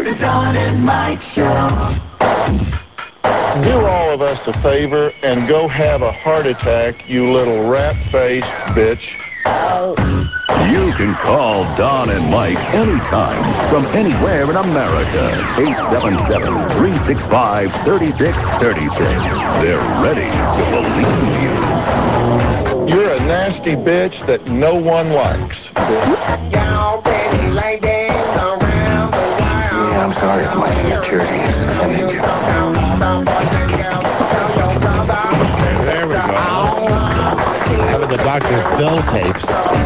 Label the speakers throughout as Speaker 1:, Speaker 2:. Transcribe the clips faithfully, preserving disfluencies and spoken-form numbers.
Speaker 1: The Don and Mike Show.
Speaker 2: Do all of us a favor and go have a heart attack, you little rat-faced bitch.
Speaker 3: You can call Don and Mike anytime from anywhere in America. eight seven seven, three six five, three six three six. They're ready to believe you.
Speaker 2: You're a nasty bitch that no one likes.
Speaker 4: Y'all pretty ladies around the world.
Speaker 5: Yeah, I'm sorry if my immaturity has offended you.
Speaker 6: There we go. Having the Doctor Phil tapes.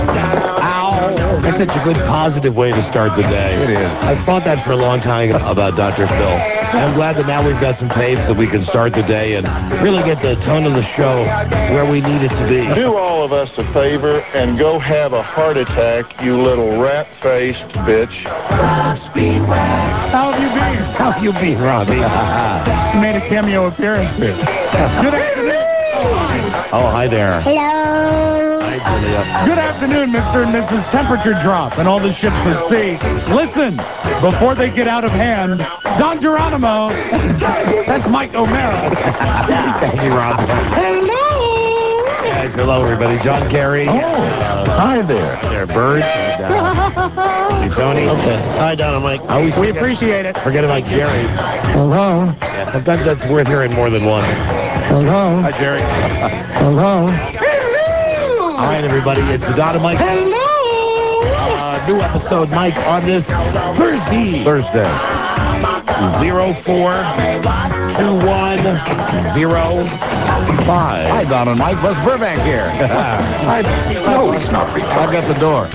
Speaker 6: Ow! That's such a good positive way to start the day.
Speaker 7: It is.
Speaker 6: I've thought that for a long time about Doctor Phil. And I'm glad that now we've got some tapes that we can start the day and really get the tone of the show where we need it to be.
Speaker 2: Do all of us a favor and go have a heart attack, you little rat-faced bitch.
Speaker 1: Rob Speedway.
Speaker 8: How have you been?
Speaker 6: How you been, Robbie?
Speaker 8: You made a cameo appearance here. Good afternoon.
Speaker 6: Oh, hi there.
Speaker 9: Hello.
Speaker 6: Hi, Julia.
Speaker 8: Good afternoon, Mister and Missus Temperature Drop and all the ships at sea. Listen, before they get out of hand, Don Geronimo. That's Mike O'Mara.
Speaker 6: Thank you, Rob.
Speaker 9: Hello.
Speaker 6: Yes, hello, everybody. John Kerry.
Speaker 2: Oh,
Speaker 6: uh,
Speaker 2: hi there.
Speaker 6: There, Bert. And, uh, see Tony. Okay. Hi, Don and Mike. I always
Speaker 8: We
Speaker 6: forget-
Speaker 8: appreciate it.
Speaker 6: Forget about Jerry.
Speaker 8: Hello.
Speaker 6: Yeah, sometimes that's worth hearing more than once.
Speaker 8: Hello.
Speaker 6: Hi, Jerry.
Speaker 8: Hello.
Speaker 6: All right, everybody. It's the Don and Mike.
Speaker 9: Hello.
Speaker 6: Uh, new episode, Mike, on this Thursday.
Speaker 7: Thursday.
Speaker 6: Zero four two one zero five.
Speaker 7: Hi, Don and Mike. Les Burbank here.
Speaker 6: I,
Speaker 5: No, he's not
Speaker 7: I
Speaker 5: retarded.
Speaker 7: got the door.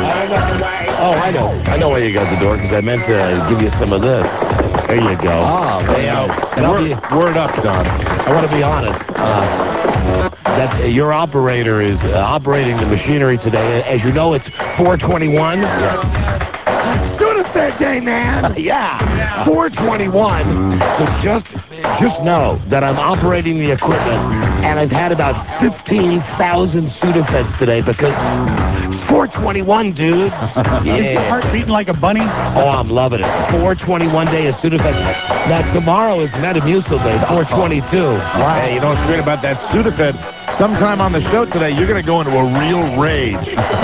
Speaker 6: oh, I know. I know why you got the door, because I meant to give you some of this. There you go.
Speaker 7: Ah, very
Speaker 6: Hey, uh,
Speaker 7: nice.
Speaker 6: and I'll
Speaker 7: Word,
Speaker 6: be-
Speaker 7: word up, Don.
Speaker 6: I want to be honest. Uh, that uh, your operator is uh, operating the machinery today. As you know, it's four twenty-one. Yes. Sudafed Day, man. yeah. four twenty-one. So just, just know that I'm operating the equipment, and I've had about fifteen thousand Sudafeds today because it's four twenty-one, dudes.
Speaker 8: Is your heart beating like a bunny?
Speaker 6: Oh, I'm loving it. four twenty-one day of Sudafed. Now, tomorrow is Metamucil Day, four twenty-two.
Speaker 7: Hey, you know what's great about that Sudafed? Sometime on the show today, you're going to go into a real rage.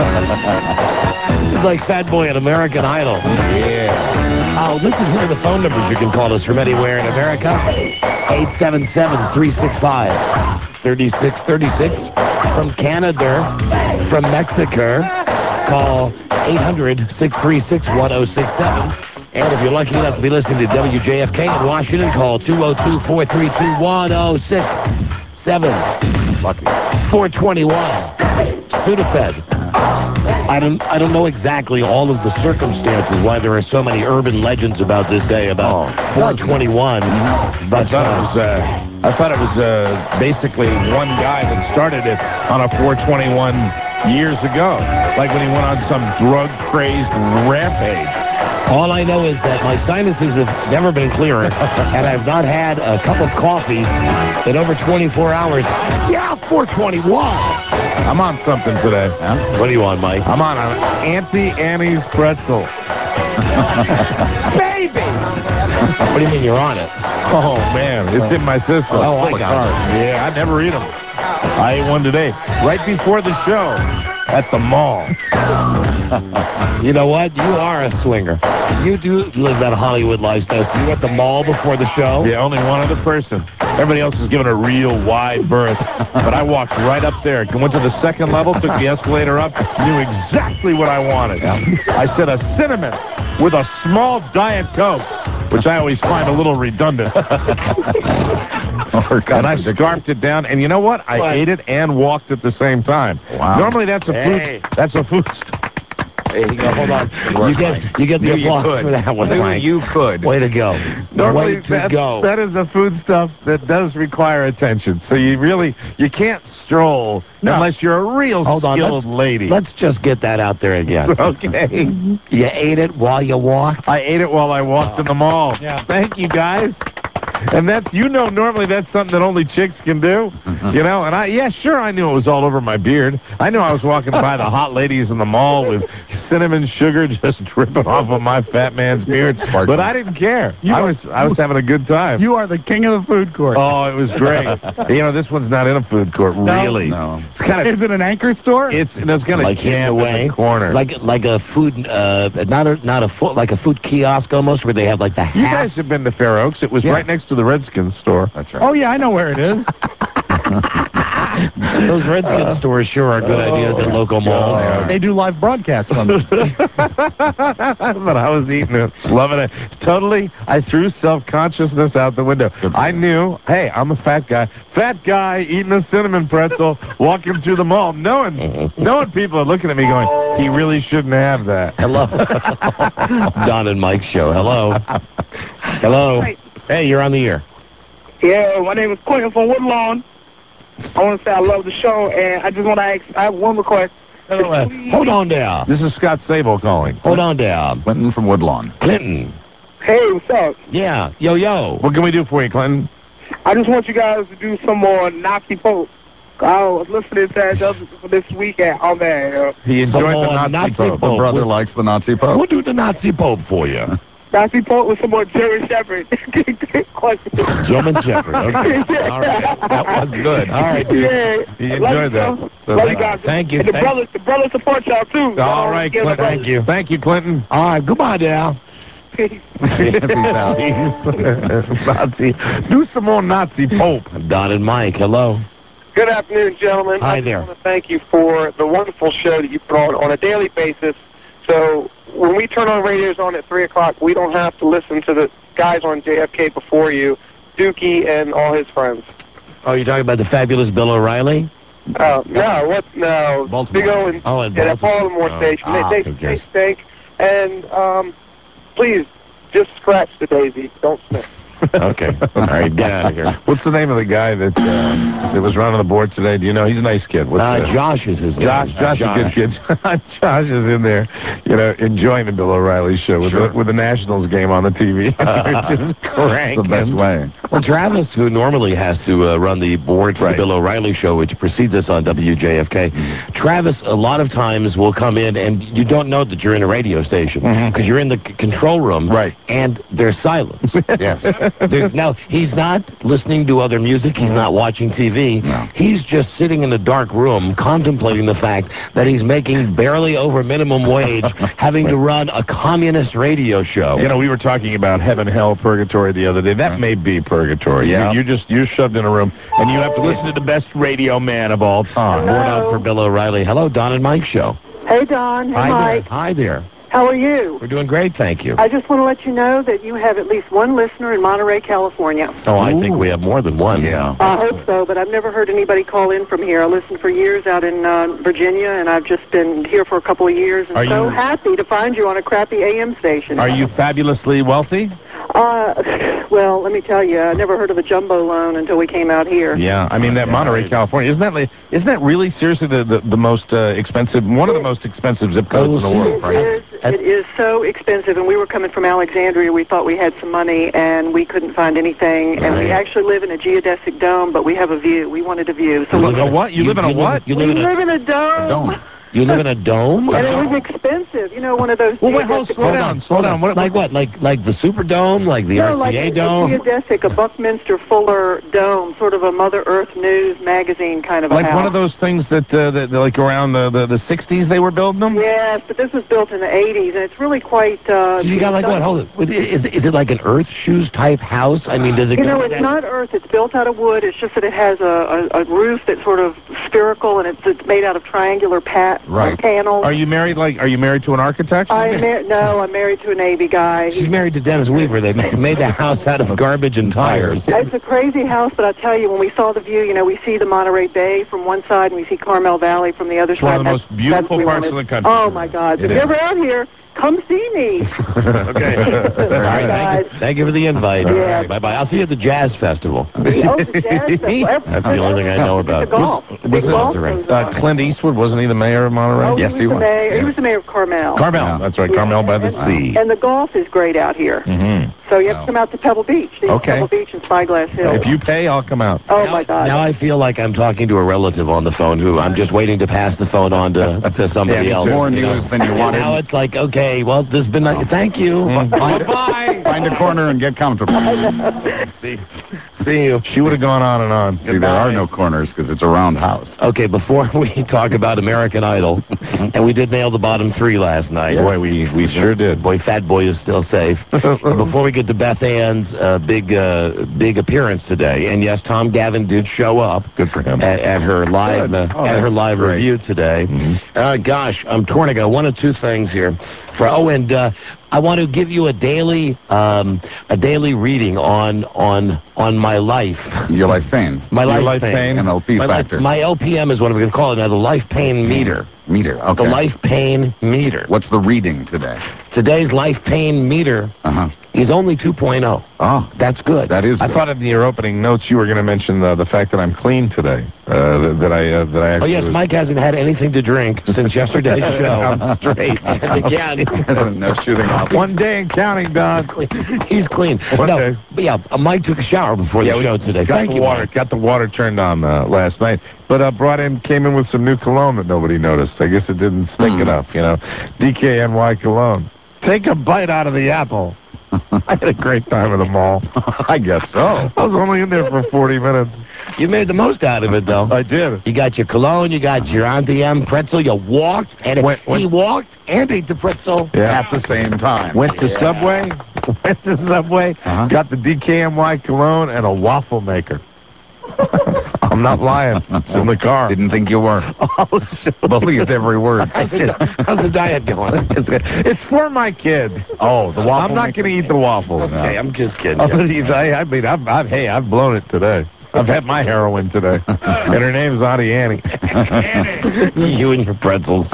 Speaker 6: It's like Fat Boy and American Idol.
Speaker 7: Yeah.
Speaker 6: Oh, listen, here are the phone numbers you can call us from anywhere in America. eight seven seven, three six five, three six three six. From Canada, from Mexico, call eight hundred, six three six, one oh six seven. And if you're lucky enough to be listening to W J F K in Washington, call two oh two, four three two, one oh six seven.
Speaker 7: Lucky.
Speaker 6: four twenty-one. Sudafed. I don't I don't know exactly all of the circumstances why there are so many urban legends about this day, about
Speaker 7: Oh,
Speaker 6: four twenty-one.
Speaker 7: I
Speaker 6: But
Speaker 7: thought it was, uh, I thought it was uh, basically one guy that started it on a four twenty-one years ago. Like when he went on some drug-crazed rampage.
Speaker 6: all I know is that my sinuses have never been clearer, and I've not had a cup of coffee in over twenty-four hours. Yeah, four twenty-one.
Speaker 7: I'm on something today.
Speaker 6: What do you want, Mike?
Speaker 7: I'm on an Auntie Annie's pretzel.
Speaker 6: Baby! What do you mean you're on it?
Speaker 7: Oh, man. It's in my system.
Speaker 6: Oh, I
Speaker 7: Full of
Speaker 6: got it.
Speaker 7: carbs. Yeah, I never eat them. I ate one today, right before the show, at the mall.
Speaker 6: You know what? You are a swinger. You do live that Hollywood lifestyle. So you were at the mall before the show?
Speaker 7: Yeah, only one other person. Everybody else was given a real wide berth. But I walked right up there, went to the second level, took the escalator up, knew exactly what I wanted. I said a cinnamon with a small Diet Coke, which I always find a little redundant. And I scarfed it down, and you know what? I
Speaker 6: What?
Speaker 7: ate it and walked at the same time.
Speaker 5: Wow.
Speaker 7: Normally that's a
Speaker 6: Hey.
Speaker 7: food. That's a food. St-
Speaker 6: There you go. Hold on.
Speaker 5: work,
Speaker 6: You get,
Speaker 5: Mike.
Speaker 6: you get the
Speaker 5: You- you
Speaker 6: applause
Speaker 5: could.
Speaker 6: for that one,
Speaker 5: You-
Speaker 6: Frank.
Speaker 5: you could.
Speaker 6: Way to go.
Speaker 7: Normally
Speaker 6: Way to
Speaker 7: that,
Speaker 6: go.
Speaker 7: that is a food stuff that does require attention. So you really you can't stroll
Speaker 6: No.
Speaker 7: unless you're a real
Speaker 6: Hold on.
Speaker 7: skilled
Speaker 6: Let's,
Speaker 7: lady.
Speaker 6: let's just get that out there again.
Speaker 7: Okay.
Speaker 6: You ate it while you walked?
Speaker 7: I ate it while I walked in the mall.
Speaker 8: Yeah.
Speaker 7: Thank you, guys. And that's, you know, normally that's something that only chicks can do, you know? And I, yeah, sure, I knew it was all over my beard. I knew I was walking by the hot ladies in the mall with cinnamon sugar just dripping off of my fat man's beard. But I didn't care.
Speaker 8: You
Speaker 7: I
Speaker 8: are-
Speaker 7: was I was having a good time.
Speaker 8: You are the king of the food court.
Speaker 7: Oh, it was great. You know, this one's not in a food court, really.
Speaker 5: No.
Speaker 7: It's kind
Speaker 8: Is
Speaker 7: of,
Speaker 8: it an anchor store?
Speaker 7: it's, it's kind of
Speaker 6: Like hidden
Speaker 7: jammed
Speaker 6: away,
Speaker 7: in the corner.
Speaker 6: like like a food, uh, not a not a food, like a food kiosk almost, where they have like the half.
Speaker 7: You guys have been to Fair Oaks. It was
Speaker 5: Yeah.
Speaker 7: right next to the Redskins store.
Speaker 5: That's right.
Speaker 8: Oh, yeah, I know where it is.
Speaker 6: Those Redskins stores sure are good ideas at local malls.
Speaker 8: They do live broadcasts from it.
Speaker 7: But I was eating it, loving it. Totally, I threw self-consciousness out the window. I knew, hey, I'm a fat guy. Fat guy eating a cinnamon pretzel, walking through the mall, knowing, knowing people are looking at me going, he really shouldn't have that.
Speaker 6: Hello. Don and Mike's show. Hello. Hello. Hey, you're on the air.
Speaker 10: Yeah, my name is Quentin from Woodlawn. I want to say I love the show, and I just want to ask, I have one request.
Speaker 6: Hello, uh, hold on there.
Speaker 7: This is Scott Sable calling.
Speaker 6: Hold on there.
Speaker 5: Clinton from Woodlawn.
Speaker 6: Clinton.
Speaker 10: Hey, what's up?
Speaker 6: Yeah. Yo, yo.
Speaker 7: What can we do for you, Clinton?
Speaker 10: I just want you guys to do some more Nazi Pope. I was listening to that the other- for this weekend. Oh, man. Uh,
Speaker 7: He enjoyed
Speaker 6: Some
Speaker 7: the
Speaker 6: more
Speaker 7: Nazi,
Speaker 6: Nazi
Speaker 7: Pope.
Speaker 6: Pope.
Speaker 5: My brother
Speaker 6: We'll-
Speaker 5: likes the Nazi Pope.
Speaker 6: We'll do the Nazi Pope for you.
Speaker 10: Nazi Pope with some more German Shepherd. Question.
Speaker 6: German Shepherd. Okay. All right.
Speaker 7: That was good.
Speaker 6: All right, dude.
Speaker 10: Yeah.
Speaker 7: He
Speaker 10: Love
Speaker 7: enjoyed
Speaker 10: you,
Speaker 7: that.
Speaker 10: bro.
Speaker 7: So,
Speaker 10: Love you
Speaker 7: uh,
Speaker 10: guys.
Speaker 6: thank you.
Speaker 10: And the
Speaker 6: Thanks.
Speaker 10: brothers, the brothers support y'all, too.
Speaker 7: All right,
Speaker 10: Give
Speaker 7: Clinton.
Speaker 10: the
Speaker 6: Thank you.
Speaker 7: Thank you, Clinton.
Speaker 6: All right. Goodbye, now.
Speaker 10: brothers-
Speaker 7: Nazi. Do some more Nazi Pope.
Speaker 6: Don and Mike. Hello.
Speaker 10: Good afternoon, gentlemen.
Speaker 6: Hi
Speaker 10: I
Speaker 6: there.
Speaker 10: just want to thank you for the wonderful show that you put on on a daily basis. So when we turn on radios on at three o'clock, we don't have to listen to the guys on J F K before you, Dookie and all his friends.
Speaker 6: Oh, you're talking about the fabulous Bill O'Reilly?
Speaker 10: Uh, no, what? No.
Speaker 5: Baltimore.
Speaker 10: Big O and
Speaker 6: Oh, in
Speaker 10: yeah, that
Speaker 6: Baltimore.
Speaker 10: Baltimore
Speaker 6: Oh.
Speaker 10: station.
Speaker 6: Ah,
Speaker 10: they they,
Speaker 6: who
Speaker 10: they
Speaker 6: cares?
Speaker 10: stink. And um, please, just scratch the daisy. Don't sniff.
Speaker 6: Okay. All right. Get out of here.
Speaker 7: What's the name of the guy that uh, that was running the board today? Do you know? He's a nice kid. What's
Speaker 6: Uh,
Speaker 7: the-
Speaker 6: Josh is his name.
Speaker 7: Josh, Josh,
Speaker 6: Uh,
Speaker 7: a good kid. Josh is in there, you know, enjoying the Bill O'Reilly show with,
Speaker 5: Sure.
Speaker 7: the, with the Nationals game on the T V. They're just cranking.
Speaker 5: The best way.
Speaker 6: Well, Travis, who normally has to uh, run the board for
Speaker 7: Right.
Speaker 6: the Bill O'Reilly show, which precedes us on W J F K, Travis a lot of times will come in and you don't know that you're in a radio station because you're in the c- control room,
Speaker 7: Right.
Speaker 6: and there's silence.
Speaker 7: Yes.
Speaker 6: There's, now, he's not listening to other music. He's not watching T V.
Speaker 5: No.
Speaker 6: He's just sitting in a dark room contemplating the fact that he's making barely over minimum wage, having to run a communist radio show.
Speaker 7: You know, we were talking about heaven, hell, purgatory the other day. That may be purgatory.
Speaker 5: Yeah.
Speaker 7: You, you're just you're shoved in a room, and you have to listen to the best radio man of all time.
Speaker 6: Board out for Bill O'Reilly. Hello, Don and Mike show.
Speaker 11: Hey, Don. Hey,
Speaker 6: Hi
Speaker 11: Mike.
Speaker 6: there. Hi there.
Speaker 11: How are you?
Speaker 6: We're doing great, thank you.
Speaker 11: I just want to let you know that you have at least one listener in Monterey, California.
Speaker 6: Oh, I think we have more than one.
Speaker 5: Yeah.
Speaker 11: I hope so, but I've never heard anybody call in from here. I listened for years out in uh, Virginia, and I've just been here for a couple of years, and
Speaker 7: Are
Speaker 11: so
Speaker 7: you-
Speaker 11: happy to find you on a crappy A M station.
Speaker 7: Are you fabulously wealthy?
Speaker 11: Uh, well, let me tell you, I never heard of a jumbo loan until we came out here.
Speaker 7: Yeah, I mean that Monterey, California, isn't that li- isn't that really seriously the the, the most uh, expensive, one of the most expensive zip codes in the world,
Speaker 11: It
Speaker 7: right?
Speaker 11: is, it is so expensive, and we were coming from Alexandria. We thought we had some money, and we couldn't find anything. And we
Speaker 6: Right.
Speaker 11: actually live in a geodesic dome, but we have a view. We wanted a view. So
Speaker 6: You
Speaker 11: we,
Speaker 6: live in
Speaker 7: A what? You live in a what?
Speaker 6: You
Speaker 11: we
Speaker 6: live in a,
Speaker 11: live in a dome.
Speaker 5: Don't.
Speaker 6: you live in a dome?
Speaker 11: And it was expensive. You know, one of those
Speaker 7: Well, wait, hold,
Speaker 11: geodesic-
Speaker 7: slow down, slow down. What,
Speaker 6: Like what? Like like the Superdome? Like the
Speaker 11: No,
Speaker 6: R C A
Speaker 11: like a, a
Speaker 6: Dome?
Speaker 11: geodesic, a Buckminster Fuller dome, sort of a Mother Earth News magazine kind of a
Speaker 7: like
Speaker 11: house.
Speaker 7: one of those things that, uh, that that, like around the, the the sixties they were building them.
Speaker 11: Yes, but this was built in the eighties, and it's really quite... Uh,
Speaker 6: So you got like what? Hold it. Is, is it like an Earth Shoes type house? I mean, does it
Speaker 11: You
Speaker 6: go
Speaker 11: know,
Speaker 6: with
Speaker 11: it's
Speaker 6: that?
Speaker 11: not earth. It's built out of wood. It's just that it has a, a, a roof that's sort of spherical, and it's, it's made out of triangular pat
Speaker 5: Right.
Speaker 11: panels.
Speaker 7: Are you married? Like, are you married to an architect?
Speaker 11: I'm mar- no, I'm married to a Navy guy.
Speaker 6: She's married to Dennis Weaver. They ma- made the house out of garbage and tires.
Speaker 11: It's a crazy house, but I'll tell you, when we saw the view, you know, we see the Monterey Bay from one side, and we see Carmel Valley from the other
Speaker 7: It's
Speaker 11: side.
Speaker 7: one of the
Speaker 11: That's-
Speaker 7: most beautiful
Speaker 11: that's what we
Speaker 7: parts
Speaker 11: wanted.
Speaker 7: of the country.
Speaker 11: Oh, my God.
Speaker 7: It
Speaker 11: If
Speaker 7: is.
Speaker 11: you're ever out here, come see me.
Speaker 7: Okay.
Speaker 6: All right, thank, you, thank you for the invite.
Speaker 11: Yeah.
Speaker 6: Bye-bye. I'll see you at the Jazz Festival.
Speaker 11: Oh, the jazz festival.
Speaker 6: That's the only thing I know about.
Speaker 11: The golf.
Speaker 6: Was-
Speaker 11: The
Speaker 6: was
Speaker 11: big
Speaker 6: it-
Speaker 11: golf
Speaker 6: that's right.
Speaker 11: goes
Speaker 7: Uh,
Speaker 11: on.
Speaker 7: Clint Eastwood, wasn't he the mayor of Monterey?
Speaker 11: Oh,
Speaker 5: Yes,
Speaker 11: he
Speaker 5: he
Speaker 11: was the
Speaker 5: was.
Speaker 11: mayor. He
Speaker 5: Yes.
Speaker 11: was the mayor of Carmel.
Speaker 7: Carmel,
Speaker 5: Yeah.
Speaker 7: that's right.
Speaker 11: Yeah,
Speaker 7: Carmel by the
Speaker 11: and-
Speaker 7: sea.
Speaker 11: And the golf is great out here.
Speaker 7: Mm-hmm.
Speaker 11: So you have
Speaker 7: No.
Speaker 11: to come out to Pebble Beach. East
Speaker 7: Okay.
Speaker 11: Pebble Beach and Spyglass Hill.
Speaker 7: If you pay, I'll come out.
Speaker 11: Oh,
Speaker 6: now,
Speaker 11: my God.
Speaker 6: Now I feel like I'm talking to a relative on the phone who I'm just waiting to pass the phone on to, to somebody
Speaker 7: Yeah, me
Speaker 6: else.
Speaker 7: too.
Speaker 5: More
Speaker 6: you know.
Speaker 5: news than you
Speaker 6: And
Speaker 5: wanted.
Speaker 6: now it's like, okay, well, this has been nice. Thank you. Bye-bye.
Speaker 5: Find a corner and get comfortable.
Speaker 6: See, see you.
Speaker 7: She would have gone on and on.
Speaker 5: See, there are no corners because it's a round house.
Speaker 6: Okay, before we talk about American Idol, and we did nail the bottom three last night.
Speaker 7: Boy, we, we sure did.
Speaker 6: Boy, Fat Boy is still safe. Before we get to Beth Ann's uh, big uh, big appearance today, and yes, Tom Gavin did show up.
Speaker 7: Good for him.
Speaker 6: At, at her live
Speaker 7: Good.
Speaker 6: uh,
Speaker 7: Oh,
Speaker 6: at her
Speaker 7: that's
Speaker 6: live
Speaker 7: great.
Speaker 6: review today.
Speaker 7: Mm-hmm.
Speaker 6: Uh, gosh, I'm torn. I got one of two things here. For oh, and uh, I want to give you a daily um, a daily reading on on on my life.
Speaker 5: Your life pain.
Speaker 6: My
Speaker 7: Your
Speaker 6: life,
Speaker 7: life
Speaker 6: pain.
Speaker 7: pain.
Speaker 5: M L P
Speaker 6: my,
Speaker 5: factor.
Speaker 6: life- my L P M is what I'm going to call it now. The life pain meter.
Speaker 5: Meter. Okay.
Speaker 6: The life pain meter.
Speaker 5: What's the reading today?
Speaker 6: Today's life pain meter
Speaker 5: Uh-huh.
Speaker 6: is only two point oh.
Speaker 5: Oh,
Speaker 6: That's good.
Speaker 5: that is
Speaker 7: I
Speaker 5: good.
Speaker 7: thought in your opening notes you were going to mention uh, the fact that I'm clean today. Uh, that, that I uh, that I
Speaker 6: Oh,
Speaker 7: actually
Speaker 6: yes,
Speaker 7: was-
Speaker 6: Mike hasn't had anything to drink since yesterday's show.
Speaker 7: I'm straight.
Speaker 6: And again,
Speaker 5: no shooting off.
Speaker 7: One day and counting, Don.
Speaker 6: he's clean.
Speaker 7: One
Speaker 6: no,
Speaker 7: day.
Speaker 6: but yeah, uh, Mike took a shower before
Speaker 7: Yeah,
Speaker 6: the
Speaker 7: we
Speaker 6: show today.
Speaker 7: Got
Speaker 6: Thank
Speaker 7: the
Speaker 6: you,
Speaker 7: water.
Speaker 6: Mike.
Speaker 7: Got the water turned on uh, last night, but uh, brought in, came in with some new cologne that nobody noticed. I guess it didn't stink
Speaker 5: Hmm.
Speaker 7: enough, you know. D K N Y cologne. Take a bite out of the apple. I had a great time at the mall.
Speaker 5: I guess so.
Speaker 7: I was only in there for forty minutes.
Speaker 6: You made the most out of it, though.
Speaker 7: I did.
Speaker 6: You got your cologne, you got your Auntie M pretzel, you walked, and
Speaker 7: Went-
Speaker 6: he
Speaker 7: went-
Speaker 6: walked and ate the pretzel.
Speaker 7: Yeah.
Speaker 5: At the same time.
Speaker 7: Went to Subway. Went to Subway.
Speaker 5: Uh-huh.
Speaker 7: Got the D K M Y cologne and a waffle maker. I'm not lying. It's in the car.
Speaker 5: Didn't think you were.
Speaker 7: Oh, believed every word.
Speaker 6: How's the, how's the diet going?
Speaker 7: It's, it's for my kids.
Speaker 5: Oh, the waffle
Speaker 7: I'm not
Speaker 5: maker?
Speaker 7: going to eat the waffles.
Speaker 6: Okay, I'm just kidding.
Speaker 7: I'm gonna eat- I, I mean, I've, I've, hey, I've blown it today. I've had my heroin today, and her name's Auntie Annie.
Speaker 6: You and your pretzels.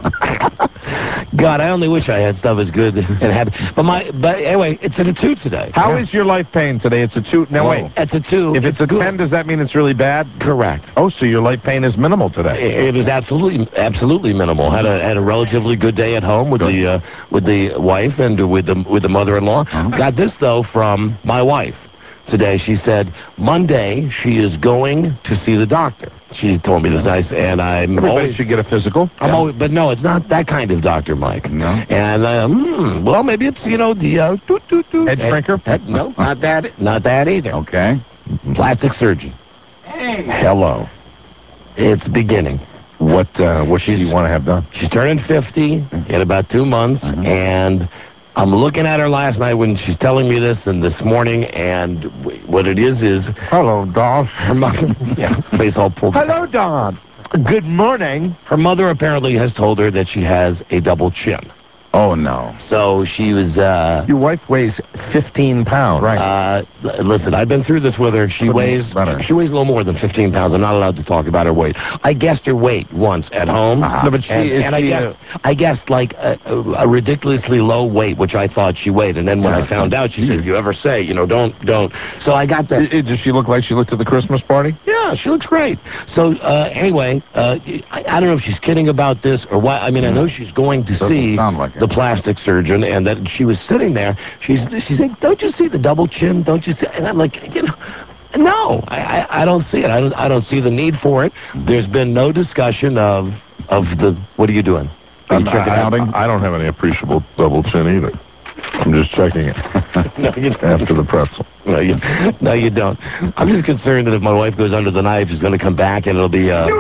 Speaker 6: God, I only wish I had stuff as good and happy. But my, but anyway, it's at a two today.
Speaker 7: How is your life pain today? It's a two. No,
Speaker 5: Whoa.
Speaker 7: wait.
Speaker 6: It's a two.
Speaker 7: If it's, a
Speaker 6: good.
Speaker 7: ten, does that mean it's really bad?
Speaker 6: Correct.
Speaker 7: Oh, so your life pain is minimal today.
Speaker 6: It, it was absolutely, absolutely minimal. Had a had a relatively good day at home with the uh, with the wife and with the with the mother-in-law. Got this though from my wife today. She said Monday she is going to see the doctor. She told me this nice, and I'm
Speaker 7: Everybody
Speaker 6: always.
Speaker 7: should get a physical.
Speaker 6: I'm always, but no, it's not that kind of doctor, Mike.
Speaker 5: No?
Speaker 6: And uh, hmm, well, maybe it's you know the uh, doot, doot, doot.
Speaker 7: Head shrinker?
Speaker 6: Head- no, not that. Not that either.
Speaker 5: Okay.
Speaker 6: Plastic surgeon.
Speaker 7: Hello.
Speaker 6: It's beginning.
Speaker 7: What uh, what do you want to have done?
Speaker 6: She's turning fifty in about two months, and I'm looking at her last night when she's telling me this, and this morning, and w- what it is is
Speaker 7: Hello, Don.
Speaker 6: her mother, yeah, face all pulled.
Speaker 7: Hello, Don. Good morning.
Speaker 6: Her mother apparently has told her that she has a double chin.
Speaker 5: Oh, no.
Speaker 6: So she was. Uh,
Speaker 7: Your wife weighs fifteen pounds. Right.
Speaker 6: Uh, l- listen, I've been through this with her. She
Speaker 7: Couldn't
Speaker 6: weighs
Speaker 7: better.
Speaker 6: she weighs a little more than fifteen pounds. I'm not allowed to talk about her weight. I guessed her weight once at home.
Speaker 7: Uh-huh. No, but she-
Speaker 6: and,
Speaker 7: is
Speaker 6: and I
Speaker 7: she,
Speaker 6: guessed I guessed like a, a ridiculously low weight, which I thought she weighed. And then when I found out, she said, "If you ever say, you know, don't don't." So I got that.
Speaker 7: I- I- Does she look like she looked at the Christmas party?
Speaker 6: Yeah, she looks great. So uh, anyway, uh, I, I don't know if she's kidding about this or what. I mean, I know she's going to
Speaker 5: Doesn't
Speaker 6: see
Speaker 5: sound like it.
Speaker 6: the plastic surgeon, and that she was sitting there. She's she's like, "Don't you see the double chin? Don't you see?" And I'm like, you know. No, I, I, I don't see it. I don't I don't see the need for it. There's been no discussion of of the. What are you doing? Are you
Speaker 7: I'm-
Speaker 6: checking
Speaker 7: I,
Speaker 6: out?
Speaker 7: I, I don't have any appreciable double chin either. I'm just checking it
Speaker 6: No, you don't.
Speaker 7: after the pretzel.
Speaker 6: No, you, no, you don't. I'm just concerned that if my wife goes under the knife, she's going to come back and it'll be uh,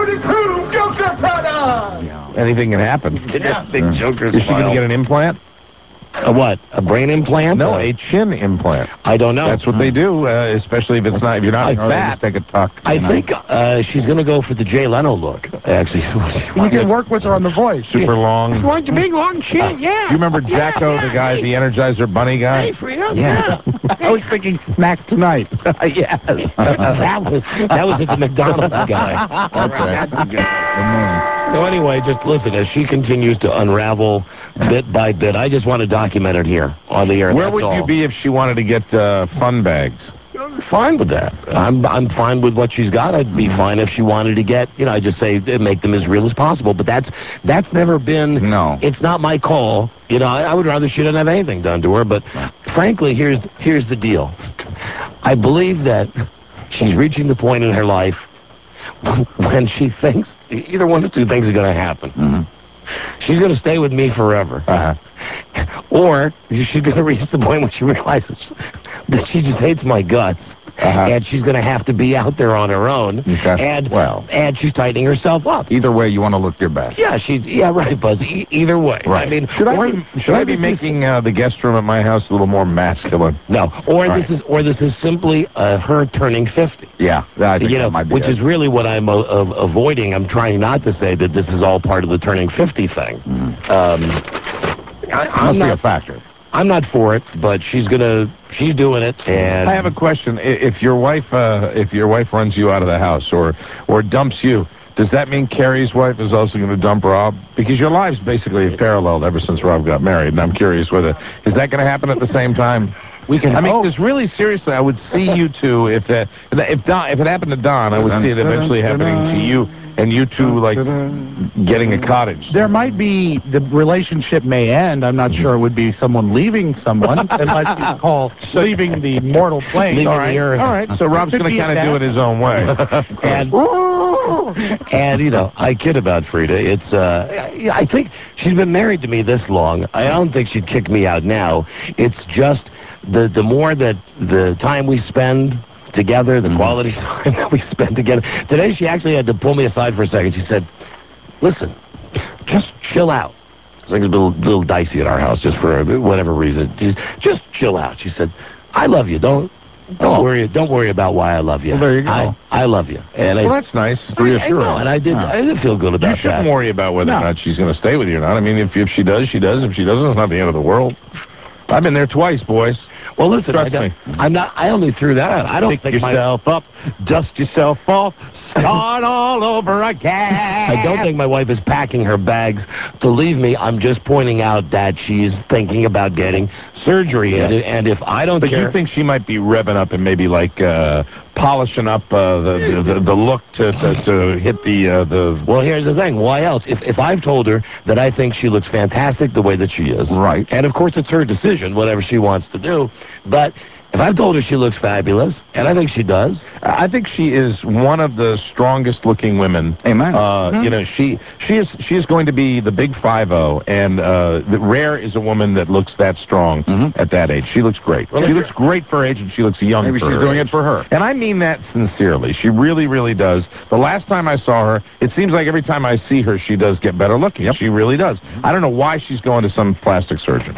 Speaker 7: Anything can happen.
Speaker 6: big Joker's
Speaker 7: Is she going to
Speaker 6: smile.
Speaker 7: get an implant?
Speaker 6: A what? A brain implant?
Speaker 7: No,
Speaker 6: Uh,
Speaker 7: a chin implant.
Speaker 6: I don't know.
Speaker 7: That's what they do, uh, especially if it's not if you're not
Speaker 6: I-
Speaker 5: Or they
Speaker 7: fat.
Speaker 5: just take a tuck.
Speaker 6: I
Speaker 5: you know?
Speaker 6: think uh, she's going to go for the Jay Leno look. Actually,
Speaker 8: You can work with her on the voice.
Speaker 7: Super long.
Speaker 8: Want your big long chin? Yeah.
Speaker 7: Do you remember Jacko, the guy, the Energizer Bunny guy?
Speaker 6: Hey, Freedom.
Speaker 7: Yeah.
Speaker 8: I was thinking Mac tonight.
Speaker 7: Yes.
Speaker 6: that was that was the McDonald's guy.
Speaker 5: That's right.
Speaker 6: That's a good.
Speaker 5: Good morning.
Speaker 6: So anyway, just listen as she continues to unravel bit by bit. I just want to document it here on the air.
Speaker 7: Where
Speaker 6: that's
Speaker 7: would
Speaker 6: all.
Speaker 7: you be if she wanted to get uh, fun bags?
Speaker 6: I'm fine with that. I'm I'm fine with what she's got. I'd be fine if she wanted to get, you know, I just say uh, make them as real as possible. But that's that's never been.
Speaker 5: No.
Speaker 6: It's not my call. You know, I, I would rather she didn't have anything done to her. But frankly, here's here's the deal. I believe that she's reaching the point in her life when she thinks either one of two things are going to happen.
Speaker 5: Mm-hmm.
Speaker 6: She's going to stay with me forever.
Speaker 5: Uh-huh.
Speaker 6: Or she's going to reach the point when she realizes that she just hates my guts.
Speaker 5: Uh-huh.
Speaker 6: And she's going to have to be out there on her own.
Speaker 5: Okay.
Speaker 6: And,
Speaker 5: Well.
Speaker 6: and she's tightening herself up.
Speaker 5: Either way, you want to look your best.
Speaker 6: Yeah, she's, yeah, right, Buzz. E- either way.
Speaker 5: Right.
Speaker 6: I mean,
Speaker 7: Should I
Speaker 6: or-
Speaker 7: be, should I
Speaker 6: or
Speaker 7: be
Speaker 6: this is-
Speaker 7: making uh, the guest room at my house a little more masculine?
Speaker 6: No. Or
Speaker 7: All
Speaker 6: this
Speaker 7: right.
Speaker 6: is, or this is simply uh, her turning fifty.
Speaker 5: Yeah, I think
Speaker 6: You know,
Speaker 5: that might be
Speaker 6: which
Speaker 5: it.
Speaker 6: is really what I'm uh, uh, avoiding. I'm trying not to say that this is all part of the turning fifty thing.
Speaker 5: Mm.
Speaker 6: Um, I, I'm
Speaker 5: Must be a
Speaker 6: not.
Speaker 5: factor.
Speaker 6: I'm not for it, but she's gonna. She's doing it, and
Speaker 7: I have a question. I- If your wife, uh, if your wife runs you out of the house or or dumps you, does that mean Carrie's wife is also going to dump Rob? Because your lives basically have paralleled ever since Rob got married, and I'm curious whether is that going to happen at the same time?
Speaker 8: We can
Speaker 7: I mean,
Speaker 8: hope.
Speaker 7: because really, seriously, I would see you two if that if Don if it happened to Don, I would see it eventually happening to you and you two like getting a cottage.
Speaker 8: There might be, the relationship may end. I'm not sure it would be someone leaving someone, unless you call leaving the mortal plane.
Speaker 6: Leaving
Speaker 7: All
Speaker 6: the
Speaker 7: right,
Speaker 6: earth.
Speaker 7: all right. So Rob's
Speaker 8: Could
Speaker 7: going to
Speaker 8: be
Speaker 7: kind of
Speaker 8: that.
Speaker 7: do it his own way.
Speaker 6: and and you know, I kid about Frida. It's uh, I I think she's been married to me this long. I don't think she'd kick me out now. It's just the the more that the time we spend together, the
Speaker 5: Mm-hmm.
Speaker 6: quality time that we spend together. Today, she actually had to pull me aside for a second. She said, "Listen, just chill out." Things are a little, little dicey at our house, just for whatever reason. Just, just chill out. She said, "I love you. Don't don't
Speaker 5: Oh.
Speaker 6: worry. Don't worry about why I love you.
Speaker 5: Well, there you go.
Speaker 6: I, I love you." And
Speaker 7: Well,
Speaker 6: I,
Speaker 7: that's nice.
Speaker 6: I, I know, and I did.
Speaker 5: Huh.
Speaker 6: I did feel good about
Speaker 7: You shouldn't
Speaker 6: that.
Speaker 7: worry about whether or
Speaker 8: No.
Speaker 7: not she's going to stay with you or not. I mean, if if she does, she does. If she doesn't, it's not the end of the world. I've been there twice, boys.
Speaker 6: Well, listen, I
Speaker 7: Trust
Speaker 6: don't,
Speaker 7: me.
Speaker 6: I'm not. I only threw that out. I don't
Speaker 7: Pick
Speaker 6: think my,
Speaker 7: yourself up, dust yourself off, start all over again.
Speaker 6: I don't think my wife is packing her bags to leave me. I'm just pointing out that she's thinking about getting surgery, and,
Speaker 7: Yes.
Speaker 6: and if I don't
Speaker 7: But
Speaker 6: care,
Speaker 7: you think she might be revving up and maybe like uh, polishing up uh, the, the the look to to, to hit the uh, the.
Speaker 6: well, here's the thing. Why else? If if I've told her that I think she looks fantastic the way that she is,
Speaker 5: Right.
Speaker 6: and of course it's her decision, whatever she wants to do, but if I've told her she looks fabulous, and I think she does,
Speaker 7: I think she is one of the strongest looking women.
Speaker 5: Amen.
Speaker 7: Uh, You know, she she is she is going to be the big five zero, and uh, the rare is a woman that looks that strong
Speaker 5: Mhm.
Speaker 7: at that age. She looks great.
Speaker 6: Well,
Speaker 7: she
Speaker 6: if
Speaker 7: looks great for her age, and she looks young.
Speaker 5: Maybe
Speaker 7: for
Speaker 5: she's
Speaker 7: her
Speaker 5: doing
Speaker 7: age.
Speaker 5: it for her.
Speaker 7: And I mean that sincerely. She really, really does. The last time I saw her, it seems like every time I see her, she does get better looking. She really does. I don't know why she's going to some plastic surgeon.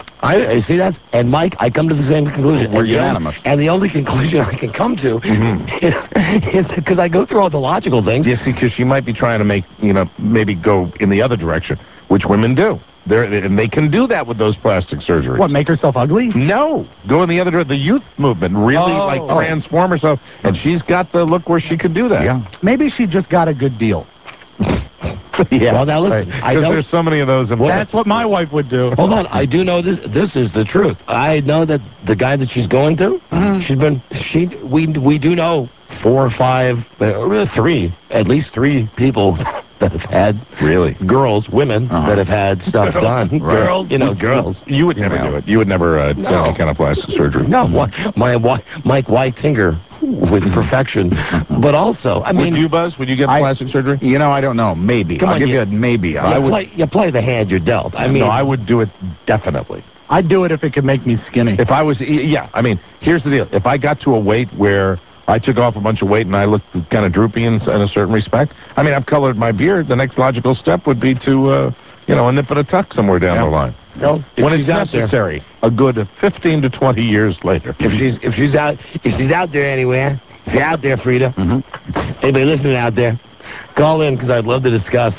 Speaker 6: I, I see that. And Mike, I come to the same conclusion.
Speaker 5: We're
Speaker 6: and the only-
Speaker 5: unanimous.
Speaker 6: and the only conclusion I can come to
Speaker 7: Mm-hmm.
Speaker 6: is because I go through all the logical things.
Speaker 7: You see, because she might be trying to make, you know, maybe go in the other direction, which women do. They're, and they can do that with those plastic surgeries.
Speaker 8: What, make herself ugly?
Speaker 7: No, go in the other direction. The youth movement really
Speaker 8: Oh.
Speaker 7: like transform herself, and she's got the look where she could do that.
Speaker 5: Yeah.
Speaker 8: Maybe she just got a good deal.
Speaker 7: yeah.
Speaker 6: Well, now listen, I
Speaker 7: because
Speaker 6: don't-
Speaker 7: there's so many of those. In
Speaker 8: That's what my wife would do.
Speaker 6: Hold on, I do know this. This is the truth. I know that the guy that she's going to,
Speaker 8: Mm-hmm.
Speaker 6: she's been. She we we do know four or five, uh, three, at least three people that have had
Speaker 7: really
Speaker 6: girls, women
Speaker 5: Uh-huh.
Speaker 6: that have had stuff done.
Speaker 5: Right.
Speaker 6: Girls, you know, girls.
Speaker 7: You would never
Speaker 5: Yeah.
Speaker 7: do it. You would never uh, do
Speaker 6: No.
Speaker 7: any kind of plastic surgery.
Speaker 6: No, why- my why, Mike, why tinker with perfection? But also, I mean,
Speaker 7: Would you, Buzz? Would you get
Speaker 5: I-
Speaker 7: plastic surgery?
Speaker 5: You know, I don't know. Maybe.
Speaker 6: Come
Speaker 5: I'll
Speaker 6: on,
Speaker 5: give
Speaker 6: you-
Speaker 5: you a maybe.
Speaker 6: you,
Speaker 5: I would.
Speaker 6: play, you play the hand you're dealt. I mean,
Speaker 7: no, I would do it definitely.
Speaker 8: I'd do it if it could make me skinny.
Speaker 7: If I was, yeah, I mean, here's the deal. If I got to a weight where I took off a bunch of weight and I looked kind of droopy in, in a certain respect, I mean, I've colored my beard. The next logical step would be to, uh, you know, a nip and a tuck somewhere down
Speaker 5: Yeah.
Speaker 7: the line.
Speaker 6: no, if
Speaker 7: When it's
Speaker 6: she's out there,
Speaker 7: necessary, a good fifteen to twenty years later.
Speaker 6: if she's if she's out if she's out there anywhere, if you're out there, Frida,
Speaker 5: Mhm.
Speaker 6: anybody listening out there, call in because I'd love to discuss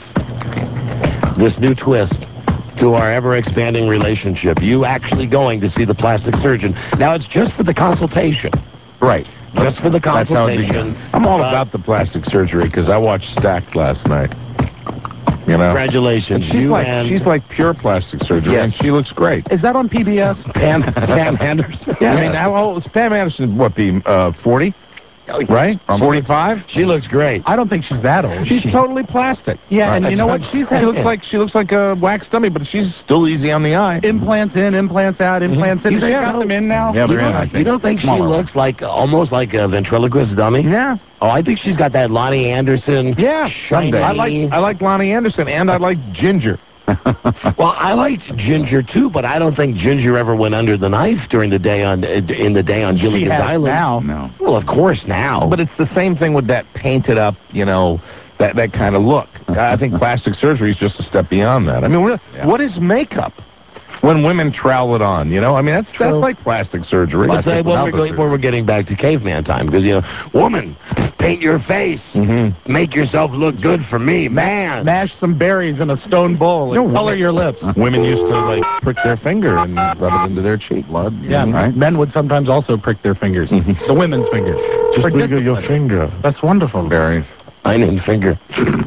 Speaker 6: this new twist to our ever-expanding relationship. You actually going to see the plastic surgeon. Now, it's just for the consultation.
Speaker 5: Right.
Speaker 6: Just for the
Speaker 5: That's how it
Speaker 6: consultation.
Speaker 7: I'm all
Speaker 6: Uh,
Speaker 7: about the plastic surgery because I watched Stacked last night. You know?
Speaker 6: Congratulations.
Speaker 7: She's
Speaker 6: you
Speaker 7: like
Speaker 6: and
Speaker 7: she's like pure plastic surgery,
Speaker 6: Yes.
Speaker 7: and she looks great.
Speaker 8: Is that on P B S?
Speaker 6: Pam, Pam Anderson.
Speaker 7: Yeah, I mean, how old is Pam Anderson? What, be uh, forty? Right? forty-five?
Speaker 6: She looks great.
Speaker 8: I don't think she's that old.
Speaker 7: She's totally plastic.
Speaker 8: Yeah, and
Speaker 7: Right.
Speaker 8: you know what? She's had
Speaker 7: She looks like she looks like a wax dummy, but she's still easy on the eye.
Speaker 8: implants in, implants out, implants in.
Speaker 6: You
Speaker 8: They've
Speaker 6: don't-
Speaker 8: got them in now.
Speaker 5: Yeah,
Speaker 6: You
Speaker 5: they're in,
Speaker 6: don't,
Speaker 5: I
Speaker 6: you
Speaker 5: think.
Speaker 6: don't think she
Speaker 5: Smaller
Speaker 6: looks like almost like a ventriloquist dummy?
Speaker 7: Yeah.
Speaker 6: Oh, I think she's got that Lonnie Anderson.
Speaker 7: Yeah.
Speaker 6: shiny.
Speaker 7: I like I like Lonnie Anderson, and I like Ginger.
Speaker 6: Well, I liked Ginger too, but I don't think Ginger ever went under the knife during the day on uh, in the day on
Speaker 8: She
Speaker 6: Gilligan's
Speaker 8: has
Speaker 6: Island.
Speaker 8: now.
Speaker 5: No.
Speaker 6: Well, of course now.
Speaker 7: But it's the same thing with that painted up, you know, that, that kind of look. I think plastic surgery is just a step beyond that. I mean, what,
Speaker 5: Yeah.
Speaker 7: what is makeup when women trowel it on? You know, I mean, that's that's like plastic surgery.
Speaker 6: Let's say
Speaker 7: Plastic
Speaker 6: when we're,
Speaker 7: without
Speaker 6: going,
Speaker 7: the
Speaker 6: when we're getting back to caveman time, because, you know, woman, paint your face.
Speaker 7: Mm-hmm.
Speaker 6: Make yourself look good for me, man.
Speaker 8: Mash some berries in a stone bowl and
Speaker 7: No,
Speaker 8: color
Speaker 7: women-
Speaker 8: your lips.
Speaker 7: Women used to, like, prick their finger and rub it into their cheek.
Speaker 5: Blood.
Speaker 8: Yeah,
Speaker 5: Right?
Speaker 8: men would sometimes also prick their fingers. The women's fingers.
Speaker 7: Just
Speaker 8: For
Speaker 7: wiggle your
Speaker 8: discipline.
Speaker 7: finger.
Speaker 8: That's wonderful.
Speaker 5: Berries.
Speaker 6: I didn't finger.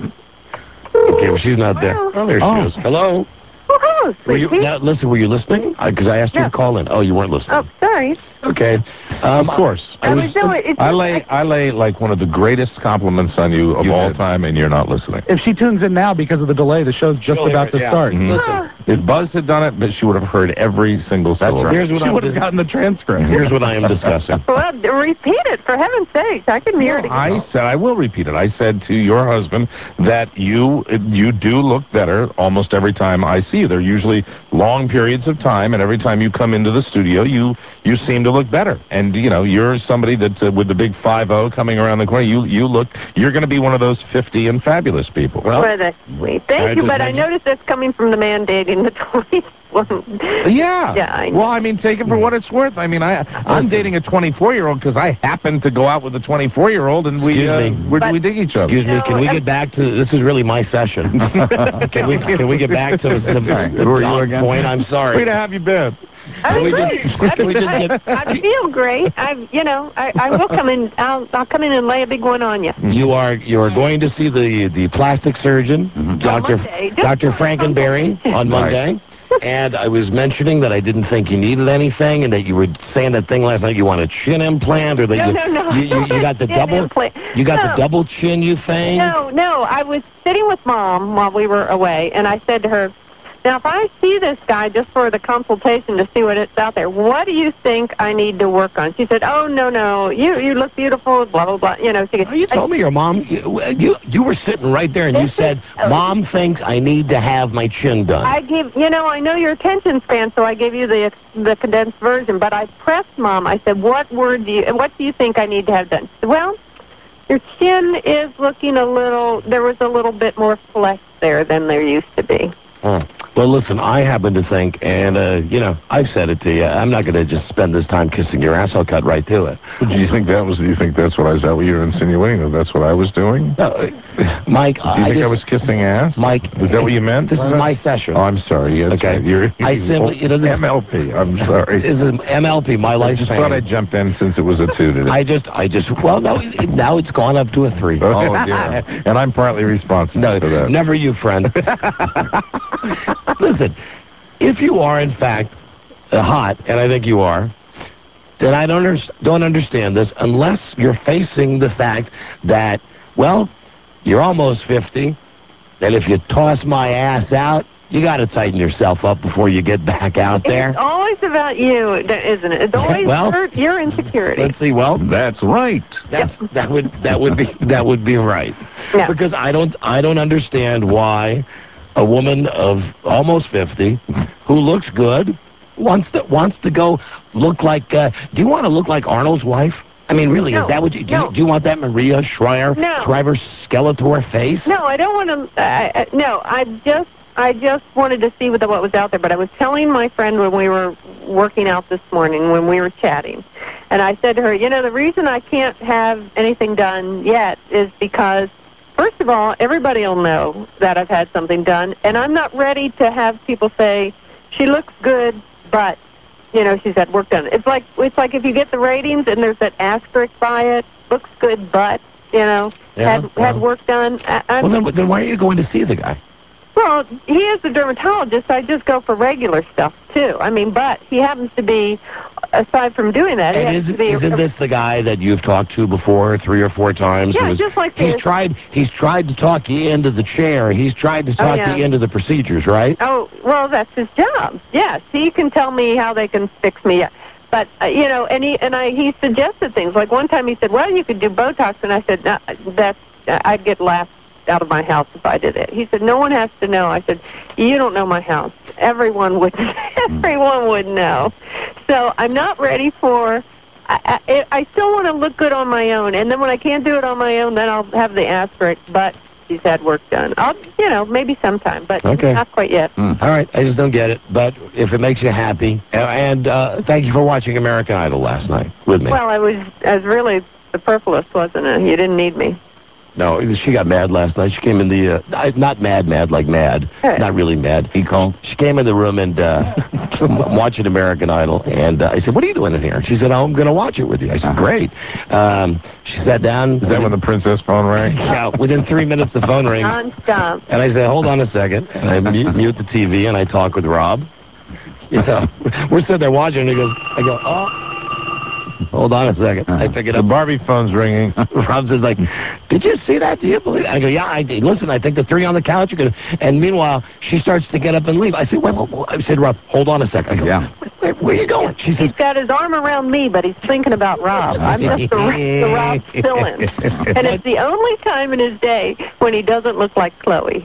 Speaker 6: Okay, well, she's not there. Oh, there she
Speaker 8: Oh.
Speaker 6: is. Hello?
Speaker 9: Oh, hello,
Speaker 6: Were you,
Speaker 9: sweetie.
Speaker 6: now, listen, were you listening? Because I asked you
Speaker 9: No.
Speaker 6: to call in. Oh, you weren't listening.
Speaker 9: Oh, sorry.
Speaker 6: Okay. Um,
Speaker 7: Of course.
Speaker 9: I was doing it's
Speaker 7: I
Speaker 9: just-
Speaker 7: lay I lay like one of the greatest compliments on you of
Speaker 5: You
Speaker 7: all
Speaker 5: did.
Speaker 7: time, and you're not listening.
Speaker 8: If she tunes in now because of the delay, the show's just
Speaker 6: She'll hear
Speaker 8: about
Speaker 6: it,
Speaker 8: to
Speaker 6: yeah.
Speaker 8: start.
Speaker 7: Mhm.
Speaker 6: Listen,
Speaker 7: If Buzz had done it, but she would have heard every single syllable.
Speaker 6: here's what
Speaker 8: She
Speaker 6: I'm
Speaker 8: would have
Speaker 6: dis-
Speaker 8: gotten the transcript.
Speaker 6: here's what I am discussing.
Speaker 9: Well, d- repeat it, for heaven's sake. I can hear it again.
Speaker 7: I said, I will repeat it. I said to your husband that you you do look better almost every time I see you. They're usually long periods of time, and every time you come into the studio, you you seem to look better. And you know, you're somebody that uh, with the big five oh coming around the corner, you you look you're going to be one of those fifty and fabulous people.
Speaker 6: Well,
Speaker 9: Well, that's sweet. Thank
Speaker 6: I
Speaker 9: you,
Speaker 6: just
Speaker 9: but I
Speaker 6: mentioned-
Speaker 9: noticed that's coming from the man dating the twenty-one.
Speaker 7: Yeah.
Speaker 9: Yeah, I know.
Speaker 7: Well, I mean, take it for what it's worth. I mean, I I'm dating a twenty-four-year-old because I happen to go out with a twenty-four-year-old, and we
Speaker 6: Excuse
Speaker 7: uh,
Speaker 6: me.
Speaker 7: we
Speaker 9: But-
Speaker 7: we dig each other.
Speaker 6: Excuse me,
Speaker 9: No,
Speaker 6: can we
Speaker 9: uh,
Speaker 6: get back to, this is really my session. can we can we get back to the,
Speaker 5: Sorry.
Speaker 6: the
Speaker 5: Who are you
Speaker 6: on
Speaker 5: again?
Speaker 6: point? I'm sorry.
Speaker 7: Where have you been?
Speaker 9: I'm
Speaker 6: we
Speaker 9: great.
Speaker 6: just-
Speaker 9: I,
Speaker 6: can we just
Speaker 9: I-
Speaker 6: get-
Speaker 9: I feel great. I, you know, I, I will come in. I'll, I'll come in and lay a big one on you.
Speaker 6: You are you are going to see the the plastic surgeon, Doctor
Speaker 9: Monday. Just
Speaker 6: Doctor
Speaker 9: for a
Speaker 6: Frankenberry on Monday. And I was mentioning that I didn't think you needed anything, and that you were saying that thing last night. You want a chin implant, or that
Speaker 9: No,
Speaker 6: you,
Speaker 9: no, no.
Speaker 6: you, you you got the
Speaker 9: Chin
Speaker 6: double
Speaker 9: implant.
Speaker 6: you got the
Speaker 9: No.
Speaker 6: double chin you thing.
Speaker 9: No, no. I was sitting with Mom while we were away, and I said to her, now, if I see this guy just for the consultation to see what it's out there, what do you think I need to work on? She said, oh, no, no, you you look beautiful, blah, blah, blah. You know, she goes,
Speaker 6: Oh, you told me your mom. You, you you were sitting right there, and you
Speaker 9: This is-
Speaker 6: said, "Mom thinks I need to have my chin done."
Speaker 9: I gave, you know, I know your attention span, so I gave you the the condensed version. But I pressed Mom. I said, "What word do you? What do you think I need to have done?" She said, well, your chin is looking a little. There was a little bit more flesh there than there used to be.
Speaker 6: Hmm. Well, listen, I happen to think, and, uh, you know, I've said it to you, I'm not going to just spend this time kissing your ass. I'll cut right to it.
Speaker 7: Do you think that was? Do you think that's what I was? That what you're insinuating? That that's what I was doing?
Speaker 6: No, uh, Mike,
Speaker 7: Do you
Speaker 6: I
Speaker 7: think
Speaker 6: just,
Speaker 7: I was kissing ass?
Speaker 6: Mike,
Speaker 7: is that what you meant?
Speaker 6: This is my session.
Speaker 7: Oh, I'm sorry. Yes,
Speaker 6: Okay.
Speaker 7: right. You're,
Speaker 6: I simply- you know, this-
Speaker 7: M L P. I'm sorry.
Speaker 6: This is M L P, my
Speaker 7: I
Speaker 6: life
Speaker 7: just
Speaker 6: fan.
Speaker 7: thought I'd jump in since it was a two today.
Speaker 6: I just, I just, well, no, it, now it's gone up to a three.
Speaker 7: Oh, dear. And I'm partly responsible
Speaker 6: No,
Speaker 7: for that.
Speaker 6: never you, friend. Listen, if you are, in fact, uh, hot, and I think you are, then I don't, under- don't understand this unless you're facing the fact that, well, you're almost fifty, and if you toss my ass out, you got to tighten yourself up before you get back out there.
Speaker 9: It's always about you, isn't it? It's always
Speaker 6: Well-
Speaker 9: your, your insecurity.
Speaker 6: Let's see. Well,
Speaker 7: That's right.
Speaker 6: That's that would that would be that would be right.
Speaker 9: Yeah.
Speaker 6: Because I don't I don't understand why a woman of almost fifty who looks good wants to wants to go look like uh, do you want to look like Arnold's wife? I mean, really,
Speaker 9: No,
Speaker 6: is that what you do?
Speaker 9: no.
Speaker 6: You, do you want that Maria Schreier
Speaker 9: No.
Speaker 6: Shriver Skeletor face?
Speaker 9: No, I don't want to. Uh, uh, no, I just, I just wanted to see what, the, what was out there. But I was telling my friend when we were working out this morning, when we were chatting, and I said to her, you know, the reason I can't have anything done yet is because, first of all, everybody will know that I've had something done, and I'm not ready to have people say she looks good, but you know, she's had work done. It's like it's like if you get the ratings and there's that asterisk by it, looks good, but you know,
Speaker 6: Yeah,
Speaker 9: had
Speaker 6: well.
Speaker 9: had work done. I, I'm,
Speaker 6: Well, then, then why are you going to see the guy?
Speaker 9: well, he is a dermatologist. I just go for regular stuff too. I mean, but he happens to be aside from doing that, he
Speaker 6: And
Speaker 9: has
Speaker 6: isn't,
Speaker 9: to be
Speaker 6: isn't this the guy that you've talked to before, three or four times?
Speaker 9: Yeah,
Speaker 6: who was-
Speaker 9: just like
Speaker 6: he's
Speaker 9: this.
Speaker 6: tried. He's tried to talk you into the chair. He's tried to talk
Speaker 9: yeah.
Speaker 6: you into the procedures, right?
Speaker 9: Oh, well, that's his job. Yes, he can tell me how they can fix me. But uh, you know, and he and I he suggested things. Like one time he said, "Well, you could do Botox," and I said, no, "That's I'd get laughed out of my house if I did it." He said, "No one has to know." I said, "You don't know my house. Everyone would. Everyone would know." So I'm not ready for. I, I, I still want to look good on my own, and then when I can't do it on my own, then I'll have the asterisk. But she's had work done. I'll, you know, maybe sometime, but
Speaker 6: Okay.
Speaker 9: not quite yet.
Speaker 6: All right, I just don't get it. But if it makes you happy, uh, and uh, thank you for watching American Idol last night with me.
Speaker 9: Well, I was, I was really superfluous, wasn't it? You didn't need me.
Speaker 6: No, she got mad last night. She came in the, uh, I- not mad, mad, like mad.
Speaker 9: Hey.
Speaker 6: Not really mad. He called. She came in the room and uh, I'm watching American Idol. And uh, I said, "What are you doing in here?" She said, "Oh, I'm going to watch it with you." I said, "Great." Um, she sat down.
Speaker 7: Is that when the princess phone rang?
Speaker 6: Yeah, within three minutes the phone rings.
Speaker 9: Non-stop.
Speaker 6: And I said, "Hold on a second." And I mute, mute the T V and I talk with Rob. You know, we're sitting there watching and he goes, I go, "Oh. Hold on a second." I pick it
Speaker 7: The
Speaker 6: up.
Speaker 7: Barbie phone's ringing.
Speaker 6: Rob's just like, "Did you see that? Do you believe it?" I go, "Yeah, I did. Listen, I think the three on the couch are going to..." And meanwhile, she starts to get up and leave. I said, wait, wait, wait. I said, "Rob, hold on a second." I go,
Speaker 5: Yeah.
Speaker 6: "Wait, wait, where are you going?" She says,
Speaker 9: He's got his arm around me, but he's thinking about Rob. I'm just the, the Rob fill-in. And it's the only time in his day when he doesn't look like Chloe.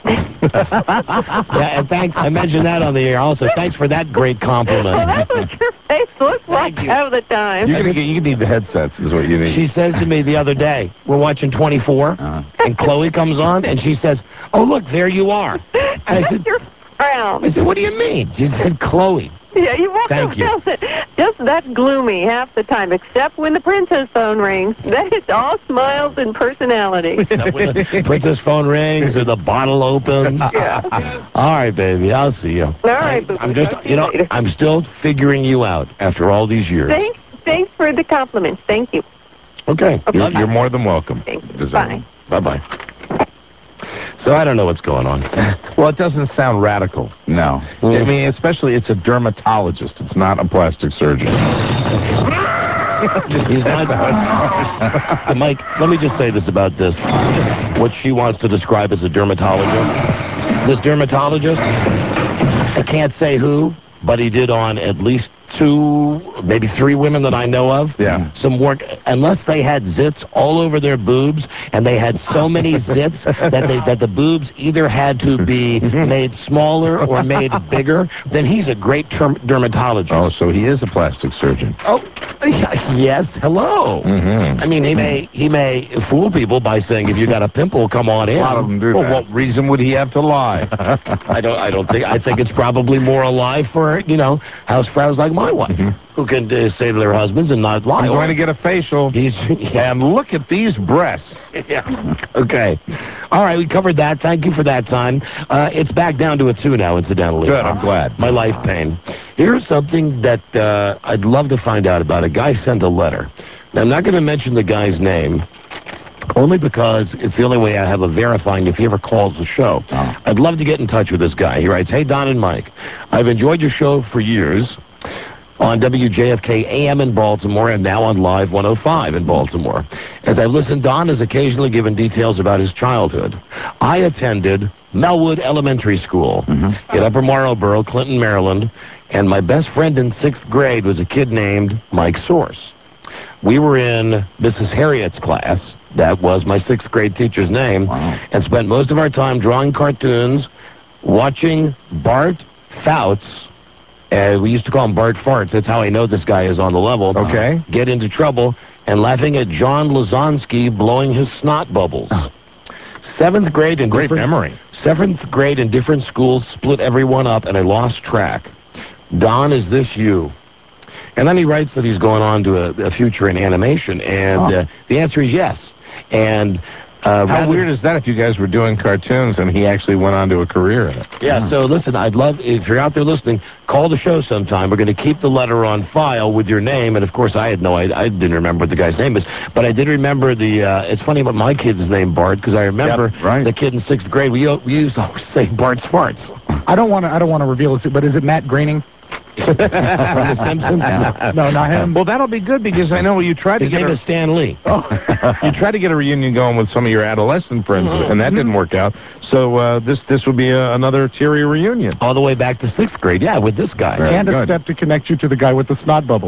Speaker 6: yeah, and thanks. I mentioned that on the air also. Thanks for that great compliment.
Speaker 9: Well, that's what your face looks like
Speaker 6: you.
Speaker 9: half the time.
Speaker 7: You're gonna get, you need the headsets, is what you need.
Speaker 6: She says to me the other day, we're watching twenty-four,
Speaker 5: Uh-huh.
Speaker 6: and Chloe comes on, and she says, "Oh, look, there you are." And I said,
Speaker 9: You're brown.
Speaker 6: I said, "What do you mean?" She said, "Chloe."
Speaker 9: Yeah, you walk
Speaker 6: Thank you.
Speaker 9: around just that gloomy half the time, except when the princess phone rings. Then it's all smiles and personality.
Speaker 6: Except when the princess phone rings or the bottle opens.
Speaker 9: Yeah.
Speaker 6: All right, baby, I'll see you.
Speaker 9: All right, boo-boo.
Speaker 6: I'm just,
Speaker 9: Talk to
Speaker 6: you
Speaker 9: you
Speaker 6: know,
Speaker 9: later.
Speaker 6: I'm still figuring you out after all these years.
Speaker 9: Thanks, thanks for the compliments. Thank you.
Speaker 6: Okay.
Speaker 9: Okay.
Speaker 7: You're, you're more than welcome.
Speaker 9: Thank you.
Speaker 7: Deserve
Speaker 9: Bye.
Speaker 7: them.
Speaker 6: Bye-bye. So I don't know what's going on.
Speaker 7: Well, it doesn't sound radical.
Speaker 5: No.
Speaker 7: I mean, especially it's a dermatologist. It's not a plastic surgeon.
Speaker 6: He's not. Uh, Mike, let me just say this about this. What she wants to describe as a dermatologist. This dermatologist, I can't say who, but he did on at least two, maybe three women that I know of.
Speaker 7: Yeah.
Speaker 6: Some work, unless they had zits all over their boobs, and they had so many zits that they that the boobs either had to be made smaller or made bigger, then he's a great term, dermatologist.
Speaker 7: Oh, so he is a plastic surgeon.
Speaker 6: Oh, yes, hello.
Speaker 7: Mm-hmm.
Speaker 6: I mean, he may he may fool people by saying if you got a pimple, come on in.
Speaker 5: A lot of them do
Speaker 7: Well,
Speaker 5: that.
Speaker 7: what reason would he have to lie?
Speaker 6: I don't I don't think I think it's probably more alive for, you know, housefrows like my wife who can uh, say to their husbands and not lie.
Speaker 7: I'm going to get a facial.
Speaker 6: He's yeah.
Speaker 7: And look at these breasts.
Speaker 6: Yeah. Okay. All right, we covered that. Thank you for that time. Uh, it's back down to a two now, incidentally.
Speaker 7: Good, I'm glad.
Speaker 6: My life pain. Here's something that uh, I'd love to find out about. A guy sent a letter. Now, I'm not going to mention the guy's name, only because it's the only way I have of verifying if he ever calls the show.
Speaker 5: Oh.
Speaker 6: I'd love to get in touch with this guy. He writes, "Hey, Don and Mike, I've enjoyed your show for years on W J F K A M in Baltimore and now on Live one oh five in Baltimore. As I've listened, Don has occasionally given details about his childhood. I attended Melwood Elementary School
Speaker 5: Mm-hmm.
Speaker 6: in Upper Marlboro, Clinton, Maryland, and my best friend in sixth grade was a kid named Mike Source. We were in Missus Harriet's class. That was my sixth grade teacher's name.
Speaker 5: Wow.
Speaker 6: And spent most of our time drawing cartoons, watching Bart Fouts. Uh, we used to call him Bart Farts. That's how I know this guy is on the level.
Speaker 7: Okay.
Speaker 6: Get into trouble and laughing at John Lazonsky blowing his snot bubbles. Seventh grade in
Speaker 7: Great
Speaker 6: different,
Speaker 7: memory.
Speaker 6: Seventh grade in different schools split everyone up, and I lost track. Don, is this you? And then he writes that he's going on to a, a future in animation, and
Speaker 5: Oh.
Speaker 6: uh, the answer is yes. And uh,
Speaker 7: How
Speaker 6: rather-
Speaker 7: weird is that if you guys were doing cartoons and he actually went on to a career in it?
Speaker 6: Yeah, so listen, I'd love, if you're out there listening, call the show sometime. We're going to keep the letter on file with your name, and of course I had no, I, I didn't remember what the guy's name is, but I did remember the, uh, it's funny about my kid's name, Bart, because I remember
Speaker 5: Yep, right.
Speaker 6: the kid in sixth grade, we, we used to always say Bart's Farts.
Speaker 8: I don't want to. I don't want to reveal this, but is it Matt Groening?
Speaker 6: from The Simpsons?
Speaker 8: No, not him.
Speaker 7: Well, that'll be good because I know you tried to
Speaker 6: His
Speaker 7: get
Speaker 6: name
Speaker 7: a,
Speaker 6: is Stan Lee.
Speaker 7: you tried to get a reunion going with some of your adolescent friends,
Speaker 6: Mm-hmm.
Speaker 7: and that didn't work out. So uh, this this would be a, another Terry reunion.
Speaker 6: All the way back to sixth grade, yeah, with this guy.
Speaker 7: Very
Speaker 8: And a
Speaker 7: good.
Speaker 8: step to connect you to the guy with the snot bubbles.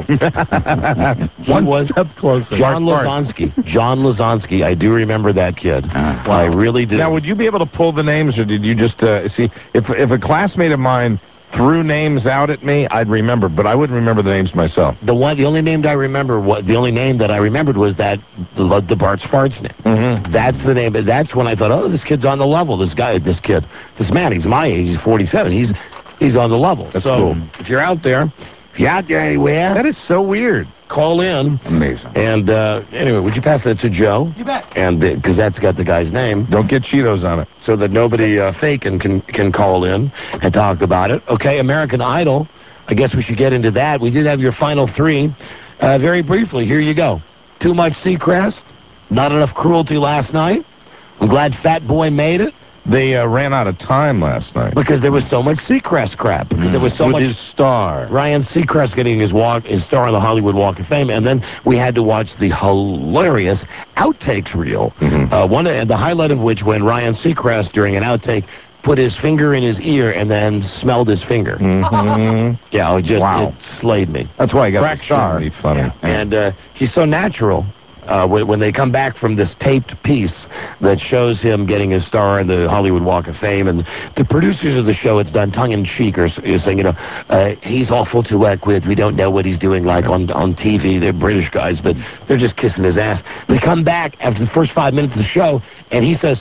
Speaker 6: He
Speaker 8: One
Speaker 6: was
Speaker 8: step closer.
Speaker 6: John
Speaker 7: Bart.
Speaker 6: Lazonsky. John Lazonsky. I do remember that kid.
Speaker 5: Ah.
Speaker 6: I really do.
Speaker 7: Now, would you be able to pull the names, or did you just uh, see if if a classmate of mine threw names out at me, I'd remember, but I wouldn't remember the names myself.
Speaker 6: The one, the only name that I remember, what the only name that I remembered was that the, the Bart's Farts name.
Speaker 7: Mm-hmm.
Speaker 6: That's the name. That's when I thought, oh, this kid's on the level. This guy, this kid, this man, he's my age. He's forty-seven. He's he's on the level.
Speaker 7: That's
Speaker 6: so
Speaker 7: cool.
Speaker 6: If you're out there, if you're out there anywhere,
Speaker 7: That is so weird.
Speaker 6: call in.
Speaker 5: Amazing.
Speaker 6: And uh, anyway, would you pass that to Joe?
Speaker 8: You bet.
Speaker 6: And because that's got the guy's name,
Speaker 7: Don't get Cheetos on it.
Speaker 6: so that nobody uh, faking can can call in and talk about it. Okay, American Idol. I guess we should get into that. We did have your final three. Uh, very briefly, here you go. Too much Seacrest. Not enough cruelty last night. I'm glad Fat Boy made it
Speaker 7: They uh, ran out of time last night.
Speaker 6: because there was so much Seacrest crap. Because there was so
Speaker 7: With
Speaker 6: much
Speaker 7: his star.
Speaker 6: Ryan Seacrest getting his walk, his star on the Hollywood Walk of Fame, and then we had to watch the hilarious outtakes reel.
Speaker 7: Mhm.
Speaker 6: Uh, one, and the highlight of which when Ryan Seacrest during an outtake put his finger in his ear and then smelled his finger.
Speaker 7: Mhm.
Speaker 6: Yeah, it just
Speaker 7: Wow.
Speaker 6: it slayed me.
Speaker 7: That's why I got the
Speaker 6: Fraction.
Speaker 7: star. Be funny.
Speaker 6: And uh, he's so natural. Uh, when, when they come back from this taped piece that shows him getting his star in the Hollywood Walk of Fame, and the producers of the show, it's done tongue-in-cheek, are, are saying, you know, uh, he's awful to work with. We don't know what he's doing, like, on, on T V. They're British guys, but they're just kissing his ass. They come back after the first five minutes of the show, and he says,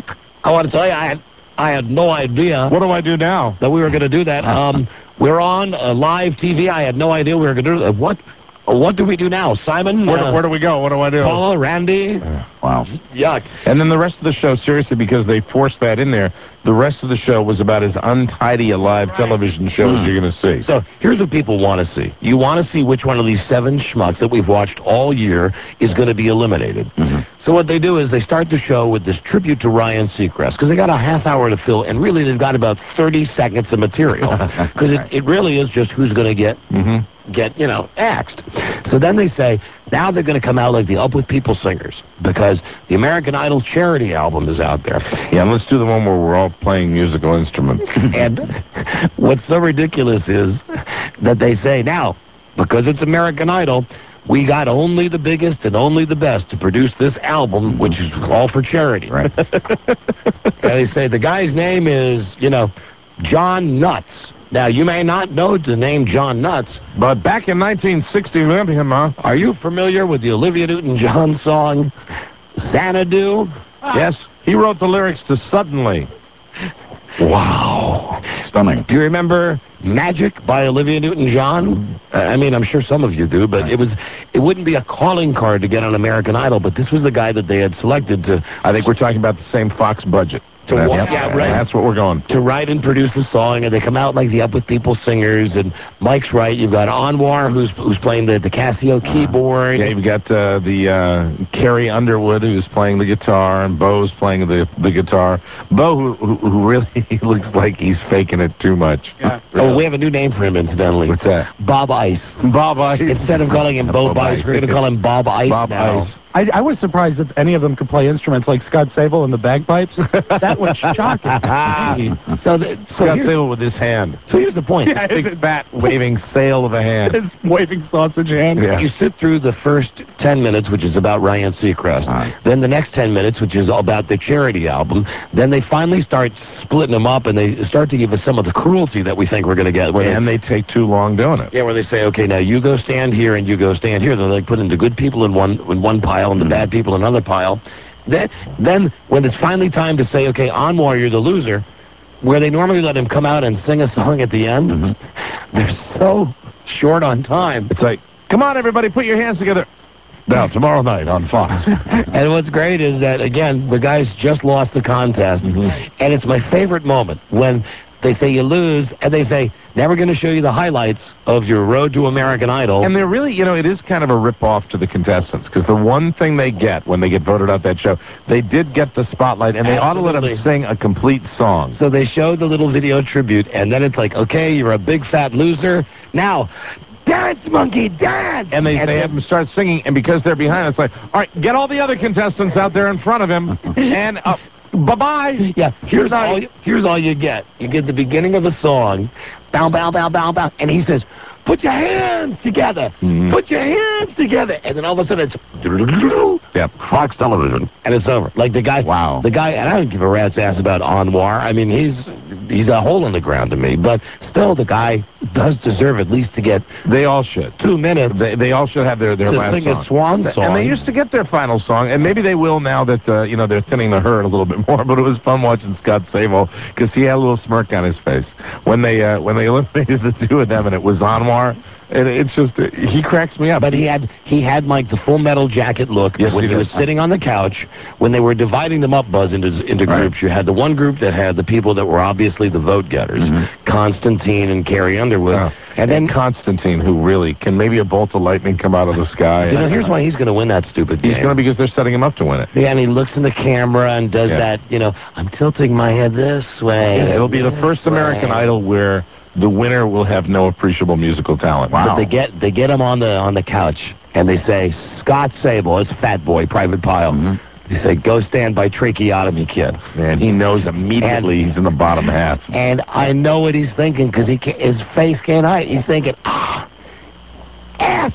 Speaker 6: I want to tell you, I had, I had no idea
Speaker 7: What do I do now?
Speaker 6: that we were going to do that. Um, we're on uh, live T V. I had no idea we were going to do that. What? Uh, what do we do now, Simon?
Speaker 7: Where,
Speaker 6: uh,
Speaker 7: do, where do we go? What do I do?
Speaker 6: Paula, Randy?
Speaker 5: Wow.
Speaker 6: Yuck.
Speaker 7: And then the rest of the show, seriously, because they forced that in there, the rest of the show was about as untidy a live television show as you're going to see.
Speaker 6: So here's what people want to see. You want to see which one of these seven schmucks that we've watched all year is going to be eliminated. So what they do is they start the show with this tribute to Ryan Seacrest, because they got a half hour to fill, and really they've got about thirty seconds of material, because it, it really is just who's going to get, get, you know, axed. So then they say, now they're going to come out like the Up With People singers, because the American Idol charity album is out there.
Speaker 7: Yeah, and let's do the one where we're all playing musical instruments.
Speaker 6: And what's so ridiculous is that they say, now, because it's American Idol, we got only the biggest and only the best to produce this album, which is all for charity.
Speaker 5: Right.
Speaker 6: And they say the guy's name is, you know, John Nuts. Now, you may not know the name John Nuts.
Speaker 7: But back in nineteen sixty, remember him, huh?
Speaker 6: Are you familiar with the Olivia Newton-John song, Xanadu?
Speaker 7: Yes, he wrote the lyrics to Suddenly.
Speaker 6: Wow.
Speaker 5: Stunning.
Speaker 6: Do you remember Magic by Olivia Newton-John? Uh, I mean, I'm sure some of you do, but it was, it wouldn't be a calling card to get on American Idol, but this was the guy that they had selected to,
Speaker 7: I think we're talking about the same Fox budget.
Speaker 6: To
Speaker 7: That's-
Speaker 6: wa- yeah, right.
Speaker 7: That's what we're going.
Speaker 6: to write and produce the song, and they come out like the Up With People singers, and Mike's right. You've got Anwar, who's who's playing the, the Casio keyboard.
Speaker 7: Yeah, you've got uh, the uh, Carrie Underwood, who's playing the guitar, and Bo's playing the the guitar. Bo, who, who, who really looks like he's faking it too much.
Speaker 8: Yeah.
Speaker 6: Oh, we have a new name for him, incidentally.
Speaker 7: What's that?
Speaker 6: Bob Ice.
Speaker 7: Bob Ice.
Speaker 6: Instead of calling him Bo
Speaker 7: Bob
Speaker 6: Bice,
Speaker 7: Ice.
Speaker 6: we're going to call him Bob Ice
Speaker 7: Bob
Speaker 6: now.
Speaker 7: Ice.
Speaker 8: I, I was surprised that any of them could play instruments like Scott Sable and the bagpipes. That was shocking.
Speaker 6: So, the, so,
Speaker 7: Scott
Speaker 6: here-
Speaker 7: Sable with his hand.
Speaker 6: so here's the point.
Speaker 8: Yeah,
Speaker 7: Big fat waving sail of a hand.
Speaker 8: His waving sausage hand.
Speaker 7: Yeah.
Speaker 6: You sit through the first ten minutes, which is about Ryan Seacrest.
Speaker 5: Right.
Speaker 6: Then the next ten minutes, which is all about the charity album. Then they finally start splitting them up, and they start to give us some of the cruelty that we think we're going to get. Where
Speaker 7: And they take too long doing it.
Speaker 6: they, yeah, where they say, okay, now you go stand here and you go stand here. They're like putting the good people in one in one pile and the bad people in another pile. Then, then when it's finally time to say, okay, Anwar, you're the loser, where they normally let him come out and sing a song at the end, they're so short on time.
Speaker 7: It's like, come on, everybody, put your hands together. Now, tomorrow night on Fox.
Speaker 6: And what's great is that, again, the guys just lost the contest. And it's my favorite moment when they say you lose, and they say, Now we're going to show you the highlights of your Road to American Idol.
Speaker 7: And they're really, you know, it is kind of a rip-off to the contestants, because the one thing they get when they get voted out that show, they did get the spotlight, and they
Speaker 6: Absolutely.
Speaker 7: ought to let them sing a complete song.
Speaker 6: So they showed the little video tribute, and then it's like, okay, you're a big fat loser. Now, dance, monkey, dance!
Speaker 7: And they,
Speaker 6: and
Speaker 7: they have them start singing, and because they're behind, it's like, all right, get all the other contestants out there in front of him, and uh, bye-bye.
Speaker 6: Yeah, here's all, you, here's all you get. You get the beginning of the song, bow, bow, bow, bow, bow, and he says, put your hands together.
Speaker 7: Mm-hmm.
Speaker 6: Put your hands together. And then all of a sudden it's...
Speaker 7: Yep.
Speaker 6: Fox Television. And it's over. Like the guy...
Speaker 5: Wow.
Speaker 6: The guy... And I don't give a rat's ass about Anwar. I mean, he's he's a hole in the ground to me. But still, the guy does deserve at least to get...
Speaker 7: They all should.
Speaker 6: Two minutes.
Speaker 7: They, they all should have their, their
Speaker 6: to
Speaker 7: last
Speaker 6: sing
Speaker 7: song.
Speaker 6: a swan song.
Speaker 7: And they used to get their final song, and maybe they will now that, uh, you know, they're thinning the herd a little bit more, but it was fun watching Scott Sable, because he had a little smirk on his face. When they, uh, when they eliminated the two of them, and it was Anwar, it, it's just, uh, he cracks me up.
Speaker 6: But he had he had like the Full Metal Jacket look
Speaker 7: Yes,
Speaker 6: when
Speaker 7: he
Speaker 6: he
Speaker 7: did.
Speaker 6: was sitting on the couch. When they were dividing them up, Buzz, into into
Speaker 5: Right.
Speaker 6: groups, you had the one group that had the people that were obviously the vote getters,
Speaker 7: Mm-hmm.
Speaker 6: Constantine and Carrie Underwood,
Speaker 7: Oh.
Speaker 6: and then
Speaker 7: Constantine, who really, can maybe a bolt of lightning come out of the sky?
Speaker 6: you know here's why he's going to win that stupid game.
Speaker 7: He's going to, because they're setting him up to win it.
Speaker 6: Yeah, and he looks in the camera and does
Speaker 7: Yeah.
Speaker 6: that. You know, I'm tilting my head this way.
Speaker 7: It'll be the
Speaker 6: this
Speaker 7: first American
Speaker 6: way.
Speaker 7: Idol where the winner will have no appreciable musical talent.
Speaker 6: But they get they get him on the on the couch and they say, Scott Sable, it's Fat Boy, Private Pile.
Speaker 7: Mm-hmm.
Speaker 6: They say, go stand by tracheotomy kid.
Speaker 7: Man, he knows immediately
Speaker 6: And-
Speaker 7: he's in the bottom half.
Speaker 6: And I know what he's thinking because he ca his face can't hide. He's thinking, ah, S.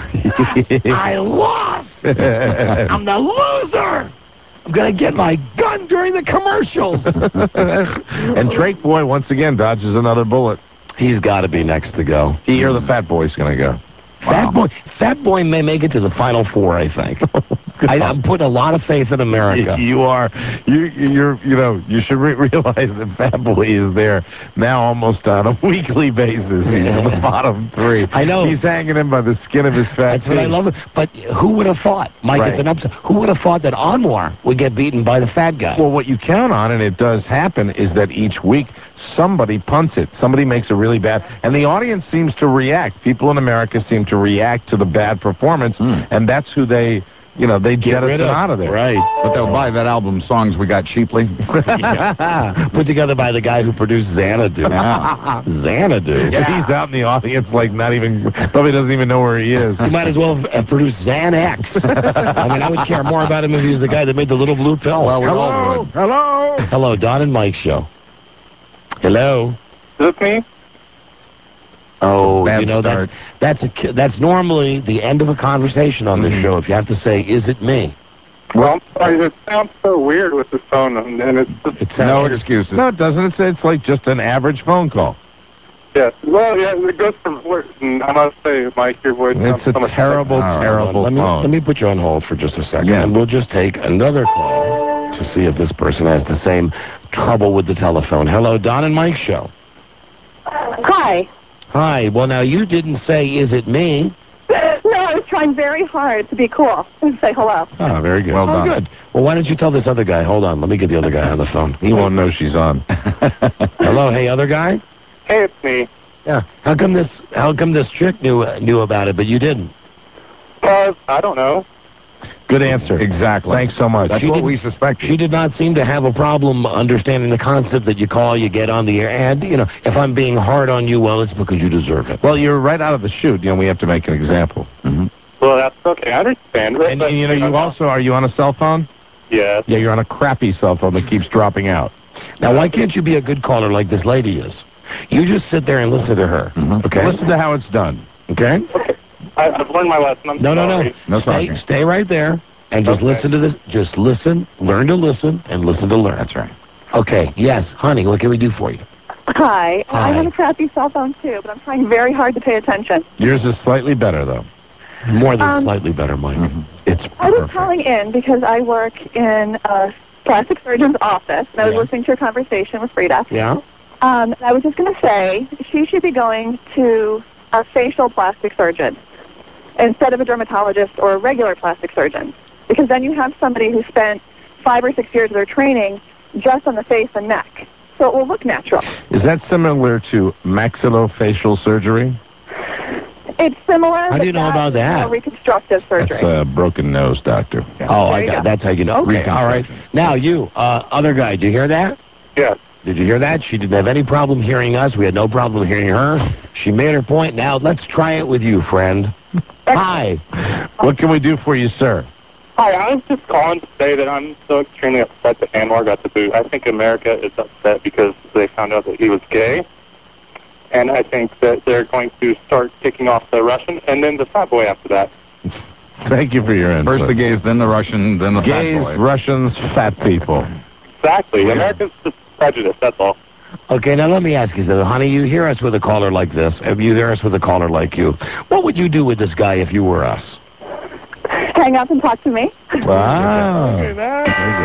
Speaker 6: I lost. I'm the loser. I'm gonna get my gun during the commercials.
Speaker 7: And Drake Boy, once again, dodges another bullet.
Speaker 6: He's got to be next to go.
Speaker 7: He or the Fat Boy's going to go.
Speaker 6: Fat Boy, Fat Boy may make it to the Final Four. I think. I, I'm putting a lot of faith in America.
Speaker 7: You, you are, you, you're, you know, you should re- realize that Fat Boy is there now almost on a weekly basis. He's in the bottom three.
Speaker 6: I know.
Speaker 7: He's hanging in by the skin of his fat
Speaker 6: That's what I
Speaker 7: teeth.
Speaker 6: love. But who would have thought, Mike?
Speaker 7: Right.
Speaker 6: It's an upset. Who would have thought that Anwar would get beaten by the fat guy?
Speaker 7: Well, what you count on, and it does happen, is that each week somebody punts it. Somebody makes a really bad, and the audience seems to react. People in America seem to react to the bad performance,
Speaker 5: Mm.
Speaker 7: and that's who they, you know, they
Speaker 6: Get rid
Speaker 7: jettison
Speaker 6: of.
Speaker 7: out of there.
Speaker 6: Right.
Speaker 5: But they'll buy that album, Songs We Got Cheaply.
Speaker 6: Put together by the guy who produced Xanadu.
Speaker 5: Yeah.
Speaker 6: Xanadu.
Speaker 7: He's out in the audience, like not even, probably doesn't even know where he is.
Speaker 6: You might as well have produced Xanax. I mean, I would care more about him if he was the guy that made the little blue pill.
Speaker 5: Well, we all
Speaker 7: Hello,
Speaker 5: would.
Speaker 7: hello.
Speaker 6: Hello, Don and Mike show. Hello.
Speaker 10: Is this me?
Speaker 6: Oh,
Speaker 5: Bad
Speaker 6: you know
Speaker 5: start.
Speaker 6: that's that's a ki- that's normally the end of a conversation on this
Speaker 7: Mhm.
Speaker 6: show. If you have to say, "Is it me?"
Speaker 10: Well, I'm sorry. It sounds so weird with the phone, and and it's just,
Speaker 6: It's
Speaker 5: No
Speaker 6: uh,
Speaker 5: excuses.
Speaker 7: No, it doesn't. It's, it's like just an average phone call.
Speaker 10: yes. Well, yeah, it goes from voice, and I must say, Mike, your voice
Speaker 7: It's
Speaker 10: sounds
Speaker 7: a
Speaker 10: so much
Speaker 7: terrible,
Speaker 5: All right.
Speaker 7: terrible
Speaker 6: let me
Speaker 7: phone.
Speaker 6: let me put you on hold for just a second,
Speaker 5: Yeah.
Speaker 6: and we'll just take another call to see if this person has the same trouble with the telephone. Hello, Don and Mike show.
Speaker 9: Hi.
Speaker 6: Hi. Well, now you didn't say, "Is it me?"
Speaker 9: No, I was trying very hard to be cool and say hello.
Speaker 7: Oh, very good.
Speaker 5: Well
Speaker 6: Oh,
Speaker 5: done.
Speaker 6: good. Well, why don't you tell this other guy? Hold on. Let me get the other guy on the phone.
Speaker 7: He won't know she's on.
Speaker 6: Hello, hey, other guy.
Speaker 10: Hey, it's me.
Speaker 6: Yeah. How come this? How come this chick knew uh, knew about it, but you didn't?
Speaker 10: Uh, I don't know.
Speaker 7: Good answer.
Speaker 5: Exactly.
Speaker 7: Thanks so much.
Speaker 5: That's
Speaker 6: She
Speaker 5: what
Speaker 6: didn't-
Speaker 5: we suspected.
Speaker 6: She did not seem to have a problem understanding the concept that you call, you get on the air, and you know, if I'm being hard on you, well, it's because you deserve it.
Speaker 7: Well, you're right out of the chute. You know, we have to make an example.
Speaker 10: Well, that's okay. I understand.
Speaker 7: And, and you know, you also, are you on a cell phone?
Speaker 10: Yes.
Speaker 7: Yeah, you're on a crappy cell phone that keeps dropping out.
Speaker 6: Now, why can't you be a good caller like this lady is? You just sit there and listen to her. Okay.
Speaker 7: Listen to how it's done.
Speaker 6: Okay.
Speaker 10: I, I've learned my lesson. I'm
Speaker 6: No, no, no.
Speaker 10: sorry.
Speaker 5: No
Speaker 6: stay,
Speaker 5: talking.
Speaker 6: stay right there and just
Speaker 10: Okay.
Speaker 6: listen to this. Just listen, learn to listen, and listen to learn.
Speaker 5: That's right.
Speaker 6: Okay. Yes, honey. What can we do for you?
Speaker 9: Hi.
Speaker 6: Hi.
Speaker 9: I have a crappy cell phone too, but I'm trying very hard to pay attention.
Speaker 7: Yours is slightly better, though.
Speaker 6: More than
Speaker 9: Um,
Speaker 6: slightly better, Mike. It's
Speaker 9: I was
Speaker 6: perfect.
Speaker 9: calling in because I work in a plastic surgeon's office, and I was
Speaker 6: Yes.
Speaker 9: listening to your conversation with Frida.
Speaker 6: Yeah.
Speaker 9: Um, and I was just going to say she should be going to a facial plastic surgeon instead of a dermatologist or a regular plastic surgeon, because then you have somebody who spent five or six years of their training just on the face and neck.
Speaker 12: so it will look natural.
Speaker 7: Is that similar to maxillofacial surgery?
Speaker 12: It's similar.
Speaker 6: How do you know about that?
Speaker 12: More reconstructive surgery.
Speaker 7: It's a broken nose, doctor.
Speaker 6: Oh, I got. That's how you know. Okay, all right. Now you, uh, other guy, did you hear that?
Speaker 10: Yes.
Speaker 6: Did you hear that? She didn't have any problem hearing us. We had no problem hearing her. She made her point. Now let's try it with you, friend. Hi.
Speaker 7: What can we do for you, sir?
Speaker 13: Hi, I was just calling to say that I'm so extremely upset that Anwar got the boot. I think America is upset because they found out that he was gay. And I think that they're going to start kicking off the Russian and then the fat boy after that.
Speaker 7: Thank you for your input.
Speaker 5: First the gays, then the Russian, then the
Speaker 7: gays,
Speaker 5: fat boy.
Speaker 7: Russians, fat people.
Speaker 13: Exactly.
Speaker 6: Sweet.
Speaker 13: America's just prejudice, that's all.
Speaker 6: Okay, now let me ask you something. Honey, you hear us with a caller like this. If you hear us with a caller like you, what would you do with this guy if you were us?
Speaker 12: Hang up and talk to me.
Speaker 7: Wow.
Speaker 13: Look at that.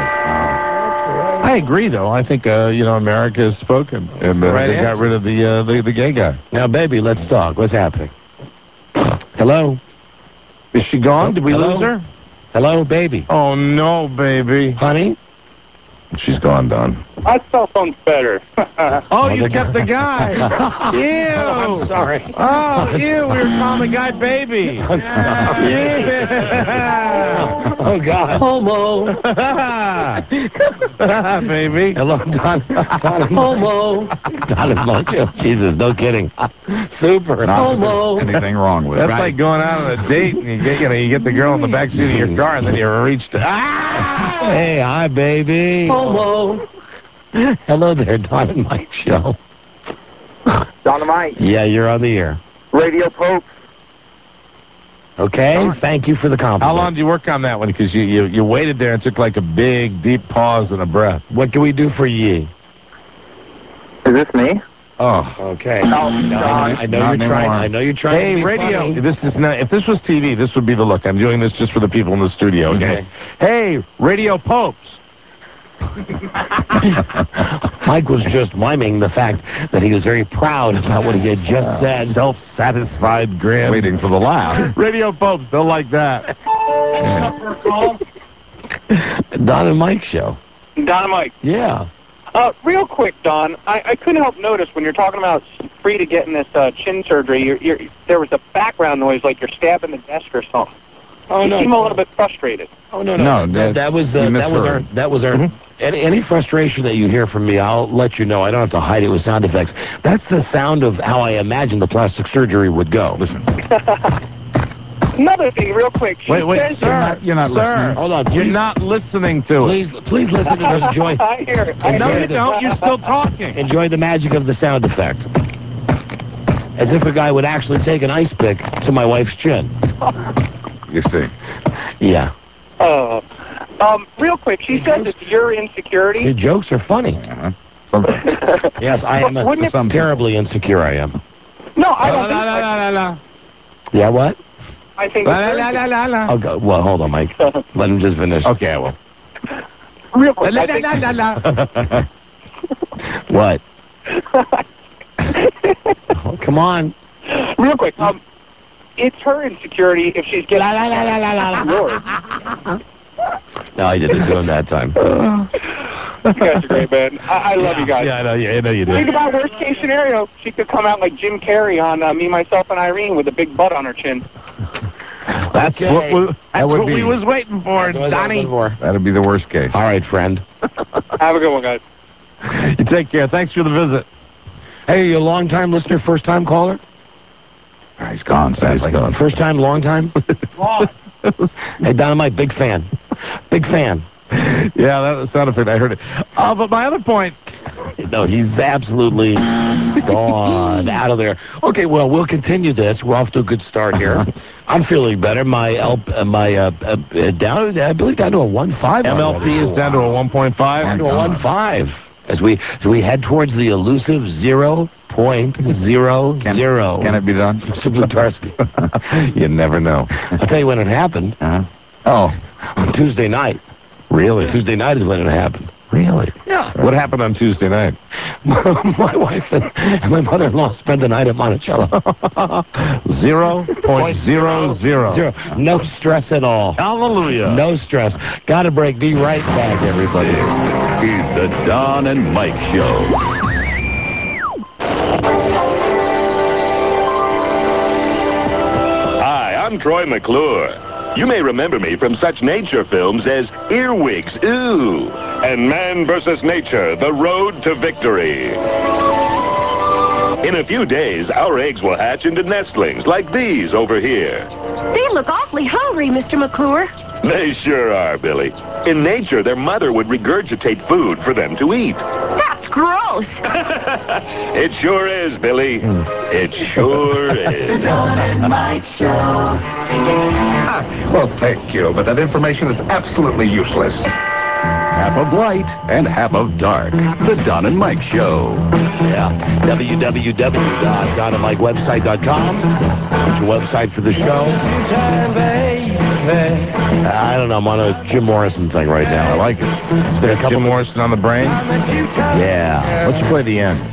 Speaker 7: I agree, though. I think, uh, you know, America has spoken, and uh,
Speaker 6: Right
Speaker 7: they got
Speaker 6: answer.
Speaker 7: rid of the, uh, the the gay guy.
Speaker 6: Now, baby, let's talk. What's happening? Hello?
Speaker 7: Is she gone? Did we
Speaker 6: Hello?
Speaker 7: lose her?
Speaker 6: Hello, baby.
Speaker 7: Oh, no, baby.
Speaker 6: Honey?
Speaker 7: She's gone, Don.
Speaker 13: My cell phone's better.
Speaker 7: Oh, you kept the guy. Ew.
Speaker 6: I'm sorry.
Speaker 7: Oh, ew. We were calling the guy baby.
Speaker 6: I'm sorry.
Speaker 7: Yeah.
Speaker 6: Oh, God. Homo.
Speaker 7: Baby.
Speaker 6: Hello, Don. Don Homo. Don and Mojo. Jesus, no kidding. Super.
Speaker 5: Not that
Speaker 6: Homo.
Speaker 5: there's anything wrong with it.
Speaker 7: That's
Speaker 6: Right.
Speaker 7: like going out on a date and you get, you know, you get the girl in the back seat of your car and then you reach to, ah!
Speaker 6: Hey, hi, baby. Homo. Hello there, Don and Mike Show.
Speaker 10: Dynamite,
Speaker 6: Yeah, you're on the air.
Speaker 10: Radio Pope.
Speaker 6: Okay, thank you for the compliment.
Speaker 7: How long did you work on that one? Because you, you, you waited there and took like a big, deep pause and a breath.
Speaker 6: What can we do for ye?
Speaker 10: Is this me?
Speaker 7: Oh.
Speaker 6: Okay.
Speaker 10: Oh,
Speaker 6: No, I, I know
Speaker 5: Not
Speaker 6: you're trying.
Speaker 5: anymore.
Speaker 6: I know you're trying
Speaker 7: Hey,
Speaker 6: to be
Speaker 7: radio.
Speaker 6: funny.
Speaker 7: This is not. If this was T V, this would be the look. I'm doing this just for the people in the studio. Okay. Hey, Radio Popes.
Speaker 6: Mike was just miming the fact that he was very proud about what he had just said.
Speaker 7: Self-satisfied grin.
Speaker 5: Waiting for the laugh.
Speaker 7: Radio Popes. They'll like that.
Speaker 6: Don and Mike Show.
Speaker 13: Dynamite.
Speaker 6: Yeah.
Speaker 13: Uh, real quick, Don, I, I couldn't help notice when you're talking about free to getting this uh, chin surgery, you're, you're, there was a background noise like you're stabbing the desk or something.
Speaker 6: Oh,
Speaker 13: you
Speaker 6: no.
Speaker 13: seem a little bit frustrated.
Speaker 6: Oh, no, no.
Speaker 5: No,
Speaker 6: that,
Speaker 5: that-
Speaker 6: that was uh,
Speaker 5: you
Speaker 6: that was our
Speaker 5: misheard.
Speaker 6: that was our any, any frustration that you hear from me, I'll let you know. I don't have to hide it with sound effects. That's the sound of how I imagine the plastic surgery would go. Listen.
Speaker 13: Another thing, real quick. She
Speaker 7: Wait, wait,
Speaker 13: says
Speaker 7: sir.
Speaker 5: You're not, you're not
Speaker 7: Sir.
Speaker 5: listening.
Speaker 6: Hold on,
Speaker 7: You're
Speaker 6: please.
Speaker 7: not listening to it.
Speaker 6: Please, please listen to this. Enjoy.
Speaker 13: I hear it. I
Speaker 7: No,
Speaker 13: hear
Speaker 7: you
Speaker 13: it.
Speaker 7: don't. You're still talking.
Speaker 6: Enjoy the magic of the sound effect. As if a guy would actually take an ice pick to my wife's chin.
Speaker 5: You see.
Speaker 6: Yeah.
Speaker 13: Uh, um, real quick, she says it's your insecurity.
Speaker 6: Your jokes are funny.
Speaker 5: Uh-huh. Sometimes.
Speaker 6: Yes, I am. A,
Speaker 13: Wouldn't it-
Speaker 5: Some
Speaker 6: terribly insecure, I am.
Speaker 13: No, I
Speaker 7: La
Speaker 13: don't
Speaker 7: la
Speaker 13: think
Speaker 7: la la la la.
Speaker 6: Yeah, what?
Speaker 13: I think
Speaker 7: La
Speaker 13: it's
Speaker 7: la
Speaker 13: very-
Speaker 7: la la la.
Speaker 6: Oh, go, well, hold on, Mike. Let him just finish.
Speaker 7: Okay, I will.
Speaker 13: Real quick,
Speaker 7: La
Speaker 13: I
Speaker 7: la
Speaker 13: think,
Speaker 7: la la la.
Speaker 6: What? Oh, come on.
Speaker 13: real quick, um, it's her insecurity if she's getting...
Speaker 6: La la la la la la.
Speaker 13: Yours.
Speaker 6: No, I didn't do him that time.
Speaker 13: You guys are great, man. I, I love you guys.
Speaker 7: Yeah, I know. Yeah, I know you
Speaker 13: Think
Speaker 7: do.
Speaker 13: about worst case scenario. She could come out like Jim Carrey on uh, Me, Myself, and Irene with a big butt on her chin.
Speaker 7: That's
Speaker 6: Okay.
Speaker 7: what we, that's
Speaker 6: That would
Speaker 7: what we
Speaker 6: be-
Speaker 7: was waiting for,
Speaker 6: That's what I was
Speaker 7: Donnie.
Speaker 6: hoping for.
Speaker 5: That'd be the worst case.
Speaker 6: All right, friend.
Speaker 13: Have a good one, guys.
Speaker 7: You take care. Thanks for the visit.
Speaker 6: Hey, you a long-time listener, first-time caller?
Speaker 5: Ah, he's gone, sadly.
Speaker 7: gone.
Speaker 6: First time, long time? Hey, Dynamite, big fan. Big fan.
Speaker 7: Yeah, that sound effect. I heard it. Uh, but my other point.
Speaker 6: No, he's absolutely gone out of there. Okay, well, we'll continue this. We're off to a good start here. I'm feeling better. My L, uh, my uh, uh, down, I believe down to a one five.
Speaker 7: M L P is down to a one point five.
Speaker 6: Down to a one five as we as we head towards the elusive zero point zero
Speaker 5: Can,
Speaker 6: zero.
Speaker 5: can it be done?
Speaker 6: Mister Blutarsky.
Speaker 7: You never know.
Speaker 6: I'll tell you when it happened.
Speaker 5: Uh-huh. Oh,
Speaker 6: On Tuesday night.
Speaker 7: Really?
Speaker 6: Tuesday night is when it happened.
Speaker 7: Really?
Speaker 6: Really?
Speaker 7: Yeah. What happened on Tuesday night?
Speaker 6: My wife and, and my mother-in-law spent the night at Monticello.
Speaker 7: Zero point zero zero.
Speaker 6: Zero. No stress at all.
Speaker 7: Hallelujah.
Speaker 6: No stress. Got a break. Be right back, everybody.
Speaker 3: This is the Don and Mike Show. Hi, I'm Troy McClure. You may remember me from such nature films as Earwigs, Ooh, and Man versus Nature, The Road to Victory. In a few days, our eggs will hatch into nestlings like these over here.
Speaker 14: They look awfully hungry, Mister McClure.
Speaker 3: They sure are, Billy. In nature, their mother would regurgitate food for them to eat.
Speaker 14: That's gross.
Speaker 3: It sure is, Billy. It sure is.
Speaker 1: The Don and Mike Show.
Speaker 5: Ah, well, thank you, but that information is absolutely useless.
Speaker 3: Half of light and half of dark. The Don and Mike Show.
Speaker 6: Yeah. w w w dot don and mike website dot com. It's your website for the show. I don't know. I'm on a Jim Morrison thing right now.
Speaker 7: I like it.
Speaker 6: It's been a couple
Speaker 7: Jim Morrison on the brain?
Speaker 6: Yeah.
Speaker 7: Let's play the end.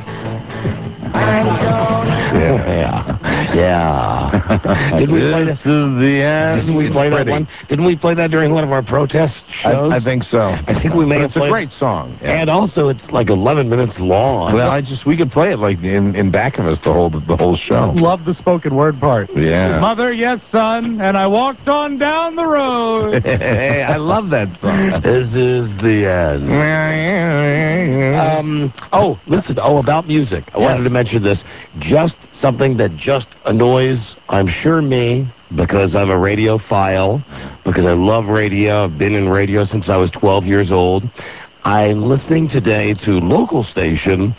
Speaker 6: Yeah. Yeah. Did we play
Speaker 7: This
Speaker 6: that?
Speaker 7: is the end.
Speaker 6: Didn't we
Speaker 7: It's
Speaker 6: play that
Speaker 7: pretty.
Speaker 6: one? Didn't we play that during one of our protest shows?
Speaker 7: I, I think so.
Speaker 6: I think we may
Speaker 7: But
Speaker 6: have
Speaker 7: it's a
Speaker 6: played.
Speaker 7: great song. Yeah.
Speaker 6: And also, it's like eleven minutes long.
Speaker 7: Well, I just we could play it like in, in back of us the whole the whole show.
Speaker 8: Love the spoken word part.
Speaker 7: Yeah.
Speaker 8: Mother, yes, son, and I walked on down the road.
Speaker 7: Hey, I love that song.
Speaker 6: This is the end. Um, oh, listen. Oh, about music. I wanted
Speaker 7: Yes.
Speaker 6: to mention this. Just something that just annoys, I'm sure, me, because I'm a radiophile, because I love radio. I've been in radio since I was twelve years old. I'm listening today to local station,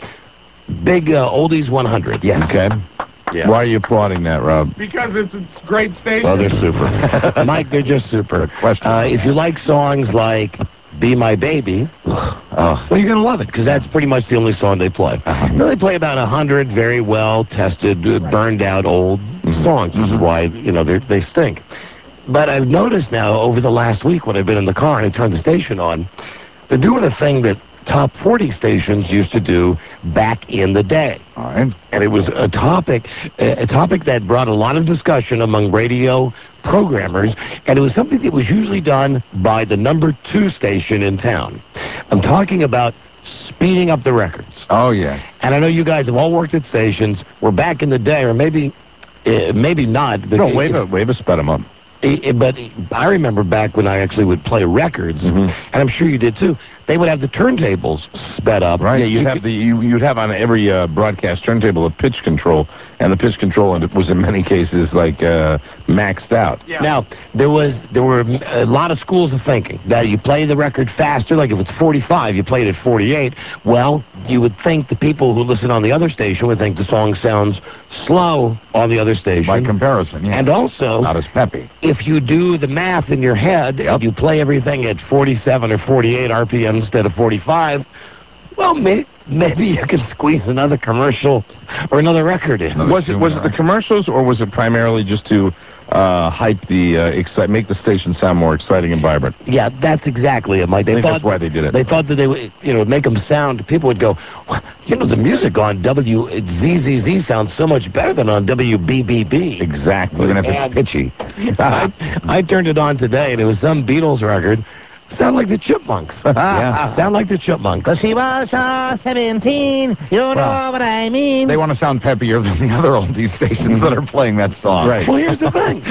Speaker 6: Big uh, Oldies one hundred. Yes.
Speaker 7: Okay.
Speaker 6: Yeah.
Speaker 7: Why are you applauding that, Rob?
Speaker 8: Because it's it's great station.
Speaker 6: Well, they're super. Mike, they're just super.
Speaker 7: Question.
Speaker 6: Uh, if you like songs like Be My Baby,
Speaker 7: Oh.
Speaker 6: well, you're going to love it, because that's pretty much the only song they play. Now, they play about a hundred very well-tested, uh, burned-out old songs, which is why, you know, they they stink. But I've noticed now, over the last week, when I've been in the car and I turned the station on, they're doing a thing that top forty stations used to do back in the day.
Speaker 7: All right.
Speaker 6: And it was a topic, a topic that brought a lot of discussion among radio programmers, and it was something that was usually done by the number two station in town. I'm talking about speeding up the records.
Speaker 7: Oh, yeah.
Speaker 6: And I know you guys have all worked at stations where back in the day, or maybe, uh, maybe not. But
Speaker 7: No,
Speaker 6: it-
Speaker 7: wave a wave a sped 'em up.
Speaker 6: it- it- but I remember back when I actually would play records,
Speaker 7: Mhm.
Speaker 6: and I'm sure you did too. They would have the turntables sped up.
Speaker 7: Right.
Speaker 6: Yeah,
Speaker 7: you'd
Speaker 6: you
Speaker 7: have
Speaker 6: could-
Speaker 7: the you, you'd have on every uh, broadcast turntable a pitch control, and the pitch control was in many cases like uh, maxed out.
Speaker 6: Now, there was there were a lot of schools of thinking that you play the record faster, like if it's forty-five, you play it at forty-eight. Well, you would think the people who listen on the other station would think the song sounds slow on the other station.
Speaker 7: By comparison, yeah.
Speaker 6: And also,
Speaker 7: Not as peppy.
Speaker 6: if you do the math in your head and you play everything at forty-seven or forty-eight R P M instead of forty-five, well, may, maybe you can squeeze another commercial or another record in.
Speaker 7: Was it was it the commercials, or was it primarily just to uh, hype the uh, excite, make the station sound more exciting and vibrant?
Speaker 6: Yeah, that's exactly it, Mike. They
Speaker 7: I think
Speaker 6: thought
Speaker 7: that's why they did it.
Speaker 6: They thought that they would, you know, make them sound. People would go, well, you know, the music on W Z Z Z sounds so much better than on W B B B.
Speaker 7: Exactly.
Speaker 5: Even if it's
Speaker 6: And-
Speaker 5: pitchy.
Speaker 6: I, I turned it on today, and it was some Beatles record. Sound like the Chipmunks.
Speaker 5: Yeah.
Speaker 6: Sound like the Chipmunks.
Speaker 14: Cause she was uh, seventeen, you know
Speaker 5: Well,
Speaker 14: what I mean.
Speaker 5: They want to sound peppier than the other oldies stations that are playing that song.
Speaker 7: Right.
Speaker 6: Well, here's the thing.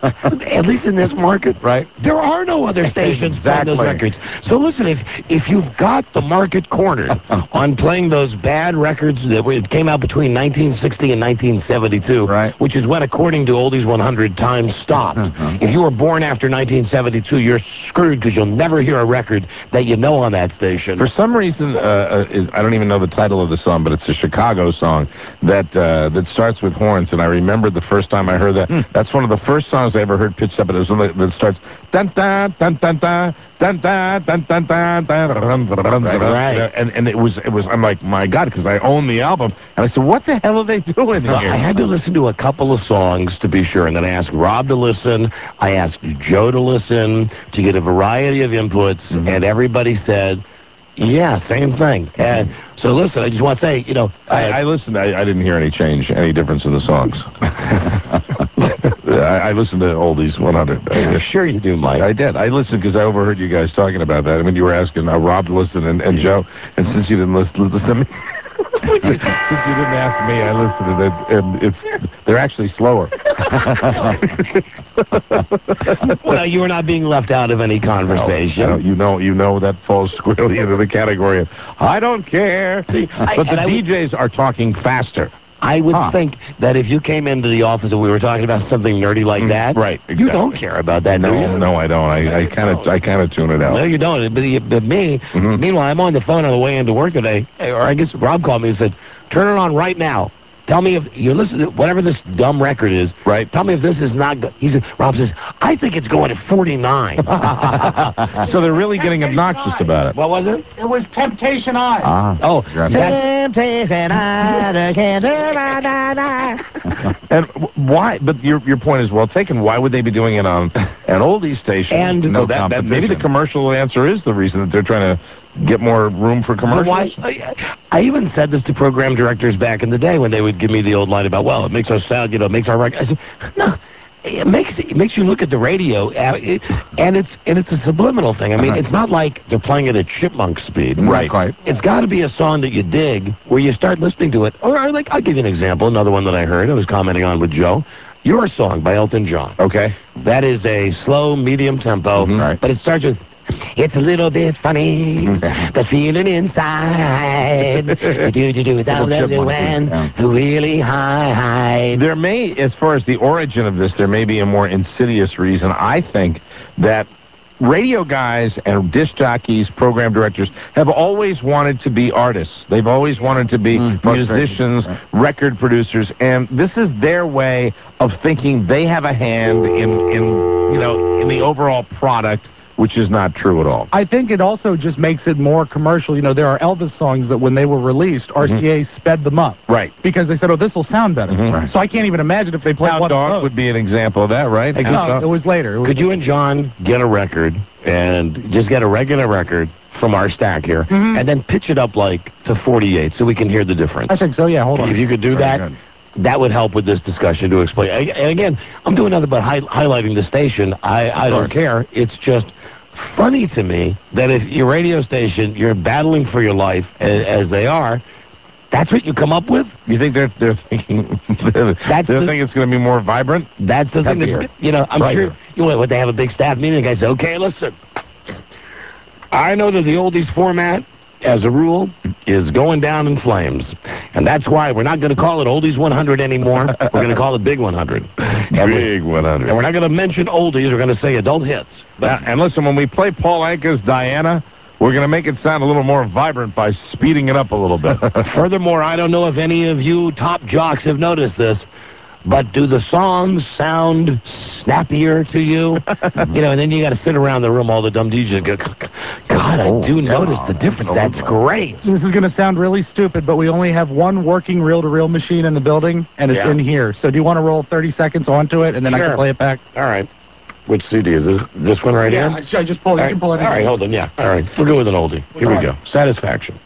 Speaker 6: At least in this market,
Speaker 5: Right.
Speaker 6: there are no other stations playing those
Speaker 5: Exactly.
Speaker 6: records. So listen, if if you've got the market cornered on playing those bad records that were- it came out between nineteen sixty and nineteen seventy-two,
Speaker 5: Right.
Speaker 6: which is when, according to Oldies one hundred, time stopped.
Speaker 5: Uh-huh.
Speaker 6: If you were born after nineteen seventy-two, you're screwed because you'll never hear a record that you know on that station.
Speaker 7: For some reason, uh, uh, it- I don't even know the title of the song, but it's a Chicago song that uh, that starts with horns. And I remember the first time I heard that. That's one of the first songs I ever heard pitched up. It was one that, that starts dun dun dun dun dun dun dun dun dun dun dun dun.
Speaker 6: Right.
Speaker 7: And and it was it was. I'm like, my God, because I own the album. And I said, what the hell are they doing
Speaker 6: Well,
Speaker 7: here?
Speaker 6: I had to listen to a couple of songs to be sure, and then I asked Rob to listen. I asked Joe to listen to get a variety of inputs, and everybody said, Yeah, same thing. And so listen, I just want to say, you know,
Speaker 7: I, I listened. I, I didn't hear any change, any difference in the songs. I, I listened to Oldies one hundred.
Speaker 6: I'm sure you do, Mike.
Speaker 7: I did. I listened because I overheard you guys talking about that. I mean, you were asking uh, Rob to listen and, and Joe, and since you didn't listen, listen to me. Since you didn't ask me, I listened to it, and it's they're actually slower.
Speaker 6: Well, you were not being left out of any conversation.
Speaker 7: No, no, you know, you know that falls squarely into the category of I don't care. See,
Speaker 6: I-
Speaker 7: but the
Speaker 6: and I
Speaker 7: D
Speaker 6: would-
Speaker 7: Js are talking faster.
Speaker 6: I would
Speaker 7: Huh.
Speaker 6: think that if you came into the office and we were talking about something nerdy like that,
Speaker 7: right?
Speaker 6: You don't care about that, do
Speaker 7: No,
Speaker 6: you?
Speaker 7: no, I don't. I, I kind of, I kind of tune it out.
Speaker 6: No, you don't. But, but me,
Speaker 7: Mhm.
Speaker 6: meanwhile, I'm on the phone on the way into work today, or I guess Rob called me and said, turn it on right now. Tell me if you listen to whatever this dumb record is.
Speaker 7: Right.
Speaker 6: Tell me if this is not good. He said, Rob says, I think it's going at forty-nine.
Speaker 7: So they're really getting obnoxious about it.
Speaker 6: What was it?
Speaker 8: It was Temptation Eye.
Speaker 7: Ah.
Speaker 6: Oh,
Speaker 7: Gotcha.
Speaker 14: Temptation, I can't do da, da, da.
Speaker 7: And w- why? But your your point is well taken. Why would they be doing it on an oldie station?
Speaker 6: And
Speaker 7: no,
Speaker 6: no
Speaker 7: that, that maybe the
Speaker 5: competition.
Speaker 7: commercial answer is the reason that they're trying to get more room for
Speaker 6: But
Speaker 7: commercials.
Speaker 6: why? I, I even said this to program directors back in the day when they would give me the old line about, well, it makes us sound, you know, it makes our record. I said, no, it makes it makes you look at the radio, uh, it, and it's and it's a subliminal thing. I mean,
Speaker 5: Uh-huh.
Speaker 6: it's not like they're playing it at chipmunk speed.
Speaker 5: Not quite.
Speaker 6: It's got to be a song that you dig, where you start listening to it. Or like, I'll give you an example. Another one that I heard. I was commenting on with Joe. Your Song by Elton John.
Speaker 7: Okay.
Speaker 6: That is a slow, medium tempo,
Speaker 7: Mhm.
Speaker 5: Right.
Speaker 6: but it starts with, it's a little bit funny, the feeling inside, do do do without
Speaker 5: Little
Speaker 6: the
Speaker 5: chipmunk,
Speaker 6: when,
Speaker 5: yeah.
Speaker 6: really high, high.
Speaker 7: There may, as far as the origin of this, there may be a more insidious reason. I think that radio guys and disc jockeys, program directors, have always wanted to be artists. They've always wanted to be
Speaker 5: Mm, frustrating.
Speaker 7: musicians,
Speaker 5: Right.
Speaker 7: record producers, and this is their way of thinking they have a hand in, in you know, in the overall product, which is not true at all.
Speaker 8: I think it also just makes it more commercial. You know, there are Elvis songs that when they were released, R C A sped them up.
Speaker 7: Right.
Speaker 8: Because they said, oh, this will sound better.
Speaker 7: Mhm. Right.
Speaker 8: So I can't even imagine if they played
Speaker 7: Hound
Speaker 8: one of
Speaker 7: Dog
Speaker 8: those.
Speaker 7: would be an example of that, right?
Speaker 6: Hey,
Speaker 7: Hound
Speaker 8: No,
Speaker 7: Dog?
Speaker 8: it was later. It was
Speaker 6: Could you and John get a record, and just get a regular record from our stack here,
Speaker 8: Mhm.
Speaker 6: and then pitch it up like to forty-eight so we can hear the difference?
Speaker 8: I think so, yeah, hold on.
Speaker 6: If you could do
Speaker 5: Very
Speaker 6: that,
Speaker 5: good.
Speaker 6: that would help with this discussion to explain. And and again, I'm doing nothing but hi- highlighting the station. I, I don't
Speaker 5: course.
Speaker 6: care. It's just funny to me that if your radio station, you're battling for your life as, as they are, that's what you come up with?
Speaker 7: You think they're they're thinking they're
Speaker 6: That's the-
Speaker 7: thinking it's going to be more vibrant?
Speaker 6: That's the thing
Speaker 7: Happier.
Speaker 6: that's, you know, I'm
Speaker 7: Brighter.
Speaker 6: sure, you know, what, they have a big staff meeting, the guy says, okay, listen, I know that the oldies format, as a rule, is going down in flames. And that's why we're not going to call it Oldies one hundred anymore. We're going to call it Big one hundred. And we-
Speaker 7: Big one hundred.
Speaker 6: And we're not going to mention oldies. We're going to say adult hits.
Speaker 7: Now, and listen, when we play Paul Anka's Diana, we're going to make it sound a little more vibrant by speeding it up a little bit.
Speaker 6: Furthermore, I don't know if any of you top jocks have noticed this, but do the songs sound snappier to you? You know, and then you got to sit around the room, all the dumb D Js, go, God, I do notice the difference. That's great.
Speaker 8: This is going to sound really stupid, but we only have one working reel-to-reel machine in the building, and it's
Speaker 6: Yeah.
Speaker 8: in here. So do you want to roll thirty seconds onto it, and then I
Speaker 6: Sure.
Speaker 8: can play it back?
Speaker 6: All right. Which C D is this? This one right
Speaker 8: Yeah,
Speaker 6: here?
Speaker 8: I just, I just pull it.
Speaker 6: All
Speaker 8: You can pull it in.
Speaker 6: All right, hold on. Yeah. All right. We'll go with an oldie. Here we
Speaker 8: All
Speaker 6: go.
Speaker 8: right.
Speaker 6: Satisfaction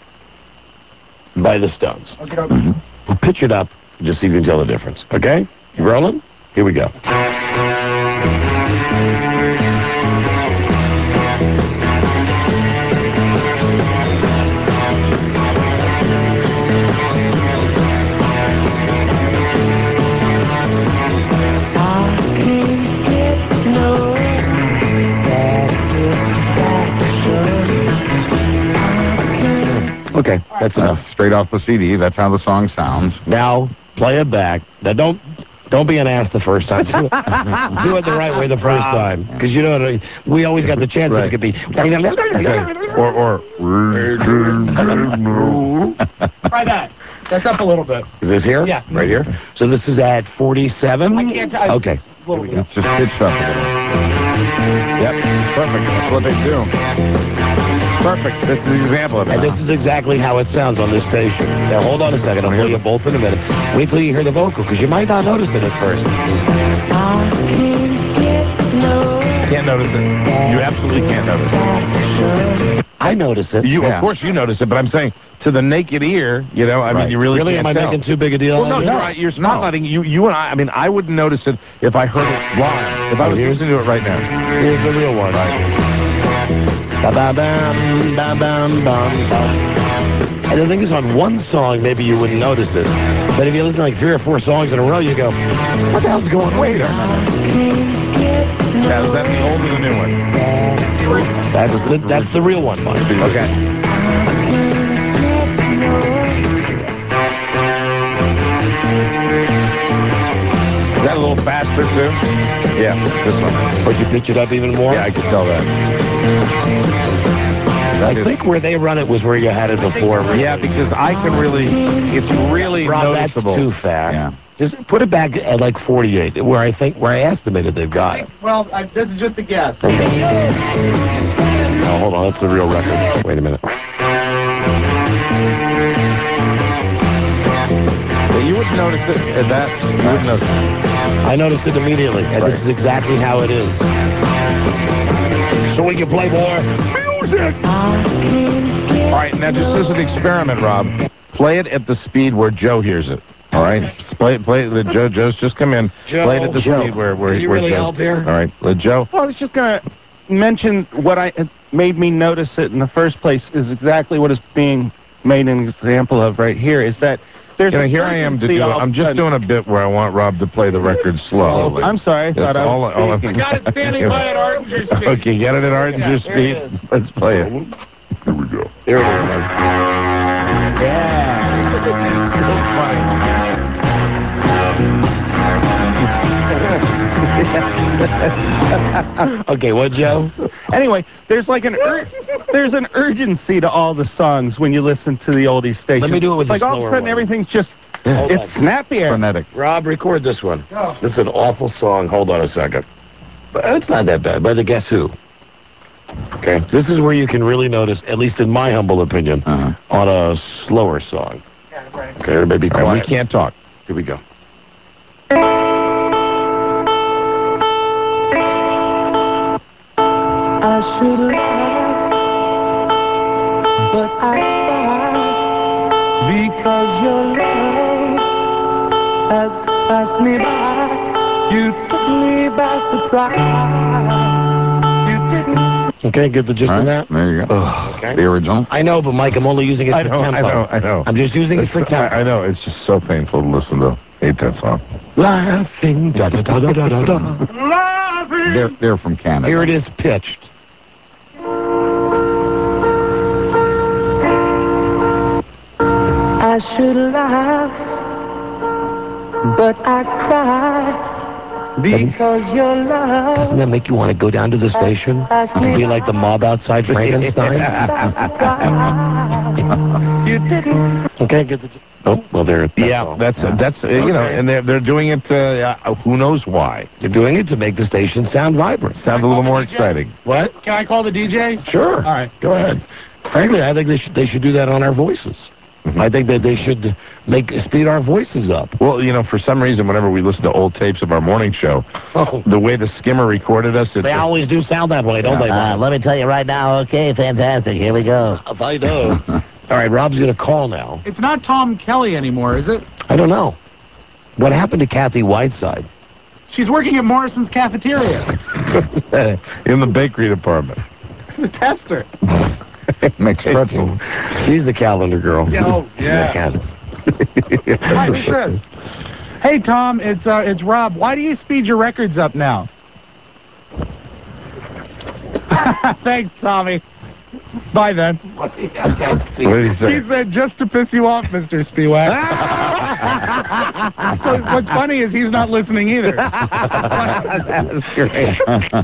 Speaker 6: by the Stones.
Speaker 8: Okay, okay.
Speaker 6: We'll pitch it up just so you can tell the difference. Okay? You rolling? Here we go. Okay, that's
Speaker 5: That's
Speaker 6: enough.
Speaker 5: straight off the C D. That's how the song sounds.
Speaker 6: Now play it back. Now don't don't be an ass the first time. Do it, do it the right way the first time, because you know we always got the chance that it could be.
Speaker 7: or or
Speaker 8: Try that. That's up a little bit.
Speaker 6: Is this here?
Speaker 8: Yeah.
Speaker 6: Right here. So this is at forty-seven.
Speaker 8: I can't. I,
Speaker 6: Okay.
Speaker 8: a little bit.
Speaker 5: It's just pitched up a little.
Speaker 7: Yep, perfect. That's what they do. Perfect. This is an example of it.
Speaker 6: And this is exactly how it sounds on this station. Now, hold on a second. I'll play you both in a minute. Wait till you hear the vocal, because you might not notice it at first.
Speaker 7: Can't notice it. You absolutely can't notice it.
Speaker 6: I notice it.
Speaker 7: You,
Speaker 6: Yeah.
Speaker 7: Of course you notice it, but I'm saying to the naked ear, you know, I
Speaker 6: Right.
Speaker 7: mean, you really,
Speaker 6: Really,
Speaker 7: can't
Speaker 6: am I
Speaker 7: tell.
Speaker 6: making too big a deal
Speaker 7: Well, no,
Speaker 6: out of
Speaker 7: you're,
Speaker 6: it?
Speaker 7: right. You're spotlighting. You, you and I, I mean, I wouldn't notice it if I heard it live. If I
Speaker 6: Oh,
Speaker 7: was
Speaker 6: here's-
Speaker 7: listening to it right now.
Speaker 6: Here's the real one. Ba-ba-bam, ba-bam, bam, bam. And the thing is, on one song, maybe you wouldn't notice it. But if you listen to like three or four songs in a row, you go, what the hell's going on? Wait a minute.
Speaker 7: Yeah, is that the old or the new one?
Speaker 6: That's the, that's the real one, Mike.
Speaker 7: Okay. Is that a little faster, too? Yeah, this one.
Speaker 6: Would you pitch it up even more?
Speaker 7: Yeah, I could tell that.
Speaker 6: I think where they run it was where you had it before.
Speaker 7: Yeah, because I can really, it's really
Speaker 6: Rob,
Speaker 7: noticeable.
Speaker 6: that's too fast.
Speaker 7: Yeah.
Speaker 6: Just put it back at like forty-eight, where I think, where I estimated they've got it.
Speaker 8: Well, I, this is just a guess.
Speaker 6: No, hold on, that's the real record. Wait a minute.
Speaker 7: Yeah, you wouldn't notice it at that. You wouldn't notice it.
Speaker 6: I noticed it immediately, and
Speaker 7: Right.
Speaker 6: this is exactly how it is. So we can play more music.
Speaker 7: All right, now just as an experiment, Rob, play it at the speed where Joe hears it. All right, play it. Play it. Let Joe. Joe's just come in.
Speaker 6: Joe,
Speaker 7: play it at the
Speaker 6: Joe,
Speaker 7: speed where where,
Speaker 6: can you
Speaker 7: where
Speaker 6: really
Speaker 7: Joe.
Speaker 6: help here?
Speaker 7: All right, let Joe.
Speaker 15: Well, I was just going to mention what I it made me notice it in the first place is exactly what is being made an example of right here. Is that there's
Speaker 7: You know,
Speaker 15: an
Speaker 7: here I am to
Speaker 15: urgency
Speaker 7: do it.
Speaker 15: all of
Speaker 7: I'm
Speaker 15: a
Speaker 7: just
Speaker 15: sudden.
Speaker 7: doing a bit where I want Rob to play the record slowly.
Speaker 15: I'm sorry. I
Speaker 7: That's
Speaker 15: thought I
Speaker 7: all.
Speaker 15: was
Speaker 7: all
Speaker 15: speaking.
Speaker 8: I got it standing by at Artinger Speed.
Speaker 7: Okay, get it at Artinger
Speaker 8: Yeah, there it
Speaker 7: speed. Let's play it. Here we go.
Speaker 6: There it is.
Speaker 7: Yeah. Still funny.
Speaker 6: Okay, what, Joe?
Speaker 15: Anyway, there's like an ur- there's an urgency to all the songs when you listen to the oldies station.
Speaker 6: Let me do it with
Speaker 15: it's
Speaker 6: the
Speaker 15: like all of a
Speaker 6: slower
Speaker 15: sudden
Speaker 6: one.
Speaker 15: everything's just
Speaker 6: Hold
Speaker 15: it's
Speaker 6: on.
Speaker 15: snappier.
Speaker 7: Frenetic.
Speaker 6: Rob, record this one.
Speaker 8: Oh.
Speaker 6: This is an awful song. Hold on a second. But it's not that bad. By the Guess Who. Okay. This is where you can really notice, at least in my humble opinion,
Speaker 7: Uh-huh.
Speaker 6: on a slower song.
Speaker 8: Yeah, right.
Speaker 6: Okay, everybody be
Speaker 7: All right,
Speaker 6: quiet.
Speaker 7: we can't talk.
Speaker 6: Here we go.
Speaker 14: I should laugh, but I cried because your love has passed me by. You took me by surprise. You didn't.
Speaker 6: Okay, get the gist of that?
Speaker 7: There you go.
Speaker 6: Okay.
Speaker 7: The original.
Speaker 6: I know, but Mike, I'm only using it for
Speaker 7: I know,
Speaker 6: tempo.
Speaker 7: I know, I know.
Speaker 6: I'm just using it for
Speaker 7: It's-
Speaker 6: tempo.
Speaker 7: I, I know. It's just so painful to listen to. Hate that song.
Speaker 6: Laughing, da da da da da da da.
Speaker 7: They're they're from Canada.
Speaker 6: Here it is pitched.
Speaker 14: I should laugh, but I cried because your love
Speaker 6: Doesn't that make you want to go down to the station and be like the mob outside Frankenstein?
Speaker 14: you didn't.
Speaker 6: Okay, get the. Oh, well, there. That's
Speaker 7: Yeah,
Speaker 6: all.
Speaker 7: that's that's uh, you know,
Speaker 6: Okay.
Speaker 7: and they're they're doing it. Uh, uh, who knows why?
Speaker 6: They're doing it to make the station sound vibrant.
Speaker 7: Sound a little more exciting.
Speaker 6: What?
Speaker 8: Can I call the D J?
Speaker 6: Sure.
Speaker 8: All right.
Speaker 6: Go ahead. Frankly, I think they should they should do that on our voices.
Speaker 7: Mm-hmm.
Speaker 6: I think that they should make speed our voices up.
Speaker 7: Well, you know, for some reason, whenever we listen to old tapes of our morning show,
Speaker 6: Oh,
Speaker 7: the way the skimmer recorded us, it,
Speaker 14: They always do sound that way, don't
Speaker 6: Yeah.
Speaker 14: they? Uh, let me tell you right now. Okay, fantastic. Here we go.
Speaker 6: if I know. All right, Rob's gonna call now.
Speaker 8: It's not Tom Kelly anymore, is it?
Speaker 6: I don't know. What happened to Kathy Whiteside?
Speaker 8: She's working at Morrison's cafeteria.
Speaker 7: in the bakery department.
Speaker 8: The tester.
Speaker 7: Makes pretzels.
Speaker 6: She's the calendar girl.
Speaker 8: Oh, yeah. Hi, who's this? Hey, Tom, it's uh, it's Rob. Why do you speed your records up now? Thanks, Tommy. Bye, then.
Speaker 7: What did he say?
Speaker 8: He said, just to piss you off, Mister Spiewak. So what's funny is he's not listening either.
Speaker 7: That's great.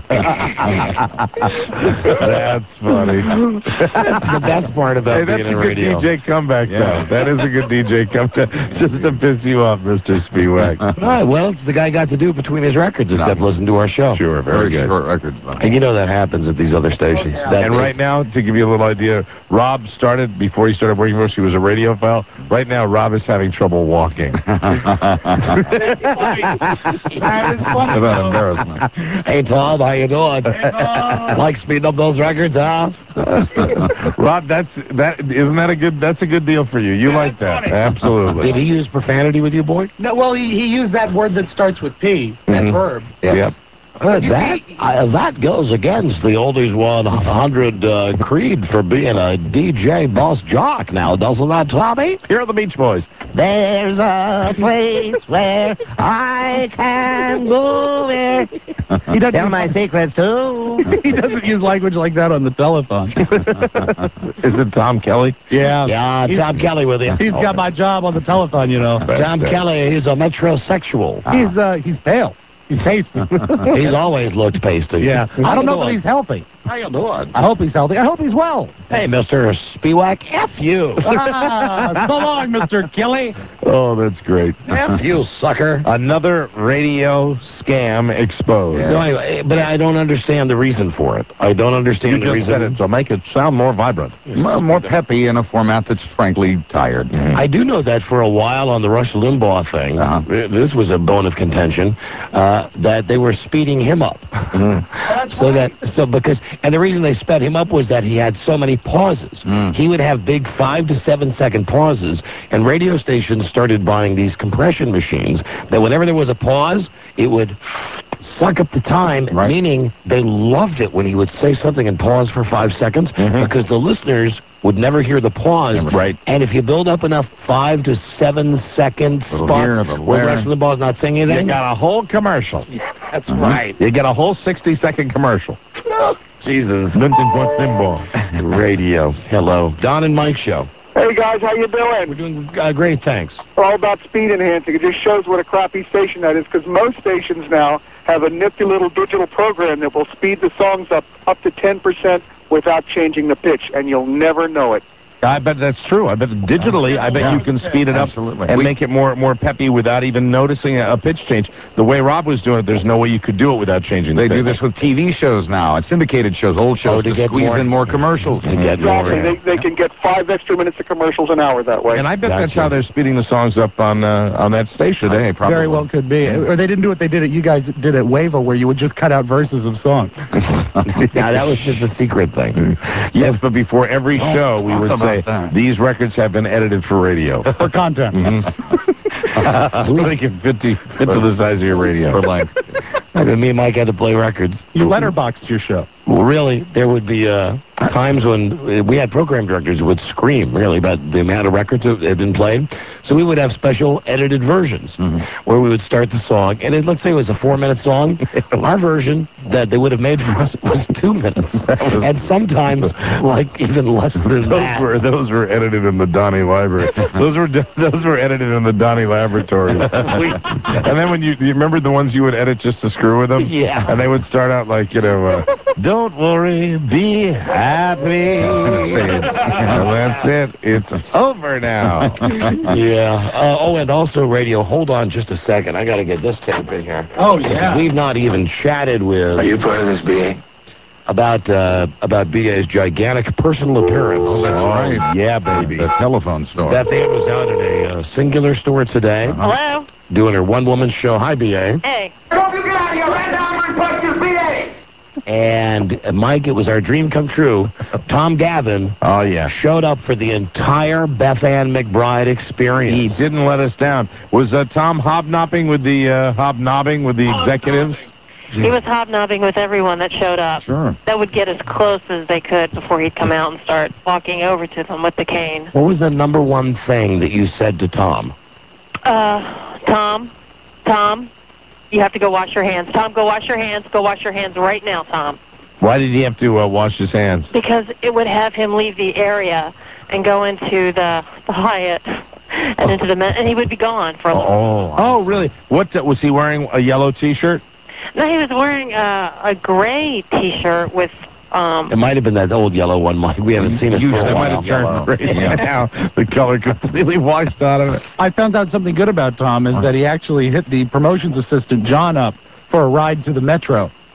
Speaker 7: That's funny.
Speaker 6: That's the best part about
Speaker 7: Hey,
Speaker 6: being
Speaker 7: that's
Speaker 6: in
Speaker 7: a good
Speaker 6: radio.
Speaker 7: D J comeback, though. That is a good D J comeback. Just to piss you off, Mister Spiewak.
Speaker 6: All right, well, it's the guy got to do between his records except listen to our show.
Speaker 7: Sure, very, good.
Speaker 5: Short records, though.
Speaker 6: And you know that happens at these other stations. That
Speaker 7: And
Speaker 6: they-
Speaker 7: right now, to give you a little idea, Rob started, before he started working for us, he was a radiophile. Right now, Rob is having trouble walking.
Speaker 8: That is funny.
Speaker 5: Without embarrassment.
Speaker 6: Hey, Tom, how you doing? Like speeding up those records, huh?
Speaker 7: Rob, that's that. Isn't that a good? That's a good deal for you. You like that? Absolutely.
Speaker 6: Did he use profanity with you, boy?
Speaker 8: No, well, he, he used that word that starts with P, that
Speaker 6: Mhm.
Speaker 8: verb.
Speaker 6: Yep. Uh,
Speaker 8: You
Speaker 6: that
Speaker 8: see-
Speaker 6: uh, that goes against the oldies one hundred uh, creed for being a D J boss jock now, doesn't that, Tommy?
Speaker 7: Here are the Beach Boys.
Speaker 14: There's a place where I can go there.
Speaker 8: He doesn't,
Speaker 14: Tell
Speaker 8: use,
Speaker 14: my secrets too.
Speaker 8: he doesn't use language like that on the telephone.
Speaker 7: Is it Tom Kelly?
Speaker 8: Yeah.
Speaker 6: Yeah,
Speaker 8: He's-
Speaker 6: Tom Kelly with you.
Speaker 8: He's got my job on the telephone, you know.
Speaker 6: Tom Kelly, he's a metrosexual.
Speaker 8: He's uh, he's pale. He's pasty.
Speaker 6: He's always looked pasty.
Speaker 8: Yeah.
Speaker 6: How
Speaker 8: I don't
Speaker 6: you
Speaker 8: know that
Speaker 6: doing?
Speaker 8: he's healthy.
Speaker 6: How you doing?
Speaker 8: I hope he's healthy. I hope he's well.
Speaker 6: Hey, Mister Spiewak, F you.
Speaker 8: Ah, so long, Mister Kelly.
Speaker 7: Oh, that's great.
Speaker 6: F you, sucker.
Speaker 7: Another radio scam exposed.
Speaker 6: So anyway, but I don't understand the reason for it. I don't understand
Speaker 5: You
Speaker 6: the
Speaker 5: just
Speaker 6: reason.
Speaker 5: said it to make it sound more vibrant. More, more peppy in a format that's frankly tired.
Speaker 6: I do know that for a while on the Rush Limbaugh thing,
Speaker 5: Uh-huh.
Speaker 6: th- this was a bone of contention, uh, that they were speeding him up. so that, so because, and the reason they sped him up was that he had so many pauses. He would have big five to seven second pauses, and radio stations started buying these compression machines that whenever there was a pause, it would suck up the time, meaning they loved it when he would say something and pause for five seconds because the listeners would never hear the pause.
Speaker 5: Right.
Speaker 6: And if you build up enough five to seven second
Speaker 5: Little
Speaker 6: spots
Speaker 5: here, little
Speaker 6: where
Speaker 5: there.
Speaker 6: Rush Limbaugh's not saying
Speaker 7: You
Speaker 6: anything,
Speaker 7: got a whole commercial.
Speaker 6: that's right.
Speaker 7: You get a whole sixty second commercial.
Speaker 6: Jesus.
Speaker 7: Limbaugh.
Speaker 6: Radio. Hello. Don and Mike show.
Speaker 10: Hey guys, how you doing?
Speaker 6: We're doing uh, great, thanks.
Speaker 10: We're all about speed enhancing. It just shows what a crappy station that is, because most stations now have a nifty little digital program that will speed the songs up up to ten percent without changing the pitch, and you'll never know it.
Speaker 7: I bet that's true. I bet digitally, I bet
Speaker 5: Yeah.
Speaker 7: you can speed it up
Speaker 5: Absolutely.
Speaker 7: and
Speaker 5: We-
Speaker 7: make it more more peppy without even noticing a, a pitch change. The way Rob was doing it, there's no way you could do it without changing
Speaker 5: They
Speaker 7: the pitch.
Speaker 5: do this with T V shows now. It's syndicated shows, old shows,
Speaker 6: Oh, to
Speaker 5: to,
Speaker 6: get
Speaker 5: squeeze
Speaker 6: more-
Speaker 5: in more commercials.
Speaker 6: To get
Speaker 10: Exactly.
Speaker 6: more.
Speaker 10: They, they can get five extra minutes of commercials an hour that way.
Speaker 7: And I bet that's
Speaker 6: Gotcha.
Speaker 7: how they're speeding the songs up on uh, on that station.
Speaker 5: Today, probably.
Speaker 8: Very well could be. Or they didn't do what they did at you guys did at Wava, where you would just cut out verses of songs.
Speaker 6: Now, that was just a secret thing.
Speaker 7: Yes, but before every show, we
Speaker 5: talk
Speaker 7: would
Speaker 5: about
Speaker 7: say,
Speaker 5: that.
Speaker 7: these records have been edited for radio.
Speaker 8: For content.
Speaker 7: So they can fit to, fit to the size of your radio.
Speaker 5: For like,
Speaker 6: I mean, me and Mike had to play records.
Speaker 8: You letterboxed your show.
Speaker 6: Well, really, there would be uh, times when uh, we had program directors who would scream, really, about the amount of records that had been played. So we would have special edited versions where we would start the song. And it, let's say it was a four-minute song. Our version that they would have made for us was two minutes. And sometimes, like, even less than
Speaker 7: Those
Speaker 6: that.
Speaker 7: were those were edited in the Donny Library. Those were those were edited in the Donny Laboratories. And then when you you remember the ones you would edit just to screw with them?
Speaker 6: Yeah.
Speaker 7: And they would start out like, you know, uh, don't worry, be happy. And that's it. It's over now.
Speaker 6: Yeah. Uh, oh, and also radio. Hold on just a second. I got to get this tape in here.
Speaker 8: Oh, yeah.
Speaker 6: We've not even chatted with.
Speaker 1: Are you part of this, B A?
Speaker 6: About uh, about B A's gigantic personal appearance.
Speaker 5: oh, that's right.
Speaker 7: Yeah, baby.
Speaker 5: The telephone store.
Speaker 6: Beth Ann was out at a uh, singular store today,
Speaker 9: Hello?
Speaker 6: doing her one-woman show. Hi, B A.
Speaker 9: Hey.
Speaker 1: Don't you get out of here right now, I'm going to punch you, B A!
Speaker 6: And uh, Mike, it was our dream come true. Tom Gavin
Speaker 7: Oh, yeah.
Speaker 6: showed up for the entire Beth Ann McBride
Speaker 7: He
Speaker 6: experience.
Speaker 7: didn't let us down. Was uh, Tom hobnobbing with the uh, hobnobbing with the executives?
Speaker 9: He was hobnobbing with everyone that showed up.
Speaker 5: Sure.
Speaker 9: That would get as close as they could before he'd come out and start walking over to them with the cane.
Speaker 6: What was the number one thing that you said to Tom?
Speaker 9: Uh, Tom, Tom, you have to go wash your hands. Tom, go wash your hands. Go wash your hands right now, Tom.
Speaker 7: Why did he have to uh, wash his hands?
Speaker 9: Because it would have him leave the area and go into the, the Hyatt and into the men, and he would be gone for a little.
Speaker 7: Oh, oh, really? What uh, was he wearing? A yellow T-shirt?
Speaker 9: No, he was wearing uh, a gray T-shirt with. Um,
Speaker 6: It might have been that old yellow one, Mike. We haven't seen it
Speaker 7: You
Speaker 6: for a
Speaker 7: might
Speaker 6: while.
Speaker 7: have turned right
Speaker 5: Yeah.
Speaker 7: now. The color completely washed out of it.
Speaker 8: I found out something good about Tom is that he actually hit the promotions assistant, John, up for a ride to the Metro.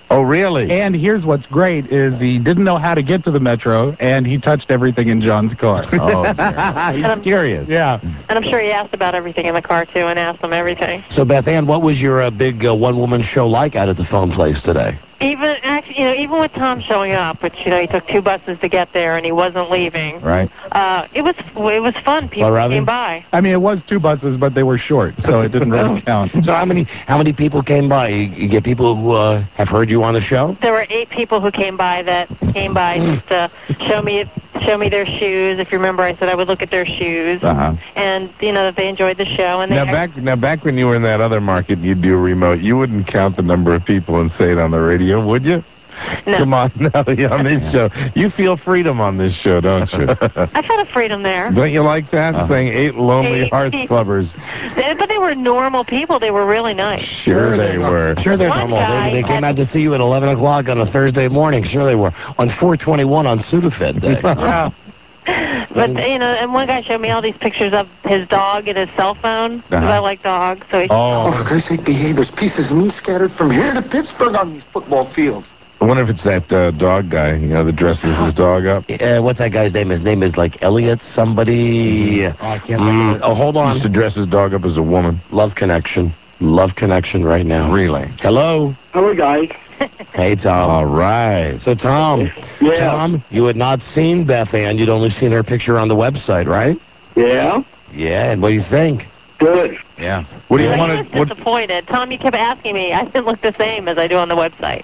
Speaker 7: Oh, really?
Speaker 8: And here's what's great is he didn't know how to get to the Metro, and he touched everything in John's car.
Speaker 7: Oh,
Speaker 6: He's curious.
Speaker 8: Yeah.
Speaker 9: And I'm sure he asked about everything in the car, too, and asked them everything.
Speaker 6: So, Beth Ann, what was your uh, big uh, one-woman show like out at the phone place today?
Speaker 9: Even, actually, you know, even with Tom showing up, which, you know, he took two buses to get there, and he wasn't leaving.
Speaker 7: Right.
Speaker 9: Uh, it was it was fun. People
Speaker 6: Well, Robbie?
Speaker 9: came by.
Speaker 8: I mean, it was two buses, but they were short, so it didn't really count.
Speaker 6: So how many how many people came by? You, you get people who uh, have heard you on the show?
Speaker 9: There were eight people who came by that came by just to show me show me their shoes. If you remember, I said I would look at their shoes,
Speaker 7: Uh-huh.
Speaker 9: and you know that they enjoyed the show. And they
Speaker 7: Now back now back when you were in that other market, you'd do remote. You wouldn't count the number of people and say it on the radio, would you?
Speaker 9: No.
Speaker 7: Come on, Nellie, on this show. You feel freedom on this show, don't you?
Speaker 9: I felt a freedom there.
Speaker 7: Don't you like that?
Speaker 6: Uh-huh.
Speaker 7: Saying eight lonely
Speaker 9: Eight
Speaker 7: hearth
Speaker 9: people.
Speaker 7: clubbers.
Speaker 9: They- But they were normal people. They were really nice.
Speaker 7: Sure they were.
Speaker 6: Sure they're
Speaker 9: One
Speaker 6: normal.
Speaker 9: guy
Speaker 6: They, they came
Speaker 9: had-
Speaker 6: out to see you at eleven o'clock on a Thursday morning. Sure they were. On four twenty-one on Sudafed Day.
Speaker 8: Yeah.
Speaker 9: But you know, and one guy showed me all these pictures of his dog and his cell phone. 'Cause
Speaker 7: Uh-huh.
Speaker 9: I like dogs, so he.
Speaker 7: Oh,
Speaker 1: For Christ's sake, behave. There's pieces of me scattered from here to Pittsburgh on these football fields.
Speaker 7: I wonder if it's that uh, dog guy, you know, that dresses his dog up.
Speaker 6: Uh, what's that guy's name? His name is like Elliot somebody.
Speaker 8: Oh, I can't
Speaker 6: Mm,
Speaker 8: think of it.
Speaker 6: oh, hold on.
Speaker 7: Used to dress his dog up as a woman.
Speaker 6: Love Connection. Love Connection right now.
Speaker 7: Really?
Speaker 6: Hello.
Speaker 10: Hello, guys.
Speaker 6: Hey, Tom.
Speaker 7: All right.
Speaker 6: So, Tom,
Speaker 10: Yeah.
Speaker 6: Tom, you had not seen Beth Ann. You'd only seen her picture on the website, right?
Speaker 10: Yeah.
Speaker 6: Yeah, and what do you think?
Speaker 10: Good.
Speaker 7: Yeah. What do you
Speaker 9: I
Speaker 7: want
Speaker 9: was
Speaker 7: to... What,
Speaker 9: disappointed. Tom, you kept asking me. I didn't look the same as I do on the website.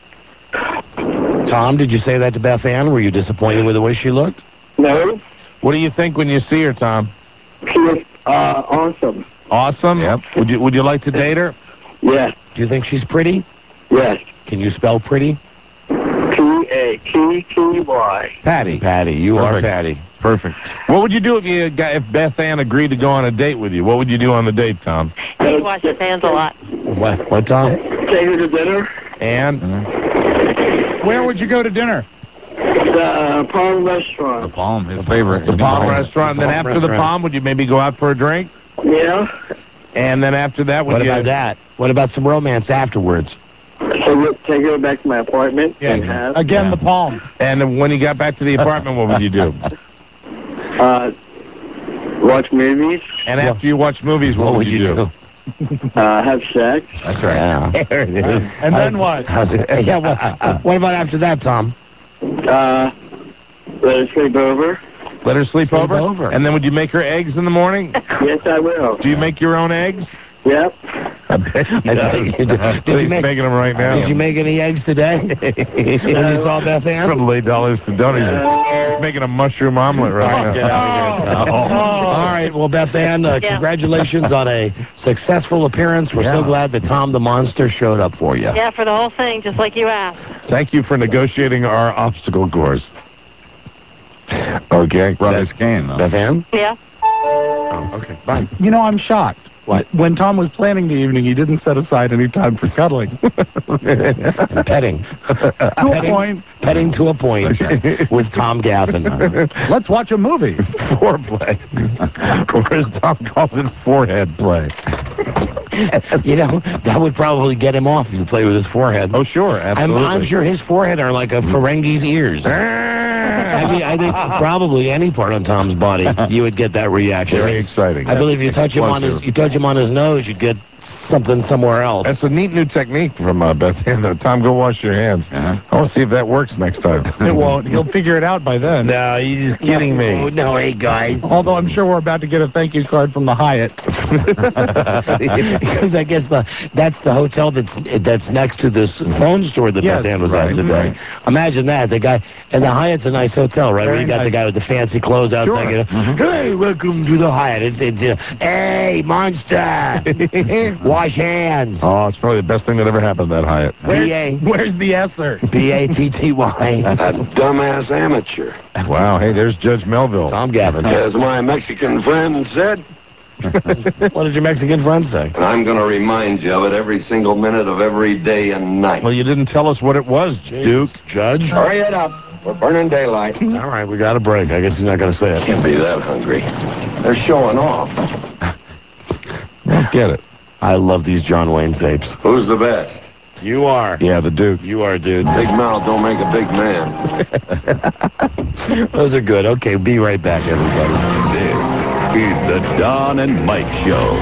Speaker 6: Tom, did you say that to Beth Ann? Were you disappointed with the way she looked?
Speaker 10: No.
Speaker 7: what do you think when you see her, Tom?
Speaker 10: She was uh, awesome.
Speaker 7: Awesome? Yep. Would you Would you like to date her?
Speaker 10: Yes.
Speaker 6: Do you think she's pretty?
Speaker 10: Yes.
Speaker 6: Can you spell pretty?
Speaker 10: P A T T Y.
Speaker 7: Patty.
Speaker 6: Patty. You are
Speaker 7: Perfect.
Speaker 6: Patty.
Speaker 7: Perfect. What would you do if you got, if Beth Ann agreed to go on a date with you? What would you do on the date, Tom?
Speaker 9: He'd wash his hands a lot.
Speaker 6: What, what Tom?
Speaker 10: Take her to dinner.
Speaker 7: And?
Speaker 8: Where would you go to dinner?
Speaker 10: The uh, Palm Restaurant.
Speaker 5: Palm, his favorite.
Speaker 7: The Palm Restaurant. And then
Speaker 6: Palm
Speaker 7: after the
Speaker 6: Restaurant.
Speaker 7: Palm, would you maybe go out for a drink?
Speaker 10: Yeah.
Speaker 7: And then after that, would
Speaker 6: What
Speaker 7: you...
Speaker 6: about that? What about some romance afterwards?
Speaker 10: So we'll take her back to my apartment
Speaker 8: Yeah.
Speaker 10: and have
Speaker 8: Again, the Palm.
Speaker 7: And then when you got back to the apartment, what would you do?
Speaker 10: uh, watch movies,
Speaker 7: And after you watch movies, what, would you do?
Speaker 10: uh, have sex.
Speaker 7: That's right.
Speaker 6: Yeah.
Speaker 7: There it is.
Speaker 8: And then what?
Speaker 6: How's it? Yeah, what, what about after that, Tom?
Speaker 10: Uh, let her sleep over.
Speaker 7: Let her sleep,
Speaker 6: Sleep
Speaker 7: over?
Speaker 6: over.
Speaker 7: And then would you make her eggs in the morning?
Speaker 10: Yes, I will.
Speaker 7: Do you make your own eggs?
Speaker 10: Yep.
Speaker 7: I bet he does.
Speaker 6: Did you
Speaker 7: He's
Speaker 6: make-
Speaker 7: making them right now.
Speaker 6: Did you make any eggs today? When you saw Beth Ann?
Speaker 7: Probably dollars to donuts. He's making a mushroom omelet right
Speaker 6: Get
Speaker 7: now.
Speaker 6: out of here, Tom. All right, well, Beth Ann, uh,
Speaker 9: Yeah.
Speaker 6: congratulations on a successful appearance. We're so
Speaker 7: Yeah.
Speaker 6: glad that Tom the Monster showed up for you.
Speaker 9: Yeah, for the whole thing, just like you asked.
Speaker 7: Thank you for negotiating our obstacle course. Okay.
Speaker 5: Brought his cane, though.
Speaker 6: Beth Ann?
Speaker 9: Yeah.
Speaker 6: Oh, okay, bye.
Speaker 8: You know, I'm shocked.
Speaker 6: What?
Speaker 8: When Tom was planning the evening, he didn't set aside any time for cuddling.
Speaker 6: And petting.
Speaker 8: To a
Speaker 6: Petting.
Speaker 8: point.
Speaker 6: Petting to a point with Tom Gaffin.
Speaker 8: Let's watch a movie.
Speaker 7: Foreplay. Or as Tom calls it, forehead play.
Speaker 6: You know, that would probably get him off if you play with his forehead.
Speaker 7: Oh, sure.
Speaker 6: I'm,
Speaker 7: Absolutely.
Speaker 6: I'm sure his forehead are like a Ferengi's ears. I mean, I think probably any part on Tom's body, you would get that reaction.
Speaker 7: Very exciting.
Speaker 6: I believe you touch him on his, you touch him on his nose, you'd get something somewhere else.
Speaker 7: That's a neat new technique from uh, Beth Ann, though. Tom, go wash your hands.
Speaker 5: Uh-huh.
Speaker 7: I want to see if that works next time.
Speaker 8: It won't. He'll figure it out by then.
Speaker 7: No, you're just kidding
Speaker 6: Oh,
Speaker 7: me.
Speaker 6: no, hey, guys.
Speaker 8: Although I'm sure we're about to get a thank you card from the Hyatt.
Speaker 6: Because I guess the that's the hotel that's that's next to this phone store that
Speaker 8: Yes,
Speaker 6: Beth Ann was
Speaker 7: right,
Speaker 6: at today.
Speaker 7: right.
Speaker 6: Imagine that. The guy, and the Hyatt's a nice hotel, right? Where
Speaker 8: Very
Speaker 6: you got the
Speaker 8: nice.
Speaker 6: guy with the fancy clothes outside.
Speaker 7: Sure. Mm-hmm.
Speaker 6: You know, hey, welcome to the Hyatt. It's, it's, uh, hey, monster. Wash hands.
Speaker 7: Oh, it's probably the best thing that ever happened to that Hyatt.
Speaker 6: B A
Speaker 8: Where's the S-er?
Speaker 6: B A T T Y.
Speaker 1: That dumbass amateur.
Speaker 7: Wow, hey, there's Judge Melville.
Speaker 6: Tom Gavin.
Speaker 1: As my Mexican friend said,
Speaker 6: What did your Mexican friend say?
Speaker 1: and I'm going to remind you of it every single minute of every day and night.
Speaker 7: Well, you didn't tell us what it was, Duke.
Speaker 6: Judge?
Speaker 1: Hurry it up. We're burning daylight.
Speaker 6: All right, we got a break. I guess he's not going to say it.
Speaker 1: Can't be that hungry. They're showing off.
Speaker 7: I don't get it.
Speaker 6: I love these John Wayne tapes.
Speaker 1: Who's the best?
Speaker 6: You are.
Speaker 7: Yeah, the Duke.
Speaker 6: You are, dude.
Speaker 1: Big mouth don't make a big man.
Speaker 6: Those are good. Okay, be right back, everybody.
Speaker 3: This is the Don and Mike Show.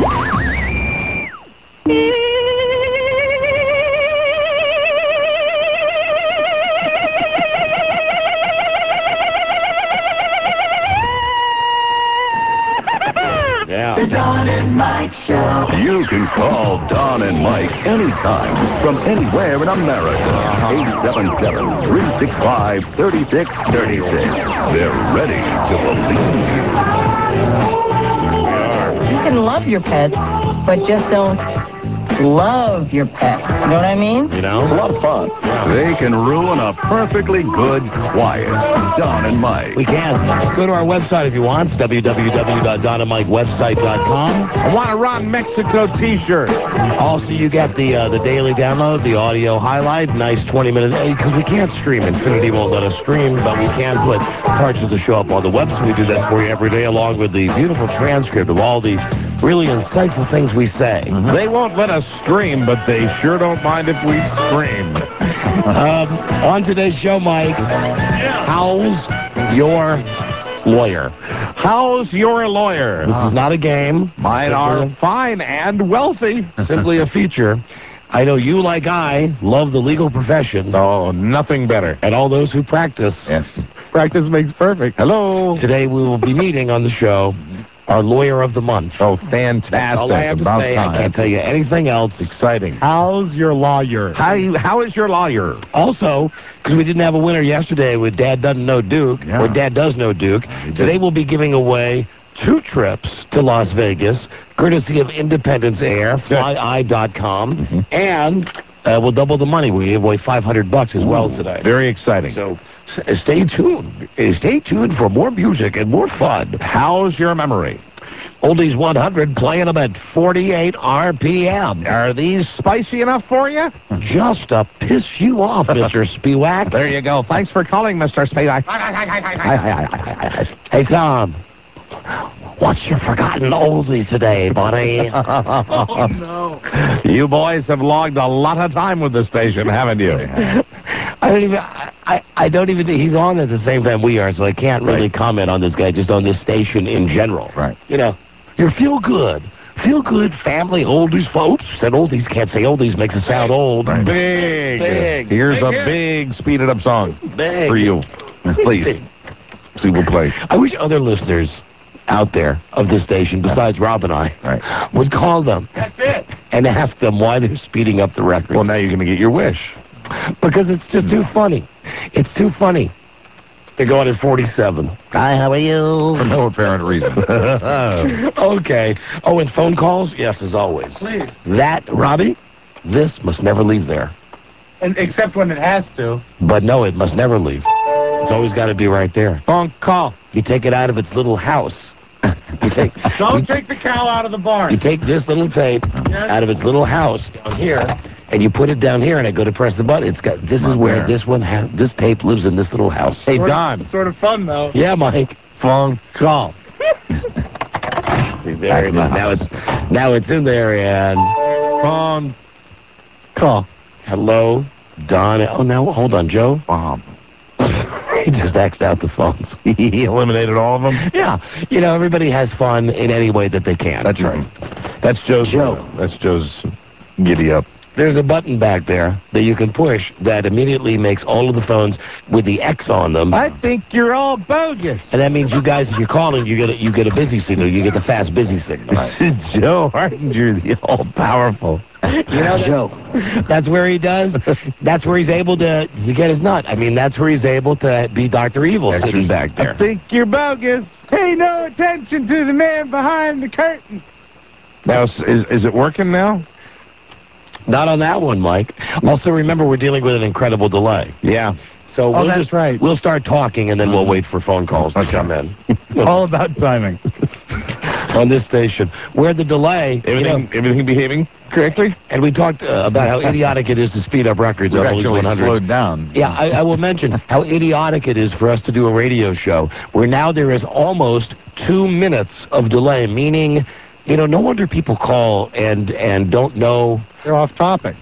Speaker 6: Yeah.
Speaker 3: The Don and Mike Show. You can call Don and Mike anytime from anywhere in America. eight seven seven, three six five, three six three six. They're ready to believe
Speaker 16: You can love your pets, but just don't love your pets. You know what I mean?
Speaker 6: You know?
Speaker 3: It's a lot of fun. They can ruin a perfectly good, quiet Don and Mike.
Speaker 6: We can. Go to our website if you want. It's w w w dot don and mike website dot com.
Speaker 7: I want a Ron Mexico T-shirt.
Speaker 6: Also, you get the uh, the daily download, the audio highlight, nice twenty minute, because we can't stream. Infinity won't let us stream, but we can put parts of the show up on the website. We do that for you every day, along with the beautiful transcript of all the really insightful things we say.
Speaker 7: Mm-hmm. They won't let us stream, but they sure don't mind if we scream.
Speaker 6: um, on today's show, Mike, how's your lawyer?
Speaker 7: How's your lawyer?
Speaker 6: This is not a game.
Speaker 7: Mine are fine and wealthy.
Speaker 6: Simply a feature. I know you, like I, love the legal profession.
Speaker 7: Oh, nothing better.
Speaker 6: And all those who practice.
Speaker 7: Yes. Practice makes perfect. Hello.
Speaker 6: Today we will be meeting on the show our lawyer of the month.
Speaker 7: Oh, fantastic.
Speaker 6: That's all I have to
Speaker 7: About
Speaker 6: say.
Speaker 7: time.
Speaker 6: I can't tell you anything else.
Speaker 7: Exciting.
Speaker 8: How's your lawyer?
Speaker 7: How, you, how is your lawyer?
Speaker 6: Also, because we didn't have a winner yesterday with Dad Doesn't Know Duke,
Speaker 7: Yeah.
Speaker 6: or Dad Does Know Duke, today we'll be giving away two trips to Las Vegas, courtesy of Independence Air, fly eye dot com,
Speaker 7: Mm-hmm.
Speaker 6: and uh, we'll double the money. We give away five hundred bucks as well today.
Speaker 7: Very exciting.
Speaker 6: So s- stay tuned. Uh, Stay tuned for more music and more fun.
Speaker 7: How's your memory?
Speaker 6: Oldies one hundred playing them at forty-eight R P M.
Speaker 7: Are these spicy enough for you?
Speaker 6: Just to piss you off, Mister Spiewak.
Speaker 7: There you go. Thanks for calling, Mister Spiewak.
Speaker 6: Hey, Tom. What's your forgotten oldie today, buddy?
Speaker 8: Oh, no.
Speaker 7: You boys have logged a lot of time with the station, haven't you?
Speaker 6: I don't even. I, I don't even. He's on at the same time we are, so I can't really
Speaker 7: Right.
Speaker 6: comment on this guy. Just on this station in general.
Speaker 7: Right.
Speaker 6: You know, you're feel good, feel good family oldies folks. Said oldies can't say oldies makes it sound old.
Speaker 7: Right. Big.
Speaker 6: Big.
Speaker 7: Here's
Speaker 8: Big
Speaker 7: a
Speaker 8: hit.
Speaker 7: big speeded up song
Speaker 6: Big.
Speaker 7: for you. Please.
Speaker 6: Big.
Speaker 7: See, we'll play.
Speaker 6: I wish other listeners out there of this station, besides Rob and I,
Speaker 7: Right.
Speaker 6: would call them
Speaker 8: That's it.
Speaker 6: and ask them why they're speeding up the records.
Speaker 7: Well, now you're going to get your wish.
Speaker 6: Because it's just too funny. It's too funny. They're going at forty-seven. Hi, how are you?
Speaker 7: For no apparent reason.
Speaker 6: Okay. Oh, and phone calls? Yes, as always.
Speaker 8: Please.
Speaker 6: That, Robbie, this must never leave there.
Speaker 8: And, except when it has to.
Speaker 6: But no, it must never leave. It's always got to be right there.
Speaker 7: Phone call.
Speaker 6: You take it out of its little house. You take,
Speaker 8: Don't
Speaker 6: you,
Speaker 8: take the cow out of the barn.
Speaker 6: you take this little tape
Speaker 8: Yes.
Speaker 6: out of its little house down here, and you put it down here, and I go to press the button. It's got. This is
Speaker 7: Not
Speaker 6: where
Speaker 7: there.
Speaker 6: this one. Ha- this tape lives in this little house.
Speaker 7: Hey,
Speaker 8: Sort of-
Speaker 7: Don.
Speaker 8: Sort of fun, though.
Speaker 6: Yeah, Mike.
Speaker 7: Phone call.
Speaker 6: See, there it is. Now it's now it's in there, and
Speaker 7: Phone
Speaker 6: call. Hello, Don. Oh, now hold on, Joe.
Speaker 7: Bob.
Speaker 6: He just X'd out the phones.
Speaker 7: He eliminated all of them?
Speaker 6: Yeah, you know, everybody has fun in any way that they can.
Speaker 7: That's right. That's Joe's.
Speaker 6: Joe.
Speaker 7: That's Joe's giddy up.
Speaker 6: There's a button back there that you can push that immediately makes all of the phones with the X on them.
Speaker 7: I think you're all bogus.
Speaker 6: And that means you guys, if you're calling, you get a, you get a busy signal. You get the fast busy signal.
Speaker 7: Joe Hartinger, the all-powerful.
Speaker 6: You know, Joe. That's where he does. That's where he's able to, to get his nut. I mean, that's where he's able to be Doctor Evil sitting back
Speaker 7: I
Speaker 6: there.
Speaker 7: think you're bogus. Pay no attention to the man behind the curtain. Now, is, is it working now?
Speaker 6: Not on that one, Mike. Also, remember, we're dealing with an incredible delay.
Speaker 7: Yeah.
Speaker 6: So
Speaker 8: Oh,
Speaker 6: we'll
Speaker 8: that's
Speaker 6: just,
Speaker 8: right.
Speaker 6: We'll start talking, and then we'll wait for phone calls to come in.
Speaker 8: It's all about timing.
Speaker 6: On this station, where the delay, you
Speaker 7: Everything,
Speaker 6: know,
Speaker 7: everything behaving correctly?
Speaker 6: and we talked uh, about how idiotic it is to speed up records.
Speaker 5: We've
Speaker 6: on Oldies
Speaker 5: actually
Speaker 6: one hundred.
Speaker 5: slowed down.
Speaker 6: Yeah, I, I will mention how idiotic it is for us to do a radio show where now there is almost two minutes of delay, meaning, you know, no wonder people call and and don't know.
Speaker 8: They're off topic.
Speaker 5: Yeah.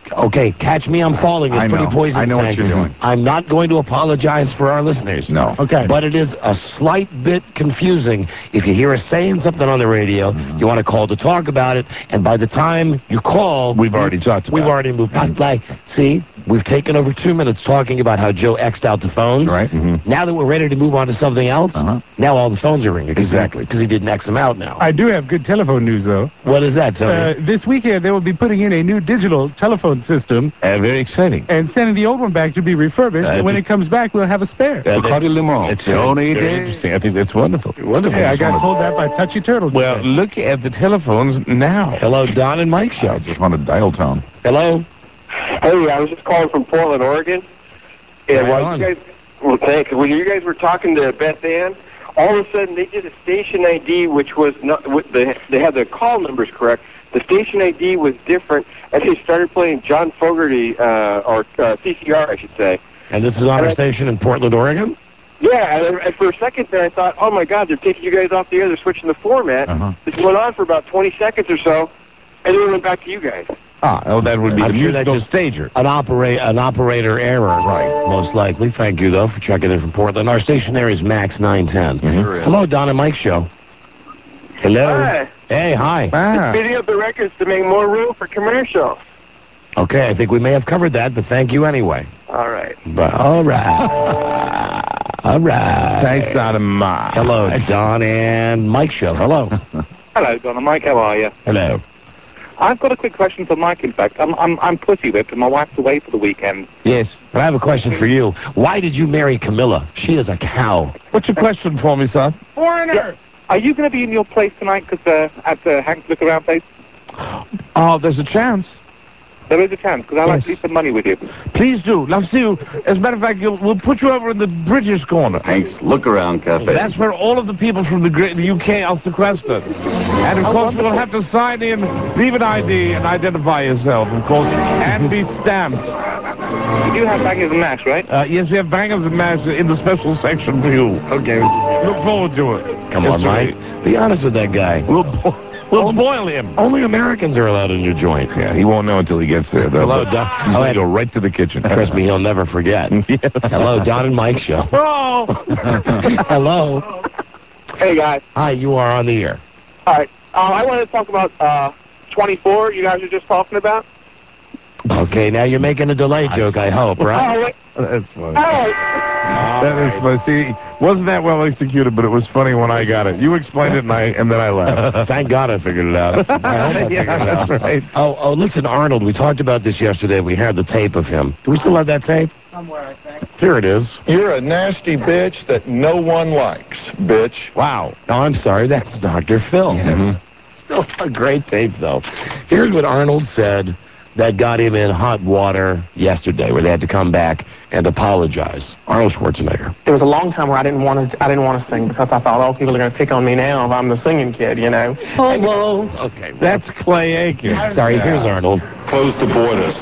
Speaker 6: Okay, Catch Me, I'm Falling is
Speaker 5: I
Speaker 6: pretty
Speaker 5: know.
Speaker 6: poison.
Speaker 5: I know what
Speaker 6: Sank.
Speaker 5: you're doing.
Speaker 6: I'm not going to apologize for our listeners.
Speaker 5: No.
Speaker 8: Okay.
Speaker 6: But it is a slight bit confusing. If you hear us saying something on the radio,
Speaker 5: Mm-hmm.
Speaker 6: you want to call to talk about it, and by the time you call...
Speaker 7: We've already talked about
Speaker 6: We've
Speaker 7: it.
Speaker 6: already moved on. Like, see, we've taken over two minutes talking about how Joe X'd out the phones.
Speaker 5: Right. Mm-hmm.
Speaker 6: Now that we're ready to move on to something else,
Speaker 5: Uh-huh.
Speaker 6: now all the phones are ringing.
Speaker 5: Exactly.
Speaker 6: Because he didn't X them out now.
Speaker 8: I do have good telephone news, though.
Speaker 6: What is that, Tony?
Speaker 8: Uh, this weekend, they will be putting in a new digital telephone system
Speaker 7: Uh, very exciting.
Speaker 8: and sending the old one back to be refurbished.
Speaker 7: Uh,
Speaker 8: and when
Speaker 7: d-
Speaker 8: it comes back, we'll have a spare.
Speaker 7: Uh, that's,
Speaker 5: Limon.
Speaker 7: it's
Speaker 5: Tony
Speaker 7: very
Speaker 5: Day.
Speaker 7: interesting. I think that's wonderful.
Speaker 6: Wonderful.
Speaker 8: Yeah, I got told that by Touchy Turtle.
Speaker 7: Well,
Speaker 8: today.
Speaker 7: look at the telephones now.
Speaker 6: Hello, Don and Mike show.
Speaker 5: I just want a dial tone.
Speaker 6: Hello?
Speaker 10: Hey, I was just calling from Portland, Oregon. Yeah,
Speaker 6: Right
Speaker 10: while
Speaker 6: on.
Speaker 10: you guys, well, thanks. When you guys were talking to Beth Ann, all of a sudden they did a station I D, which was not. With the, they had the call numbers correct. The station I D was different, and they started playing John Fogerty, uh, or uh, C C R, I should say.
Speaker 6: And this is on our station in Portland, Oregon?
Speaker 10: Yeah, and, and for a second there, I thought, oh my God, they're taking you guys off the air. They're switching the format.
Speaker 5: Uh-huh.
Speaker 10: This went on for about twenty seconds or so, and then it went back to you guys.
Speaker 7: Ah, oh, that would be
Speaker 6: I'm
Speaker 7: the
Speaker 6: sure that
Speaker 7: musical
Speaker 6: just-
Speaker 7: stager.
Speaker 6: An opera- an operator error. Right. Most likely. Thank you, though, for checking in from Portland. Our station there is Max nine ten.
Speaker 5: Sure is.
Speaker 6: Hello, Don and Mike show. Hello.
Speaker 10: Hi.
Speaker 6: Hey, hi.
Speaker 5: Ah.
Speaker 10: Speeding up the records to make more room for commercials.
Speaker 6: Okay, I think we may have covered that, but thank you anyway.
Speaker 10: All right.
Speaker 6: But, all right. All right.
Speaker 7: Thanks, Don and Mike.
Speaker 6: Hello, Don and Mike show. Hello.
Speaker 13: Hello, Don and Mike. How are you?
Speaker 6: Hello.
Speaker 13: I've got a quick question for Mike, in fact. I'm, I'm, I'm pussy-whipped, and my wife's away for the weekend.
Speaker 6: Yes, but I have a question for you. Why did you marry Camilla? She is a cow.
Speaker 7: What's your question for me, son?
Speaker 8: Foreigner!
Speaker 13: Are you going to be in your place tonight 'cause, uh, at the Hank's Look Around place?
Speaker 7: Oh, there's a chance.
Speaker 13: There is a chance, because I'd like
Speaker 7: Yes.
Speaker 13: to leave some money with you.
Speaker 7: Please do. Love to see you. As a matter of fact, you'll, we'll put you over in the British corner.
Speaker 5: Hank's Look Around Cafe.
Speaker 7: That's where all of the people from the, great, the U K are sequestered. And, of course, we'll have to sign in, leave an I D, and identify yourself, of course, and be stamped.
Speaker 13: You do have bangers and mash, right?
Speaker 7: Uh, yes, we have bangers and mash in the special section for you.
Speaker 6: Okay.
Speaker 7: Look forward to it.
Speaker 6: Come
Speaker 7: Yes,
Speaker 6: on,
Speaker 7: sir.
Speaker 6: Mike. Be honest with that guy.
Speaker 7: We'll, bo- we'll boil him.
Speaker 6: Only Americans are allowed in your joint.
Speaker 5: Yeah, he won't know until he gets there, though.
Speaker 6: Hello,
Speaker 5: but
Speaker 6: Don.
Speaker 5: He's
Speaker 6: Oh,
Speaker 5: going
Speaker 6: hey.
Speaker 5: to go right to the kitchen.
Speaker 6: Trust me, he'll never forget. Hello, Don and Mike show.
Speaker 7: Oh!
Speaker 6: Hello.
Speaker 10: Hey, guys.
Speaker 6: Hi, you are on the air.
Speaker 10: All right. Uh, I wanted to talk about uh, twenty-four you guys were just talking about.
Speaker 6: Okay, now you're making a delay joke, I hope, right?
Speaker 10: Oh, wait.
Speaker 5: That's funny.
Speaker 10: Oh,
Speaker 5: That is funny. See, wasn't that well executed, but it was funny when I got it. You explained it, and I and then I laughed.
Speaker 6: Thank God I figured it out. I hope I figured
Speaker 5: Yeah,
Speaker 6: it out.
Speaker 5: that's right.
Speaker 6: Oh, oh, listen, Arnold, we talked about this yesterday. We had the tape of him. Do we still have that tape?
Speaker 8: Somewhere, I think.
Speaker 6: Here it is.
Speaker 2: You're a nasty bitch that no one likes, bitch.
Speaker 6: Wow. Oh, I'm sorry. That's Doctor Phil.
Speaker 5: Yes.
Speaker 6: Still a great tape, though. Here's what Arnold said that got him in hot water yesterday, where they had to come back and apologize. Arnold Schwarzenegger.
Speaker 17: There was a long time where I didn't want to. I didn't want to sing because I thought, oh, people are going to pick on me now if I'm the singing kid, you know.
Speaker 6: Oh, well. Okay. Well,
Speaker 7: That's Clay Aiken.
Speaker 6: sorry. Here's Arnold.
Speaker 2: Close the borders.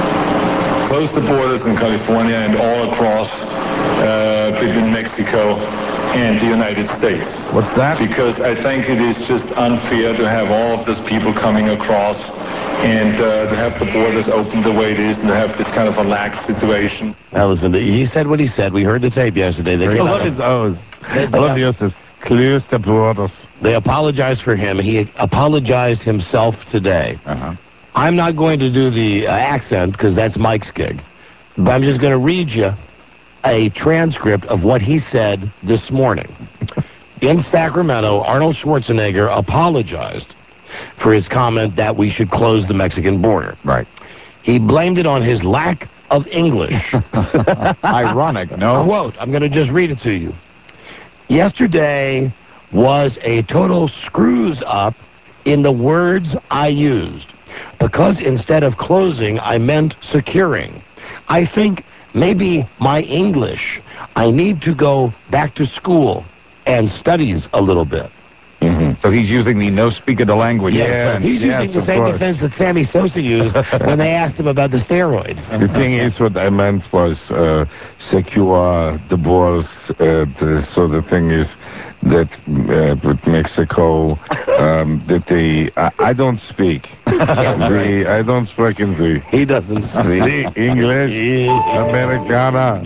Speaker 2: Close the borders in California and all across uh, between Mexico and the United States.
Speaker 7: What's that?
Speaker 2: Because I think it is just unfair to have all of those people coming across and uh, to have the borders open the way it is and to have this kind of a lax situation.
Speaker 6: Now, listen, he said what he said. We heard the tape yesterday. They
Speaker 7: I
Speaker 6: came
Speaker 7: love
Speaker 6: out
Speaker 7: his O's.
Speaker 6: They-
Speaker 7: I love the O's. Says, clear the borders.
Speaker 6: They apologized for him. He apologized himself today.
Speaker 5: Uh-huh.
Speaker 6: I'm not going to do the uh, accent because that's Mike's gig. But I'm just going to read you a transcript of what he said this morning. In Sacramento, Arnold Schwarzenegger apologized for his comment that we should close the Mexican border.
Speaker 5: Right.
Speaker 6: He blamed it on his lack of English.
Speaker 5: Ironic, no?
Speaker 6: Quote, I'm going to just read it to you. Yesterday was a total screws up in the words I used. Because instead of closing, I meant securing. I think maybe my English, I need to go back to school and studies a little bit.
Speaker 5: Mm-hmm. So he's using the no speak of the language.
Speaker 6: Yes, he's
Speaker 5: yes,
Speaker 6: using the
Speaker 5: of
Speaker 6: same
Speaker 5: course.
Speaker 6: defense that Sammy Sosa used when they asked him about the steroids.
Speaker 5: The thing is, what I meant was uh, secure the balls. Uh, the, so the thing is, that uh, with Mexico, um, that they, I, I don't speak. the, I don't fucking see.
Speaker 6: He doesn't
Speaker 5: speak English, Americana.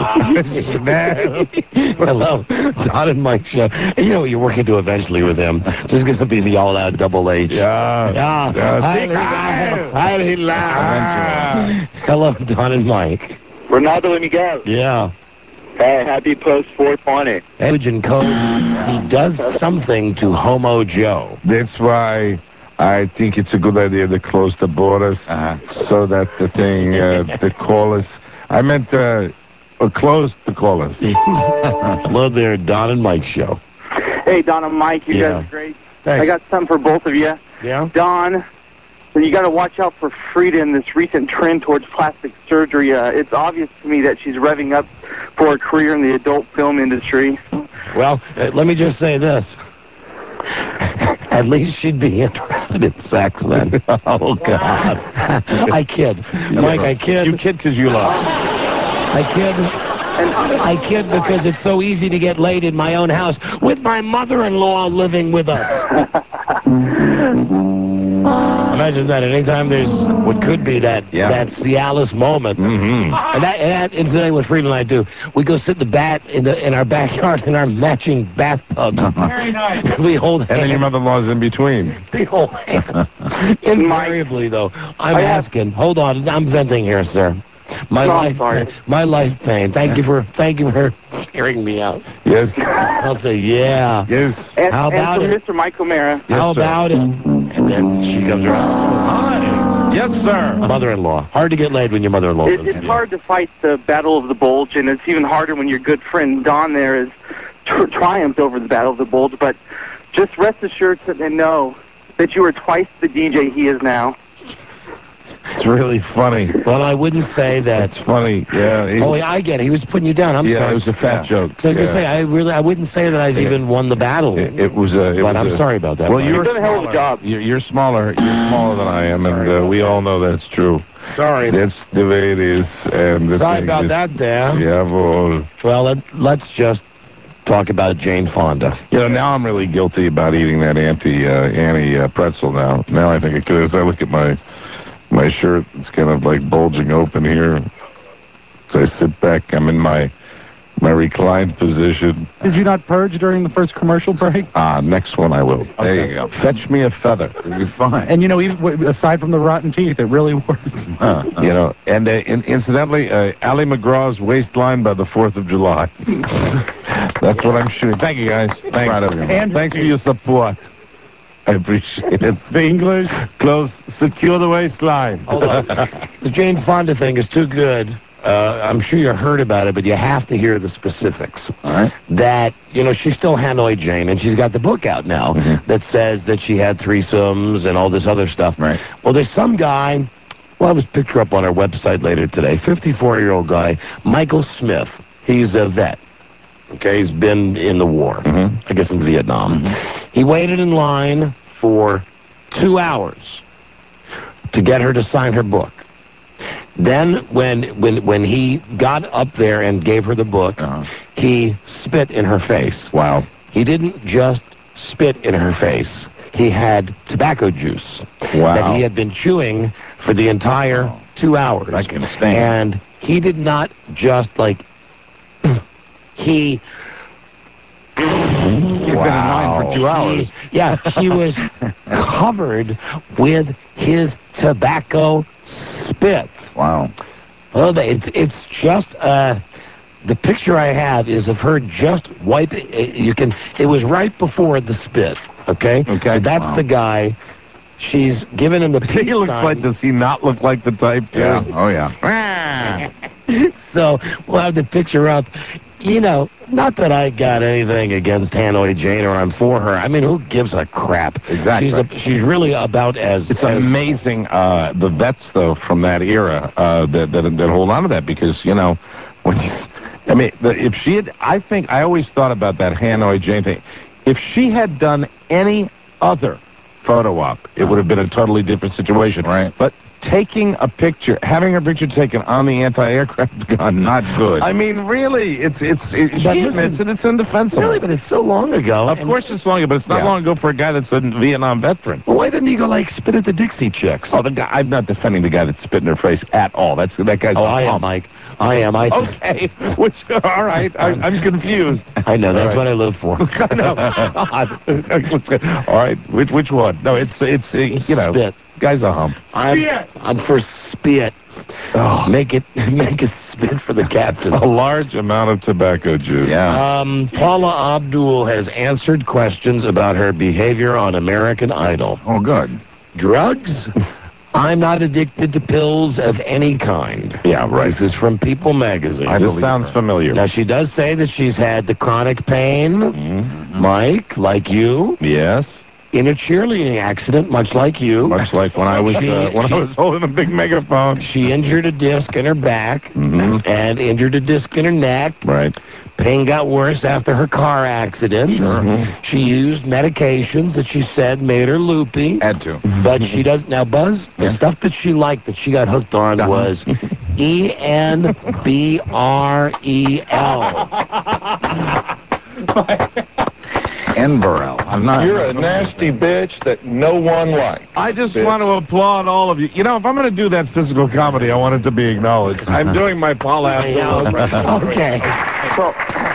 Speaker 6: Hello, Don and Mike show. And you know what you're working to eventually with him. There's going to be the all-out double H.
Speaker 5: Yeah.
Speaker 6: Yeah.
Speaker 5: Yeah.
Speaker 6: Hi, hi, Hello, Don and Mike.
Speaker 18: Ronaldo and Miguel.
Speaker 6: Yeah.
Speaker 18: Hey, happy post four twenty.
Speaker 6: Agent Code, he does something to Homo Joe.
Speaker 5: That's why I think it's a good idea to close the borders uh-huh. so that the thing, uh, the callers, I meant uh, uh, close the callers.
Speaker 6: Hello there, Don and Mike show.
Speaker 18: Hey, Don and Mike, you
Speaker 6: Yeah.
Speaker 18: guys are great.
Speaker 6: Thanks.
Speaker 18: I got something for both of you.
Speaker 6: Yeah?
Speaker 18: Don, you got to watch out for Frida in this recent trend towards plastic surgery. Uh, it's obvious to me that she's revving up for a career in the adult film industry.
Speaker 6: Well, uh, let me just say this. At least she'd be interested in sex then. Oh, God. I kid. Mike, I kid.
Speaker 5: You kid because you love.
Speaker 6: I kid. I kid because it's so easy to get laid in my own house with my mother-in-law living with us. Imagine that. Anytime there's what could be that
Speaker 5: Yeah.
Speaker 6: that Cialis moment,
Speaker 5: Mm-hmm.
Speaker 6: and that, and that incidentally, what Frieda and I do, we go sit in the bat in the in our backyard in our matching bathtub.
Speaker 8: Very nice.
Speaker 6: We hold hands.
Speaker 5: And then your mother-in-law's in between.
Speaker 6: We hold hands. Invariably, though, I'm
Speaker 18: I have-
Speaker 6: asking. Hold on, I'm venting here, sir. My
Speaker 18: No, I'm
Speaker 6: life,
Speaker 18: sorry.
Speaker 6: my life pain. Thank you for, thank you for hearing me out.
Speaker 5: Yes.
Speaker 6: I'll say, yeah.
Speaker 5: Yes.
Speaker 18: And,
Speaker 6: How
Speaker 18: and
Speaker 6: about
Speaker 18: for
Speaker 6: it?
Speaker 18: Mister Mike O'Mara.
Speaker 6: How
Speaker 5: sir.
Speaker 6: about it? And then she comes around. Hi.
Speaker 5: Yes, sir.
Speaker 6: Mother-in-law. Hard to get laid when your mother-in-law
Speaker 18: It,
Speaker 6: lives
Speaker 18: it's
Speaker 6: with
Speaker 18: hard to fight the Battle of the Bulge, and it's even harder when your good friend Don there has tr- triumphed over the Battle of the Bulge. But just rest assured and know that you are twice the D J he is now.
Speaker 5: It's really funny.
Speaker 6: you. Well, I wouldn't say that.
Speaker 5: It's funny. Yeah. He,
Speaker 6: Oh, yeah, I get it. He was putting you down. I'm
Speaker 5: yeah,
Speaker 6: sorry.
Speaker 5: it was a fat
Speaker 6: Yeah.
Speaker 5: joke.
Speaker 6: So I was
Speaker 5: yeah.
Speaker 6: gonna say, I really, I wouldn't say that I've
Speaker 5: Yeah.
Speaker 6: even won the battle.
Speaker 5: It, it was a. It
Speaker 6: but
Speaker 5: was
Speaker 6: I'm
Speaker 5: a,
Speaker 6: sorry about that.
Speaker 5: Well,
Speaker 6: Mike.
Speaker 5: you're
Speaker 18: You've done a hell of a
Speaker 5: smaller.
Speaker 18: job.
Speaker 5: You're, you're smaller. You're smaller than I am, and
Speaker 6: Sorry
Speaker 5: uh,
Speaker 6: about
Speaker 5: we
Speaker 6: that.
Speaker 5: all know that's true.
Speaker 6: Sorry.
Speaker 5: That's the way it is. And the
Speaker 6: Sorry
Speaker 5: thing
Speaker 6: about
Speaker 5: is-
Speaker 6: that, there.
Speaker 5: Yeah, well,
Speaker 6: Well, let, let's just talk about Jane Fonda.
Speaker 5: you know, now I'm really guilty about eating that anti uh, Annie uh, pretzel. Now, now I think it could. As I look at my my shirt, it's kind of like bulging open here. As I sit back, I'm in my my reclined position.
Speaker 8: Did you not purge during the first commercial break?
Speaker 5: Ah, next one I will. There you go. Fetch me a feather. You'll be fine.
Speaker 8: And you know, even w- aside from the rotten teeth, it really works.
Speaker 5: Uh, you know, and uh, in, incidentally, uh, Ali McGraw's waistline by the fourth of July. That's what I'm shooting. Thank you, guys. Thanks.
Speaker 8: Proud of you, man.
Speaker 5: Thanks for your support. I appreciate it. The English, close, secure the waistline.
Speaker 6: Hold on. The Jane Fonda thing is too good. Uh, I'm sure you heard about it, but you have to hear the specifics.
Speaker 5: All right.
Speaker 6: That, you know, she's still Hanoi Jane, and she's got the book out now
Speaker 5: Mhm.
Speaker 6: that says that she had threesomes and all this other stuff.
Speaker 5: Right.
Speaker 6: Well, there's some guy, well, I was picture up on our website later today, fifty-four-year-old guy, Michael Smith. He's a vet. Okay, he's been in the war,
Speaker 5: Mhm.
Speaker 6: I guess in Vietnam. He waited in line for two hours to get her to sign her book. Then when when when he got up there and gave her the book,
Speaker 5: Uh-huh.
Speaker 6: he spit in her face.
Speaker 5: Wow.
Speaker 6: He didn't just spit in her face. He had tobacco juice
Speaker 5: Wow.
Speaker 6: that he had been chewing for the entire two hours.
Speaker 5: I can stand.
Speaker 6: And he did not just like he
Speaker 8: You've been in line for two
Speaker 6: She-
Speaker 8: hours.
Speaker 6: yeah, she was covered with his tobacco spit.
Speaker 5: Wow.
Speaker 6: Well, they- it's it's just uh, the picture I have is of her just wiping. You can. It was right before the spit. Okay.
Speaker 5: Okay.
Speaker 6: So that's
Speaker 5: Wow.
Speaker 6: the guy. She's giving him the peace
Speaker 5: He looks
Speaker 6: sign.
Speaker 5: like, does he not look like the type, too?
Speaker 6: Yeah.
Speaker 5: Oh, yeah.
Speaker 6: So we'll have the picture up. You know, not that I got anything against Hanoi Jane or I'm for her. I mean, who gives a crap?
Speaker 5: Exactly.
Speaker 6: She's a, she's really about as.
Speaker 5: It's
Speaker 6: as,
Speaker 5: amazing, uh, the vets, though, from that era uh, that, that that hold on to that because, you know, when you, I mean, the, if she had, I think, I always thought about that Hanoi Jane thing. If she had done any other photo op, it would have been a totally different situation. Right. But
Speaker 7: taking a picture, having her picture taken on the anti-aircraft gun.
Speaker 5: Not good.
Speaker 7: I mean, really, it's it's it,
Speaker 6: But
Speaker 7: she
Speaker 6: listen,
Speaker 7: admits it. It's indefensible.
Speaker 6: Really, but it's so long ago.
Speaker 7: Of
Speaker 6: and-
Speaker 7: course, it's long ago, but it's not
Speaker 5: Yeah.
Speaker 7: long ago for a guy that's a Vietnam veteran.
Speaker 6: Well, why didn't he go like spit at the Dixie Chicks?
Speaker 7: Oh, the guy! I'm not defending the guy that spit in her face at all. That's that guy's.
Speaker 6: Oh,
Speaker 7: a
Speaker 6: I am,
Speaker 7: bum.
Speaker 6: Mike. I am. I.
Speaker 7: Okay, which all right. I, I'm confused.
Speaker 6: I know. That's
Speaker 7: All
Speaker 6: what
Speaker 7: right.
Speaker 6: I live for.
Speaker 7: I know. God. All right, which which one? No, it's it's uh, you know,
Speaker 6: Spit.
Speaker 7: guy's a hump.
Speaker 6: I'm, I'm for spit.
Speaker 7: Oh.
Speaker 6: Make it make it spit for the captain.
Speaker 7: A large amount of tobacco juice.
Speaker 5: Yeah.
Speaker 6: Um, Paula Abdul has answered questions about her behavior on American Idol.
Speaker 5: Oh, good.
Speaker 6: Drugs? I'm not addicted to pills of any kind.
Speaker 7: Yeah, right.
Speaker 6: This is from People Magazine.
Speaker 5: I
Speaker 7: This
Speaker 5: believe
Speaker 7: sounds
Speaker 5: her.
Speaker 7: familiar.
Speaker 6: Now, she does say that she's had the chronic pain,
Speaker 7: Mhm.
Speaker 6: Mike, like you,
Speaker 7: Yes.
Speaker 6: in a cheerleading accident, much like you.
Speaker 7: Much like when I was
Speaker 6: She-
Speaker 7: uh, when
Speaker 6: she-
Speaker 7: I was holding a big megaphone.
Speaker 6: She injured a disc in her back
Speaker 7: Mhm.
Speaker 6: and injured a disc in her neck.
Speaker 7: Right.
Speaker 6: Pain got worse after her car accident.
Speaker 7: Sure.
Speaker 6: She used medications that she said made her loopy.
Speaker 5: Had to.
Speaker 6: But she does now, Buzz. The
Speaker 5: Yeah.
Speaker 6: stuff that she liked, that she got hooked on,
Speaker 5: Uh-huh.
Speaker 6: was E N B R E L.
Speaker 5: Enberel. I'm not.
Speaker 2: You're a nasty bitch that no one likes.
Speaker 7: I just
Speaker 2: Bitch.
Speaker 7: want to applaud all of you. You know, if I'm going to do that physical comedy, I want it to be acknowledged. I'm doing my Paula Abdul impression.
Speaker 6: Okay.
Speaker 1: So,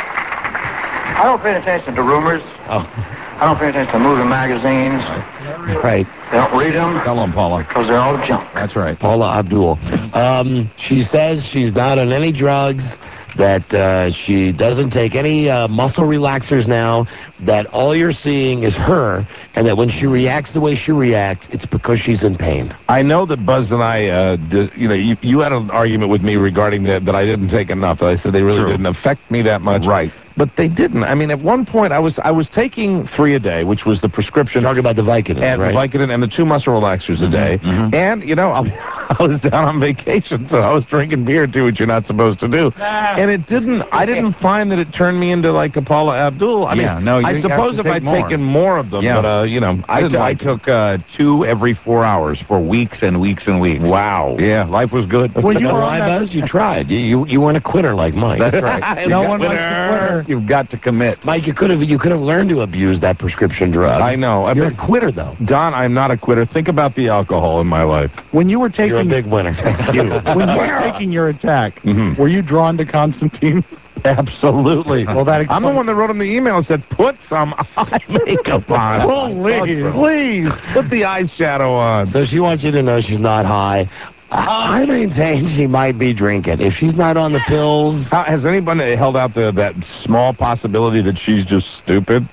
Speaker 1: I don't pay attention to rumors.
Speaker 6: Oh,
Speaker 1: I don't pay attention to movie magazines.
Speaker 6: right.
Speaker 1: I don't read them
Speaker 5: Tell him, Paula.
Speaker 1: because they're all junk.
Speaker 5: That's right.
Speaker 6: Paula Abdul. Um, she says she's not on any drugs, that uh, she doesn't take any uh, muscle relaxers now, that all you're seeing is her, and that when she reacts the way she reacts, it's because she's in pain.
Speaker 7: I know that Buzz and I, uh, did, you know, you, you had an argument with me regarding that, that I didn't take enough. That I said they really
Speaker 5: True.
Speaker 7: didn't affect me that much.
Speaker 5: Right.
Speaker 7: But they didn't. I mean, at one point, I was I was taking three a day, which was the prescription.
Speaker 6: Talking about the Vicodin,
Speaker 7: and
Speaker 6: right?
Speaker 7: Vicodin and the two muscle relaxers a day.
Speaker 5: mhm.
Speaker 7: And, you know, I, I was down on vacation, so I was drinking beer, too, which you're not supposed to do. And it didn't, I didn't find that it turned me into like a Paula Abdul. I
Speaker 5: Yeah,
Speaker 7: mean,
Speaker 5: no, you
Speaker 7: I
Speaker 5: have
Speaker 7: suppose
Speaker 5: to
Speaker 7: if
Speaker 5: take
Speaker 7: I'd
Speaker 5: more.
Speaker 7: taken more of them,
Speaker 5: Yeah.
Speaker 7: but, uh, you know, I
Speaker 5: I,
Speaker 7: didn't
Speaker 5: t- I
Speaker 7: like it.
Speaker 5: took uh, two every four hours for weeks and weeks and weeks.
Speaker 7: Wow.
Speaker 5: Yeah, life was good.
Speaker 8: Well, you
Speaker 6: You know
Speaker 8: were
Speaker 6: why,
Speaker 8: on that.
Speaker 6: Buzz? You tried. You, you you weren't a quitter like Mike.
Speaker 5: That's right.
Speaker 8: No
Speaker 5: You
Speaker 8: one
Speaker 5: got-
Speaker 8: likes a quitter.
Speaker 5: You've got to commit.
Speaker 6: Mike, you could have you could have learned to abuse that prescription drug.
Speaker 7: I know. I
Speaker 6: You're a
Speaker 7: mean,
Speaker 6: quitter, though.
Speaker 7: Don, I'm not a quitter. Think about the alcohol in my life.
Speaker 8: When you were
Speaker 6: You're a
Speaker 8: taking
Speaker 6: big winner.
Speaker 7: You.
Speaker 8: when you were taking your attack,
Speaker 7: Mhm.
Speaker 8: were you drawn to Constantine?
Speaker 7: Absolutely.
Speaker 8: Well, that
Speaker 7: I'm the one that wrote him the email and said, put some eye makeup on.
Speaker 8: Please.
Speaker 7: Please, put the eyeshadow on.
Speaker 6: So she wants you to know she's not high. I I maintain she might be drinking. If she's not on the pills,
Speaker 7: How, has anybody held out the, that small possibility that she's just stupid?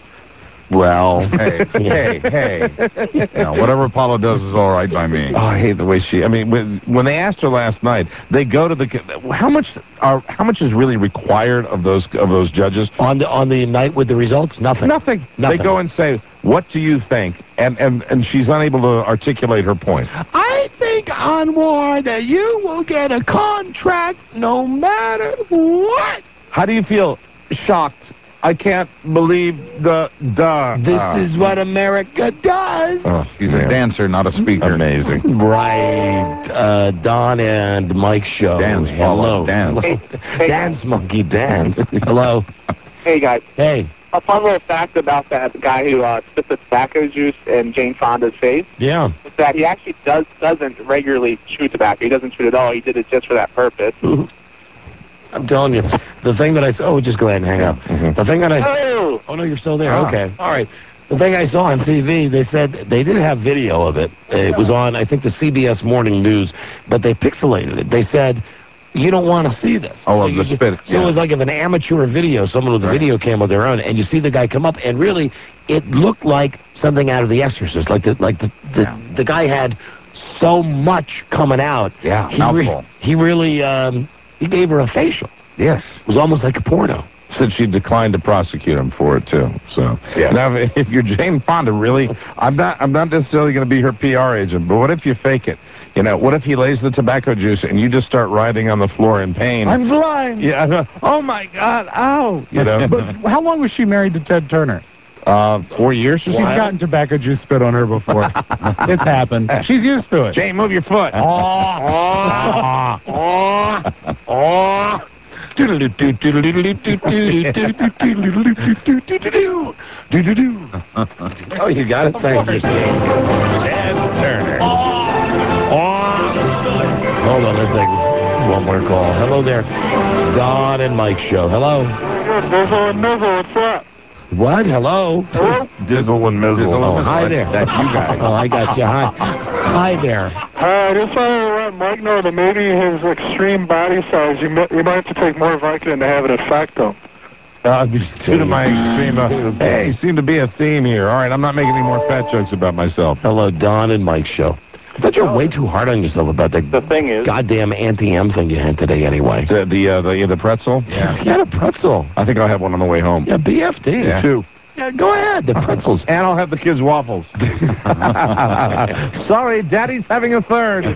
Speaker 6: well,
Speaker 5: Hey, hey, hey. No, whatever Paula does is all right by me.
Speaker 7: Oh, I hate the way she. I mean, when, when they asked her last night, they go to the. How much are? How much is really required of those of those judges?
Speaker 6: on the on the night with the results, nothing.
Speaker 7: Nothing.
Speaker 6: Nothing.
Speaker 7: They go and say, "What do you think?" And and and she's unable to articulate her point.
Speaker 6: I think, Anwar, that you will get a contract no matter what.
Speaker 7: How do you feel? Shocked. I can't believe the duh.
Speaker 6: This
Speaker 7: Ah.
Speaker 6: is what America does.
Speaker 7: Oh,
Speaker 5: He's a dancer, not a speaker.
Speaker 7: Amazing.
Speaker 6: Right, uh, Don and Mike show.
Speaker 5: Dance,
Speaker 6: Hello.
Speaker 5: Paula, dance.
Speaker 6: Hello.
Speaker 10: Hey,
Speaker 6: Dance, monkey, dance. Hello.
Speaker 10: Hey guys,
Speaker 6: Hey.
Speaker 10: a fun little fact about that guy who uh, spit the tobacco juice in Jane Fonda's face
Speaker 6: Yeah.
Speaker 10: is that he actually does doesn't regularly chew tobacco. He doesn't chew it at all. He did it just for that purpose.
Speaker 6: I'm telling you, the thing that I saw. Oh, just go ahead and hang up.
Speaker 7: Mhm.
Speaker 6: The thing that I.
Speaker 10: Oh,
Speaker 6: Oh no, you're still there.
Speaker 5: Ah.
Speaker 6: Okay. All right. The thing I saw on T V, they said they did have video of it. It was on, I think, the C B S Morning News, but they pixelated it. They said, you don't want to see this.
Speaker 5: Oh,
Speaker 6: so
Speaker 5: of
Speaker 6: you,
Speaker 5: the spit,
Speaker 6: So
Speaker 5: yeah.
Speaker 6: it was like if an amateur video, someone with a
Speaker 5: Right.
Speaker 6: video camera of their own, and you see the guy come up, and really, it looked like something out of The Exorcist. Like the like the the,
Speaker 5: Yeah.
Speaker 6: the guy had so much coming out.
Speaker 5: Yeah,
Speaker 6: he, re-
Speaker 5: mouthful.
Speaker 6: he really um, he gave her a facial.
Speaker 5: Yes.
Speaker 6: It was almost like a porno.
Speaker 7: Said she declined to prosecute him for it too. So
Speaker 5: Yeah.
Speaker 7: now, if, if you're Jane Fonda, really, I'm not. I'm not necessarily going to be her P R agent. But what if you fake it? You know, what if he lays the tobacco juice and you just start writhing on the floor in pain?
Speaker 8: I'm blind.
Speaker 7: Yeah. Oh my God! Ow! You know.
Speaker 8: But how long was she married to Ted Turner?
Speaker 7: Uh, four years.
Speaker 8: She's gotten tobacco juice spit on her before. It's happened. She's used to it.
Speaker 7: Jane, move your foot.
Speaker 6: Oh, oh, oh. Oh, you got it. Thank you, Ted Turner. Hold on a second. One more call. Hello there. Don and Mike show. Hello.
Speaker 10: Dizzle and Mizzle, what's up?
Speaker 6: What? Hello?
Speaker 10: Hello?
Speaker 7: Dizzle and Mizzle.
Speaker 6: Oh, hi there.
Speaker 7: That's you guys.
Speaker 6: Oh, I got you. Hi. Hi there.
Speaker 10: Hi, I just wanted to let Mike know that maybe his extreme body size, you, mi- you might have to take more Vicodin to have it affect him.
Speaker 7: Uh, due to my extreme, uh, hey, seem to be a theme here. All right, I'm not making any more fat jokes about myself.
Speaker 6: Hello, Don and Mike show. I thought you were way too hard on yourself about that
Speaker 13: The thing is,
Speaker 6: goddamn anti-M thing you had today anyway.
Speaker 7: The the uh, the, the pretzel.
Speaker 6: Yeah. You had a pretzel.
Speaker 7: I think I'll have one on the way home.
Speaker 6: Yeah, B F D.
Speaker 7: Yeah. Two.
Speaker 6: Yeah, go ahead. The pretzels.
Speaker 7: And I'll have the kids' waffles. Sorry, Daddy's having a third.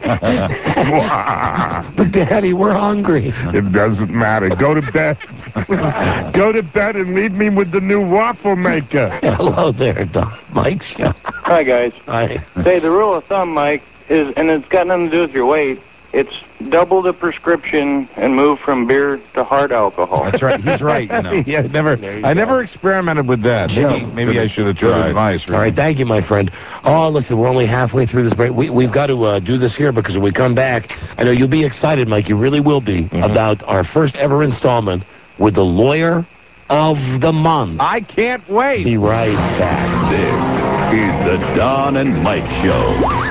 Speaker 6: But Daddy, we're hungry.
Speaker 5: It doesn't matter. Go to bed. Go to bed and leave me with the new waffle maker.
Speaker 6: Hello there, Don. Mike show.
Speaker 13: hi guys.
Speaker 6: Hi.
Speaker 13: Say the rule of thumb, Mike, is, and it's got nothing to do with your weight. It's double the prescription and move from beer to hard alcohol.
Speaker 7: That's right. He's right. You know. yeah, I never, I
Speaker 6: go.
Speaker 7: never experimented with that. Maybe, maybe I should have tried. Advice.
Speaker 6: All right, thank you, my friend. Oh, listen, we're only halfway through this break. We, we've got to uh, do this here because when we come back, I know you'll be excited, Mike. You really will be,
Speaker 7: Mm-hmm.
Speaker 6: about our first ever installment with the Lawyer of the Month.
Speaker 7: I can't wait.
Speaker 6: Be right back.
Speaker 3: This is the Don and Mike Show.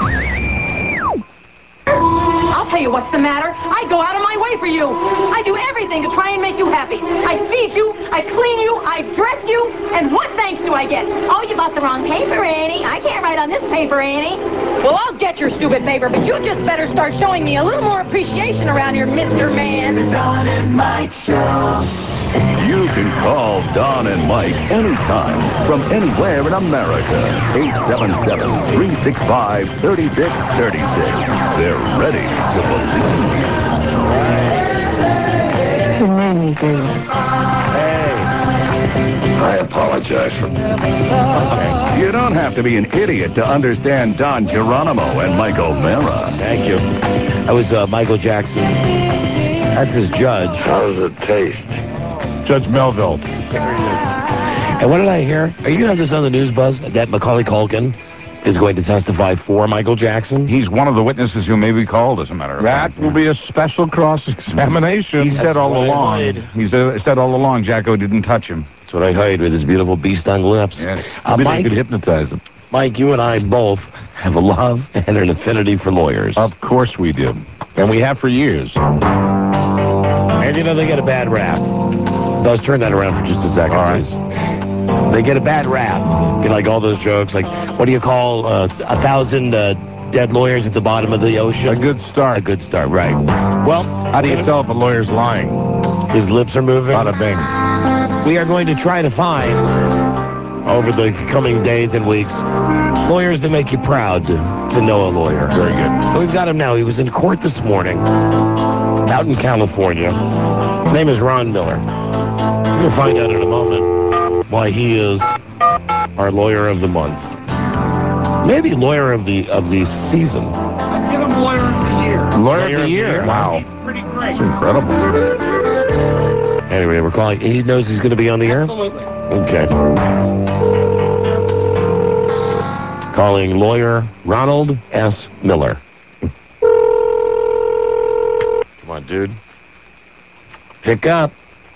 Speaker 19: I'll tell you what's the matter. I go out of my way for you. I do everything to try and make you happy. I feed you, I clean you, I dress you, and what thanks do I get? Oh, you bought the wrong paper, Annie. I can't write on this paper, Annie. Well, I'll get your stupid paper, but you just better start showing me a little more appreciation around here, Mister Man. The Don and Mike Show.
Speaker 3: You can call Don and Mike anytime from anywhere in America. eight seven seven, three six five, three six three six. They're ready to believe.
Speaker 5: I apologize for
Speaker 3: Okay. You don't have to be an idiot to understand Don Geronimo and Mike O'Mara.
Speaker 6: Thank you. That was uh, Michael Jackson. That's his judge.
Speaker 5: How does it taste?
Speaker 7: Judge Melville.
Speaker 6: And what did I hear? Are you going to have this on the news, Buzz? That Macaulay Culkin is going to testify for Michael Jackson?
Speaker 7: He's one of the witnesses who may be called, as a matter of fact. That will be a special cross-examination. He said all along. He said, said all along Jacko didn't touch him.
Speaker 6: That's what I heard with his beautiful beast-stung lips.
Speaker 7: Yes.
Speaker 6: Uh,
Speaker 7: Maybe
Speaker 6: Mike,
Speaker 7: they could hypnotize him.
Speaker 6: Mike, you and I both have a love and an affinity for lawyers.
Speaker 7: Of course we do. And we have for years.
Speaker 6: And you know, they get a bad rap. Let's turn that around for just a second,
Speaker 7: all right.
Speaker 6: please. They get a bad rap. You know, like all those jokes, like, what do you call uh, a thousand uh, dead lawyers at the bottom of the ocean?
Speaker 7: A good start.
Speaker 6: A good start, right. Well,
Speaker 7: how do you tell if a lawyer's lying?
Speaker 6: His lips are moving.
Speaker 7: Bada bing.
Speaker 6: We are going to try to find, over the coming days and weeks, lawyers that make you proud to, to know a lawyer.
Speaker 7: Very good.
Speaker 6: We've got him now. He was in court this morning, out in California. His name is Ron Miller. We'll find out in a moment why he is our lawyer of the month. Maybe lawyer of the of the season.
Speaker 8: I'd give him lawyer of the year.
Speaker 7: Lawyer, lawyer of the, of the year. year. Wow.
Speaker 8: He's pretty great.
Speaker 7: That's incredible.
Speaker 6: Anyway, we're calling. He knows he's going to be on the air?
Speaker 8: Absolutely.
Speaker 6: Okay. Calling lawyer Ronald S. Miller. Come on, dude. Pick up.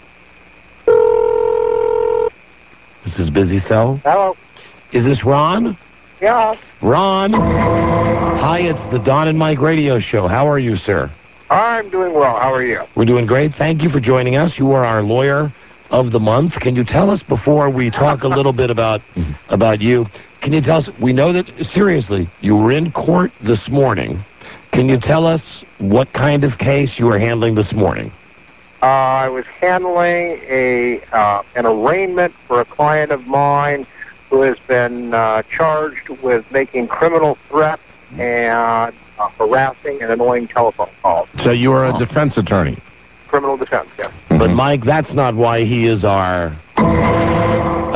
Speaker 6: This is Busy Cell.
Speaker 10: Hello.
Speaker 6: Is this Ron?
Speaker 10: Yeah.
Speaker 6: Ron. Hi, it's the Don and Mike radio show. How are you, sir?
Speaker 10: I'm doing well. How are you?
Speaker 6: We're doing great. Thank you for joining us. You are our lawyer of the month. Can you tell us, before we talk a little bit about about you, can you tell us, we know that, seriously, you were in court this morning. Can you tell us what kind of case you were handling this morning?
Speaker 10: Uh, I was handling a uh, an arraignment for a client of mine who has been uh, charged with making criminal threats and uh, harassing and annoying telephone calls.
Speaker 7: So you are a defense attorney?
Speaker 10: Criminal defense, yes.
Speaker 6: But, Mike, that's not why he is our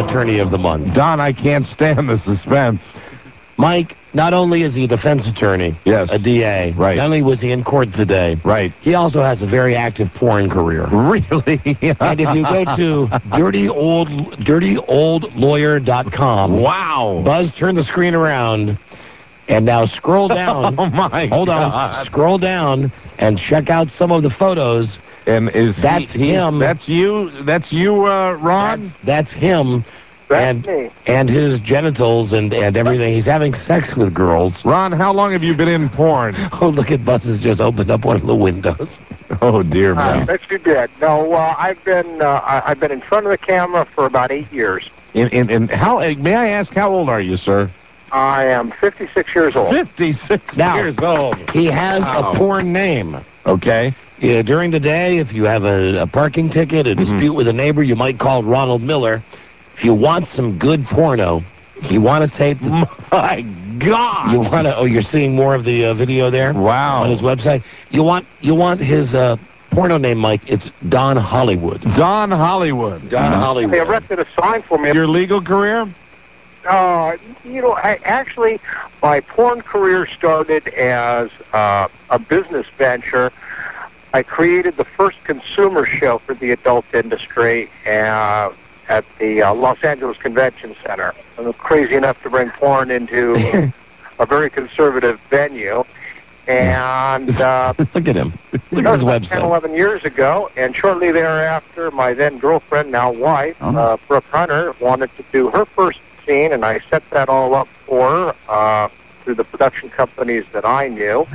Speaker 6: Attorney of the Month.
Speaker 7: Don, I can't stand the suspense.
Speaker 6: Mike, not only is he a defense attorney,
Speaker 7: yes,
Speaker 6: a D A,
Speaker 7: right.
Speaker 6: Not only was he in court today,
Speaker 7: right.
Speaker 6: He also has a very active porn career.
Speaker 7: Really?
Speaker 6: And if you go to dirty old dirty old lawyer dot com,
Speaker 7: wow.
Speaker 6: Buzz, turn the screen around, and now scroll down.
Speaker 7: Oh my!
Speaker 6: Hold
Speaker 7: God.
Speaker 6: on, scroll down and check out some of the photos.
Speaker 7: And is
Speaker 6: that's
Speaker 7: he,
Speaker 6: him?
Speaker 7: That's you? That's you, uh, Ron?
Speaker 6: That's, that's him.
Speaker 10: That's
Speaker 6: and
Speaker 10: me.
Speaker 6: and his genitals and, and everything. He's having sex with girls.
Speaker 7: Ron, how long have you been in porn?
Speaker 6: Oh, look at Buzz's just opened up one of the windows.
Speaker 7: Oh dear me.
Speaker 10: Uh, that's you did. No, uh, I've been uh, I, I've been in front of the camera for about eight years.
Speaker 7: And, and, and how? May I ask how old are you, sir?
Speaker 10: I am fifty-six years old.
Speaker 7: fifty-six
Speaker 6: now,
Speaker 7: years old.
Speaker 6: He has
Speaker 7: wow.
Speaker 6: a porn name.
Speaker 7: Okay.
Speaker 6: Yeah, during the day, if you have a, a parking ticket, a dispute mm-hmm. with a neighbor, you might call Ronald Miller. If you want some good porno, you want to tape. The,
Speaker 7: My God!
Speaker 6: You want to? Oh, you're seeing more of the uh, video there.
Speaker 7: Wow!
Speaker 6: On his website, you want you want his uh, porno name, Mike. It's Don Hollywood.
Speaker 7: Don Hollywood.
Speaker 6: Don uh-huh. Hollywood.
Speaker 10: They erected a sign for me.
Speaker 7: Your legal career?
Speaker 10: Uh, you know, I actually my porn career started as uh, a business venture. I created the first consumer show for the adult industry. Uh, at the uh, Los Angeles Convention Center. I was crazy enough to bring porn into a very conservative venue. And uh,
Speaker 6: look at him. Look at his website.
Speaker 10: ten, eleven years ago, and shortly thereafter, my then girlfriend, now wife, oh. uh, Brooke Hunter, wanted to do her first scene, and I set that all up for her uh, through the production companies that I knew.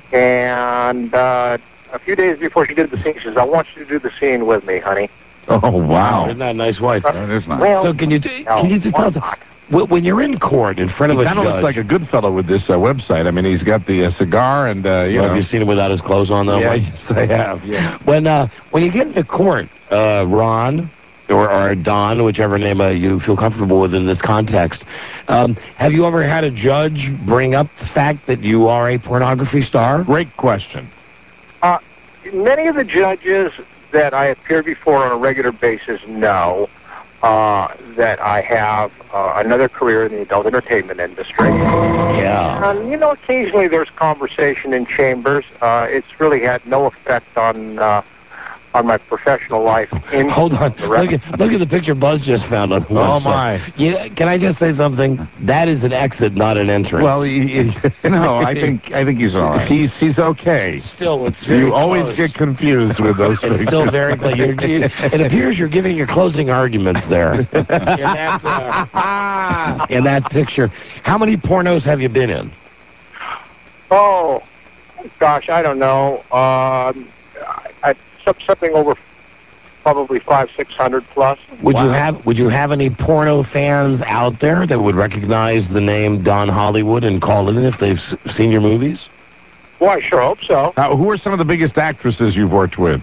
Speaker 10: And uh, a few days before she did the scene, she says, "I want you to do the scene with me, honey."
Speaker 7: Oh, wow.
Speaker 6: Isn't that a nice wife?
Speaker 10: Uh,
Speaker 7: that is nice.
Speaker 10: Well,
Speaker 6: so can you, t- can you just tell us, when you're in court in front
Speaker 7: he
Speaker 6: of a
Speaker 7: judge... He kind of looks like a good fellow with this uh, website. I mean, he's got the uh, cigar and, uh, you
Speaker 6: well,
Speaker 7: know.
Speaker 6: Have you seen him without his clothes on, though?
Speaker 7: Yeah,
Speaker 6: Mike?
Speaker 7: yes, I have, yeah.
Speaker 6: When, uh, when you get into court, uh, Ron, or, or Don, whichever name uh, you feel comfortable with in this context, um, have you ever had a judge bring up the fact that you are a pornography star?
Speaker 7: Great question.
Speaker 10: Uh, many of the judges that I appear before on a regular basis know uh, that I have uh, another career in the adult entertainment industry.
Speaker 6: Yeah.
Speaker 10: And, you know, occasionally there's conversation in chambers. Uh, it's really had no effect on uh, on my professional life. In
Speaker 6: Hold on. Look at, look at the picture Buzz just found on the website.
Speaker 7: Oh, my.
Speaker 6: Yeah, can I just say something? That is an exit, not an entrance.
Speaker 7: Well, he, he, no, I think I think he's all right. He's, he's okay.
Speaker 6: Still, it's very
Speaker 7: You always
Speaker 6: close.
Speaker 7: get confused with those
Speaker 6: It's
Speaker 7: things.
Speaker 6: still very close. You're, you, it appears you're giving your closing arguments there. in, that, uh, in that picture. How many pornos have you been in?
Speaker 10: Oh, gosh, I don't know. Um, I, something over probably five, six hundred plus.
Speaker 6: Would
Speaker 10: Wow.
Speaker 6: you have Would you have any porno fans out there that would recognize the name Don Hollywood and call in if they've s- seen your movies?
Speaker 10: Well, I sure hope so.
Speaker 7: Uh, who are some of the biggest actresses you've worked with?